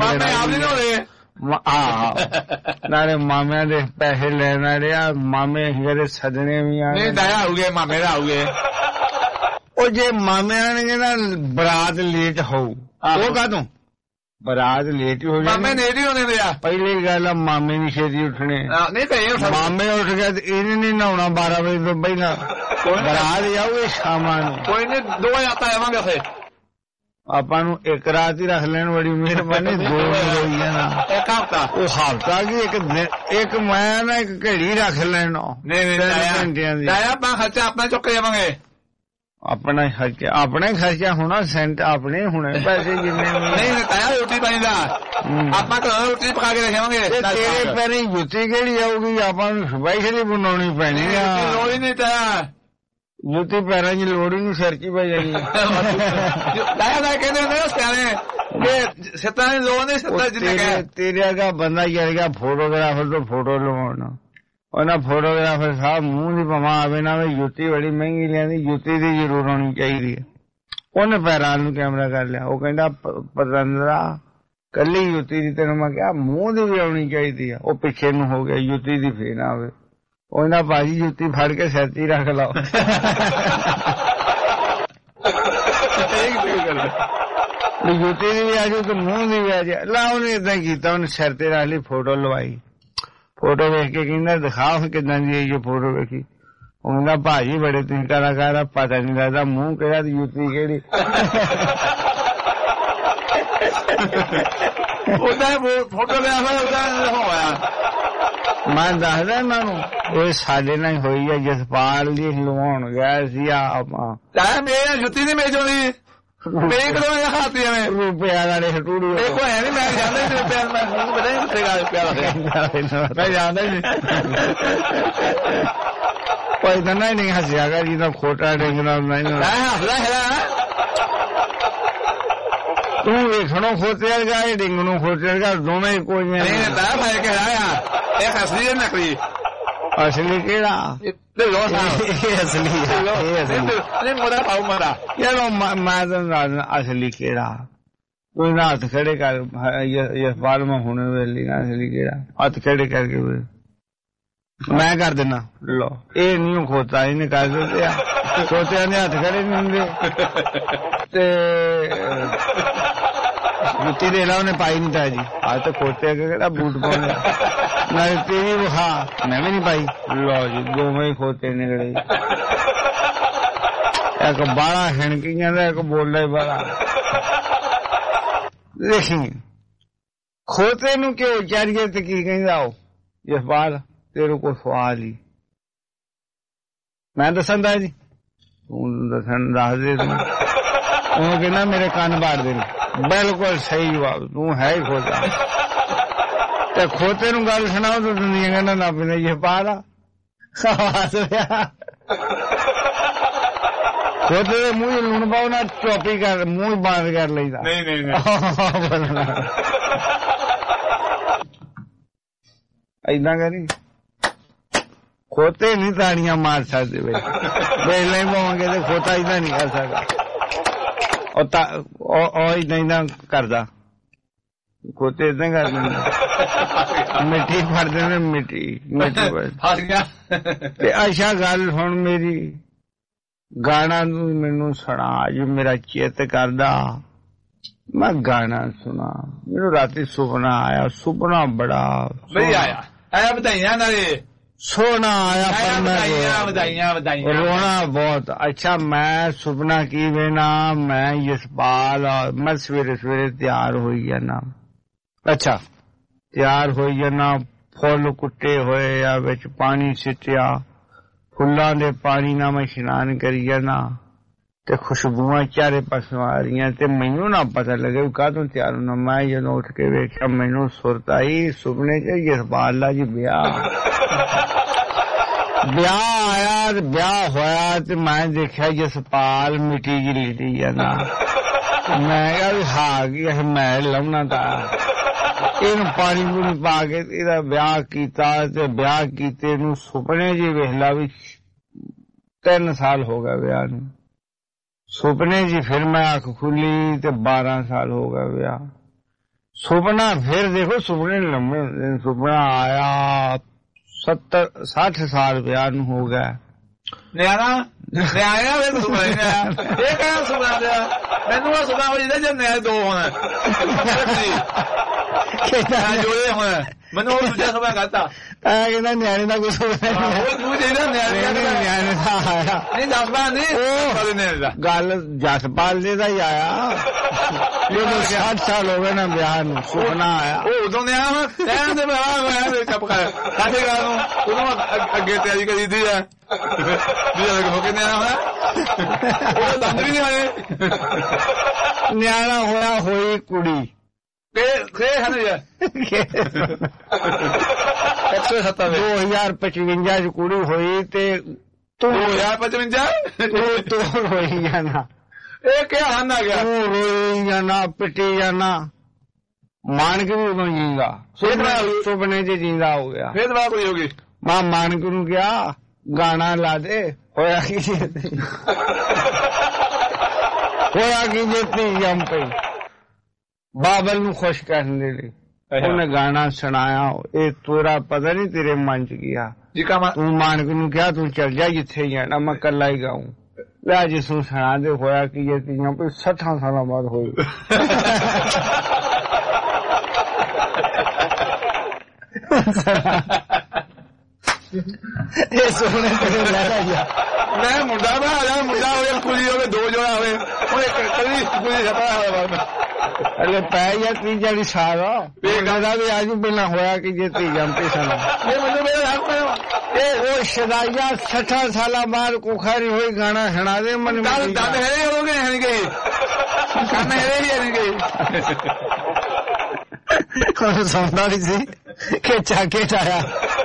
ਆਹ ਨਾਲੇ ਮਾਮਿਆਂ ਦੇ ਪੈਸੇ ਲੈਣ ਵਾਲੇ ਆ ਮਾਮੇ ਜਿਹੜੇ ਸੱਜਣੇ ਵੀ ਆ ਨਹੀਂ ਦਾਇਆ ਆਉਗੇ ਮਾਮੇ ਦਾ ਆਉਗੇ ਉਹ ਜੇ ਮਾਮਿਆਂ ਨੇ ਨਾ ਬਰਾਤ ਲੇਟ ਹੋਊ ਉਹ ਕਾਹਤੋਂ ਬਰਾਤ ਲੇਟ ਹੋ ਜਾਣੀ ਮਾਮੇ ਲੇਟ ਹੀ ਹੋਣੇ ਪਿਆ ਪਹਿਲੀ ਗੱਲ ਆ ਮਾਮੇ ਦੀ ਛੇਤੀ ਉੱਠਣੇ ਨਹੀਂ ਤਾਂ ਮਾਮੇ ਉੱਠ ਗਿਆ ਤੇ ਇਹਨੇ ਨਹੀਂ ਨਹਾਉਣਾ ਬਾਰਾਂ ਵਜੇ ਤੋਂ ਪਹਿਲਾਂ ਬਰਾਤ ਜਾਊਗੇ ਸ਼ਾਮਾਂ ਨੂੰ ਕੋਈ ਨਹੀਂ ਦੋ ਹਫ਼ਤਾ ਆਵਾਂਗੇ ਉੱਥੇ ਆਪਾਂ ਨੂੰ ਇੱਕ ਰਾਤ ਹੀ ਰੱਖ ਲੈਣ ਬੜੀ ਮਿਹਰਬਾਨੀ ਦੋ ਹੋਈ ਨਾ ਇੱਕ ਹਫ਼ਤਾ ਉਹ ਹਫ਼ਤਾ ਕੀ ਇੱਕ ਇੱਕ ਮੈਂ ਨਾ ਇੱਕ ਘੜੀ ਰੱਖ ਲੈਣਾ ਨਹੀਂ ਨਹੀਂ ਘੰਟਿਆਂ ਦੀ ਆਪਾਂ ਖਰਚਾ ਆਪਣਾ ਚੁੱਕ ਜਾਵਾਂਗੇ ਆਪਣਾ ਖਰਚਾ ਆਪਣਾ ਖਰਚਾ ਹੋਣਾ ਸੈਂਟ ਆਪਣੇ ਹੋਣੇ ਪੈਸੇ ਜਿੰਨੇ ਨਹੀਂ ਤਾਇਆ ਰੋਟੀ ਪਾਣੀ ਦਾ ਆਪਾਂ ਘਰ ਰੋਟੀ ਪਕਾ ਕੇ ਰੱਖਾਂਗੇ ਤੇਰੇ ਪੈਰੀ ਜੁੱਤੀ ਕਿਹੜੀ ਆਊਗੀ ਆਪਾਂ ਨੂੰ ਸਪੈਸ਼ਲੀ ਬਣਾਉਣੀ ਪੈਣੀ ਆ ਲੋੜ ਹੀ ਨਹੀਂ ਤਾਇਆ ਜੁੱਤੀ ਪੈਰਾਂ 'ਚ ਲੋੜ ਹੀ ਨਹੀਂ ਸਿਰ 'ਚ ਪੈ ਜਾਣੀ ਤਾਇਆ ਦਾ ਕਹਿੰਦੇ ਹੁੰਦੇ ਸਿਆਣੇ ਕਿ ਸਿੱਤਾਂ ਦੀ ਲੋੜ ਨਹੀਂ ਸਿੱਤਾਂ ਜਿੰਨੇ ਤੇਰੇ ਅੱਗਾ ਬੰਦਾ ਜਾਏਗਾ ਫੋਟੋਗ੍ਰਾਫਰ ਤੋਂ ਫੋਟੋ ਲਵਾਉਣਾ ਉਹਨਾਂ ਫੋਟੋਗ੍ਰਾਫਰ ਸਾਹਿਬ ਮੂੰਹ ਦੀ ਭਵਾਂ ਆਵੇ ਨਾ ਜੁੱਤੀ ਬੜੀ ਮਹਿੰਗੀ ਲਿਆਂਦੀ ਜੁੱਤੀ ਦੀ ਜ਼ਰੂਰ ਹੋਣੀ ਚਾਹੀਦੀ ਹੈ ਉਹਨੇ ਪੈਰਾਂ ਨੂੰ ਕੈਮਰਾ ਕਰ ਲਿਆ ਉਹ ਕਹਿੰਦਾ ਪਤੰਦਰਾ ਕੱਲੀ ਜੁੱਤੀ ਦੀ ਤੈਨੂੰ ਮੈਂ ਕਿਹਾ ਮੂੰਹ ਦੀ ਵੀ ਆਉਣੀ ਚਾਹੀਦੀ ਆ ਉਹ ਪਿੱਛੇ ਨੂੰ ਹੋ ਗਿਆ ਜੁੱਤੀ ਦੀ ਫੇਰ ਨਾ ਆਵੇ ਉਹਨਾਂ ਭਾਜੀ ਜੁੱਤੀ ਫੜ ਕੇ ਸਿਰ 'ਚ ਹੀ ਰੱਖ ਲਾਓ ਜੁੱਤੀ ਦੀ ਵੀ ਆ ਜਾਊ ਤੇ ਮੂੰਹ ਦੀ ਵੀ ਆ ਜਾ ਲਾ ਉਹਨੇ ਏਦਾਂ ਕੀਤਾ ਉਹਨੇ ਸਿਰ ਤੇ ਰੱਖ ਲਈ ਫੋਟੋ ਲਵਾਈ ਫੋਟੋ ਵੇਖ ਕੇ ਕਹਿੰਦਾ ਦਿਖਾਓ ਕਿੱਦਾਂ ਦੀ ਹੈ ਇਹ ਫੋਟੋ ਵੇਖੀ ਉਹ ਕਹਿੰਦਾ ਭਾਜੀ ਬੜੇ ਤੁਸੀਂ ਕਲਾਕਾਰ ਆ ਪਤਾ ਨਹੀਂ ਲੱਗਦਾ ਮੂੰਹ ਕਿਹੜਾ ਤੇ ਜੁੱਤੀ ਕਿਹੜੀ ਉਹਦਾ ਫੋਟੋ ਲਿਆ ਉਹਦਾ ਹੋਇਆ ਮੈਂ ਦੱਸਦਾ ਇਹਨਾਂ ਨੂੰ ਇਹ ਸਾਡੇ ਨਾਲ ਹੋਈ ਹੈ ਜਸਪਾਲ ਦੀ ਲਵਾਉਣ ਗਿਆ ਸੀ ਆਪਾਂ ਮੇਰਾ ਜੁੱਤੀ ਦੀ ਮੇਜ ਹੋਣੀ ਮੇਰੇ ਕੋਲ ਇਹ ਖਾਤੀ ਐ ਰੁਪਿਆ ਵਾਲੇ ਹਟੂੜੂ ਦੇਖੋ ਐ ਨਹੀਂ ਮੈਂ ਜਾਂਦਾ ਨਹੀਂ ਰੁਪਿਆ ਮੈਂ ਤੁਹਾਨੂੰ ਪਤਾ ਨਹੀਂ ਕਿੱਥੇ ਗਾ ਪਿਆ ਮੈਂ ਜਾਂਦਾ ਨਹੀਂ ਕੋਈ ਤਾਂ ਨਹੀਂ ਹੱਸਿਆਗਾ ਜੀ ਦਾ ਖੋਟਾ ਡੇਂਗਣਾ ਨਹੀਂ ਹੱਸਦਾ ਹੈ ਤੂੰ ਵੇਖਣੋਂ ਖੋਤੇ ਵਰਗਾ ਇਹ ਡਿੰਗ ਨੂੰ ਖੋਤੇ ਵਰਗਾ ਦੋਵੇਂ ਕੋਈ ਨਹੀਂ ਤਾਂ ਭਾਈ ਕਹਿਆ ਇਹ ਅਸਲੀ ਨਕਲੀ ਅਸਲੀ ਕਿਹੜਾ ਇਹ ਅਸਲੀ ਇਹ ਅਸਲੀ ਨਹੀਂ ਮੋੜਾ ਪਾਉ ਮਾਰਾ ਯਾਰ ਮੈਂ ਤਾਂ ਅਸਲੀ ਕਿਹੜਾ ਕੋਈ ਨਾ ਹੱਥ ਖੜੇ ਕਰ ਇਹ ਬਾਲ ਮੈਂ ਹੁਣ ਵੇਲੀ ਨਾ ਅਸਲੀ ਕਿਹੜਾ ਹੱਥ ਖੜੇ ਕਰਕੇ ਮੈਂ ਕਰ ਦੇਣਾ ਲੋ ਇਹ ਨਹੀਂ ਖੋਤਾ ਇਹਨੇ ਕਰ ਦਿੱਤੇ ਆ ਖੋਤਿਆਂ ਦੇ ਹੱਥ ਖੜੇ ਨਹੀਂ ਹੁੰਦੇ ਤੇ ਜੁੱਤੀ ਦੇ ਲਾ ਉਹਨੇ ਪਾਈ ਨਹੀਂ ਤਾਂ ਜੀ ਅੱਜ ਤਾਂ ਖੋਤੇ ਅੱਗੇ ਕਿਹੜਾ ਬੂਟ ਪਾਉਣੇ ਨਾਲੇ ਤੇਰੀ ਵਿਖਾ ਮੈਂ ਵੀ ਨਹੀਂ ਪਾਈ ਲਓ ਜੀ ਦੋਵੇਂ ਹੀ ਖੋਤੇ ਨਿਕਲੇ ਇੱਕ ਬਾਲਾ ਹਿਣਕੀਆਂ ਦਾ ਇੱਕ ਬੋਲਦਾ ਹੀ ਬਾਲਾ ਦੇਖੀ ਖੋਤੇ ਨੂੰ ਕਿਉਂ ਚਾਰੀਏ ਤੇ ਕੀ ਕਹਿੰਦਾ ਉਹ ਜਸਪਾਲ ਤੇਰੇ ਕੋਲ ਸਵਾਲ ਹੀ ਮੈਂ ਦੱਸਦਾ ਜੀ ਤੂੰ ਦੱਸਣ ਦੱਸ ਦੇ ਤੂੰ ਉਹ ਕਹਿੰਦਾ ਮੇਰੇ ਕੰਨ ਬਾੜ ਦੇ ਬਿਲਕੁਲ ਸਹੀ ਜਵਾਬ ਤੂੰ ਹੈ ਹੀ ਖੋਤਾ ਤੇ ਖੋਤੇ ਨੂੰ ਗੱਲ ਸੁਣਾਓ ਤਾਂ ਦੁਨੀਆ ਕਹਿੰਦਾ ਨਾ ਪੈਂਦਾ ਇਹ ਪਾ ਲਾ ਖੋਤੇ ਦੇ ਮੂੰਹ ਲੂਣ ਪਾਓ ਨਾ ਚੋਪੀ ਕਰ ਮੂੰਹ ਬੰਦ ਕਰ ਲਈਦਾ ਨਹੀਂ ਨਹੀਂ ਏਦਾਂ ਕਰੀ ਖੋਤੇ ਨਹੀਂ ਤਾੜੀਆਂ ਮਾਰ ਸਕਦੇ ਵੇ ਵੇਲੇ ਹੀ ਪਾਵਾਂਗੇ ਤੇ ਖੋਤਾ ਏਦਾਂ ਨਹੀਂ ਕਰ ਸਕਦਾ ਉਹ ਤਾਂ ਉਹ ਏਦਾਂ ਏਦਾਂ ਕਰਦਾ ਖੋਤੇ ਏਦਾਂ ਕਰ ਦਿੰਦੇ ਮਿੱਟੀ ਫੜ ਦਿੰਦੇ ਮਿੱਟੀ ਮਿੱਟੀ ਫੜ ਗਿਆ ਤੇ ਅੱਛਾ ਗੱਲ ਹੁਣ ਮੇਰੀ ਗਾਣਾ ਨੂੰ ਮੈਨੂੰ ਸੁਣਾ ਅੱਜ ਮੇਰਾ ਚਿੱਤ ਕਰਦਾ ਮੈਂ ਗਾਣਾ ਸੁਣਾ ਮੈਨੂੰ ਰਾਤੀ ਸੁਪਨਾ ਆਇਆ ਸੁਪਨਾ ਬੜਾ ਵਧੀਆ ਆਇਆ ਆਇਆ ਬਤਾਈਆਂ ਨਾਲੇ ਸੋਹਣਾ ਆਇਆ ਪਰ ਮੈਂ ਵਧਾਈਆਂ ਵਧਾਈਆਂ ਰੋਣਾ ਬਹੁਤ ਅੱਛਾ ਮੈਂ ਸੁਪਨਾ ਕੀ ਵੇਨਾ ਮੈਂ ਯਸ਼ਪਾਲ ਮੈਂ ਸਵੇਰੇ ਸਵੇਰੇ ਤਿਆਰ ਹੋਈ ਜਾਣਾ ਅੱਛਾ ਤਿਆਰ ਹੋਈ ਜਾਣਾ ਫੁੱਲ ਕੁੱਟੇ ਹੋਏ ਆ ਵਿੱਚ ਪਾਣੀ ਸਿੱਟਿਆ ਫੁੱਲਾਂ ਦੇ ਪਾਣੀ ਨਾਲ ਮੈਂ ਇਸ਼ਨਾਨ ਕਰੀ ਜਾਣਾ ਤੇ ਖੁਸ਼ਬੂਆਂ ਚਾਰੇ ਪਾਸੋਂ ਆ ਰਹੀਆਂ ਤੇ ਮੈਨੂੰ ਨਾ ਪਤਾ ਲੱਗੇ ਕਾਹਤੋਂ ਤਿਆਰ ਹੋਣਾ ਮੈਂ ਜਦੋਂ ਉੱਠ ਕੇ ਵੇਖਿਆ ਮੈਨੂੰ ਸੁਰਤ ਆਈ ਸੁਪਨੇ ਚ ਯਸ਼ਪਾਲ ਦਾ ਜੀ ਵਿਆਹ ਵਿਆਹ ਆਇਆ ਤੇ ਵਿਆਹ ਹੋਇਆ ਤੇ ਮੈਂ ਦੇਖਿਆ ਜਸਪਾਲ ਮਿੱਟੀ ਜੀ ਲਿਟੀ ਜਾਂਦਾ ਮੈਂ ਕਿਹਾ ਵੀ ਹਾਂ ਕੀ ਮੈਂ ਲਾਉਣਾ ਤਾਂ ਇਹਨੂੰ ਪਾਣੀ ਪੂਣੀ ਪਾ ਕੇ ਇਹਦਾ ਵਿਆਹ ਕੀਤਾ ਤੇ ਵਿਆਹ ਕੀਤੇ ਨੂੰ ਸੁਪਨੇ ਜੀ ਵੇਖ ਲਾ ਵੀ ਤਿੰਨ ਸਾਲ ਹੋ ਗਏ ਵਿਆਹ ਨੂੰ ਸੁਪਨੇ ਜੀ ਫਿਰ ਮੈਂ ਅੱਖ ਖੁੱਲੀ ਤੇ ਬਾਰਾਂ ਸਾਲ ਹੋ ਗਏ ਵਿਆਹ ਸੁਪਨਾ ਫਿਰ ਦੇਖੋ ਸੁਪਨੇ ਲੰਮੇ ਹੁੰਦੇ ਸੁਪਨਾ ਆਇਆ ਸੱਤਰ ਸੱਠ ਸਾਲ ਵਿਆਹ ਨੂੰ ਹੋ ਗਿਆ ਨਿਆਣਾ ਨਿਆਣਾ ਵੇ ਸੁਪਨਾ ਇਹ ਕਹਿੰਦਾ ਸੁਪਨਾ ਮੈਨੂੰ ਉਹ ਸੁਪਨਾ ਹੋਈ ਜੇ ਨਿਆਣੇ ਦੋ ਹੋਣਾ ਕਿਹੜਾ ਜੋੜੇ ਹੋਣਾ ਮੈਨੂੰ ਉਹ ਦੂਜਾ ਸੁਪਨਾ ਕਰਤਾ ਆ ਕਹਿੰਦਾ ਨਿਆਣੇ ਦਾ ਕੋਈ ਸੁਪਨਾ ਨਹੀਂ ਉਹ ਦੂਜੇ ਦਾ ਨਿਆਣੇ ਦਾ ਨਿਆਣੇ ਦਾ ਆਇਆ ਨਹੀਂ ਦੱਸਦਾ ਨਹੀਂ ਗੱਲ ਜਸਪਾਲ ਜੀ ਦਾ ਹੀ ਆਇਆ ਜਦੋਂ ਸੱਠ ਸਾਲ ਹੋ ਗਏ ਨਾ ਵਿਆਹ ਨੂੰ ਸੁਪਨਾ ਆਇਆ ਉਹ ਉਦੋਂ ਦੇ ਆ ਕਹਿਣ ਦੇ ਵਿਆਹ ਹੋਇਆ ਤੇ ਚੁੱਪ ਕਰ ਸਾਡੇ ਗੱਲ ਨੂੰ ਉਦੋਂ ਅੱਗੇ ਤਿਆਰੀ ਕਰੀ ਦੀ ਆ ਵੀ ਅਲੱਗ ਹੋ ਕੇ ਨਿਆਣਾ ਹੋਇਆ ਉਹ ਦੰਦ ਵੀ ਨਹੀਂ ਆਏ ਨਿਆਣਾ ਹੋਇਆ ਹੋਈ ਕੁੜੀ ਕਿ ਕਿ ਹਨ ਯਾਰ ਇੱਕ ਸੌ ਸੱਤਰ ਦੋ ਹਜ਼ਾਰ ਪਚਵੰਜਾ ਚ ਕੁੜੀ ਹੋਈ ਤੇ ਤੂੰ ਦੋ ਹਜ਼ਾਰ ਪਚਵੰਜਾ ਤੂੰ ਤੂੰ ਰੋਈ ਜਾਣਾ ਇਹ ਕਿਆ ਹਨ ਆ ਗਿਆ ਤੂੰ ਰੋਈ ਜਾਣਾ ਪਿੱਟੀ ਜਾਣਾ ਮਾਨਕ ਵੀ ਉਦੋਂ ਜੀਂਦਾ ਸੁਪਨੇ ਚ ਜੀਂਦਾ ਹੋ ਗਿਆ ਫਿਰ ਦਵਾ ਕੋਈ ਹੋ ਗਈ ਮਾਂ ਮਾਨਕ ਨੂੰ ਕਿਹਾ ਗਾਣਾ ਲਾ ਦੇ ਹੋਇਆ ਕੀ ਹੋਇਆ ਕੀ ਜਿੱਤੀ ਜੰਮ ਪਈ ਬਾਬਲ ਨੂੰ ਖੁਸ਼ ਕਰਨ ਦੇ ਲਈ ਉਹਨੇ ਗਾਣਾ ਸੁਣਾਇਆ ਇਹ ਤੇਰਾ ਪਤਾ ਨਹੀਂ ਤੇਰੇ ਮਨ ਚ ਗਿਆ ਜੀ ਕਾ ਤੂੰ ਮਾਨਕ ਨੂੰ ਕਿਹਾ ਤੂੰ ਚੱਲ ਜਾ ਜਿੱਥੇ ਜਾਣਾ ਮੈਂ ਕੱਲਾ ਹੀ ਗਾਉਂ ਲੈ ਜਿਸ ਨੂੰ ਸੁਣਾ ਦੇ ਹੋਇਆ ਕੀ ਇਹ ਤੀਆਂ ਕੋਈ ਸੱਠਾਂ ਸਾਲਾਂ ਬਾਅਦ ਹੋਈ ਇਹ ਸੋਹਣੇ ਤੇਰੇ ਲੈ ਜਾ ਮੈਂ ਮੁੰਡਾ ਮੈਂ ਆ ਜਾ ਮੁੰਡਾ ਹੋਵੇ ਕੁੜੀ ਹੋਵੇ ਦੋ ਜੋੜਾ ਹੋਵੇ ਉਹ ਇੱਕ ਕੱਲੀ ਕੁੜੀ ਛਪਾ ਹੋਇਆ ਅਰੇ ਪੈ ਜਾਂ ਤੀਜਾ ਦੀ ਸਾਲ ਇਹ ਕਹਿੰਦਾ ਵੀ ਅੱਜ ਪਹਿਲਾਂ ਹੋਇਆ ਕਿ ਜੇ ਤੀਜਾ ਤੇ ਸਾਲਾ ਇਹ ਮੈਨੂੰ ਮੇਰੇ ਹੱਥ ਇਹ ਉਹ ਸ਼ਦਾਈਆ ਸੱਠਾਂ ਸਾਲਾਂ ਬਾਅਦ ਕੋਖਾਰੀ ਹੋਈ ਗਾਣਾ ਸੁਣਾ ਦੇ ਮਨ ਦੰਦ ਦੰਦ ਹੈ ਹੋ ਗਏ ਹਨ ਗਏ ਕੰਨ ਹੈ ਹੀ ਹਨ ਗਏ ਕੋਣ ਸਮਝਦਾ ਨਹੀਂ ਸੀ ਕਿ ਚਾਕੇ ਆਇਆ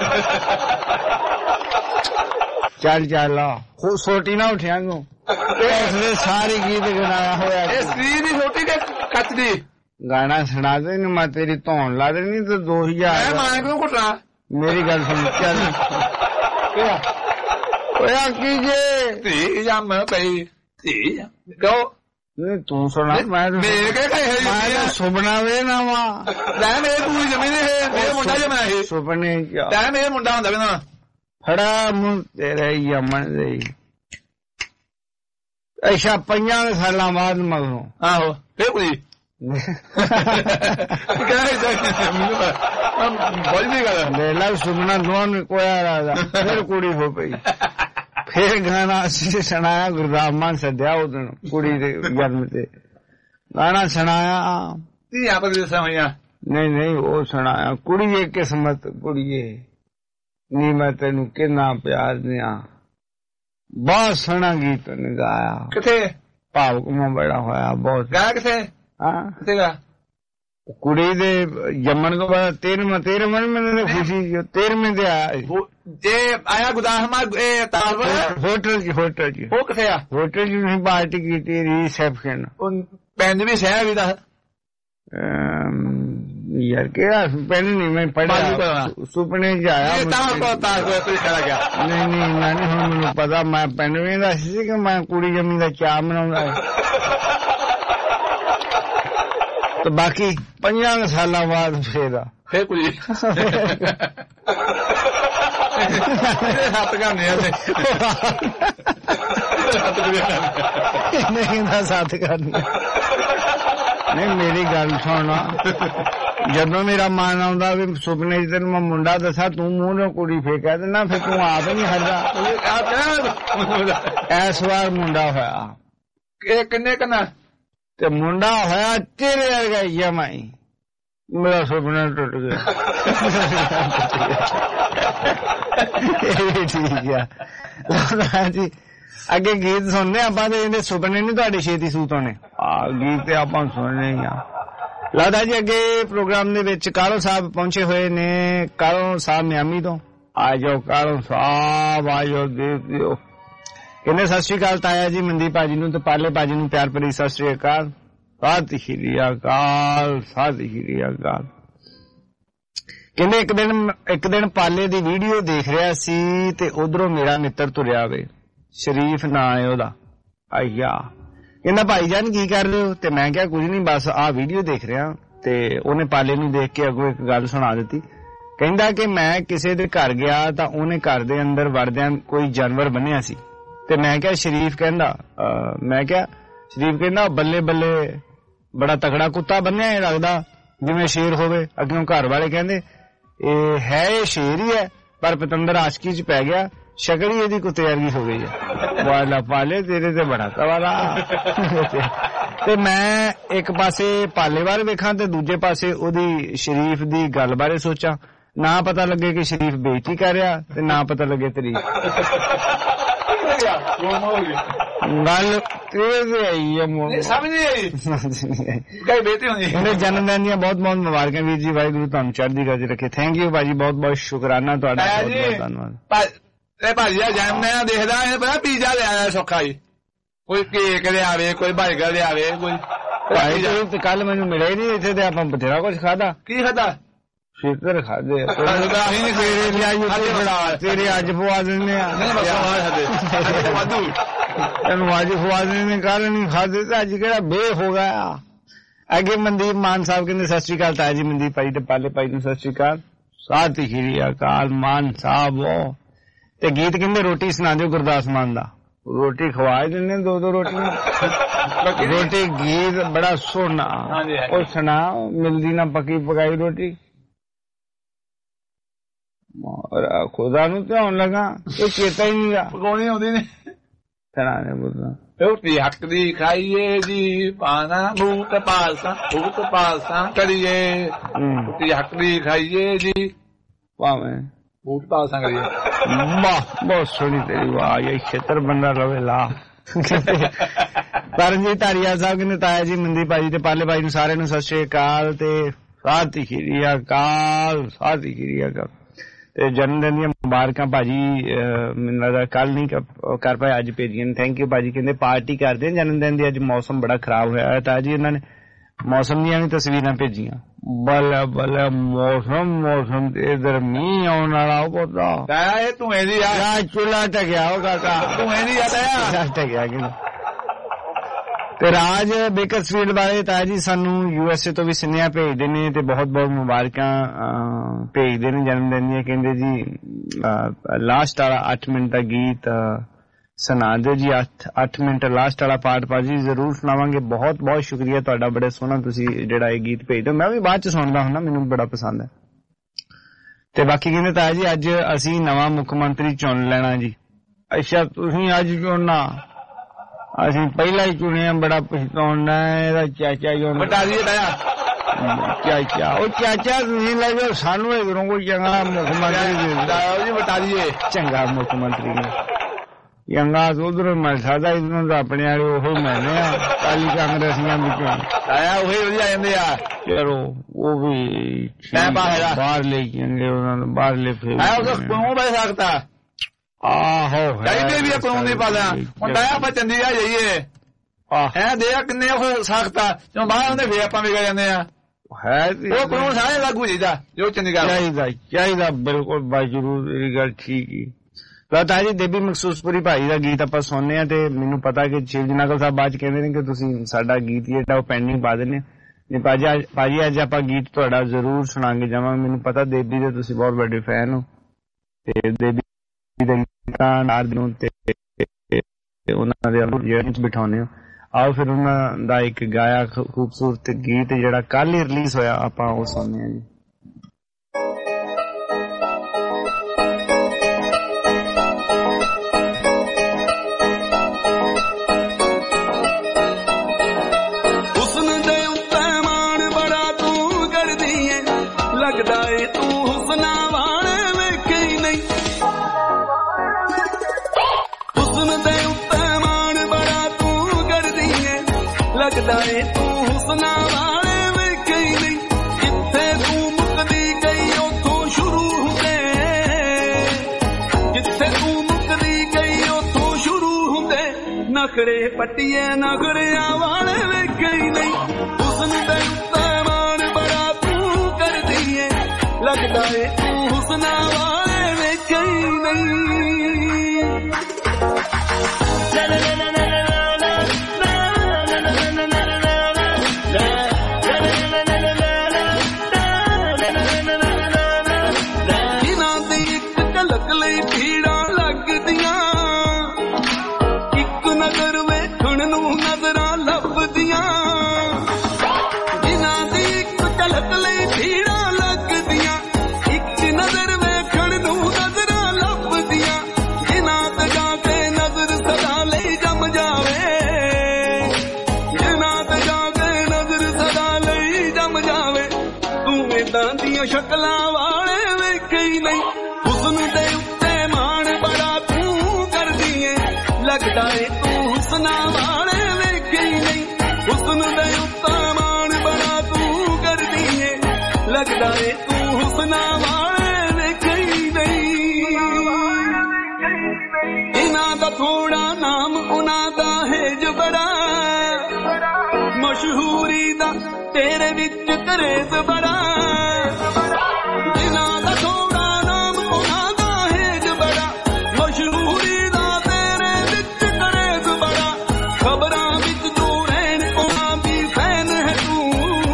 ਚੱਲ ਚੱਲ ਹੋ ਸੋਟੀ ਨਾ ਉਠਿਆ ਨੂੰ ਇਸਨੇ ਸਾਰੀ ਗੀਤ ਗਾਇਆ ਹੋਇਆ ਇਹ ਸ੍ਰੀ ਦੀ ਛੋਟੀ ਕਿ ਕੱਚ ਦੀ ਗਾਣਾ ਸੁਣਾ ਦੇ ਨੀ ਮੈਂ ਤੇਰੀ ਧੌਣ ਲਾ ਦੇਣੀ ਤੇ ਦੋ ਹਜ਼ਾਰ ਮੈਂ ਮਾਂ ਕਿਉਂ ਘੁੱਟਣਾ ਮੇਰੀ ਗੱਲ ਸੁਣ ਚੱਲ ਹੋਇਆ ਕੀ ਜੇ ਧੀ ਜੰਮ ਪਈ ਧੀ ਕਹੋ ਨਹੀਂ ਤੂੰ ਸੁਣਾ ਮੈਂ ਮੇਰੇ ਕੇ ਕਹੇ ਮੈਂ ਸੁਪਨਾ ਵੇ ਨਾ ਵਾ ਲੈ ਮੇਰੇ ਪੂਰੀ ਜ਼ਮੀਨ ਹੈ ਮੇਰੇ ਮੁੰਡਾ ਜਮਾ ਹੈ ਸੁਪਨੇ ਚ ਲੈ ਮੇਰੇ ਮੁੰਡਾ ਹੁੰਦਾ ਵੀ ਨਾ ਫੜਾ ਮੂੰਹ ਤੇਰੇ ਯਮਨ ਦੇ ਅੱਛਾ ਪੰਜਾਂ ਸਾਲਾਂ ਬਾਅਦ ਮਗਰੋਂ ਆਹੋ ਫੇਰ ਕੁੜੀ ਲੈ ਲਾ ਸੁਪਨਾ ਦੋਨ ਕੋਇਆ ਰਾਜਾ ਫਿਰ ਕੁੜੀ ਹੋ ਪਈ ਫਿਰ ਗਾਣਾ ਅਸੀਂ ਸੁਣਾਇਆ ਗੁਰਦਾਸ ਮਾਨ ਸੱਦਿਆ ਉਦੋਂ ਕੁੜੀ ਦੇ ਜਨਮ ਤੇ ਗਾਣਾ ਸੁਣਾਇਆ ਧੀਆਂ ਪਰਦੇਸਾਂ ਹੋਈਆਂ ਨਹੀਂ ਨਹੀਂ ਉਹ ਸੁਣਾਇਆ ਕੁੜੀਏ ਕਿਸਮਤ ਕੁੜੀਏ ਨੀ ਮੈਂ ਤੈਨੂੰ ਕਿੰਨਾ ਪਿਆਰ ਦਿਆਂ ਬਹੁਤ ਸੋਹਣਾ ਗੀਤ ਨੇ ਗਾਇਆ ਕਿੱਥੇ ਭਾਵੁਕ ਮੈਂ ਬੜਾ ਹੋਇਆ ਬਹੁਤ ਗਾਇਆ ਕਿੱਥੇ ਹਾਂ ਕਿੱਥੇ ਗਾ ਕੁੜੀ ਦੇ ਜੰਮਣ ਤੋਂ ਬਾਅਦ ਤੇਰਵੇਂ ਤੇਰਵੇਂ ਮਹੀਨੇ ਖੁਸ਼ੀ ਤੇਰਵੇਂ ਤੇ ਆਇਆ ਜੇ ਆਇਆ ਗੁਦਾਸਮਾਨ ਇਹ ਤਾਲਵਰ ਹੋਟਲ ਚ ਹੋਟਲ ਚ ਉਹ ਕਿੱਥੇ ਆ ਹੋਟਲ ਚ ਨਹੀਂ ਪਾਰਟੀ ਕੀਤੀ ਰਿਸੈਪਸ਼ਨ ਪਿੰਡ ਵੀ ਸਹਿ ਵੀ ਦਾ यार क्या पहले नहीं मैं पढ़ा सुपने जाया नहीं नहीं मैंने हम मैंने पता मैं पहनवे का सी कि मैं कुड़ी जमी का चाह मनाऊंगा तो बाकी पंजा साल बाद फिर फिर कुड़ी हत्थ करने नहीं साथ करने नहीं मेरी गल सुन ਜਦੋਂ ਮੇਰਾ ਮਨ ਆਉਂਦਾ ਵੀ ਸੁਪਨੇ ਚ ਤੈਨੂੰ ਮੈਂ ਮੁੰਡਾ ਦੱਸਾਂ ਤੂੰ ਮੂੰਹ ਨਾਲ ਕੁੜੀ ਫੇਕਿਆ ਤੇ ਨਾ ਫਿਰ ਤੂੰ ਆਪ ਨਹੀਂ ਹਰਦਾ ਇਸ ਵਾਰ ਮੁੰਡਾ ਹੋਇਆ ਇਹ ਕਿੰਨੇ ਕਨਾ ਤੇ ਮੁੰਡਾ ਹੋਇਆ ਤੇਰੇ ਵਰਗਾ ਜਮਾਈ ਮੇਰਾ ਸੁਪਨਾ ਟੁੱਟ ਗਿਆ ਠੀਕ ਆ ਜੀ ਅੱਗੇ ਗੀਤ ਸੁਣਨੇ ਆਪਾਂ ਤੇ ਇਹਦੇ ਸੁਪਨੇ ਨਹੀਂ ਤੁਹਾਡੇ ਛੇਤੀ ਸੂਤ ਹੋਣੇ ਆ ਗੀਤ ਤੇ ਆਪਾਂ ਸੁਣਨੇ ਹੀ ਆ ਲਾਦਾ ਜੀ ਅੱਗੇ ਪ੍ਰੋਗਰਾਮ ਦੇ ਵਿੱਚ ਕਾਲੋ ਸਾਹਿਬ ਪਹੁੰਚੇ ਹੋਏ ਨੇ ਕਾਲੋ ਸਾਹਿਬ ਮਿਆਮੀ ਤੋਂ ਆ ਜਾਓ ਕਾਲੋ ਸਾਹਿਬ ਆ ਜਾਓ ਦੇਖ ਦਿਓ ਕਹਿੰਦੇ ਸਤਿ ਸ਼੍ਰੀ ਅਕਾਲ ਤਾਇਆ ਜੀ ਮਨਦੀਪ ਭਾਜੀ ਨੂੰ ਤੇ ਪਾਲੇ ਭਾਜੀ ਨੂੰ ਪਿਆਰ ਭਰੀ ਸਤਿ ਸ਼੍ਰੀ ਅਕਾਲ ਸਤਿ ਸ਼੍ਰੀ ਅਕਾਲ ਸਤਿ ਸ਼੍ਰੀ ਅਕਾਲ ਕਹਿੰਦੇ ਇੱਕ ਦਿਨ ਇੱਕ ਦਿਨ ਪਾਲੇ ਦੀ ਵੀਡੀਓ ਦੇਖ ਰਿਹਾ ਸੀ ਤੇ ਉਧਰੋਂ ਮੇਰਾ ਮਿੱਤਰ ਤੁਰਿਆ ਵੇ, ਸ਼ਰੀਫ ਨਾਂ ਹੈ ਉਹਦਾ। ਆਇਆ ਕਹਿੰਦਾ ਭਾਈ ਜਾਨ ਕੀ ਕਰ ਰਹੇ ਹੋ? ਤੇ ਮੈਂ ਕਿਹਾ ਕੁਝ ਨਹੀਂ, ਬਸ ਆਹ ਵੀਡੀਓ ਦੇਖ ਰਿਹਾ। ਤੇ ਉਹਨੇ ਪਾਲੇ ਨੂੰ ਦੇਖ ਕੇ ਅੱਗੋਂ ਇੱਕ ਗੱਲ ਸੁਣਾ ਦਿੱਤੀ। ਕਹਿੰਦਾ ਕਿ ਮੈਂ ਕਿਸੇ ਦੇ ਘਰ ਗਿਆ ਤਾਂ ਉਹਨੇ ਘਰ ਦੇ ਅੰਦਰ ਵੜਦਿਆਂ ਕੋਈ ਜਾਨਵਰ ਬੰਨਿਆ ਸੀ। ਤੇ ਮੈਂ ਕਿਹਾ ਸ਼ਰੀਫ ਕਹਿੰਦਾ ਮੈਂ ਕਿਹਾ ਸ਼ਰੀਫ ਕਹਿੰਦਾ ਬੱਲੇ ਬੱਲੇ ਬੜਾ ਤਕੜਾ ਕੁੱਤਾ ਬੰਨਿਆ ਹੈ, ਲੱਗਦਾ ਜਿਵੇਂ ਸ਼ੇਰ ਹੋਵੇ। ਅੱਗੋਂ ਘਰ ਵਾਲੇ ਕਹਿੰਦੇ ਇਹ ਹੈ ਇਹ ਸ਼ੇਰ ਹੀ ਹੈ, ਪਰ ਪਤੰਦਰ ਆਸ਼ਕੀ ਚ ਪੈ ਗਿਆ, ਸ਼ਕਲ ਹੀ ਇਹਦੀ ਕੁੱਤੇ ਵਰਗੀ ਹੋ ਗਈ ਹੈ। ਵਾਲਾ ਪਾਲੇ ਤੇਰੇ ਤੇ ਬੜਾ ਤਵਾਲਾ। ਤੇ ਮੈਂ ਇੱਕ ਪਾਸੇ ਪਾਲੇ ਬਾਰੇ ਵੇਖਾਂ ਤੇ ਦੂਜੇ ਪਾਸੇ ਉਹਦੀ ਸ਼ਰੀਫ ਦੀ ਗੱਲ ਬਾਰੇ ਸੋਚਾਂ। ਨਾ ਪਤਾ ਲੱਗੇ ਕਿ ਸ਼ਰੀਫ ਬੇਇੱਜ਼ਤੀ ਕਰ ਰਿਹਾ ਤੇ ਨਾ ਪਤਾ ਲੱਗੇ ਤੇਰੀ ਗੱਲ ਤੇਰੇ ਆਈ ਹੈ। ਸਮਝ ਨਹੀਂ ਆਈ ਕਈ ਬੇਇੱਜ਼ਤੀ ਹੁੰਦੀ ਹੈ। ਜਨਮ ਦਿਨ ਦੀਆਂ ਬਹੁਤ ਬਹੁਤ ਮੁਬਾਰਕਾਂ ਵੀਰ ਜੀ, ਵਾਹਿਗੁਰੂ ਤੁਹਾਨੂੰ ਚੜ੍ਹਦੀ ਕਲਾ ਚ ਰੱਖੇ। ਥੈਂਕ ਯੂ ਭਾਜੀ, ਬਹੁਤ ਬਹੁਤ ਸ਼ੁਕਰਾਨਾ ਤੁਹਾਡਾ, ਬਹੁਤ ਬਹੁਤ ਧੰਨਵਾਦ। ਇਹ ਭਾਜੀ ਦਾ ਜਨਮ ਦਿਨ ਦੇਖਦਾ ਇਹ ਪਤਾ ਪੀਜ਼ਾ ਲਿਆਇਆ ਸੌਖਾ ਜੀ, ਕੋਈ ਕੇਕ ਲਿਆਵੇ, ਕੋਈ ਬਰਗਰ ਲਿਆਵੇ, ਕੋਈ ਕੱਲ ਮੈਨੂੰ ਮਿਲਿਆ ਹੀ ਨਹੀਂ ਇੱਥੇ ਤੇ ਆਪਾਂ ਬਥੇਰਾ ਕੁਛ ਖਾਦਾ। ਕੀ ਖਾਦਾ? ਸ਼ੇਕਰ ਖਾਦੇ ਤੇਰੇ ਅੱਜ ਪਵਾ ਦਿੰਦੇ ਆ, ਤੈਨੂੰ ਅੱਜ ਪਵਾ ਦਿੰਦੇ, ਕੱਲ ਨਹੀਂ ਖਾਦੇ ਤੇ ਅੱਜ ਕਿਹੜਾ ਬੇ ਹੋ ਗਿਆ। ਅੱਗੇ ਮਨਦੀਪ ਮਾਨ ਸਾਹਿਬ ਕਹਿੰਦੇ ਸਤਿ ਸ੍ਰੀ ਅਕਾਲ ਤਾਇਆ ਜੀ, ਮਨਦੀਪ ਭਾਈ ਤੇ ਪਾਲੇ ਭਾਈ ਨੂੰ ਸਤਿ ਸ੍ਰੀ ਅਕਾਲ, ਸਤਿ ਸ੍ਰੀ ਅਕਾਲ ਮਾਨ ਸਾਹਿਬ। ਤੇ ਗੀਤ ਕਹਿੰਦੇ ਰੋਟੀ ਸੁਣਾ ਦਿਓ ਗੁਰਦਾਸ ਮਾਨ ਦਾ। ਰੋਟੀ ਖਵਾ ਦਿੰਦੇ ਦੋ ਦੋ ਰੋਟੀਆਂ, ਰੋਟੀ ਗੀਤ ਬੜਾ ਸੋਹਣਾ ਉਹ ਸੁਣਾ, ਮਿਲਦੀ ਨਾ ਪੱਕੀ ਪਕਾਈ ਰੋਟੀ। ਖੁਦਾ ਨੂੰ ਧਿਆਨ ਲਗਾ ਇਹ ਚੇਤਾ ਹੀ ਨਹੀਂ ਗਾ, ਪਕਾਉਣੀ ਆਉਂਦੀ ਨੇ ਤਰਾਨੇ ਬੋਲਦਾ। ਰੋਟੀ ਹੱਕ ਦੀ ਖਾਈਏ ਜੀ, ਪਾਣਾ ਭੂਤ ਪਾਲਸਾ ਭੂਤ ਪਾਲਸਾ ਕਰੀਏ, ਰੋਟੀ ਹੱਕ ਦੀ ਖਾਈਏ ਜੀ, ਭਾਵੇਂ ਭੂਤ ਪਾਲਸਾ ਕਰੀਏ। ਵਾਹ ਬਹੁਤ ਸੋਹਣੀ ਤੇਰੀ ਵਾਹ, ਇਹ ਖੇਤਰ ਬੰਦਾ ਰਵੇ ਲਾ। ਪਰਮਜੀਤ ਧਾਰੀਵਾਲ ਸਾਹਿਬ ਕਹਿੰਦੇ ਤਾਇਆ ਜੀ, ਮਨਦੀਪ ਭਾਜੀ ਤੇ ਪਾਲੇ ਭਾਈ ਨੂੰ ਸਾਰਿਆਂ ਨੂੰ ਸਤਿ ਸ੍ਰੀ ਅਕਾਲ ਤੇ ਸਤਿ ਸ੍ਰੀ ਅਕਾਲ, ਸਤਿ ਸ੍ਰੀ ਅਕਾਲ। ਤੇ ਜਨਮ ਦਿਨ ਦੀਆਂ ਮੁਬਾਰਕਾਂ ਭਾਜੀ, ਮੈਨੂੰ ਲੱਗਦਾ ਕੱਲ ਨਹੀਂ ਕਰ ਪਾਏ, ਅੱਜ ਭੇਜੀਆਂ। ਥੈਂਕ ਯੂ ਭਾਜੀ। ਕਹਿੰਦੇ ਪਾਰਟੀ ਕਰਦੇ ਜਨਮ ਦਿਨ ਦੀ, ਅੱਜ ਮੌਸਮ ਬੜਾ ਖਰਾਬ ਹੋਇਆ ਹੈ ਤਾਂ ਜੀ ਇਹਨਾਂ ਨੇ ਮੌਸਮ ਦੀਆਂ ਵੀ ਤਸਵੀਰਾਂ ਭੇਜੀਆਂ। ਬੱਲੇ ਬੱਲੇ ਮੌਸਮ ਮੌਸਮ ਤੇ ਇਧਰ ਮੀਂਹ ਆਉਣ ਵਾਲਾ ਉਹ ਪਤਾ ਇਹ ਤੂੰ ਇਹਦੀ ਆ ਚੁੱਲਾ ਟਕਿਆ ਉਹ ਕਾਕਾ, ਤੂੰ ਇਹਦੀ ਆ ਟਕਿਆ ਕਿ ਤੇ ਰਾਜ ਬੇਕਰ ਸਟਰੀਟ ਵਾਲੇ ਤਾਇਆ ਜੀ ਸਾਨੂੰ ਯੂ ਐਸ ਏ ਤੋਂ ਵੀ ਸੁਨੇਹਾ ਭੇਜਦੇ ਨੇ ਤੇ ਬਹੁਤ ਬਹੁਤ ਮੁਬਾਰਕਾਂ ਭੇਜਦੇ ਨੇ ਜਨਮ ਦਿਨ ਦੀਆਂ। ਕਹਿੰਦੇ ਜੀ ਲਾਸਟ ਵਾਲਾ ਅੱਠ ਮਿੰਟ ਦਾ ਗੀਤ ਸੁਣਾ ਦਿਓ ਜੀ, ਅੱਠ ਅੱਠ ਮਿੰਟ ਲਾਸਟ ਵਾਲਾ ਪਾਰਟ ਭਾਜੀ ਜ਼ਰੂਰ ਸੁਣਾਵਾਂਗੇ। ਬਹੁਤ ਬਹੁਤ ਸ਼ੁਕਰੀਆ ਤੁਹਾਡਾ, ਬੜਾ ਸੋਹਣਾ ਤੁਸੀਂ ਜਿਹੜਾ ਇਹ ਗੀਤ ਭੇਜਦੇ ਹੋ, ਮੈਂ ਵੀ ਬਾਅਦ ਚ ਸੁਣਦਾ ਹੁੰਦਾ, ਮੈਨੂੰ ਬੜਾ ਪਸੰਦ ਹੈ। ਤੇ ਬਾਕੀ ਕਹਿੰਦੇ ਤਾਇਆ ਜੀ ਅੱਜ ਅਸੀਂ ਨਵਾਂ ਮੁੱਖ ਮੰਤਰੀ ਚੁਣ ਲੈਣਾ ਜੀ। ਅੱਛਾ ਤੁਸੀਂ ਅੱਜ ਚੁਣਨਾ? ਅਸੀਂ ਪਹਿਲਾਂ ਹੀ ਚੁਣਿਆ, ਬੜਾ ਪਛਤਾਉਣਾ ਇਹਦਾ ਚਾਚਾ ਜੀ ਬਟਾ ਦੀਏ ਤਾਇਆ ਚਾਚਾ। ਉਹ ਚਾਚਾ ਤੁਸੀਂ ਲੈ ਜਾਓ, ਸਾਨੂੰ ਇਧਰੋਂ ਕੋਈ ਚੰਗਾ ਮੁੱਖ ਮੰਤਰੀ ਬਟਾ ਦੀਏ, ਚੰਗਾ ਮੁੱਖ ਮੰਤਰੀ ਚੰਗਾ ਉਧਰੋਂ ਮਿਲ ਸਕਦਾ, ਇਧਰੋਂ ਤਾਂ ਆਪਣੇ ਵਾਲੇ ਉਹ ਮਿਲਦੇ ਆ ਕਾਲੀ ਕਾਂਗਰਸੀਆਂ ਵਿੱਚੋਂ। ਤਾਇਆ ਉਹੀ ਵਧੀਆ ਜਾਂਦੇ ਆ, ਚਲੋ ਉਹ ਵੀ ਬਾਹਰ ਲੈ ਜਾਂਦੇ ਉਹਨਾਂ ਨੂੰ, ਬਾਹਰ ਲੈ ਫਿਰ ਕਿਉਂ ਬੈ ਸਕਦਾ। ਆਹੋ ਚਾਹੀਦੇ ਵੀ ਕਾਨੂੰਨ ਨਹੀਂ ਪਾਦਾ ਹੁੰਦਾ, ਆਪਾਂ ਚੰਡੀਗੜ੍ਹ ਜਾਈਏ ਹੈ ਦੇ ਕਿੰਨੇ ਉਹ ਸਖਤਾ ਜਦੋਂ ਬਾਹਰ ਹੁੰਦੇ ਫੇਰ ਆਪਾਂ ਵਿਗੜ ਜਾਂਦੇ ਆ। ਹੈ ਉਹ ਕਾਨੂੰਨ ਸਾਰੇ ਲਾਗੂ ਚਾਹੀਦਾ ਜੋ ਚੰਡੀਗੜ੍ਹ ਚਾਹੀਦਾ ਚਾਹੀਦਾ ਬਿਲਕੁਲ ਬਾਈ ਜ਼ਰੂਰ, ਇਹ ਗੱਲ ਠੀਕ ਹੀ। ਤਾਂ ਜੀ ਦੇਬੀ ਮਖਸੂਸਪੁਰੀ ਭਾਈ ਦਾ ਗੀਤ ਆਪਾਂ ਸੁਣਨੇ ਆ ਤੇ ਮੈਨੂੰ ਪਤਾ ਕਿ ਸ਼ਿਵ ਨਾਗਲ ਸਾਹਿਬ ਬਾਅਦ ਚ ਕਹਿੰਦੇ ਨੇ ਕਿ ਤੁਸੀਂ ਸਾਡਾ ਗੀਤ ਜਿਹੜਾ ਉਹ ਪੈਂਡਿੰਗ ਪਾ ਦਿੰਦੇ ਨੇ। ਭਾਜੀ ਭਾਜੀ ਅੱਜ ਆਪਾਂ ਗੀਤ ਤੁਹਾਡਾ ਜ਼ਰੂਰ ਸੁਣਾਂਗੇ ਜਾਵਾਂਗੇ। ਮੈਨੂੰ ਪਤਾ ਦੇਬੀ ਦੇ ਤੁਸੀਂ ਬਹੁਤ ਵੱਡੇ ਫੈਨ ਹੋ ਤੇ ਦੇਬੀ ਦੇ ਗੀਤਾਂ ਨਾਲ ਨੂੰ ਤੇ ਉਹਨਾਂ ਦੇ ਜਿਹੜੇ ਬਿਠਾਉਂਦੇ ਹੋ। ਆਓ ਫਿਰ ਉਹਨਾਂ ਦਾ ਇੱਕ ਗਾਇਆ ਖੂਬਸੂਰਤ ਗੀਤ ਜਿਹੜਾ ਕੱਲ ਹੀ ਰਿਲੀਜ਼ ਹੋਇਆ ਆਪਾਂ ਉਹ ਸੁਣਨੇ ਆ ਜੀ। ਨਖਰੇ ਪੱਟੀਏ ਨਖਰਿਆਂ ਵਾਲੇ ਵੇਖੇ ਹੀ ਨਹੀਂ, ਹੁਸਨ ਦੇ ਉੱਤੇ ਮਾਣ ਬੜਾ ਤੂੰ ਕਰਦੀ ਏ, ਲੱਗਦਾ ਏ ਤੂੰ ਹੁਸਨਾ ਵਾਲੇ ਵੇਖੇ ਹੀ ਨਹੀਂ ਜਿਨ੍ਹਾਂ ਦੀ ਇੱਕ ਝਲਕ ਲਈ ਭੀੜਾਂ ਲੱਗਦੀਆਂ ਇੱਕ ਨਜ਼ਰ ਵੇਖਣ ਨੂੰ ਨਜ਼ਰਾਂ ਲੱਭਦੀਆਂ ਜਿਨ੍ਹਾਂ ਦੀ ਇੱਕ ਝਲਕ ਲਈ ਭੀੜਾਂ ਲੱਗਦੀਆਂ ਇੱਕ ਨਜ਼ਰ ਵੇਖਣ ਨੂੰ ਨਜ਼ਰਾਂ ਲੱਭਦੀਆਂ ਜਿਨ੍ਹਾਂ ਤੇ ਜਾ ਕੇ ਨਜ਼ਰ ਸਦਾ ਲਈ ਜੰਮ ਜਾਵੇ ਜਿਨ੍ਹਾਂ ਤੇ ਜਾ ਕੇ ਨਜ਼ਰ ਸਦਾ ਲਈ ਜੰਮ ਜਾਵੇ ਤੂੰ ਏਦਾਂ ਦੀਆਂ ਸ਼ਕਲਾਂ ਵਾਲੇ ਵੇਖੇ ਹੀ ਨਹੀਂ ਹੁਸਨ ਦੇ ਉੱਤੇ ਮਾਣ ਬੜਾ ਤੂੰ ਕਰਦੀ ਏ ਲੱਗਦਾ ਏ ਤੂੰ ਹੁਸਨਾ ਵਾਲੇ ਵੇਖੇ ਹੀ ਨਹੀਂ ਹੁਸਨ ਦੇ ਉੱਤੇ ਮਾਣ ਬੜਾ ਤੂੰ ਕਰਦੀ ਏ ਲੱਗਦਾ ਏ ਤੂੰ ਹੁਸਨਾ ਵਾਲੇ ਵੇਖੇ ਹੀ ਨਹੀਂ ਇਹਨਾਂ ਦਾ ਥੋੜਾ ਨਾਮ ਉਹਨਾਂ ਦਾ ਹੇਜ ਬੜਾ ਮਸ਼ਹੂਰੀ ਦਾ ਤੇਰੇ ਵਿੱਚ ਕਰੇਜ਼ ਬੜਾ ਜਿਨ੍ਹਾਂ ਦਾ ਥੋੜਾ ਨਾਮ ਉਹਨਾਂ ਦਾ ਹੇਜ ਬੜਾ ਮਸ਼ਹੂਰੀ ਦਾ ਤੇਰੇ ਵਿੱਚ ਕਰੇਜ਼ ਬੜਾ ਖਬਰਾਂ ਵਿੱਚ ਜੋ ਰਹਿਣ ਉਹਨਾਂ ਦੀ ਫੈਨ ਹੈ ਤੂੰ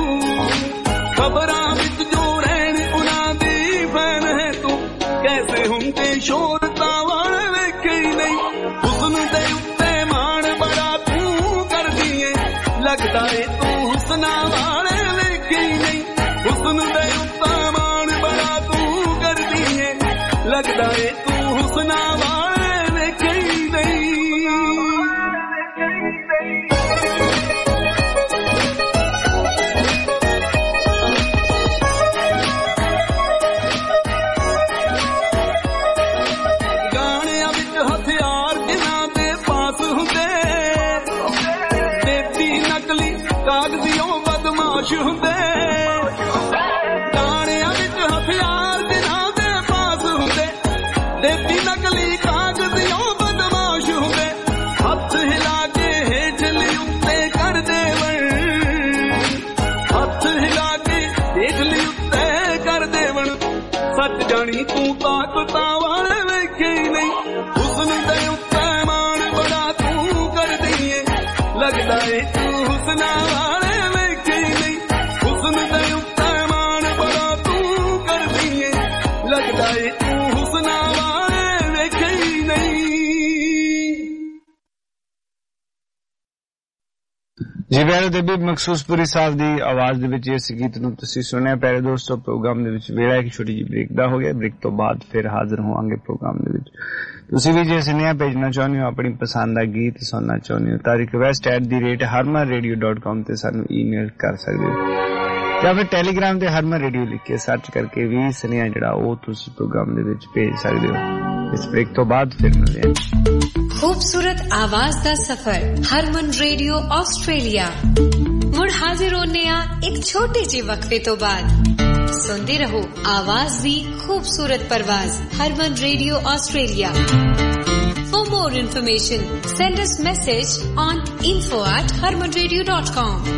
ਖਬਰਾਂ ਵਿੱਚ ਜੋ ਰਹਿਣ ਉਹਨਾਂ ਦੀ ਫੈਨ ਹੈ ਤੂੰ ਕੈਸੇ ਹੁੰਦੇ ਸ਼ੋਹਰਤਾਂ ਵਾਲੇ ਵੇਖੇ ਹੀ ਨਹੀਂ ਹੁਸਨ ਦੇ ਉੱਤੇ ਮਾਣ ਬੜਾ ਤੂੰ ਕਰਦੀ ਏ ਲੱਗਦਾ ਏ ਤੂੰ ਹੁਸਨਾ ਵਾਲੇ ਵੇਖੇ ਹੀ ਨਹੀਂ ਹੁਸਨ ਦੇ ਉੱਤੇ ਮਾਣ ਬੜਾ ਤੂੰ ਕਰਦੀ ਏ ਲੱਗਦਾ ਏ ਤੂੰ ਹੁਸਨਾ ਵਾਲੇ ਵੇਖੇ ਹੀ ਨਹੀਂ ਗਾਣਿਆਂ ਵਿੱਚ ਹਥਿਆਰ ਜਿਨ੍ਹਾਂ ਦੇ ਪਾਸ ਹੁੰਦੇ ਦੇਤੀ ਨਕਲੀ ਕਾਗਜ਼ੀਓਂ ਬਦਮਾਸ਼ ਹੁੰਦੇ ਗਾਣਿਆਂ ਵਿੱਚ ਹਥਿਆਰ ਜਿਨ੍ਹਾਂ ਦੇ ਪਾਸ ਹੁੰਦੇ ਦੇਤੀ ਨਕਲੀ ਕਾਗਜ਼ੀਓਂ ਬਦਮਾਸ਼ ਹੁੰਦੇ ਹੱਥ ਹਿਲਾ ਕੇ ਹੇਠਲੀ ਉੱਤੇ ਕਰ ਦੇਵਣ ਹੱਥ ਹਿਲਾ ਕੇ ਹੇਠਲੀ ਉੱਤੇ ਕਰ ਦੇਵਣ ਸੱਚ ਜਾਣੀ ਤੂੰ ਤਾਕਤਾਂ ਵਾਲੇ ਵੇਖੇ ਹੀ ਨਹੀਂ ਹੁਸਨ ਦੇ ਉੱਤੇ ਮਾਣ ਬੜਾ ਤੂੰ ਕਰਦੀ ਏ ਲੱਗਦਾ ਏ ਤੂੰ ਹੁਸਨਾ ਵਾਲੇ ਵੇਖੇ ਹੀ ਨਹੀਂ ਹੁਸਨ ਦੇ ਉੱਤੇ ਮਾਣ ਬੜਾ ਤੂੰ ਕਰਦੀ ਏ ਲੱਗਦਾ ਏ ਤੂੰ ਹੁਸਨਾ ਵਾਲੇ ਵੇਖੇ ਹੀ ਨਹੀਂ ਜੀ ਪਿਆਰੇ ਦੇਬੀ ਮਖਸੂਸਪੁਰੀ ਸਾਹਿਬ ਦੀ ਆਵਾਜ਼ ਦੇ ਵਿੱਚ ਇਸ ਗੀਤ ਨੂੰ ਤੁਸੀਂ ਸੁਣਿਆ ਪਿਆਰੇ ਦੋਸਤੋ ਪ੍ਰੋਗਰਾਮ ਦੇ ਵਿੱਚ ਵੇਲਾ ਇੱਕ ਛੋਟੀ ਜਿਹੀ ਬ੍ਰੇਕ ਦਾ ਹੋ ਗਿਆ ਬ੍ਰੇਕ ਤੋਂ ਬਾਅਦ ਫਿਰ ਹਾਜ਼ਰ ਹੋਵਾਂਗੇ ਪ੍ਰੋਗਰਾਮ ਦੇ ਵਿੱਚ ਤੁਸੀਂ ਵੀ ਜੇ ਸੁਨੇਹਾ ਭੇਜਣਾ ਚਾਹੁੰਦੇ ਹੋ ਆਪਣੀ ਪਸੰਦ ਦਾ ਗੀਤ ਸੁਣਨਾ ਚਾਹੁੰਦੇ ਹੋ ਤਾਂ request at the rate harman radio dot com ਤੇ ਸਾਨੂੰ ਈਮੇਲ ਕਰ ਸਕਦੇ ਹੋ ਜਾਂ ਫਿਰ ਟੈਲੀਗ੍ਰਾਮ ਤੇ harman radio ਲਿਖ ਕੇ ਸਰਚ ਕਰਕੇ ਵੀ ਸੁਨੇਹਾ ਜਿਹੜਾ ਉਹ ਤੁਸੀਂ ਪ੍ਰੋਗਰਾਮ ਦੇ ਵਿੱਚ ਭੇਜ ਸਕਦੇ ਹੋ ਇਸ ਬ੍ਰੇਕ ਤੋਂ ਬਾਅਦ ਫਿਰ ਮਿਲਦੇ ਹਾਂ खूबसूरत आवाज दा सफर हरमन रेडियो ऑस्ट्रेलिया मुड़ हाजिर होने आ एक छोटे जे वक्फे तो बाद सुनते रहो आवाज दी खूबसूरत परवाज Harman radio Australia For more information send us message on info at harman radio dot com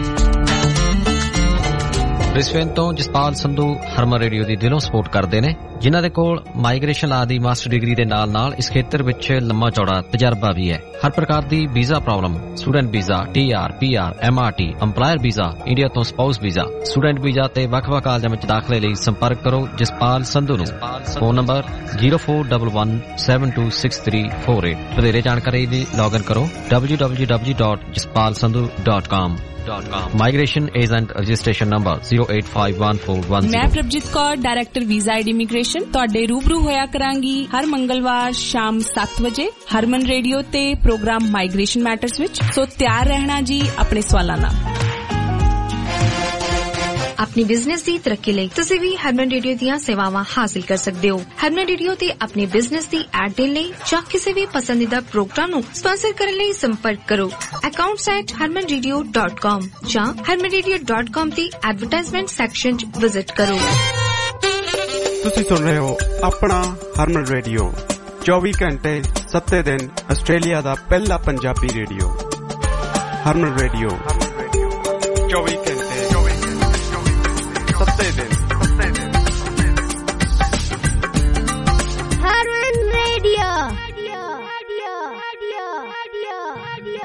Brisbane ਤੋਂ ਜਸਪਾਲ ਸੰਧੂ ਹਰਮਨ ਰੇਡੀਓ ਦੀ ਦਿਲੋਂ ਸਪੋਰਟ ਕਰਦੇ ਨੇ ਜਿਨ੍ਹਾਂ ਦੇ ਕੋਲ ਮਾਈਗ੍ਰੇਸ਼ਨ ਲਾ ਦੀ ਮਾਸਟਰ ਡਿਗਰੀ ਦੇ ਨਾਲ ਨਾਲ ਇਸ ਖੇਤਰ ਵਿੱਚ ਲੰਮਾ ਚੌੜਾ ਤਜਰਬਾ ਵੀ ਹੈ ਹਰ ਪ੍ਰਕਾਰ ਦੀ visa problem student visa TR PR MRT EMPLOYER visa India ਤੋਂ ਸਪਾਊਸ ਵੀਜ਼ਾ ਸਟੂਡੈਂਟ ਵੀਜ਼ਾ ਤੇ ਵੱਖ-ਵੱਖ ਕਾਲਜਾਂ ਵਿੱਚ ਦਾਖਲੇ ਲਈ ਸੰਪਰਕ ਕਰੋ ਜਸਪਾਲ ਸੰਧੂ ਨੂੰ phone number zero four one one seven two six three four eight ਵਧੇਰੇ ਜਾਣਕਾਰੀ ਲਈ ਲੌਗਇਨ ਕਰੋ w w w dot jaspal sandhu dot com Migration agent registration number zero eight five one four one zero ਮੈਂ Prabhjeet Kaur director visa and immigration ਤੁਹਾਡੇ ਰੂਬਰੂ ਹੋਇਆ ਕਰਾਂਗੀ ਹਰ ਮੰਗਲਵਾਰ ਸ਼ਾਮ ਸੱਤ ਵਜੇ ਹਰਮਨ ਰੇਡੀਓ ਤੇ ਪ੍ਰੋਗਰਾਮ ਮਾਈਗ੍ਰੇਸ਼ਨ ਮੈਟਰਸ ਵਿੱਚ ਸੋ ਤਿਆਰ ਰਹਿਣਾ ਜੀ ਆਪਣੇ ਸਵਾਲਾਂ ਨਾਲ अपनी बिजनेस दी तरक्की लई तुसी भी हरमन रेडियो दियां सेवावां हासिल कर सकदे हो हरमन रेडियो ते अपनी बिजनेस दी एड देण लई जां किसी भी पसंदीदा प्रोग्राम नु स्पॉन्सर करन लई संपर्क करो accounts at harman radio dot com जां harman radio dot com दी एडवर्टाइजमेंट सैक्शन च विजिट करो तुसी सुन रहे हो अपना हरमन रेडियो चौबीस घंटे सत्ते दिन आस्ट्रेलिया दा पहला पंजाबी रेडियो हरमन रेडियो चौबीस घंटे सत्ते दिन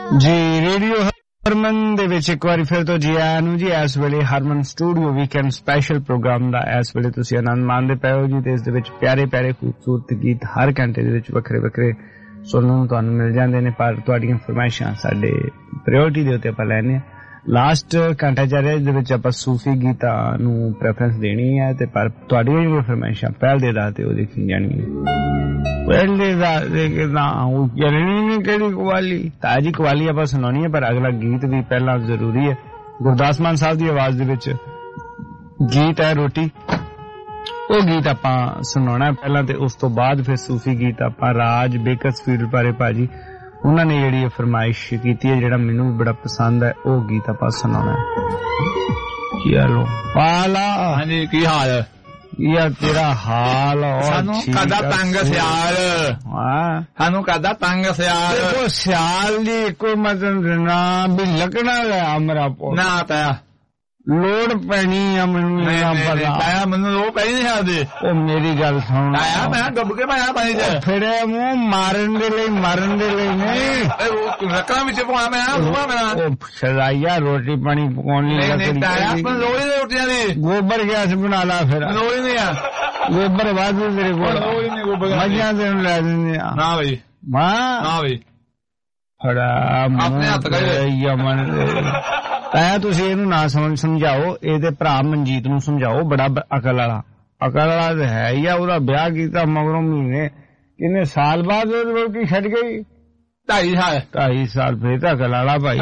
ਜੀ ਰੇਡੀਓ ਹਰਮਨ ਦੇ ਵਿੱਚ ਇੱਕ ਵਾਰੀ ਫਿਰ ਤੋਂ ਜੀ ਆਇਆਂ ਨੂੰ ਜੀ। ਇਸ ਵੇਲੇ Harman studio weekend special programme ਦਾ ਇਸ ਵੇਲੇ ਤੁਸੀਂ ਆਨੰਦ ਮਾਣਦੇ ਪਏ ਹੋ ਜੀ ਤੇ ਇਸ ਦੇ ਵਿੱਚ ਪਿਆਰੇ ਪਿਆਰੇ ਖੂਬਸੂਰਤ ਗੀਤ ਹਰ ਘੰਟੇ ਦੇ ਵਿੱਚ ਵੱਖਰੇ ਵੱਖਰੇ ਸੁਣਨ ਨੂੰ ਤੁਹਾਨੂੰ ਮਿਲ ਜਾਂਦੇ ਨੇ, ਪਰ ਤੁਹਾਡੀਆਂ ਫਰਮਾਇਸ਼ਾਂ ਸਾਡੇ ਪ੍ਰਾਇੋਰਟੀ ਦੇ ਉੱਤੇ ਆਪਾਂ ਲੈਣੇ ਆ। ਲਾਸਟ ਘੰਟਾ ਚੱਲ ਰਿਹਾ ਜਿਹਦੇ ਵਿੱਚ ਆਪਾਂ ਸੂਫੀ ਗੀਤਾਂ ਨੂੰ ਪ੍ਰੈਫਰੈਂਸ ਦੇਣੀ ਹੈ ਤੇ ਪਰ ਤੁਹਾਡੀਆਂ ਜਿਹੜੀਆਂ ਫਰਮਾਇਸ਼ਾਂ ਪਹਿਲ ਦੇ ਦਾਤੇ ਉਹ ਦੇਖੀ ਜਾਣਗੀਆਂ। ਪਹਿਲ ਦੇ ਦਾਤੇ ਕਿ ਨਾ ਉਹ ਜਰਨੀ ਨਹੀਂ ਕਿਹੜੀ ਕਵਾਲੀ ਤਾਜੀ ਕਵਾਲੀ ਆਪਾਂ ਸੁਣਾਉਣੀ ਹੈ, ਪਰ ਅਗਲਾ ਗੀਤ ਵੀ ਪਹਿਲਾਂ ਜ਼ਰੂਰੀ ਹੈ। ਗੁਰਦਾਸ ਮਾਨ ਸਾਹਿਬ ਦੀ ਆਵਾਜ਼ ਦੇ ਵਿੱਚ ਗੀਤ ਹੈ ਰੋਟੀ, ਉਹ ਗੀਤ ਆਪਾਂ ਸੁਣਾਉਣਾ ਪਹਿਲਾਂ ਤੇ ਉਸ ਤੋਂ ਬਾਅਦ ਫਿਰ ਸੂਫੀ ਗੀਤ ਆਪਾਂ ਰਾਜ ਬੇਕਸਫੀਲ ਬਾਰੇ ਭਾਜੀ ਉਹਨਾਂ ਨੇ ਜਿਹੜੀ ਫਰਮਾਇਸ਼ ਕੀਤੀ ਹੈ ਜਿਹੜਾ ਮੈਨੂੰ ਵੀ ਬੜਾ ਪਸੰਦ ਹੈ, ਉਹ ਗੀਤ ਆਪਾਂ ਸੁਣਾਉਣਾ। ਕੀ ਹਾਲੋ ਪਾਲਾ? ਹਾਂਜੀ ਕੀ ਹਾਲ ਹੈ ਯਾਰ ਤੇਰਾ ਹਾਲ? ਸਾਨੂੰ ਕਦਾ ਤੰਗ ਸਿਆਲ, ਹਾਂ ਸਾਨੂੰ ਕਦਾ ਤੰਗ ਸਿਆਲ। ਦੇਖੋ ਸਿਆਲ ਦੀ ਕੋਈ ਮਤਲਬ ਨਾ ਵੀ ਲੱਗਣਾ ਹੈ ਅਮਰਾ ਪੋ ਨਾ ਪਿਆ ਲੋੜ ਪੈਣੀ ਆ ਮੈਨੂੰ ਨਾ ਪਤਾ ਆਇਆ ਮੈਨੂੰ ਉਹ ਪਈ ਨਹੀਂ ਆਦੇ। ਉਹ ਮੇਰੀ ਗੱਲ ਸੁਣ ਆਇਆ ਮੈਂ ਡੁੱਬ ਕੇ ਪਾਇਆ ਪਾਣੀ ਚ ਫਿਰ ਮੂੰਹ ਮਾਰਨ ਦੇ ਲਈ ਮਾਰਨ ਦੇ ਲਈ ਨਹੀਂ ਰੱਖਾਂ ਵਿੱਚ ਪਵਾ ਮੈਂ ਉਹ ਸਰਾਈਆ ਰੋਟੀ ਪਾਣੀ ਪਕਾਉਣ ਲਈ ਨਹੀਂ ਆਇਆ ਪਰ ਲੋੜੀ ਦੇ ਰੋਟੀਆਂ ਦੀ ਗੋਬਰ ਗੈਸ ਬਣਾ ਲਾ ਫਿਰ ਲੋੜੀ ਨਹੀਂ ਆ ਗੋਬਰ ਵਾਧੂ ਤੇਰੇ ਕੋਲ ਲੋੜੀ ਨਹੀਂ ਗੋਬਰ ਮੱਝਾਂ ਦੇ ਨੂੰ ਲੈ ਦਿੰਦੇ ਆ ਨਾ ਬਈ ਮਾਂ ਨਾ ਬਈ ਫੜਾ ਆਪਣੇ ਹੱਥ ਕਰੇ ਯਮਨ ਆਇਆ। ਤੁਸੀਂ ਇਹਨੂੰ ਨਾ ਸਮਝ ਸਮਝਾਓ, ਇਹਦੇ ਭਰਾ ਮਨਜੀਤ ਨੂੰ ਸਮਝਾਓ, ਬੜਾ ਅਕਲ ਵਾਲਾ ਅਕਲ ਵਾਲਾ ਹੈ ਹੀ ਆ। ਉਹਦਾ ਵਿਆਹ ਕੀਤਾ ਮਗਰੋਂ ਮਹੀਨੇ ਕਿੰਨੇ ਸਾਲ ਬਾਅਦ ਉਹ ਰੋਟੀ ਛੱਡ ਗਈ, ਢਾਈ ਸਾਲ ਢਾਈ ਸਾਲ ਫੇਰ ਤਾਂ ਅਕਲ ਵਾਲਾ ਭਾਈ।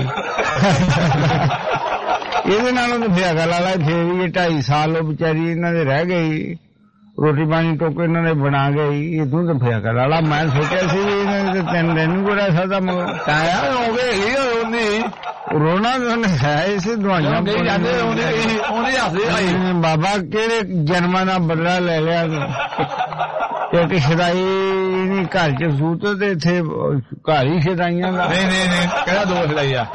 ਇਹਦੇ ਨਾਲੋਂ ਤਾਂ ਫੇਰ ਅਕਲ ਵਾਲਾ ਫੇਰ ਵੀ ਢਾਈ ਸਾਲ ਉਹ ਵਿਚਾਰੀ ਇਹਨਾਂ ਦੇ ਰਹਿ ਗਈ, ਰੋਟੀ ਪਾਣੀ ਟੋਕੇ ਇਹਨਾਂ ਨੇ ਬਣਾ ਗਈ, ਇਹ ਤੂੰ ਤਾਂ ਫੇਰ ਅਕਲ ਵਾਲਾ। ਮੈਂ ਸੋਚਿਆ ਸੀ ਵੀ ਇਹਨਾਂ ਦੇ ਤਿੰਨ ਦਿਨ ਕੋਈ ਰਹਿ ਸਕਦਾ ਮਗਰ ਆਇਆ ਹੋ ਗਏ ਉਹਦੀ ਰੋਣਾ ਹੈ ਇਸੇ ਦਵਾਈਆਂ ਬਾਬਾ ਕਿਹੜੇ ਜਨਮਾਂ ਦਾ ਬਦਲਾ ਲੈ ਲਿਆ ਕਿਉਂਕਿ ਸ਼ਦਾਈ ਨਹੀਂ ਘਰ ਚ ਸੂਤ ਤੇ ਇੱਥੇ ਘਰ ਹੀ ਸ਼ਦਾਈਆਂ ਦਾ ਨਹੀਂ ਨਹੀਂ ਨਹੀਂ ਕਿਹੜਾ ਦੋ ਸ਼ਦਾਈ ਆ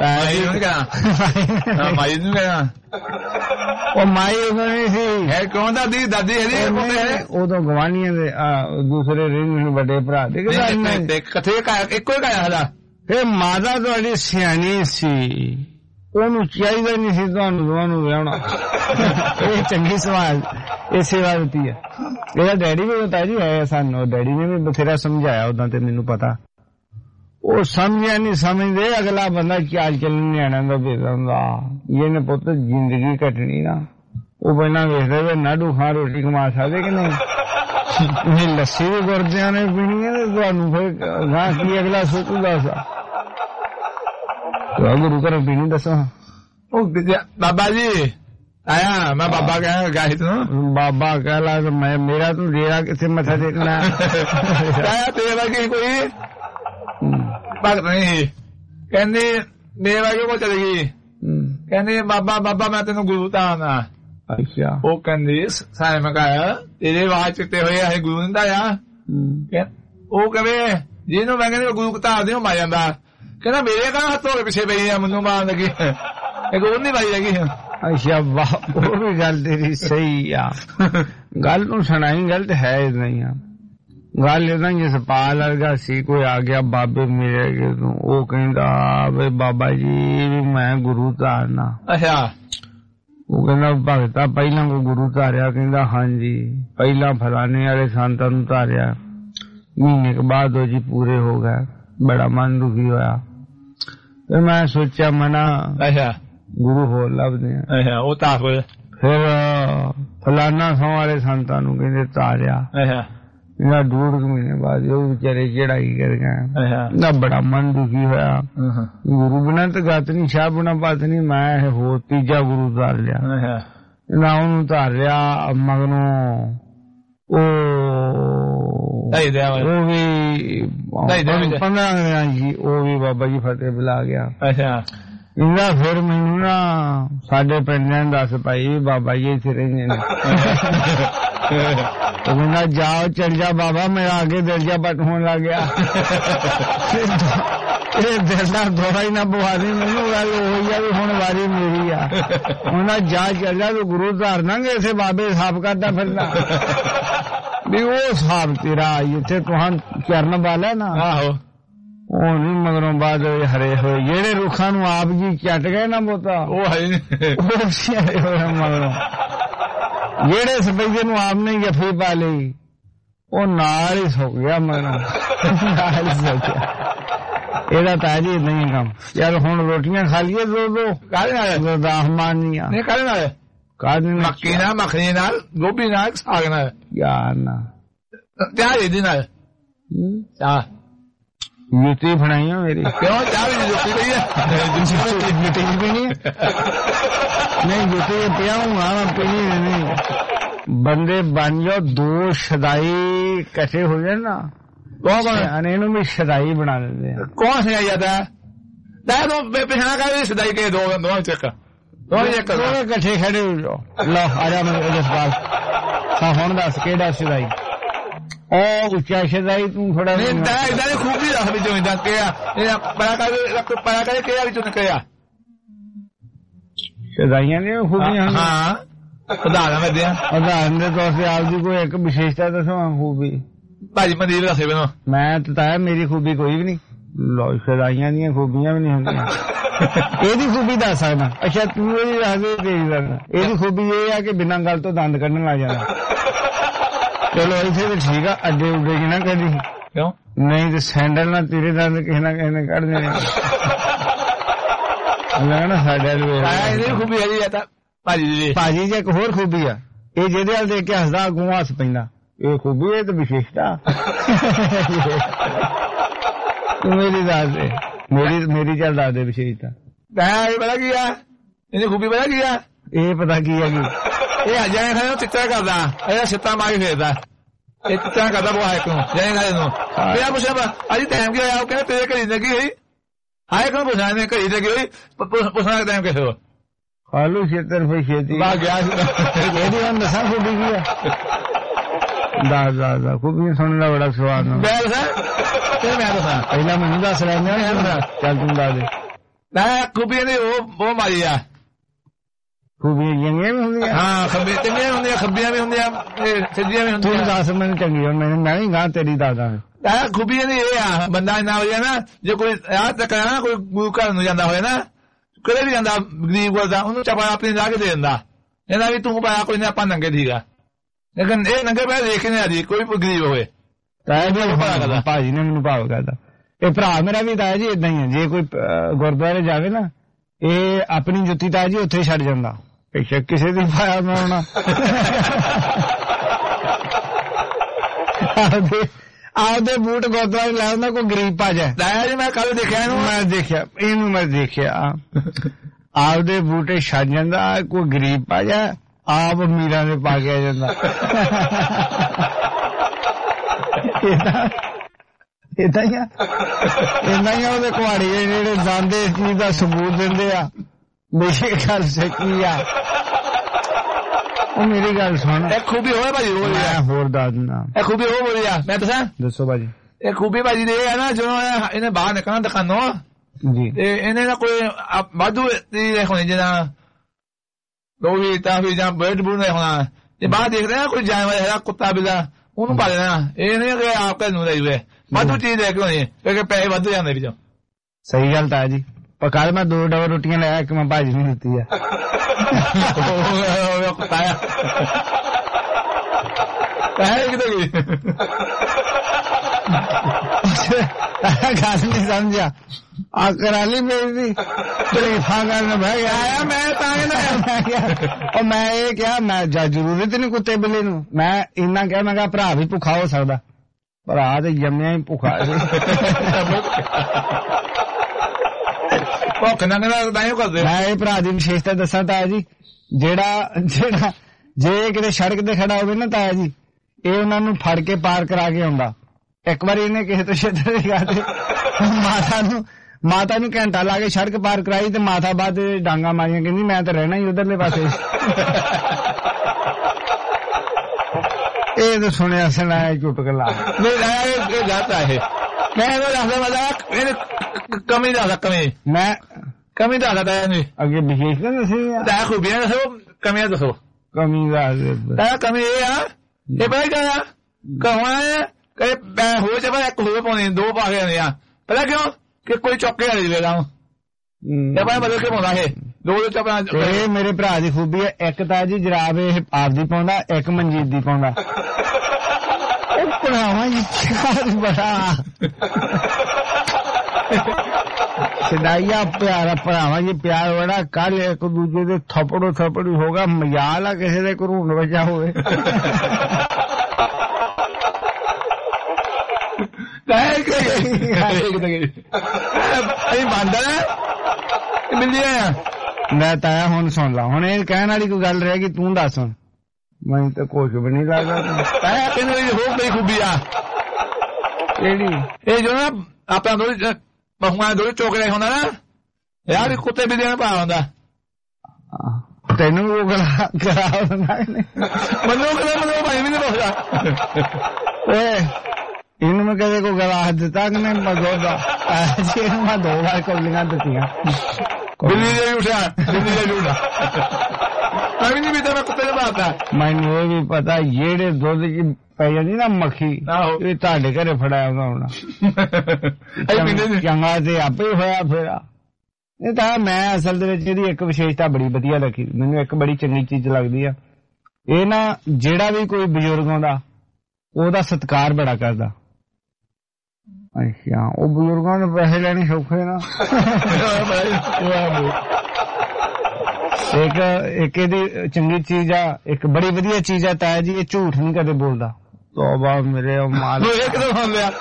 ਮਾਈ ਨੂੰ ਕਹਿਣਾ ਉਹ ਮਾਈ ਉਦੋਂ ਨਹੀਂ ਸੀ ਹੈ ਕੌਣ ਦਾਦੀ ਦਾਦੀ ਇਹਦੀ ਉਦੋਂ ਗਵਾਂਢੀਆਂ ਦੇ ਦੂਸਰੇ ਰਿੰਗ ਵੱਡੇ ਭਰਾ ਦੇ ਕਿੱਥੇ ਇੱਕੋ ਹੀ ਕਾਇਆ ਹਦਾ। ਫਿਰ ਮਾਤਾ ਤੁਹਾਡੀ ਸਿਆਣੀ ਸੀ, ਉਹਨੂੰ ਚਾਹੀਦਾ ਨਹੀਂ ਸੀ ਤੁਹਾਨੂੰ ਦੋਵਾਂ ਨੂੰ ਵਿਆਹਣਾ। ਇਹ ਚੰਗੀ ਸਵਾਲ ਇਹ ਸੇਵਾ ਦਿੱਤੀ ਹੈ। ਇਹਦਾ ਡੈਡੀ ਵੀ ਬਤਾ ਜੀ ਹੈ ਸਾਨੂੰ, ਡੈਡੀ ਨੇ ਵੀ ਬਥੇਰਾ ਸਮਝਾਇਆ ਉਦਾਂ ਤੇ ਮੈਨੂੰ ਪਤਾ। ਉਹ ਸਮਝਿਆ ਨਹੀਂ ਸਮਝਦੇ ਅਗਲਾ ਬੰਦਾ ਚਾਲ ਚੱਲਣ ਨਿਆਣਿਆਂ ਦਾ ਬੇਟਾ ਹੁੰਦਾ ਇਹਨੇ ਪੁੱਤ ਜ਼ਿੰਦਗੀ ਕੱਟਣੀ ਨਾ ਉਹ ਪਹਿਲਾਂ ਵੇਖਦਾ ਵੀ ਨਾਡੂ ਖਾਂ ਰੋਟੀ ਕਮਾ ਸਕਦੇ ਕਿ ਨਹੀਂ। ਲੱਸੀ ਵੀ ਗੁਰਦਿਆਂ ਨੇ ਪੀਣੀ ਹੈ ਤੁਹਾਨੂੰ ਫਿਰ ਗਾਂ ਕੀ ਅਗਲਾ ਸੋਚੂਗਾ ਸਾ ਗੁਰੂ ਘਰ ਪੀਣੀ ਦੱਸੋ। ਉਹ ਬਾਬਾ ਜੀ ਆਇਆ ਮੈਂ ਬਾਬਾ ਕਹਿ ਗਾਹੀ ਤੂੰ ਬਾਬਾ ਕਹਿ ਲਾ ਮੈਂ ਮੇਰਾ ਤੂੰ ਡੇਰਾ ਕਿੱਥੇ ਮੱਥਾ ਟੇਕਣਾ ਆਇਆ ਤੇਰਾ ਕੀ ਕੋਈ ਭਗਤ ਨਹੀਂ ਕਹਿੰਦੀ ਮੇਰੇ ਵਰਗੇ ਕੋਲ ਚਲੇ ਗਈ ਕਹਿੰਦੀ ਬਾਬਾ ਬਾਬਾ ਮੈਂ ਤੈਨੂੰ ਗੁਰੂ ਧਾਰਨਾ। ਅੱਛਾ ਉਹ ਕਹਿੰਦੀ ਸਾਰੇ ਮੈਂ ਕਿਹਾ ਤੇਰੇ ਆਵਾਜ਼ ਚਿੱਟੇ ਹੋਏ ਆ ਗੁਰੂ ਨਹੀਂ ਧਾਰਿਆ। ਉਹ ਕਹੇ ਜਿਹਨੂੰ ਮੈਂ ਕਹਿੰਦੀ ਗੁਰੂ ਧਾਰਦੇ ਹੋ ਮਾ ਜਾਂਦਾ ਕਹਿੰਦਾ ਮੇਰੇ ਕਾ ਹੱਥ ਹੋ ਕੇ ਪਿੱਛੇ ਪਈ ਆ ਮੈਨੂੰ ਮਾਰਨ ਲੱਗੀ ਇੱਕ ਉਹ ਨਹੀਂ ਪਾਈ ਹੈਗੀ। ਅੱਛਾ ਵਾਹ ਉਹ ਵੀ ਗੱਲ ਤੇਰੀ ਸਹੀ ਆ ਗੱਲ ਨੂੰ ਸੁਣਾਈ ਗਲਤ ਹੈ ਨਹੀਂ ਆ ਗੱਲ ਏਦਾਂ ਜਸਪਾਲ ਵਰਗਾ ਸੀ ਕੋਈ ਆ ਗਿਆ ਬਾਬੇ ਮੇਰੇ ਅੱਗੇ ਤੋਂ ਉਹ ਕਹਿੰਦਾ ਵੇ ਬਾਬਾ ਜੀ ਮੈਂ ਗੁਰੂ ਧਾਰਨਾ। ਅੱਛਾ ਉਹ ਕਹਿੰਦਾ ਭਗਤਾ ਪਹਿਲਾਂ ਕੋਈ ਗੁਰੂ ਧਾਰਿਆ ਕਹਿੰਦਾ ਹਾਂਜੀ ਪਹਿਲਾਂ ਫਲਾਣੇ ਵਾਲੇ ਸੰਤਾਂ ਨੂੰ ਧਾਰਿਆ ਮਹੀਨੇ ਕੇ ਬਾਅਦ ਉਹ ਜੀ ਪੂਰੇ ਹੋ ਗਏ ਬੜਾ ਮਨ ਦੁਖੀ ਹੋਇਆ ਫਿਰ ਮੈਂ ਸੋਚਿਆ ਮਨਾ ਅੱਛਾ ਗੁਰੂ ਹੋਰ ਲੱਭਦੇ ਆ। ਅੱਛਾ ਉਹ ਤਾਂ ਫਿਰ ਫਲਾਨਾ ਸੌ ਵਾਲੇ ਸੰਤਾਂ ਨੂੰ ਕਹਿੰਦੇ ਧਾਰਿਆ। ਅੱਛਾ ਇਹਨਾਂ ਡੂਢ ਮਹੀਨੇ ਬਾਅਦ ਉਹ ਵਿਚਾਰੇ ਚੜਾਈ ਕਰ ਗਏ ਨਾ ਬੜਾ ਮਨ ਦੁਖੀ ਹੋਇਆ ਗੁਰੂ ਬਿਨਾਂ ਤਾਂ ਗਤ ਨੀ ਸ਼ਾਹ ਬਿਨਾਂ ਬਾਤ ਨੀ ਮੈਂ ਹੋਰ ਤੀਜਾ ਗੁਰੂ ਧਾਰ ਲਿਆ ਨਾ ਉਹਨੂੰ ਧਾਰ ਲਿਆ ਮਗਰੋਂ ਉਹ ਉਹ ਵੀ ਪੰਦਰਾਂ ਦਿਨਾਂ ਜੀ ਉਹ ਵੀ ਬਾਬਾ ਜੀ ਫਤਿਹ ਬੁਲਾ ਗਿਆ। ਅੱਛਾ ਇਹਦਾ ਫਿਰ ਮੈਨੂੰ ਨਾ ਸਾਡੇ ਪਿੰਡ ਨੇ ਦੱਸ ਪਾਈ ਬਾਬਾ ਜੀ ਇੱਥੇ ਰਹਿੰਦੇ ਨੇ ਕਹਿੰਦਾ ਜਾਓ ਚਲ ਜਾ ਬਾਬਾ ਮੇਰਾ ਅੱਗੇ ਦਰਜਾ ਪੱਟ ਹੋਣ ਲੱਗ ਗਿਆ ਇਹ ਦਿਲ ਦਾ ਦੌਰਾ ਹੀ ਨਾ ਬਵਾ ਦੇ ਮੈਨੂੰ ਗੱਲ ਹੋਈ ਆ ਵੀ ਹੁਣ ਵਾਰੀ ਮੇਰੀ ਆ ਉਹਨਾਂ ਜਾ ਚਲ ਜਾ ਤੂੰ ਗੁਰੂ ਧਾਰ ਦਾਂਗੇ ਇਸੇ ਬਾਬੇ ਸਾਫ ਕਰਦਾ ਫਿਰਦਾ ਵੀ ਉਹ ਸਾਫ ਤੇਰਾ ਇੱਥੇ ਤੁਹਾਂ ਚਰਨ ਵਾਲਾ ਨਾ ਆਹੋ ਉਹ ਨਹੀਂ ਮਗਰੋਂ ਬਾਅਦ ਹਰੇ ਹੋਏ ਜਿਹੜੇ ਰੁੱਖਾਂ ਨੂੰ ਆਪ ਜੀ ਚੱਟ ਗਏ ਨਾ ਬੋਤਾ ਉਹ ਹੈ ਉਹ ਸਿਆਰੇ ਹੋਏ ਮਗਰੋਂ ਜਿਹੜੇ ਸਪੈਦੇ ਨੂੰ ਆਪ ਨੇ ਜਫੀ ਪਾ ਲਈ ਉਹ ਨਾਲ ਹੀ ਸੁੱਕ ਗਿਆ ਮਗਰੋਂ ਨਾਲ ਹੀ ਸੁੱਕ ਗਿਆ ਇਹਦਾ ਤਾਂ ਜੀ ਨਹੀਂ ਕੰਮ ਯਾਰ ਹੁਣ ਰੋਟੀਆਂ ਖਾ ਲਈਏ ਦੋ ਦੋ ਕਾਹਦੇ ਨਾਲ ਰਹਿਮਾਨੀਆਂ ਨਹੀਂ ਕਾਹਦੇ ਨਾਲ ਕਾਹਦੇ ਨਾਲ ਮੱਕੀ ਨਾਲ ਮੱਖਣੀ ਨਾਲ ਗੋਭੀ ਨਾਲ ਸਾਗ ਨਾਲ ਯਾਰ ਨਾ ਚਾਹ ਇਹਦੇ ਨਾਲ ਚਾਹ ਜੁੱਤੀ ਫੜਾਈਆਂ ਮੇਰੀ ਕਿਉਂ ਚਾਹ ਵੀ ਜੁੱਤੀ ਪਈ ਹੈ ਜੁੱਤੀ ਵੀ ਨਹੀਂ ਨਹੀਂ ਜੁੱਤੀ ਪਿਆ ਹੂੰ ਆ ਪੀਣੀ ਨਹੀਂ ਬੰਦੇ ਬਣ ਜਾਓ ਦੋ ਸ਼ਦਾਈ ਇਕੱਠੇ ਹੋ ਜਾਣ ਨਾ कौन इन्हों भी सदाई बना देते हैं कौन सदाई जाता है दाया तो पिछड़ा का भी सदाई के दो दो चेक दो चेक दो इकट्ठे खड़े हो जाओ लो आ जा मैं जसपाल हाँ हुण दस केड़ा सदाई ओ उच्चा सदाई तू थोड़ा नहीं दाया इधर खूबी रख विचों इधर केया ये बड़ा का बड़ा का केया विचों निकलिया सदाइयां ने खूबियां हां उदाहरण में दिया उदाहरण के तौर से आप जी कोई एक विशेषता दसो खूबी भाजी मंदिर दसे मैनू मैं बताया मेरी खूबी कोई भी नहीं लो सदाइयां दी खूबियां भी नहीं होंदियां एदी खूबी दस सकदा अच्छा तू एदी दस दे तेरी दस एदी खूबी ये है कि बिना गल तो दंद कढन लग जाना चलो इथे तो ठीक है अड्डे उड्डे की ना कदी क्यों नहीं तो सैंडल ना तेरे दंद किसी ना किसी ने कढ देने लगना साडे एदी खूबी है जी भाजी जी भाजी जी एक होर खूबी है ये जेदे हाल देख के हसदा अगों हस पैंदा ये खूबी है तो विशेषता मेरी दाद दे मेरी मेरी चल दाद दे विशेषता ये पता की है इन्हें खूबी पता की है ये पता की है कि ये जाने खाने चिट्टा करदा ये सित्ता मार के फेरदा ये चिट्टा करदा वो है क्यों जाने खाने नु मेरा पूछना अजी टाइम क्या है कहते तेरे घड़ी लगी हुई हाय क्यों पूछना ने घड़ी लगी हुई पूछना टाइम कैसे हो खालू छेतर पे खेती बा गया ये हम दसा खूबी की है दाद दाद खूबी सुनने का बड़ा स्वाद है मैं दसा फिर मैं दसा पहला मैंने दस रहा चल तुम दाद ना खूबी ने वो वो मारी है खूबी यंगियां भी होंगी हाँ खब्बी चंगियां भी होंगी खब्बियां भी होंगी सिद्धियां भी होंगी तू दस मैंने चंगी है मैंने मैं ही गा तेरी दादा है खूबी ने ये है बंदा इन्ना हो ना जो कोई याद तक ना कोई गुरु घर ਨੂੰ ਜਾਂਦਾ ਹੋਏ ਨਾ ਕਦੇ ਵੀ ਜਾਂਦਾ ਗਰੀਬ ਕੋਲ ਦਾ ਉਹਨੂੰ ਚਪਾ ਆਪਣੀ ਲਾ ਕੇ ਦੇ ਦਿੰਦਾ ਇਹਨਾਂ ਵੀ ਤੂੰ ਪਾਇਆ ਕੋਈ ਨਾ ਆਪਾਂ ਨੰਗੇ ਠੀਕਾ ਲੇਕਿਨ ਇਹ ਨੰਗੇ ਪੈ ਦੇਖ ਨਹੀਂ ਆਦੀ ਕੋਈ ਗਰੀਬ ਹੋਵੇ ਤਾਇਆ ਜੀ ਭਾਜੀ ਨੇ ਮੈਨੂੰ ਭਾਵ ਕਰਦਾ ਇਹ ਭਰਾ ਮੇਰਾ ਵੀ ਤਾਇਆ ਜੀ ਇਦਾਂ ਹੀ ਹੈ ਜੇ ਕੋਈ ਗੁਰਦੁਆਰੇ ਜਾਵੇ ਨਾ ਇਹ ਆਪਣੀ ਜੁੱਤੀ ਤਾਇਆ ਜੀ ਉੱਥੇ ਛੱਡ ਜਾਂਦਾ ਬੇਸ਼ੱਕ ਕਿਸੇ ਦੀ ਪਾਇਆ ਨਾ ਹੋਣਾ ਆਪਦੇ ਬੂਟ ਗੁਰਦੁਆਰੇ ਲੈ ਆਉਂਦਾ ਕੋਈ ਗਰੀਬ ਪਾ ਜਾਏ ਤਾਇਆ ਜੀ ਮੈਂ ਕੱਲ ਦੇਖਿਆ ਇਹਨੂੰ ਮੈਂ ਦੇਖਿਆ ਇਹਨੂੰ ਮੈਂ ਦੇਖਿਆ ਆਪਦੇ ਬੂਟੇ ਛੱਡ ਜਾਂਦਾ ਕੋਈ ਗਰੀਬ ਪਾ ਜਾਏ ਆਪ ਅਮੀਰਾਂ ਦੇ ਪਾ ਕੇ ਆ ਜਾਂਦਾ ਏਦਾਂ ਹੀ ਆ ਏਦਾਂ ਹੀ ਆ ਉਹਦੇ ਕੁਹਾੜੀ ਜਿਹੜੇ ਜਾਂਦੇ ਇਸ ਚੀਜ਼ ਦਾ ਸਬੂਤ ਦਿੰਦੇ ਆ ਬੇਸ਼ੇ ਗੱਲ ਸੱਚੀ ਆ ਉਹ ਮੇਰੀ ਗੱਲ ਸੁਣ ਇਹ ਖੂਬੀ ਹੋਏ ਭਾਜੀ ਉਹ ਮੈਂ ਹੋਰ ਦੱਸ ਦਿੰਦਾ ਇਹ ਖੂਬੀ ਹੋ ਬੋਲੀ ਆ ਮੈਂ ਦੱਸਾਂ ਦੱਸੋ ਭਾਜੀ ਇਹ ਖੂਬੀ ਭਾਜੀ ਦੇ ਆ ਨਾ ਜਦੋਂ ਇਹਨੇ ਬਾਹਰ ਨਿਕਲਣਾ ਦੁਕਾਨੋਂ ਜੀ ਤੇ ਇਹਨੇ ਨਾ ਕੋਈ ਵਾਧੂ ਦੀ ਹੋਣੀ ਜਿਹਨਾਂ ਲੋਹੀ ਤਾਂ ਵੀ ਜਾਂ ਬੈਡ ਬੂਨ ਹੋਣਾ ਤੇ ਬਾਹਰ ਦੇਖਦੇ ਆ ਕੋਈ ਜਾਨਵਰ ਹੈਗਾ ਕੁੱਤਾ ਬਿੱਲਾ ਉਹਨੂੰ ਪਾ ਦੇਣਾ ਇਹ ਨਹੀਂ ਕਿ ਆਪ ਨੂੰ ਲਈ ਹੋਏ ਵਾਧੂ ਚੀਜ਼ ਲੈ ਕੇ ਹੋਣੀ ਕਿਉਂਕਿ ਪੈਸੇ ਵਾਧੂ ਜਾਂਦੇ ਵਿੱਚੋਂ ਸਹੀ ਗੱਲ ਤਾਂ ਜੀ ਪਰ ਕੱਲ ਮੈਂ ਦੋ ਡਬਲ ਰੋਟੀਆਂ ਲੈ ਆਇਆ ਕਿ ਮੈਂ ਭਾਜੀ ਨੂੰ ਦਿੱਤੀ ਆ ਕੁੱਤਾ ਆ ਪੈਸੇ ਕਿਤੇ ਗਈ ਗੱਲ ਨਹੀਂ ਸਮਝਿਆ ਆ ਕਰਾਲੀ ਮੇਰੀ ਤਰੀਫਾਂ ਕਰਨ ਬਹਿ ਆਇਆ ਮੈਂ ਤਾਂ ਉਹ ਮੈਂ ਇਹ ਕਿਹਾ ਮੈਂ ਜ਼ਰੂਰਤ ਨਹੀਂ ਕੁੱਤੇ ਬਿੱਲੇ ਨੂੰ ਮੈਂ ਇੰਨਾ ਕਿਹਾ ਮੈਂ ਕਿਹਾ ਭਰਾ ਵੀ ਭੁੱਖਾ ਹੋ ਸਕਦਾ ਭਰਾ ਤੇ ਜੰਮਿਆ ਹੀ ਭੁੱਖਾ ਭੁੱਖ ਨਾ ਨਾ ਕਰਦੇ ਮੈਂ ਇਹ ਭਰਾ ਦੀ ਵਿਸ਼ੇਸ਼ਤਾ ਦੱਸਾਂ ਤਾਇਆ ਜੀ ਜਿਹੜਾ ਜਿਹੜਾ ਜੇ ਕਿਤੇ ਸੜਕ ਤੇ ਖੜਾ ਹੋਵੇ ਨਾ ਤਾਇਆ ਜੀ ਇਹ ਉਹਨਾਂ ਨੂੰ ਫੜ ਕੇ ਪਾਰ ਕਰਾ ਕੇ ਆਉਂਦਾ ਇੱਕ ਵਾਰੀ ਇਹਨੇ ਕਿਸੇ ਤੋਂ ਛੇਤਰ ਦੀ ਗੱਲ ਮਾਤਾ ਨੂੰ ਮਾਤਾ ਨੂੰ ਘੰਟਾ ਲਾ ਕੇ ਸੜਕ ਪਾਰ ਕਰਾਈ ਤੇ ਮਾਤਾ ਬਾਅਦ ਡਾਂਗਾ ਮਾਰੀਆਂ ਕਹਿੰਦੀ ਮੈਂ ਤਾਂ ਰਹਿਣਾ ਹੀ ਉਧਰਲੇ ਪਾਸੇ ਇਹ ਤਾਂ ਸੁਣਿਆ ਸੁਣਾਇਆ ਚੁਟਕਲਾ ਨਹੀਂ ਇਹ ਗਲਤ ਹੈ ਮੈਂ ਇਹ ਦੱਸਦਾ ਮਜ਼ਾਕ ਇਹ ਕਮੀ ਦੱਸਦਾ ਕਮੀ ਮੈਂ ਕਮੀ ਦੱਸਦਾ ਨਹੀਂ ਅੱਗੇ ਵਿਸ਼ੇਸ਼ ਨਾ ਦੱਸੀ ਤਾਂ ਖੂਬੀਆਂ ਦੱਸੋ ਕਮੀਆਂ ਦੱਸੋ ਕਮੀ ਦਾ ਕਮੀ ਇਹ ਆ ਇਹ ਪਤਾ ਕਿਆ ਕਹਣਾ ਕਹੇ ਹੋ ਜਾਵੇ ਇੱਕ ਹੋਵੇ ਪਾਉਣੀ ਦੋ ਪਾ ਕੇ ਆਉਂਦੇ ਆ पता क्यों कि कोई चौके वाले लेगा जब मैं बदल के पाਉਂਦਾ ਇਹ ਦੋ ਦੋ ਚੱਪਲਾਂ ਇਹ ਮੇਰੇ ਭਰਾ ਦੀ ਖੂਬੀ ਹੈ ਇੱਕ ਤਾਂ ਜੀ ਜਰਾਬ ਇਹ ਆਪਦੀ ਪਾਉਂਦਾ ਇੱਕ ਮਨਜੀਤ ਦੀ ਪਾਉਂਦਾ ਉਹ ਭਰਾਵਾ ਜੀ ਚਾਰ ਬੜਾ ਸਦਾਈਆ ਪਿਆਰਾ ਭਰਾਵਾ ਜੀ ਪਿਆਰ ਬੜਾ ਕੱਲ ਇੱਕ ਦੂਜੇ ਦੇ ਥੱਪੜੋ ਥੱਪੜੀ ਹੋਗਾ ਮਜ਼ਾਲ ਆ ਕਿਸੇ ਦੇ ਘਰੂਣ ਵਜਾ ਹੋਵੇ ਕਹਿ ਕੇ ਅਸੀਂ ਮੰਨਦਾ ਮਿਲਿਆ ਮੈਂ ਤਾਇਆ ਹੁਣ ਸੁਣ ਲਾ ਹੁਣ ਇਹ ਕਹਿਣ ਵਾਲੀ ਕੋਈ ਗੱਲ ਰਹਿ ਗਈ ਤੂੰ ਦੱਸ ਹੁਣ ਮੈਨੂੰ ਤਾਂ ਕੁਝ ਵੀ ਨਹੀਂ ਲੱਗਦਾ ਤਾਇਆ ਕਹਿੰਦੇ ਹੋਰ ਕੋਈ ਖੂਬੀ ਆ ਕਿਹੜੀ ਇਹ ਜੋ ਨਾ ਆਪਾਂ ਦੋਵੇਂ ਬਹੂਆਂ ਦੋਵੇਂ ਚੋਕਰੇ ਹੁੰਦਾ ਨਾ ਯਾਰ ਕੁੱਤੇ ਬਿੱਲੀਆਂ ਦਾ ਭਾਅ ਹੁੰਦਾ ਤੈਨੂੰ ਉਹ ਗਲਾ ਗਲਾ ਹੁੰਦਾ ਮੈਨੂੰ ਕਹਿੰਦਾ ਮੈਨੂੰ ਭਾਈ ਵੀ ਨਹੀਂ ਪੁੱਛਦਾ ਓਏ ਇਹਨੂੰ ਮੈਂ ਕਦੇ ਕੋਈ ਗਲਾ ਦਿੱਤਾ ਕਿ ਨਹੀਂ ਮਜ਼ੋਦਾ ਅੱਜ ਇਹਨੂੰ ਮੈਂ ਦੋ ਵਾਰ ਕੌਲੀਆਂ ਦਿੱਤੀਆਂ ਬਿੱਲੀ ਜੇ ਉਠਿਆ ਬਿੱਲੀ ਜੇ ਉਠਾ ਮੈਂ ਵੀ ਨਹੀਂ ਪੀਤਾ ਮੈਂ ਕੁੱਤੇ ਦੇ ਬਾਤਾ ਮੈਨੂੰ ਇਹ ਵੀ ਪਤਾ ਜਿਹੜੇ ਦੁੱਧ ਚ ਪੈ ਜਾਂਦੀ ਨਾ ਮੱਖੀ ਇਹ ਤੁਹਾਡੇ ਘਰੇ ਫੜਾਇਆ ਹੋਣਾ ਚੰਗਾ ਤੇ ਆਪੇ ਹੋਇਆ ਫੇਰਾ ਇਹ ਤਾਂ ਮੈਂ ਅਸਲ ਦੇ ਵਿੱਚ ਇਹਦੀ ਇੱਕ ਵਿਸ਼ੇਸ਼ਤਾ ਬੜੀ ਵਧੀਆ ਲੱਗੀ ਮੈਨੂੰ ਇੱਕ ਬੜੀ ਚੰਗੀ ਚੀਜ਼ ਲੱਗਦੀ ਆ ਇਹ ਨਾ ਜਿਹੜਾ ਵੀ ਕੋਈ ਬਜ਼ੁਰਗ ਆਉਂਦਾ ਉਹਦਾ ਸਤਿਕਾਰ ਬੜਾ ਕਰਦਾ ਅੱਛਾ ਉਹ ਬਜ਼ੁਰਗਾਂ ਨੂੰ ਪੈਸੇ ਲੈਣੇ ਸੌਖੇ ਨਾ ਇੱਕ ਇੱਕ ਇਹਦੀ ਚੰਗੀ ਚੀਜ਼ ਆ ਇੱਕ ਬੜੀ ਵਧੀਆ ਚੀਜ਼ ਆ ਤਾਇਆ ਜੀ ਇਹ ਝੂਠ ਨਹੀਂ ਕਦੇ ਬੋਲਦਾ ਤੋਬਾ ਮੇਰੇ ਮਾਲ ਇੱਕਦਮ ਹੋ ਗਿਆ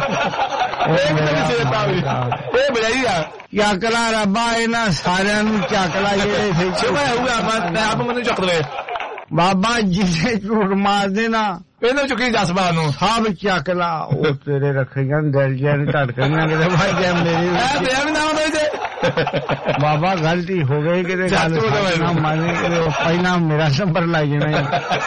ਇਹ ਬੜਾਈ ਆ ਚੱਕਲਾ ਰੱਬਾ ਇਹਨਾਂ ਸਾਰਿਆਂ ਨੂੰ ਚੱਕਲਾ ਜਿਹੜੇ ਮੈਂ ਆਪ ਮੈਨੂੰ ਚੱਕ ਲਵੇ ਬਾਬਾ ਜਿਹਦੇ ਝੂਠ ਮਾਰਦੇ ਨਾ ਇਹਨੂੰ ਚੁੱਕੀ ਜਸਬਾ ਨੂੰ ਸਭ ਚੱਕ ਲਾ ਉਹ ਤੇਰੇ ਰੱਖੀਆਂ ਦਿਲ ਜਿਹਾ ਨੂੰ ਧੜਕਣੀਆਂ ਕਿਤੇ ਭਾਜਿਆ ਮੇਰੀ ਪਿਆ ਵੀ ਨਾ ਹੁੰਦਾ ਬਾਬਾ ਗਲਤੀ ਹੋ ਗਈ ਕਿਤੇ ਗੱਲ ਨਾ ਮੰਨੇ ਕਿਤੇ ਪਹਿਲਾਂ ਮੇਰਾ ਨੰਬਰ ਲਾਈ ਜਾਣਾ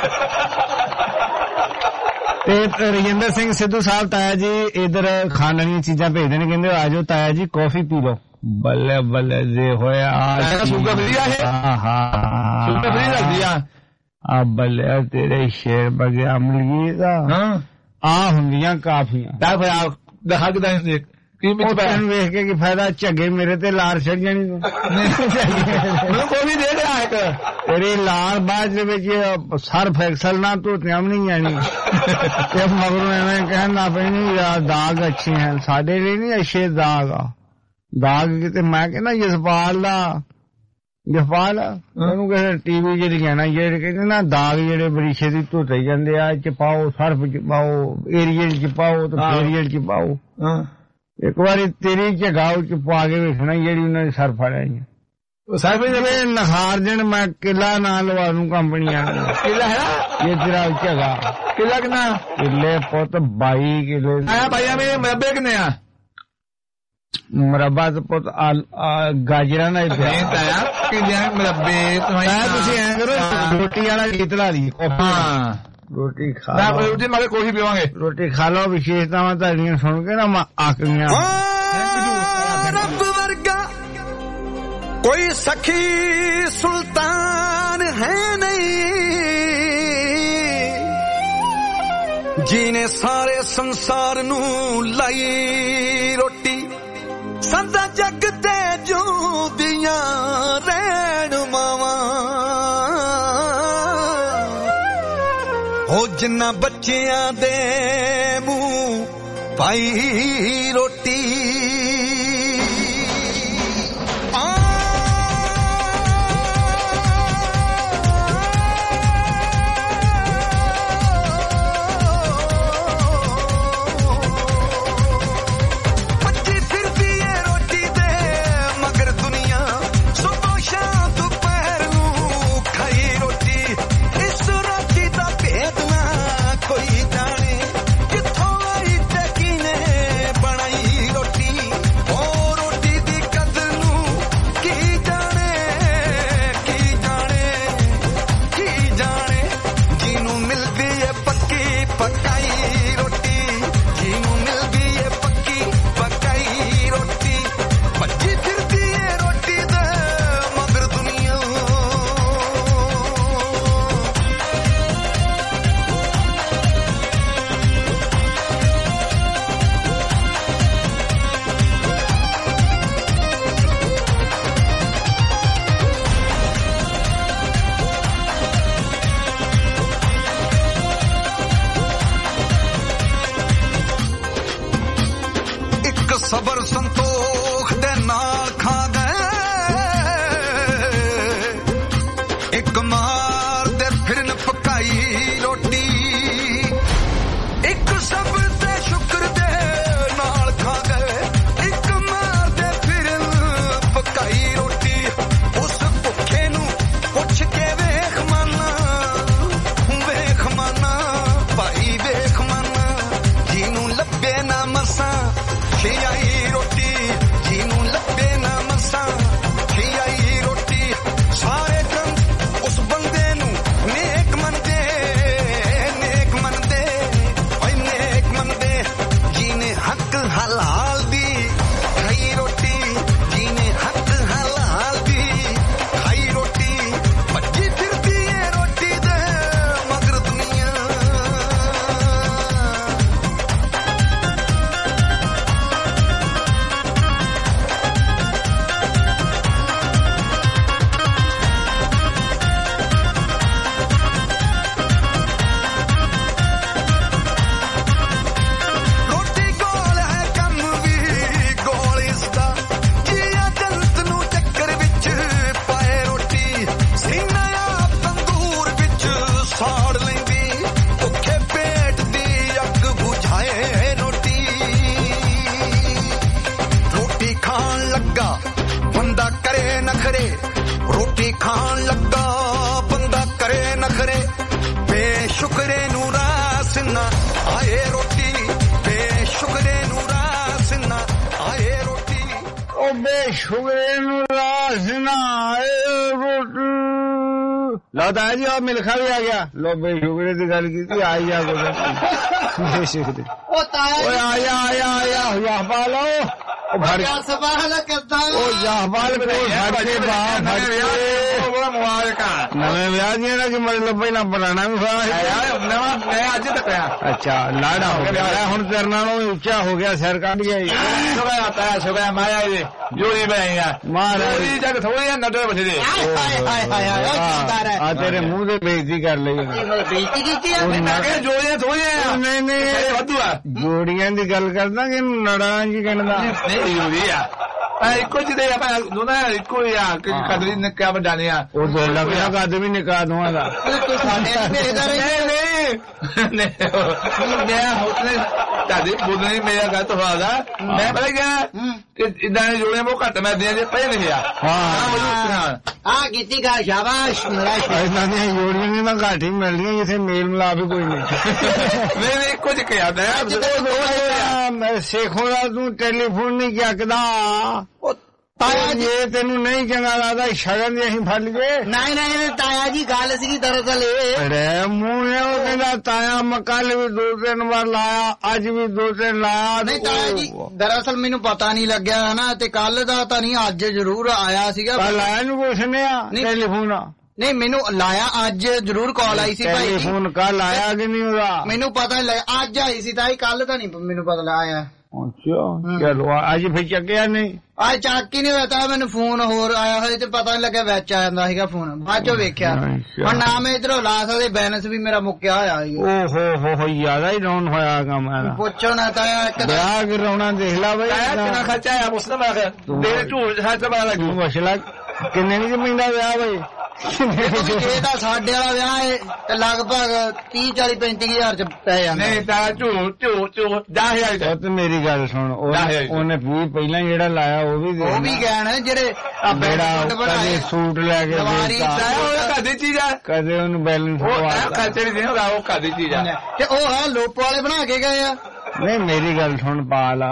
ਤੇ ਰਜਿੰਦਰ ਸਿੰਘ ਸਿੱਧੂ ਸਾਹਿਬ ਤਾਇਆ ਜੀ ਇਧਰ ਖਾਣ ਵਾਲੀਆਂ ਚੀਜ਼ਾਂ ਭੇਜਦੇ ਨੇ ਕਹਿੰਦੇ ਆ ਜਾਓ ਤਾਇਆ ਜੀ ਕੌਫੀ ਪੀ ਲਓ ਬੱਲੇ ਬੱਲੇ ਜੇ ਹੋਇਆ ਸ਼ੂਗਰ ਵਧੀਆ ਹੈ ਹਾਂ ਹਾਂ ਸ਼ੂਗਰ ਵਧੀਆ ਲੱਗਦੀ ਆ ਆ ਬੱਲੇ ਤੇਰੇ ਸ਼ੇਰ ਬਗਿਆ ਅਮਲੀ ਦਾ ਆ ਹੁੰਦੀਆਂ ਕਾਫੀਆਂ ਤਾਂ ਫਿਰ ਆ ਦਿਖਾ ਕੇ ਦੇਖ ਕੀ ਮਿੱਠ ਪੈ ਵੇਖ ਕੇ ਕੀ ਫਾਇਦਾ ਝੱਗੇ ਮੇਰੇ ਤੇ ਲਾਰ ਛੱਡ ਜਾਣੀ ਤੂੰ ਮੈਨੂੰ ਕੋਈ ਵੀ ਦੇ ਰਿਹਾ ਇੱਕ ਤੇਰੀ ਲਾਰ ਬਾਅਦ ਦੇ ਵਿੱਚ ਸਰਫ ਐਕਸਲ ਨਾ ਤੂੰ ਤਿਆਮ ਨਹੀਂ ਜਾਣੀ ਤੇ ਮਗਰੋਂ ਐਵੇਂ ਕਹਿਣਾ ਪੈਣੀ ਯਾਰ ਦਾਗ ਅੱਛੇ ਹਨ ਸਾਡੇ ਲਈ ਨਹੀਂ ਅੱਛੇ ਦਾਗ ਆ ਦਾਗ ਕਿਤੇ ਮੈਂ ਕਹਿੰਦਾ ਜਸਪਾਲ ਦਾ ਜਸਪਾਲ ਉਹਨੂੰ ਕਹਿੰਦੇ ਟੀਵੀ ਜਿਹੜੀ ਕਹਿਣਾ ਜਿਹੜੇ ਕਹਿੰਦੇ ਨਾ ਦਾਗ ਜਿਹੜੇ ਬੜੀ ਛੇਤੀ ਧੁੱਤੇ ਜਾਂਦੇ ਆ ਚ ਪਾਓ ਸਰਫ ਚ ਪਾਓ ਏਰੀਅਲ ਚ ਪਾਓ ਤੇ ਏਰੀਅਲ ਚ ਪਾਓ ਇੱਕ ਵਾਰੀ ਤੇਰੀ ਝਗਾਓ ਚ ਪਾ ਕੇ ਵੇਖਣਾ ਜਿਹੜੀ ਉਹਨਾਂ ਨੇ ਸਰਫ ਫੜਿਆ ਸਰਫ ਜਿਵੇਂ ਨਖਾਰ ਦੇਣ ਮੈਂ ਕਿਲਾ ਨਾ ਲਵਾ ਦੂੰ ਕੰਪਨੀਆਂ ਕਿਲਾ ਹੈ ਇਹ ਤੇਰਾ ਝਗਾ ਕਿਲਾ ਕਿੰਨਾ ਕਿੱਲੇ ਪੁੱਤ ਬਾਈ ਕਿਲੇ ਆਇਆ ਭਾਈਆ ਮੇਰੇ ਮਰਬੇ ਕਿੰਨੇ ਆ ਮਰਬਾ ਤੇ ਪੁੱਤ ਗਾਜਰਾਂ ਦਾ ਹੀ ਪਿਆ ਤਾਇਆ ਕਿੰਨੇ ਮਰਬੇ ਤੁਸੀਂ ਐਂ ਕਰੋ ਰੋਟੀ ਵਾਲਾ ਗੀਤ ਲਾ ਲਈ ਹਾਂ ਰੋਟੀ ਖਾ ਲਓ ਰੋਟੀ ਮਾਰੇ ਕੋਈ ਪੀਵਾਂਗੇ ਰੋਟੀ ਖਾ ਲਓ ਵਿਸ਼ੇਸ਼ਤਾਵਾਂ ਤੁਹਾਡੀਆਂ ਸੁਣ ਕੇ ਨਾ ਮੈਂ ਅੱਕ ਗਿਆ ਰੱਬ ਵਰਗਾ ਕੋਈ ਸਖੀ ਸੁਲਤਾਨ ਹੈ ਨਹੀਂ ਜਿਹਨੇ ਸਾਰੇ ਸੰਸਾਰ ਨੂੰ ਲਾਈ ਰੋਟੀ ਸਦਾ ਜੱਗ ਤੇ ਜੂਦੀਆਂ ਰਹਿਣ ਮਾਵਾਂ ਹੋ ਜਿੰਨਾ ਬੱਚਿਆਂ ਦੇ ਮੂੰਹ ਪਾਈ ਰੋਟੀ ਕੋਈ ਜਾਣੇ ਕਿੱਥੋਂ ਆਈ ਤੇ ਕਿਨੇ ਬਣਾਈ ਰੋਟੀ ਟੱਬਰ ਸੰਤੋਖ ਦੇ ਨਾਲ ਖਾ ਗਏ ਇੱਕ ਮਾਰਦੇ ਫਿਰਨ ਪਕਾਈ ਰੋਟੀ ਇੱਕ ਸਭ ਤੇ ਸ਼ੁਕਰ ਦੇ ਨਾਲ ਖਾ ਗਏ ਇੱਕ ਮਾਰਦੇ ਫਿਰਨ ਪਕਾਈ ਰੋਟੀ ਉਸ ਭੁੱਖੇ ਨੂੰ ਪੁੱਛ ਕੇ ਵੇਖ ਮਨ ਵੇਖ ਮਨ ਭਾਈ ਵੇਖ ਮਨ ਜਿਹਨੂੰ ਲੱਭੇ ਨਾ ਮਸਾਂ ਖਿਆਈ ਰੋਟੀ ਜਿਹਨੂੰ ਲੱਭੇ ਨਾ ਮਸਾਂ ਖਿਆਈ ਰੋਟੀ ਸਾਰੇ ਕੰਮ ਉਸ ਬੰਦੇ ਨੂੰ ਨੇਕ ਮੰਨਦੇ ਨੇਕ ਮੰਨਦੇ ਓਏ ਨੇਕ ਮੰਨਦੇ ਜਿਹਨੇ ਹੱਕ ਹਲਾਲ ਦੀ ਖਾਈ ਰੋਟੀ ਜਿਹਨੇ ਹੱਕ ਹਲਾਲ ਦੀ ਖਾਈ ਰੋਟੀ ਭੱਜੀ ਫਿਰਦੀ ਏ ਰੋਟੀ ਦੇ ਮਗਰ ਦੁਨੀਆ ਰੋਟੀ ਕੋਲ ਹੈ ਕੰਮ ਵੀ ਕੋਲ ਇਸਦਾ ਜੀਆ ਜੰਤ ਨੂੰ ਚੱਕਰ ਵਿੱਚ ਪਾਏ ਰੋਟੀ ਸੀਨਾ ਆਪ ਤੰਦੂਰ ਵਿੱਚ ਸਾੜ ਲੈਂਦੀ ਭੁੱਖੇ ਪੇਟ ਦੀ ਅੱਗ ਬੁਝਾਏ ਰੋਟੀ ਰੋਟੀ ਖਾਣ ਲੱਗਾ ਬੰਦਾ ਕਰੇ ਨਖਰੇ ਰੋਟੀ ਖਾਣ ਲੱਗਾ ਬੰਦਾ ਕਰੇ ਨਖਰੇ ਬੇਸ਼ੁਕਰੇ ਨੂੰ ਰਾਸ ਨਾ ਆਏ ਰੋਟੀ ਬੇਸ਼ੁਕਰੇ ਨੂੰ ਰਾਸ ਨਾ ਆਏ ਰੋਟੀ ਉਹ ਬੇਸ਼ੁਕਰੇ ਨੂੰ ਰਾਸ ਨਾ ਆਏ ਰੋਟੀ ਲਓ ਤਾਂ ਜੀ ਉਹ ਮਿਲਖਾ ਵੀ ਆ ਗਿਆ ਲੋ ਬੇਸ਼ੁਕਰੇ ਦੀ ਗੱਲ ਕੀਤੀ ਆਈ ਜਾ ਕੋ ਬੇਸ਼ੁਕਰੇ ਉਹ ਤਾਇਆ ਓਏ ਆਇਆ ਆਇਆ ਆਇਆ ਯਾ ਬਾਲੋ ਉਹ ਫੜ ਕਿਆ ਸਵਾਲ ਕਰਦਾ ਉਹ ਯਾਹਵਾਲ ਕੋਲ ਫੜ ਕੇ ਬਾਹ ਫੜ ਕੇ ਉਹ ਮੁਬਾਰਕਾ ਨਵੇਂ ਵਿਆਹ ਦੀਆਂ ਨਾ ਕਿ ਮਤਲਬ ਪਹਿਲਾਂ ਬਣਾਣਾ ਵੀ ਹੋਇਆ ਯਾਰ ਨਵਾਂ ਮੈਂ ਅੱਜ ਤੱਕ ਆਇਆ ਅੱਛਾ ਲਾੜਾ ਹੋ ਗਿਆ ਹੁਣ ਤੇਰੇ ਨਾਲੋਂ ਉੱਚਾ ਹੋ ਗਿਆ ਸਿਰ ਕੱਢ ਗਿਆ ਜੀ ਸੁਭਾ ਆਤਾ ਸੁਭਾ ਮਾਇਆ ਜੀ ਜੋੜੀ ਬਣਾਇਆ ਮਹਾਰਾਜ ਜੋੜੀ ਜਗ ਥੋੜੀ ਨੱਡੇ ਬਚਦੇ ਹਾਏ ਹਾਏ ਹਾਏ ਹਾਏ ਉਹ ਆ ਤੇਰੇ ਮੂੰਹ ਤੇ ਬੇਇੱਜ਼ਤੀ ਕਰ ਲਈ ਬੇਇੱਜ਼ਤੀ ਕੀਤੀ ਆ ਮੈਂ ਕਿਹਾ ਜੋੜੀਆਂ ਥੋੜੀਆਂ ਨਹੀਂ ਨਹੀਂ ਵਾਧੂ ਆ ਜੋੜੀਆਂ ਦੀ ਗੱਲ ਕਰਦਾ ਕਿ ਨੜਾਂ ਜੀ ਕਹਿੰਦਾ ਨਹੀਂ ਜੋੜੀ ਆ ਆ ਇੱਕੋ ਜਿਹੇ ਆਪਾਂ ਦੋਨਾਂ ਇੱਕੋ ਹੀ ਆ ਕਿ ਕਦਰੀ ਨੇ ਕਿਆ ਬਡਾਣਿਆ ਉਹ ਦੋ ਲੱਗਿਆ ਕੱਦ ਵੀ ਨਿਕਾ ਦਵਾਂ ਦਾ ਤੂੰ ਸਾਡੇ ਮੇਰੇ ਘਰ ਨਹੀਂ ਨਹੀਂ ਮੈਂ ਹੋਤਨੇ ਤਾਦੇ ਬੋਲਣੇ ਮੇਰਾ ਗਲਤ ਹੋਇਆ ਮੈਂ ਪਤਾ ਕਿਆ ਕਿ ਇਦਾਂ ਦੇ ਜੋੜੇ ਬਹੁਤ ਘੱਟ ਮੈਂ ਦੇ ਜੇ ਪਏ ਨਹੀਂ ਆ ਹਾਂ ਆ ਕੀਤੀ ਗਾ ਸ਼ਾਬਾਸ਼ ਮੇਰਾ ਇਹਨਾਂ ਦੀਆਂ ਜੋੜੀਆਂ ਨੇ ਤਾਂ ਘੱਟ ਹੀ ਮਿਲਦੀਆਂ ਜਿੱਥੇ ਮੇਲ ਮਿਲਾਪ ਹੀ ਕੋਈ ਨਹੀਂ ਨਹੀਂ ਨਹੀਂ ਕੁਝ ਕਿਹਾ ਮੈਂ ਮੈਂ ਸੇਖੋਂ ਦਾ ਤੂੰ ਟੈਲੀਫੋਨ ਨਹੀਂ ਚੱਕਦਾ ਤਾਇਆ ਜੀ ਤੈਨੂੰ ਨਹੀਂ ਚੰਗਾ ਲੱਗਦਾ ਸ਼ਗਨ ਦੀ ਅਸੀਂ ਫੜ ਲਈਏ ਨਹੀਂ ਨਹੀਂ ਤਾਇਆ ਜੀ ਗੱਲ ਸੀਗੀ ਦਰਅਸਲ ਇਹ ਅਰੇ ਮੂੰਹ ਨੇ ਉਹ ਕਹਿੰਦਾ ਤਾਇਆ ਮੈਂ ਕੱਲ ਵੀ ਦੋ ਤਿੰਨ ਵਾਰ ਲਾਇਆ ਅੱਜ ਵੀ ਦੋ ਤਿੰਨ ਲਾਇਆ ਨਹੀਂ ਤਾਇਆ ਜੀ ਦਰਅਸਲ ਮੈਨੂੰ ਪਤਾ ਨਹੀਂ ਲੱਗਿਆ ਨਾ ਤੇ ਕੱਲ ਦਾ ਤਾਂ ਨਹੀਂ ਅੱਜ ਜ਼ਰੂਰ ਆਇਆ ਸੀਗਾ ਕੱਲ ਆਇਆ ਨੂੰ ਕੁਛ ਨਹੀਂ ਆ ਟੈਲੀਫੋਨ ਨਹੀਂ ਮੈਨੂੰ ਲਾਇਆ ਅੱਜ ਜ਼ਰੂਰ ਕਾਲ ਆਈ ਸੀ ਭਾਈ ਟੈਲੀਫੋਨ ਕੱਲ ਆਇਆ ਕਿ ਨਹੀਂ ਉਹਦਾ ਮੈਨੂੰ ਪਤਾ ਨਹੀਂ ਲੱਗਿਆ ਅੱਜ ਆਈ ਸੀ ਤਾਈ ਕੱਲ ਤਾਂ ਨਹੀਂ ਮੈਨੂੰ ਪਤਾ ਲਾਇਆ ਅੱਛਾ ਚਲੋ ਅੱਜ ਫਿਰ ਚੱਕਿਆ ਨਹੀਂ ਅੱਜ ਚੱਕ ਹੀ ਨਹੀਂ ਹੋਇਆ ਤਾਂ ਮੈਨੂੰ ਫੋਨ ਹੋਰ ਆਇਆ ਹੋਇਆ ਤੇ ਪਤਾ ਨਹੀਂ ਲੱਗਿਆ ਵਿੱਚ ਆ ਜਾਂਦਾ ਸੀਗਾ ਫੋਨ ਬਾਅਦ ਚੋਂ ਵੇਖਿਆ ਹੁਣ ਨਾ ਮੈਂ ਇਧਰੋਂ ਲਾ ਸਕਦੇ ਬੈਲੈਂਸ ਵੀ ਮੇਰਾ ਮੁੱਕਿਆ ਹੋਇਆ ਸੀ ਓ ਹੋ ਹੋ ਹੋ ਜ਼ਿਆਦਾ ਹੀ ਡਾਊਨ ਹੋਇਆ ਕੰਮ ਇਹਦਾ ਪੁੱਛੋ ਨਾ ਤਾਂ ਇੱਕ ਵਿਆਹ ਕਰਾਉਣਾ ਦੇਖ ਲਾ ਬਈ ਕਿੰਨਾ ਖਰਚਾ ਆਇਆ ਉਸ ਦਾ ਮੈਂ ਤੇਰੇ ਝੂਠ ਸੱਚ ਪਤਾ ਲੱਗੂ ਮਸਲਾ ਕਿੰਨੇ ਨਹੀਂ ਜ਼ਮੀਨ ਦਾ ਵਿਆਹ ਬਈ ਇਹ ਤਾਂ ਸਾਡੇ ਵਾਲਾ ਵਿਆਹ ਹੈ ਤੇ ਲਗਭਗ ਤੀਹ ਚਾਲੀ ਪੈਂਤੀ ਹਜ਼ਾਰ ਚ ਪੈ ਜਾਂਦਾ ਨਹੀਂ ਤਾਂ ਝੂਠ ਝੂਠ ਝੂਠ ਦਸ ਹਜ਼ਾਰ ਤੇ ਮੇਰੀ ਗੱਲ ਸੁਣ ਉਹਨੇ ਵੀ ਪਹਿਲਾਂ ਜਿਹੜਾ ਲਾਇਆ ਉਹ ਵੀ ਉਹ ਵੀ ਗਏ ਜਿਹੜੇ ਕਦੇ ਸੂਟ ਲੈ ਕੇ ਕਦੇ ਚੀਜ਼ ਆ ਕਦੇ ਉਹਨੂੰ ਬੈਲੈਂਸ ਖਰਚੇ ਨਹੀਂ ਦੇਣਾ ਉਹ ਕਦੇ ਚੀਜ਼ ਆ ਤੇ ਉਹ ਹੈ ਲੋਪ ਵਾਲੇ ਬਣਾ ਕੇ ਗਏ ਆ ਨਹੀਂ ਮੇਰੀ ਗੱਲ ਸੁਣ ਪਾ ਲਾ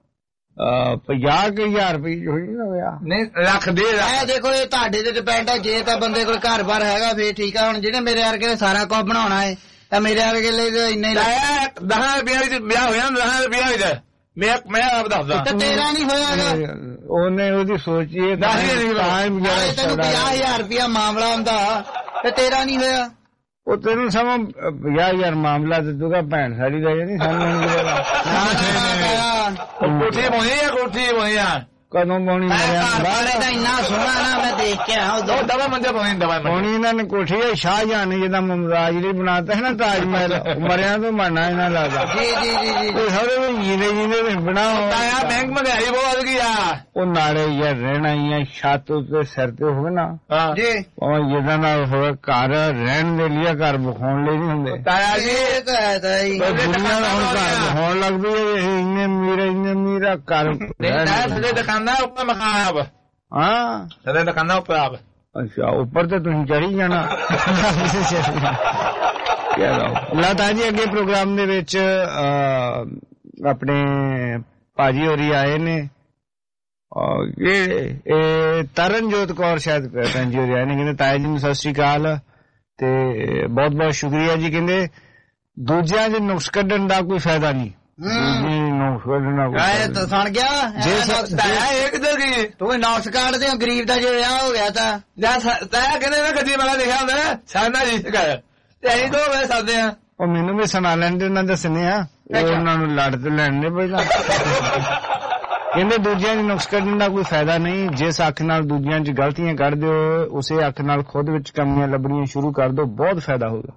ਪੰਜਾਹ ਕੁ ਹਜ਼ਾਰ ਰੁਪਏ ਹੋਈ ਨਾ ਹੋਇਆ ਨਹੀਂ ਰੱਖ ਦੇ ਇਹ ਦੇਖੋ ਇਹ ਤੁਹਾਡੇ ਤੇ ਡਿਪੈਂਡ ਆ ਜੇ ਤਾਂ ਬੰਦੇ ਕੋਲ ਘਰ ਬਾਰ ਹੈਗਾ ਫੇਰ ਠੀਕ ਆ ਹੁਣ ਜਿਹੜੇ ਮੇਰੇ ਵਰਗੇ ਨੇ ਸਾਰਾ ਕੁਝ ਬਣਾਉਣਾ ਹੈ ਤਾਂ ਮੇਰੇ ਵਰਗੇ ਲਈ ਇੰਨਾ ਹੀ ਲਾਇਆ ਦਸ ਰੁਪਏ ਵਿੱਚ ਵਿਆਹ ਹੋਇਆ ਦਸ ਰੁਪਏ ਵਿੱਚ ਮੈਂ ਮੈਂ ਆਪ ਦੱਸਦਾ ਤੇ ਤੇਰਾ ਨਹੀਂ ਹੋਇਆਗਾ ਉਹਨੇ ਉਹਦੀ ਸੋਚੀ ਦਸ ਤੈਨੂੰ ਪੰਜਾਹ ਹਜ਼ਾਰ ਰੁਪਇਆ ਮਾਮਲਾ ਹੁੰਦਾ ਤੇ ਤੇਰਾ ਨਹੀਂ ਹੋਇਆ ਉਹ ਤੈਨੂੰ ਸਮਾਂ ਪੰਜਾਹ ਹਜ਼ਾਰ ਮਾਮਲਾ ਤੇ ਤੂੰ ਕਹ ਭੈਣ ਸਾਡੀ ਦਾ ਨਹੀਂ ਸਾਨੂੰ ਕੋਠੀ ਬਣੀ ਆ ਕੋਠੀ ਬਣੀ ਆ ਕਦੋਂ ਪਾਉਣੀ ਮਰਿਆ ਬਾਰੇ ਦਾ ਇੰਨਾ ਸੋਹਣਾ ਨਾ ਮੈਂ ਦੇਖ ਕੇ ਆਇਆ ਉਦੋਂ ਦਵਾ ਮੰਜਾ ਪਾਉਣੀ ਦਵਾ ਪਾਉਣੀ ਇਹਨਾਂ ਨੇ ਕੋਠੀ ਸ਼ਾਹਜਹਾਂ ਨੇ ਜਿਹਦਾ ਮੁਮਤਾਜ ਲਈ ਬਣਾਤਾ ਹੈ ਨਾ ਤਾਜ ਮਹਿਲ ਮਰਿਆ ਤੋਂ ਮਰਨਾ ਇਹਨਾਂ ਲੱਗਦਾ ਜੀ ਜੀ ਜੀ ਜੀ ਸਾਰੇ ਵੀ ਜੀਨੇ ਜੀਨੇ ਨੇ ਬਣਾਓ ਤਾਇਆ ਬੈਂਕ ਮਹਿੰਗਾਈ ਬਹੁਤ ਗਈ ਆ ਉਹ ਨਾਲੇ ਯਾਰ ਰਹਿਣਾ ਹੀ ਆ ਛੱਤ ਉੱਤੇ ਸਿਰ ਤੇ ਹੋਵੇ ਨਾ ਜੀ ਉਹ ਜਿਹਦਾ ਨਾਲ ਹੋਵੇ ਘਰ ਰਹਿਣ ਦੇ ਲਈ ਘਰ ਵਿਖਾਉਣ ਲਈ ਨਹੀਂ ਹੁੰਦੇ ਤਾਇਆ ਜੀ ਇਹ ਤਾਂ ਹੈ ਤਾਂ ਹੀ ਦੁਨੀਆ ਦਾ ਹੁਣ ਘਰ ਵਿਖਾਉਣ ਲੱਗਦੀ ਹੈ ਇੰਨੇ ਮੀਰਾ ਇੰਨੇ ਮੀਰਾ ਘਰ ਸਦੇ ਦੁਕਾਨਾਂ ਉੱਪਰ ਮਕਾਨ ਆਪ ਹਾਂ ਸਦੇ ਦੁਕਾਨਾਂ ਉੱਪਰ ਆਪ ਅੱਛਾ ਉੱਪਰ ਤੇ ਤੁਸੀਂ ਚੜੀ ਜਾਣਾ ਲਾਤਾ ਜੀ ਅੱਗੇ ਪ੍ਰੋਗਰਾਮ ਦੇ ਵਿੱਚ ਆਪਣੇ ਭਾਜੀ ਹੋਰੀ ਆਏ ਨੇ ਇਹ ਤਰਨਜੋਤ ਕੌਰ ਸ਼ਾਇਦ ਭੈਣ ਜੀ ਹੋਰੀ ਆਏ ਨੇ ਕਹਿੰਦੇ ਤਾਇਆ ਜੀ ਨੂੰ ਸਤਿ ਸ੍ਰੀ ਅਕਾਲ ਤੇ ਬਹੁਤ ਬਹੁਤ ਸ਼ੁਕਰੀਆ ਜੀ ਕਹਿੰਦੇ ਦੂਜਿਆਂ ਦੇ ਨੁਕਸ ਕੱਢਣ ਦਾ ਕੋਈ ਫਾਇਦਾ ਨਹੀਂ ਸੁਣ ਗਿਆ ਤੂੰ ਨੌਕਸ ਕਾਢਦੇ ਗਰੀਬ ਦਾ ਜੇ ਵਿਆਹ ਹੋ ਗਿਆ ਤਾਂ ਤਾਇਆ ਕਹਿੰਦੇ ਨਾ ਗੱਡੀ ਵਾਲਾ ਲਿਖਿਆ ਹੁੰਦਾ ਸਾਨਾ ਜੀ ਤੇ ਅਸੀਂ ਤੋਂ ਵੇ ਸਕਦੇ ਆ ਉਹ ਮੈਨੂੰ ਵੀ ਸੁਣਾ ਲੈਣ ਦੇ ਉਹਨਾਂ ਦੱਸਣੇ ਆ ਉਹਨਾਂ ਨੂੰ ਲੜ ਤੇ ਲੈਣ ਦੇ ਪਹਿਲਾਂ ਕਹਿੰਦੇ ਦੂਜਿਆਂ ਦੀ ਨੁਕਸ ਕੱਢਣ ਦਾ ਕੋਈ ਫਾਇਦਾ ਨਹੀਂ ਜਿਸ ਅੱਖ ਨਾਲ ਦੂਜਿਆਂ 'ਚ ਗਲਤੀਆਂ ਕੱਢਦੇ ਹੋ ਉਸੇ ਅੱਖ ਨਾਲ ਖੁਦ ਵਿੱਚ ਕਮੀਆਂ ਲੱਭਣੀਆਂ ਸ਼ੁਰੂ ਕਰ ਦਿਓ ਬਹੁਤ ਫਾਇਦਾ ਹੋਊਗਾ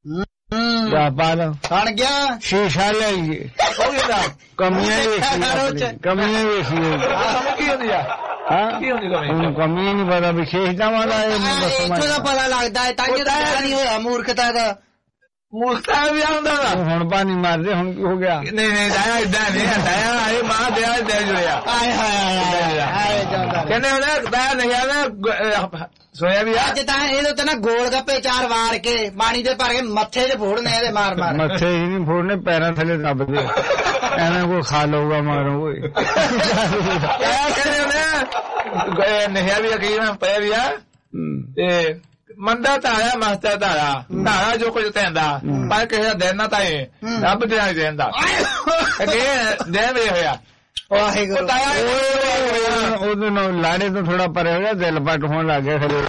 ਸੁਣ ਗਿਆ ਸ਼ੀਸ਼ਾ ਲਿਆਈਏ ਕਮੀਆਂ ਵੇਖੀਏ ਕਮੀਆਂ ਵੇਖੀਏ ਕੀ ਹੁੰਦੀ ਆ ਕੀ ਹੁੰਦੀ ਕਮੀ ਕਮੀ ਨਹੀਂ ਪਤਾ ਵੀ ਖੇਚਦਾਵਾਂ ਦਾ ਇੱਥੋਂ ਦਾ ਪਤਾ ਲੱਗਦਾ ਹੈ ਤਾਂ ਜਿਹੜਾ ਨਹੀਂ ਹੋਇਆ ਮੂਰਖਤਾ ਦਾ ਮੂਰਖਤਾ ਵੀ ਆਉਂਦਾ ਹੁਣ ਪਾਣੀ ਮਾਰਦੇ ਹੁਣ ਕੀ ਹੋ ਗਿਆ ਨਹੀਂ ਨਹੀਂ ਤਾਇਆ ਇਦਾਂ ਨਹੀਂ ਤਾਇਆ ਇਹ ਮਾਂ ਦਿਆ ਦੇ ਜੁੜਿਆ ਆਏ ਹਾਏ ਹਾਏ ਜਾਂਦਾ ਕਹਿੰਦੇ ਹੁਣ ਤਾਇਆ ਨਹੀਂ ਆਦਾ ਸੋਇਆ ਵੀ ਅੱਜ ਤਾਂ ਇਹਦੇ ਉੱਤੇ ਨਾ ਗੋਲ ਗੱਪੇ ਚਾਰ ਵਾਰ ਕੇ ਪਾਣੀ ਦੇ ਭਰ ਕੇ ਮੱਥੇ 'ਚ ਫੋੜਨੇ ਇਹਦੇ ਮਾਰ ਮਾਰ ਮੱਥੇ ਹੀ ਨਹੀਂ ਫੋੜਨੇ ਪੈਰਾਂ ਥੱਲੇ ਦੱਬਦੇ ਐਵੇਂ ਕੋਈ ਖਾ ਲਊਗਾ ਮਾਰੋ ਕੋਈ ਤਾਇਆ ਕਹਿੰਦੇ ਨੇ ਨਹੀਂ ਵੀ ਯਕੀਨ ਪਿਆ ਵੀ ਆ ਤੇ ਮੰਦਾ ਤਾਇਆ ਮਾਸਟਰ ਤਾਇਆ ਤਾਇਆ ਜੋ ਕੁਝ ਕਹਿੰਦਾ ਪਰ ਕਿਸੇ ਦਾ ਦਿਨ ਨਾ ਤਾਏ ਰੱਬ ਦੇ ਨਾਲ ਦੇਂਦਾ ਅੱਗੇ ਦੇ ਵੀ ਹੋਇਆ ਵਾਹਿਗੁਰੂ ਉਹਦੇ ਨਾਲ ਲਾੜੇ ਤੋਂ ਥੋੜਾ ਪਰੇ ਹੋ ਗਿਆ ਦਿਲ ਪੱਟ ਹੋਣ ਲੱਗ ਗਿਆ ਖਰੇ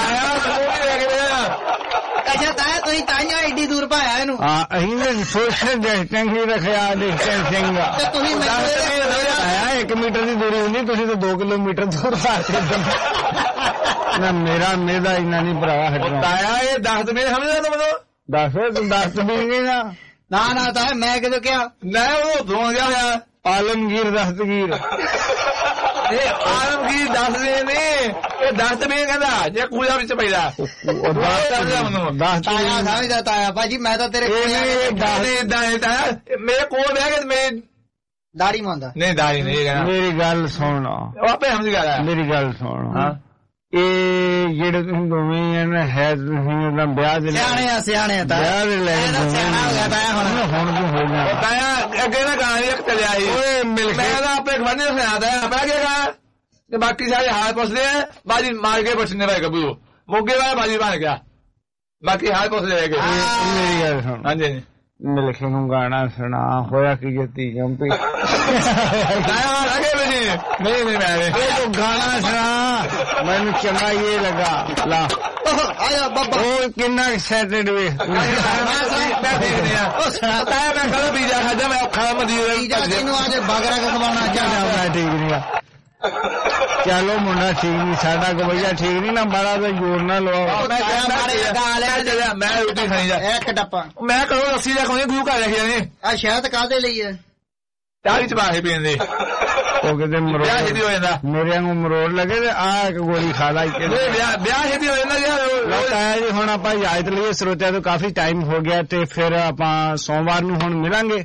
ਅੱਛਾ ਤਾਇਆ ਤੁਸੀਂ ਤਾਈਆਂ ਐਡੀ ਦੂਰ ਪਾਇਆ ਇਹਨੂੰ ਹਾਂ ਅਸੀਂ ਨੇ ਸੋਸ਼ਲ ਡਿਸਟੈਂਸ ਹੀ ਰੱਖਿਆ ਡਿਸਟੈਂਸਿੰਗ ਦਾ ਤੇ ਤੁਸੀਂ ਆਇਆ ਇੱਕ ਮੀਟਰ ਦੀ ਦੂਰੀ ਹੁੰਦੀ ਤੁਸੀਂ ਤਾਂ ਦੋ ਕਿਲੋਮੀਟਰ ਦੂਰ ਪਾਤੇ ਨਾ ਮੇਰਾ ਮੇਰਾ ਇੰਨਾ ਨਹੀਂ ਭਰਾਵਾ ਹਟਣਾ ਤਾਇਆ ਇਹ ਦਸ ਮਿੰਟ ਸਮਝਦਾ ਤੂੰ ਮੈਨੂੰ ਦੱਸ ਤੂੰ ਦੱਸ ਵੀ ਨਹੀਂ ਨਾ ਨਾ ਨਾ ਤਾਇਆ ਮੈਂ ਕਿਦੋਂ ਕਿਹਾ ਨਾ ਉਹ ਧੋਂ ਗਿਆ ਹੋਇਆ ਆਲਮਗੀਰ ਦਸਤਗੀਰ ਇਹ ਆਲਮਗੀਰ ਦੱਸਦੇ ਨੇ ਇਹ ਦਸਤਗੀਰ ਕਹਿੰਦਾ ਜੇ ਕੂੜਾ ਵਿੱਚ ਪੈਦਾ ਉਹ ਦੱਸਦਾ ਮੈਨੂੰ ਦੱਸ ਤਾਇਆ ਸਮਝਦਾ ਤਾਇਆ ਭਾਜੀ ਮੈਂ ਤਾਂ ਤੇਰੇ ਕੋਲ ਇਹ ਦੱਸ ਇਦਾਂ ਤਾਇਆ ਮੇਰੇ ਕੋਲ ਬਹਿ ਕੇ ਮੈਂ ਦਾੜੀ ਮੰਦਾ ਨਹੀਂ ਦਾੜੀ ਨਹੀਂ ਕਹਿੰਦਾ ਮੇਰੀ ਗੱਲ ਸੁਣ ਉਹ ਆਪੇ ਸਮਝ ਗਿਆ ਮੇਰੀ ਗੱਲ ਸੁਣ ਹਾਂ ਇਹ ਜਿਹੜੇ ਤੁਸੀਂ ਦੋਵੇਂ ਨੇ ਹੈ ਤੁਸੀਂ ਉਹਦਾ ਵਿਆਹ ਦੇ ਸਿਆਣੇ ਆ ਸਿਆਣੇ ਆ ਤਾਂ ਵਿਆਹ ਦੇ ਲੈ ਸਿਆਣਾ ਹੋ ਗਿਆ ਤਾਇਆ ਹੁਣ ਹੁਣ ਵੀ ਹੋ ਗਿਆ ਤਾਇਆ ਅੱਗੇ ਨਾ ਗਾਣੀ ਇੱਕ ਚੱਲਿਆ ਸੀ ਓਏ ਮਿਲ ਕੇ ਮੈਂ ਤਾਂ ਆਪਣੇ ਗਵਾਂਢੀ ਨੂੰ ਸੁਣਾਦਾ ਪੈ ਗਿਆ ਤੇ ਬਾਕੀ ਸਾਰੇ ਹਾਲ ਪੁੱਛਦੇ ਆ ਬਾਜੀ ਮਾਰ ਕੇ ਬਚਨੇ ਵਾਲੇ ਕਬੂ ਮੋਗੇ ਵਾਲਾ ਬਾਜੀ ਬਣ ਗਿਆ ਬਾਕੀ ਹਾਲ ਪੁੱਛਦੇ ਰਹਿ ਗਏ ਮੇਰੀ ਗੱਲ ਸੁਣ ਹਾਂਜੀ ਹਾਂਜੀ ਮਿਲਖੇ ਨੂੰ ਗਾਣਾ ਸੁਣਾ ਹੋਇਆ ਕਿ ਜਤੀ ਜੰਪੀ ਤਾਇਆ ਲੱਗੇ ਬਜੀ ਨਹੀਂ ਨਹੀਂ ਮੈਂ ਇਹ ਗਾਣਾ ਸੁਣਾ ਮੈਨੂੰ ਚੰਗਾ ਇਹ ਲੱਗਾ ਲਾ ਆਇਆ ਬਾਬਾ ਉਹ ਕਿੰਨਾ ਐਕਸਾਈਟਡ ਵੇ ਮੈਂ ਦੇਖਦੇ ਆ ਉਹ ਸੁਣਾ ਤਾਇਆ ਮੈਂ ਕਦੋਂ ਪੀਜਾ ਖਾਦਾ ਮੈਂ ਔਖਾ ਮਦੀਰ ਪੀਜਾ ਤੈਨੂੰ ਅੱਜ ਬਗਰਾ ਕੇ ਖਵਾਉਣਾ ਚਾਹੀਦਾ ਠੀਕ ਨਹੀਂ ਚਲੋ ਮੁੰਡਾ ਠੀਕ ਨਹੀਂ ਸਾਡਾ ਗਵਈਆ ਠੀਕ ਨਹੀਂ ਨਾ ਬੜਾ ਦਾ ਜੋਰ ਨਾ ਲਵਾਓ ਮੈਂ ਰੋਟੀ ਖਾਣੀ ਜਾ ਇੱਕ ਡੱਪਾ ਮੈਂ ਕਦੋਂ ਲੱਸੀ ਦਾ ਖਾਣੀ ਗੁਰੂ ਘਰ ਰੱਖਿਆ ਨੇ ਆ ਸ਼ਾਇਦ ਕਾਹਦੇ ਲਈ ਹੈ ਚਾਲੀ ਚ ਬਾਹੇ ਪੀਣ ਦੇ ਉਹ ਕਿਤੇ ਮਰੋੜ ਹੋ ਜਾਂਦਾ ਮੇਰੇ ਨੂੰ ਮਰੋੜ ਲੱਗੇ ਤੇ ਆ ਇੱਕ ਗੋਲੀ ਖਾ ਲਾ ਕੇ ਵਿਆਹ ਵਿਆਹ ਛੇਤੀ ਹੋ ਜਾਂਦਾ ਯਾਰ ਜੀ ਹੁਣ ਆਪਾਂ ਇਜਾਜ਼ਤ ਲਈਏ ਸਰੋਤਿਆਂ ਤੋਂ ਕਾਫੀ ਟਾਈਮ ਹੋ ਗਿਆ ਤੇ ਫਿਰ ਆਪਾਂ ਸੋਮਵਾਰ ਨੂੰ ਹੁਣ ਮਿਲਾਂਗੇ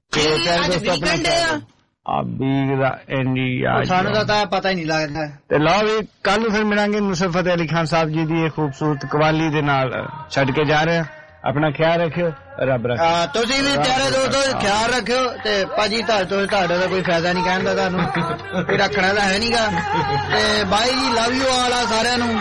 ਆ ਬੀਗ ਦਾ ਇੰਡੀਆ ਸਾਨੂੰ ਤਾਂ ਤਾਂ ਪਤਾ ਹੀ ਨਹੀਂ ਲੱਗਦਾ ਤੇ ਲਓ ਵੀ ਕੱਲ ਨੂੰ ਫਿਰ ਮਿਲਾਂਗੇ ਨੁਸਰਤ ਫਤਿਹ ਅਲੀ ਖਾਨ ਸਾਹਿਬ ਜੀ ਦੀ ਇਹ ਖੂਬਸੂਰਤ ਕਵਾਲੀ ਦੇ ਨਾਲ ਛੱਡ ਕੇ ਜਾ ਰਹੇ ਆ ਆਪਣਾ ਖਿਆਲ ਰੱਖਿਓ ਰੱਬ ਰੱਖੇ ਤੁਸੀਂ ਵੀ ਪਿਆਰੇ ਦੋਸਤੋ ਖਿਆਲ ਰੱਖਿਓ ਤੇ ਭਾਜੀ ਤੁਹਾਡੇ ਤੁਹਾਡਾ ਦਾ ਕੋਈ ਫਾਇਦਾ ਨਹੀਂ ਕਹਿਣ ਦਾ ਤੁਹਾਨੂੰ ਕੋਈ ਰੱਖਣਾ ਤਾਂ ਹੈ ਨਹੀਂਗਾ ਤੇ ਬਾਈ ਜੀ ਲਵ ਯੂ ਆਲ ਆ ਸਾਰਿਆਂ ਨੂੰ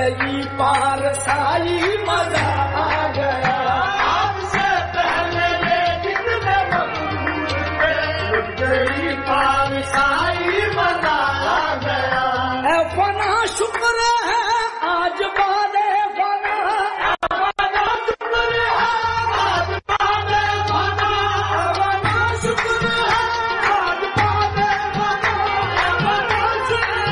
गई पार साई मजा आ गया आपसे पहले ये दिन में मकबूल थे लुट गई पार साई मजा आ गया ऐ फना शुक्र है आज बारे फना फना शुक्र है आज बारे फना फना शुक्र है आज बारे फना फना शुक्र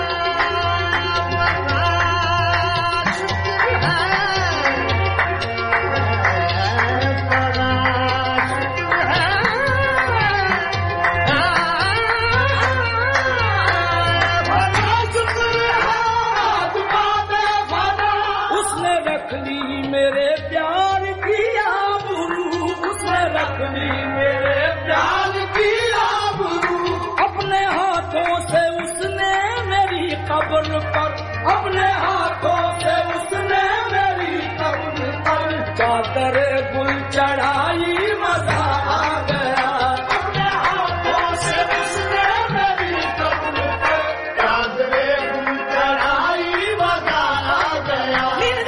मेरे प्यार की आबरू उसने रख ली मेरे प्यार की आबरू अपने हाथों से उसने मेरी कब्र पर अपने हाथों से उसने मेरी कब्र पर चादर गुल चढ़ाई मजा आ गया अपने हाथों से उसने मेरी कब्र पर चादर गुल चढ़ाई मजा आ गया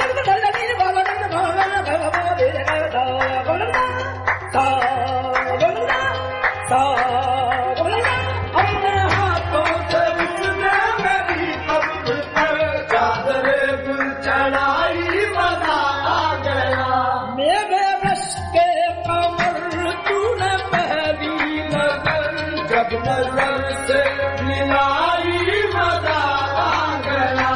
अपने हाथों से उसने मेरी कब्र पर चादर गुल चढ़ाई मजा आ गया मेरे रश के कमर तूने पहली नजर जब नजर से मिलाई मजा आ गया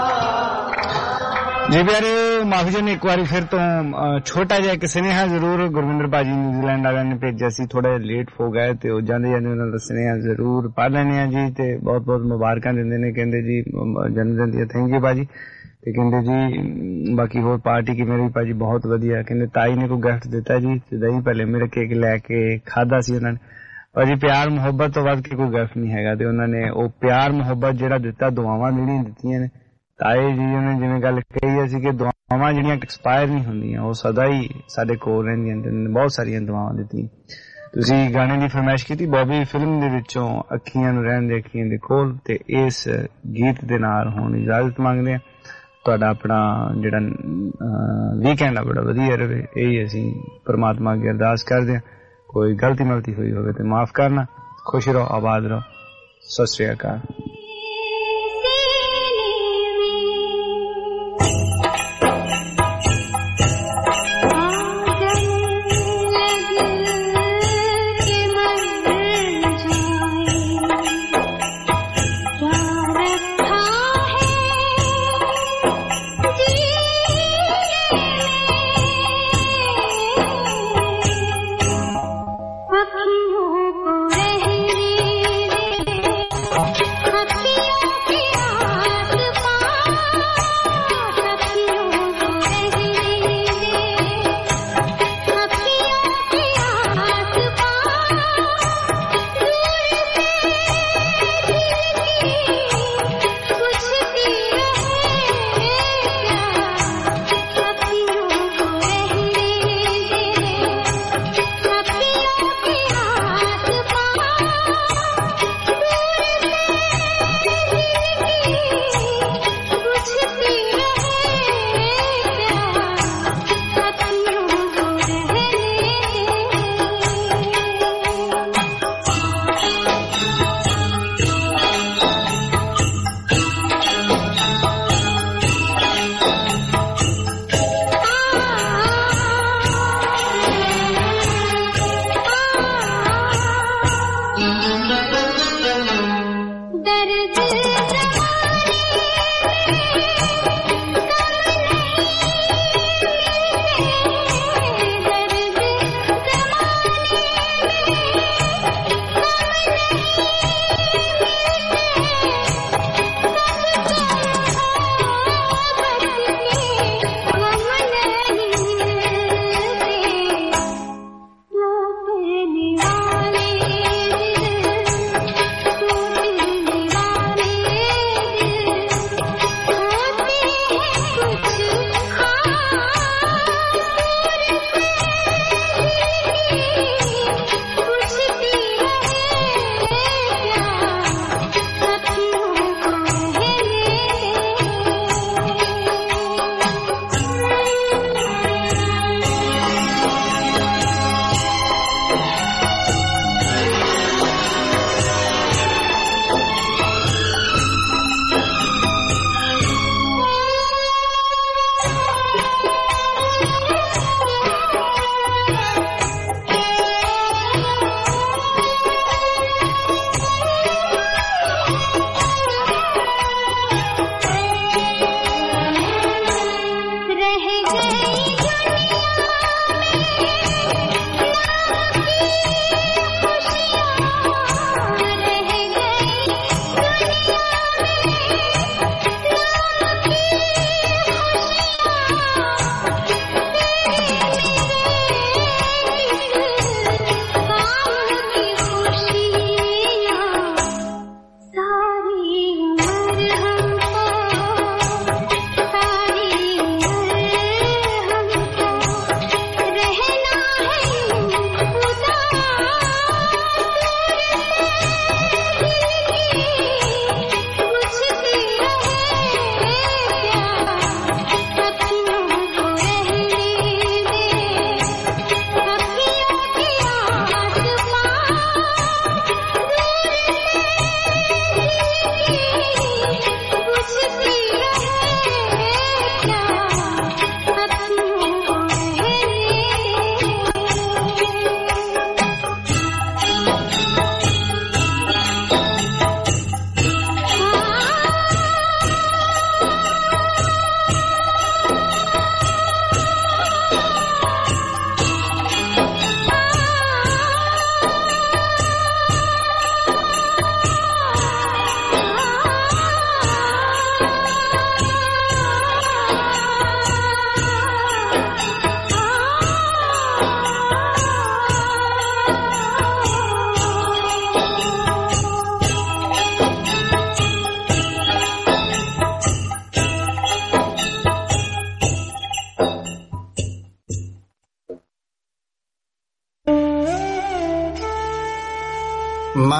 जी प्यारे माफी चाहने एक बार फिर तो छोटा जिहा एक स्नेहा जरूर गुरविंदर भाजी न्यूजीलैंड वाले ने भेजा सी थोड़ा लेट हो गए ते ओ जांदे जांदे उन्हां दा स्नेहा जरूर पढ़ लैने जी ते बहुत बहुत मुबारकां दिंदे ने कहंदे जी जन्मदिन दी थैंक यू भाजी ते कहंदे जी बाकी होर पार्टी की मेरी भाजी बहुत वधिया कहंदे ताई ने कोई गिफ्ट दिता जी ते दही पहले मेरे केक लैके खादा सी उन्हां ने भाजी प्यार मुहब्बत तो वध के कोई गिफ्ट नहीं हैगा ते उन्हां ने ओ प्यार मुहब्बत जिहड़ा दिता दुआवां जेहड़ियां दित्तियां ने ताए जी ने जिवें गल कही सी कि दुआवां जिहड़ियां एक्सपायर नहीं हुंदियां ओ सदा ही साडे कोल रहिंदियां ने बहुत सारियां दुआवां दित्तियां तुसी गाने दी फरमाइश कीती बॉबी फिल्म दे विचों अखियां नूं रहण दे अखियां दे कोल ते इस गीत दे नाल हुण इजाजत मंगदे आ तुहाडा अपना जिहड़ा वीकेंड आ बड़ा वधिया रहे यही असीं परमात्मा अगे अरदास करदे आ कोई गलती मलती हुई होवे ते माफ करना खुश रहो आबाद रहो सत श्री अकाल Oh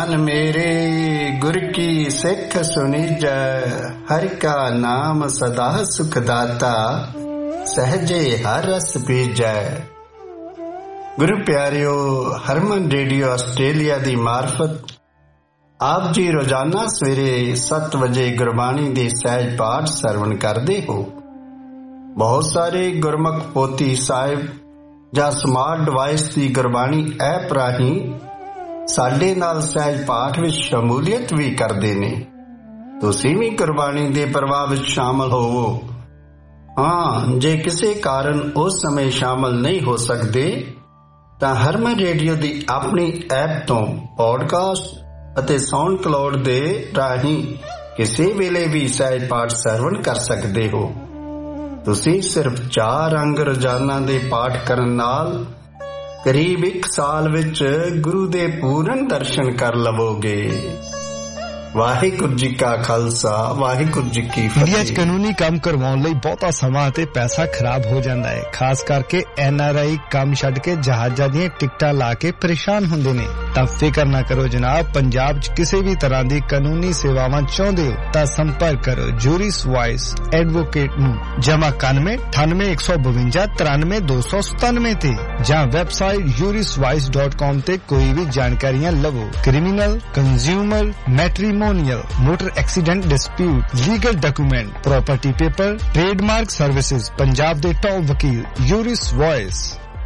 प्राण मेरे गुर की सिख सुनिजै, हरि का नाम सदा सुखदाता, सहजे हर रस बीजै। गुरु प्यारियो, हरमन रेडियो आस्ट्रेलिया दी मार्फत आप जी रोजाना सवेरे सत्त बजे गुरबाणी दी सहज पाठ सरवण करते हो। बहुत सारे गुरमुख पोथी साहिब ਜਾਂ ਸਮਾਰਟ ਡਿਵਾਈਸ ਦੀ ਗੁਰਬਾਣੀ ਐਪ ਰਾਹੀਂ ਸਾਡੇ ਨਾਲ ਸਹਿਜ ਪਾਠ ਵਿੱਚ ਸ਼ਮੂਲੀਅਤ ਵੀ ਕਰਦੇ ਨੇ। ਤੁਸੀਂ ਵੀ ਗੁਰਬਾਣੀ ਦੇ ਪ੍ਰਵਾਹ ਵਿੱਚ ਸ਼ਾਮਲ ਹੋਵੋ। ਹਾਂ, ਜੇ ਕਿਸੇ ਕਾਰਨ ਉਸ ਸਮੇਂ ਸ਼ਾਮਲ ਨਹੀਂ ਹੋ ਸਕਦੇ ਤਾਂ ਹਰਮਨ ਰੇਡੀਓ ਦੀ ਆਪਣੀ ਐਪ ਤੋਂ ਪੋਡਕਾਸਟ ਅਤੇ ਸਾਊਂਡ ਕਲਾਉਡ ਦੇ ਰਾਹੀਂ ਕਿਸੇ ਵੇਲੇ ਵੀ ਸਹਿਜ ਪਾਠ ਸਰਵਣ ਕਰ ਸਕਦੇ ਹੋ। ਤੁਸੀਂ ਸਿਰਫ ਚਾਰ ਅੰਗ ਰੋਜ਼ਾਨਾ ਦੇ ਪਾਠ ਕਰਨ ਨਾਲ ਕਰੀਬ ਇੱਕ ਸਾਲ ਵਿੱਚ ਗੁਰੂ ਦੇ ਪੂਰਨ ਦਰਸ਼ਨ ਕਰ ਲਵੋਗੇ। ਵਾਹਿਗੁਰੂ ਜੀ ਕਾ ਖਾਲਸਾ, ਵਾਹਿਗੁਰੂ ਜੀ ਕੀ ਫਤਿਹ। ਇੰਡੀਆ 'ਚ ਕਾਨੂੰਨੀ ਕੰਮ ਕਰਵਾਉਣ ਲਈ ਬਹੁਤਾ ਸਮਾਂ ਅਤੇ ਪੈਸਾ ਖਰਾਬ ਹੋ ਜਾਂਦਾ ਹੈ। ਖਾਸ ਕਰਕੇ ਐਨ ਆਰ ਆਈ ਕੰਮ ਛੱਡ ਕੇ ਜਹਾਜ਼ਾਂ ਦੀਆਂ ਟਿਕਟਾਂ ਲਾ ਕੇ ਪਰੇਸ਼ਾਨ ਹੁੰਦੇ ਨੇ। ਤਾਂ ਫਿਕਰ ਨਾ ਕਰੋ ਜਨਾਬ, ਪੰਜਾਬ 'ਚ ਕਿਸੇ ਵੀ ਤਰ੍ਹਾਂ ਦੀ ਕਾਨੂੰਨੀ ਸੇਵਾਵਾਂ ਚਾਹੁੰਦੇ ਹੋ ਤਾਂ ਸੰਪਰਕ ਕਰੋ ਜੂਰਿਸ ਵਾਇਸ ਐਡਵੋਕੇਟ ਨੂੰ ਜਮਾ ਇਕਾਨਵੇਂ ਅਠਾਨਵੇਂ ਇੱਕ ਸੌ ਬਵੰਜਾ ਤਰਾਨਵੇਂ ਦੋ ਸੌ ਸਤਾਨਵੇਂ ਤੇ ਜਾਂ ਵੈਬਸਾਈਟ ਯੂਰਿਸ ਵਾਇਸ ਡਾਟ ਕਾਮ ਤੇ ਕੋਈ ਵੀ ਜਾਣਕਾਰੀਆਂ ਲਵੋ। Criminal, consumer, matrimonial, motor accident dispute, legal document, property paper, trademark services, Punjab दे टॉप वकील यूरिस वॉइस।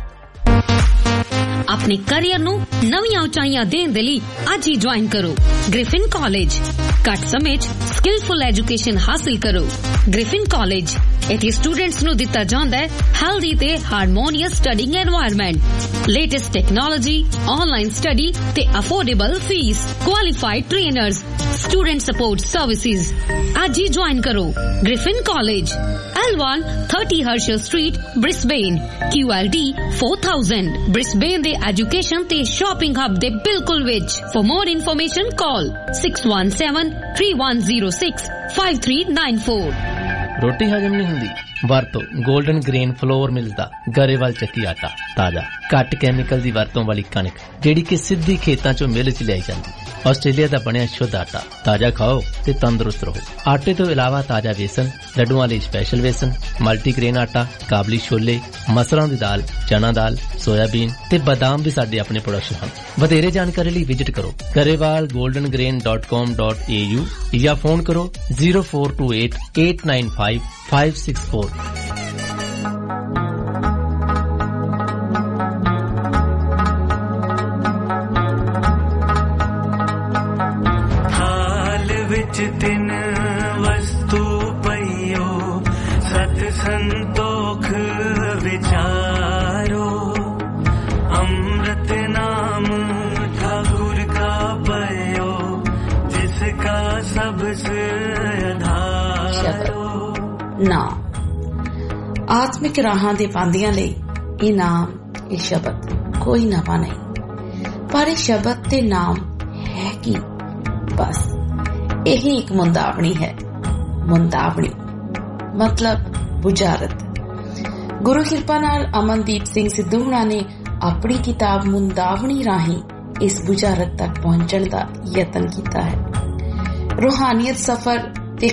ਆਪਣੇ ਕੈਰੀਅਰ ਨੂੰ ਨਵੀਆਂ ਉਚਾਈਆਂ ਦੇਣ ਦੇ ਲਈ ਅੱਜ ਹੀ ਜੁਆਇਨ ਕਰੋ ਗ੍ਰਿਫਿਨ ਕਾਲਜ। ਘੱਟ ਸਮੇਂ 'ਚ ਸਕਿਲਫੁਲ ਐਜੂਕੇਸ਼ਨ ਹਾਸਿਲ ਕਰੋ। ਗ੍ਰਿਫਿਨ ਕਾਲਜ ਇੱਥੇ ਸਟੂਡੈਂਟਸ ਨੂੰ ਦਿੱਤਾ ਜਾਂਦਾ ਹੈ ਹੈਲਦੀ ਤੇ harmonious studying environment, latest technology, online study ਤੇ affordable fees, qualified trainers, student support services. ਅੱਜ ਹੀ ਜੁਆਇਨ ਕਰੋ Griffin college, L one thirty Herschel Street, Brisbane, Q L D four thousand, Brisbane ਦੇ ਐਜੂਕੇਸ਼ਨ ਤੇ shopping hub ਦੇ ਬਿਲਕੁਲ ਵਿੱਚ। For more information call six one seven three one zero six five three nine four। ਰੋਟੀ ਹਜਮ ਨਹੀਂ ਹੁੰਦੀ? ਵਰਤੋ ਗੋਲਡਨ ਗ੍ਰੇਨ ਫਲੋਰ ਮਿਲਸ ਦਾ ਗਰੇਵਾਲ ਚੱਕੀ ਆਟਾ। ਤਾਜ਼ਾ ਘੱਟ ਕੈਮੀਕਲ ਦੀ ਵਰਤੋਂ ਵਾਲੀ ਕਣਕ ਜਿਹੜੀ ਕਿ ਸਿੱਧੀ ਖੇਤਾਂ ਚੋਂ ਮਿਲ ਚ ਲਿਆਈ ਜਾਂਦੀ। ਆਸਟ੍ਰੇਲੀਆ ਦਾ ਬਣਿਆ ਸ਼ੁੱਧ ਆਟਾ। ਤਾਜ਼ਾ ਖਾਓ ਤੇ ਤੰਦਰੁਸਤ ਰਹੋ। ਆਟੇ ਤੋਂ ਇਲਾਵਾ ਤਾਜ਼ਾ ਵੇਸਣ, ਲੱਡੂਆਂ ਲਈ ਸਪੈਸ਼ਲ ਵੇਸਣ, ਮਲਟੀਗ੍ਰੇਨ ਆਟਾ, ਕਾਬਲੀ ਛੋਲੇ, ਮਸਰਾਂ ਦੀ ਦਾਲ, ਚਨਾ ਦਾਲ, ਸੋਇਆਬੀਨ ਤੇ ਬਾਦਾਮ ਵੀ ਸਾਡੇ ਆਪਣੇ ਪ੍ਰੋਡਕਸ਼ਨ ਹਨ। ਵਧੇਰੇ ਜਾਣਕਾਰੀ ਲਈ ਵਿਜ਼ਿਟ ਕਰੋ Grewal golden grain dot com dot A U ਜਾਂ ਫੋਨ ਕਰੋ zero four two eight eight nine five five six four. ਤਿੰਨ ਵਸਤੂ ਪਈਓ ਸਤ ਸੰਤੋਖ ਵਿਚਾਰੋ, ਅੰਮ੍ਰਿਤ ਨਾਮ ठाकुर का पयो जिसका सबसे आधार। ਨਾ ਆਤਮਿਕ ਰਾਹਾਂ ਦੇ ਪਾਂਦੀਆਂ ਲਈ ਇਹ ਨਾਮ, ਇਹ ਸ਼ਬਦ ਕੋਈ ਨਵਾਂ ਨਹੀਂ, ਪਰ ਇਹ ਸ਼ਬਦ ਤੇ ਨਾਮ ਹੈ ਕੀ? ਬਸ ਇਹੀ ਇੱਕ ਮੁੰਦਾਵਣੀ ਹੈ। ਮੁੰਦਾਵਣੀ ਮਤਲਬ ਬੁਝਾਰਤ। ਗੁਰੂ ਕਿਰਪਾ ਨਾਲ ਅਮਨਦੀਪ ਸਿੰਘ ਸਿੱਧੂ ਹੁਣਾਂ ਨੇ ਆਪਣੀ ਕਿਤਾਬ ਮੁੰਦਾਵਣੀ ਰਾਹੀਂ ਇਸ ਬੁਝਾਰਤ ਤੱਕ ਪਹੁੰਚਣ ਦਾ ਯਤਨ ਕੀਤਾ ਹੈ। ਰੂਹਾਨੀਅਤ ਸਫ਼ਰ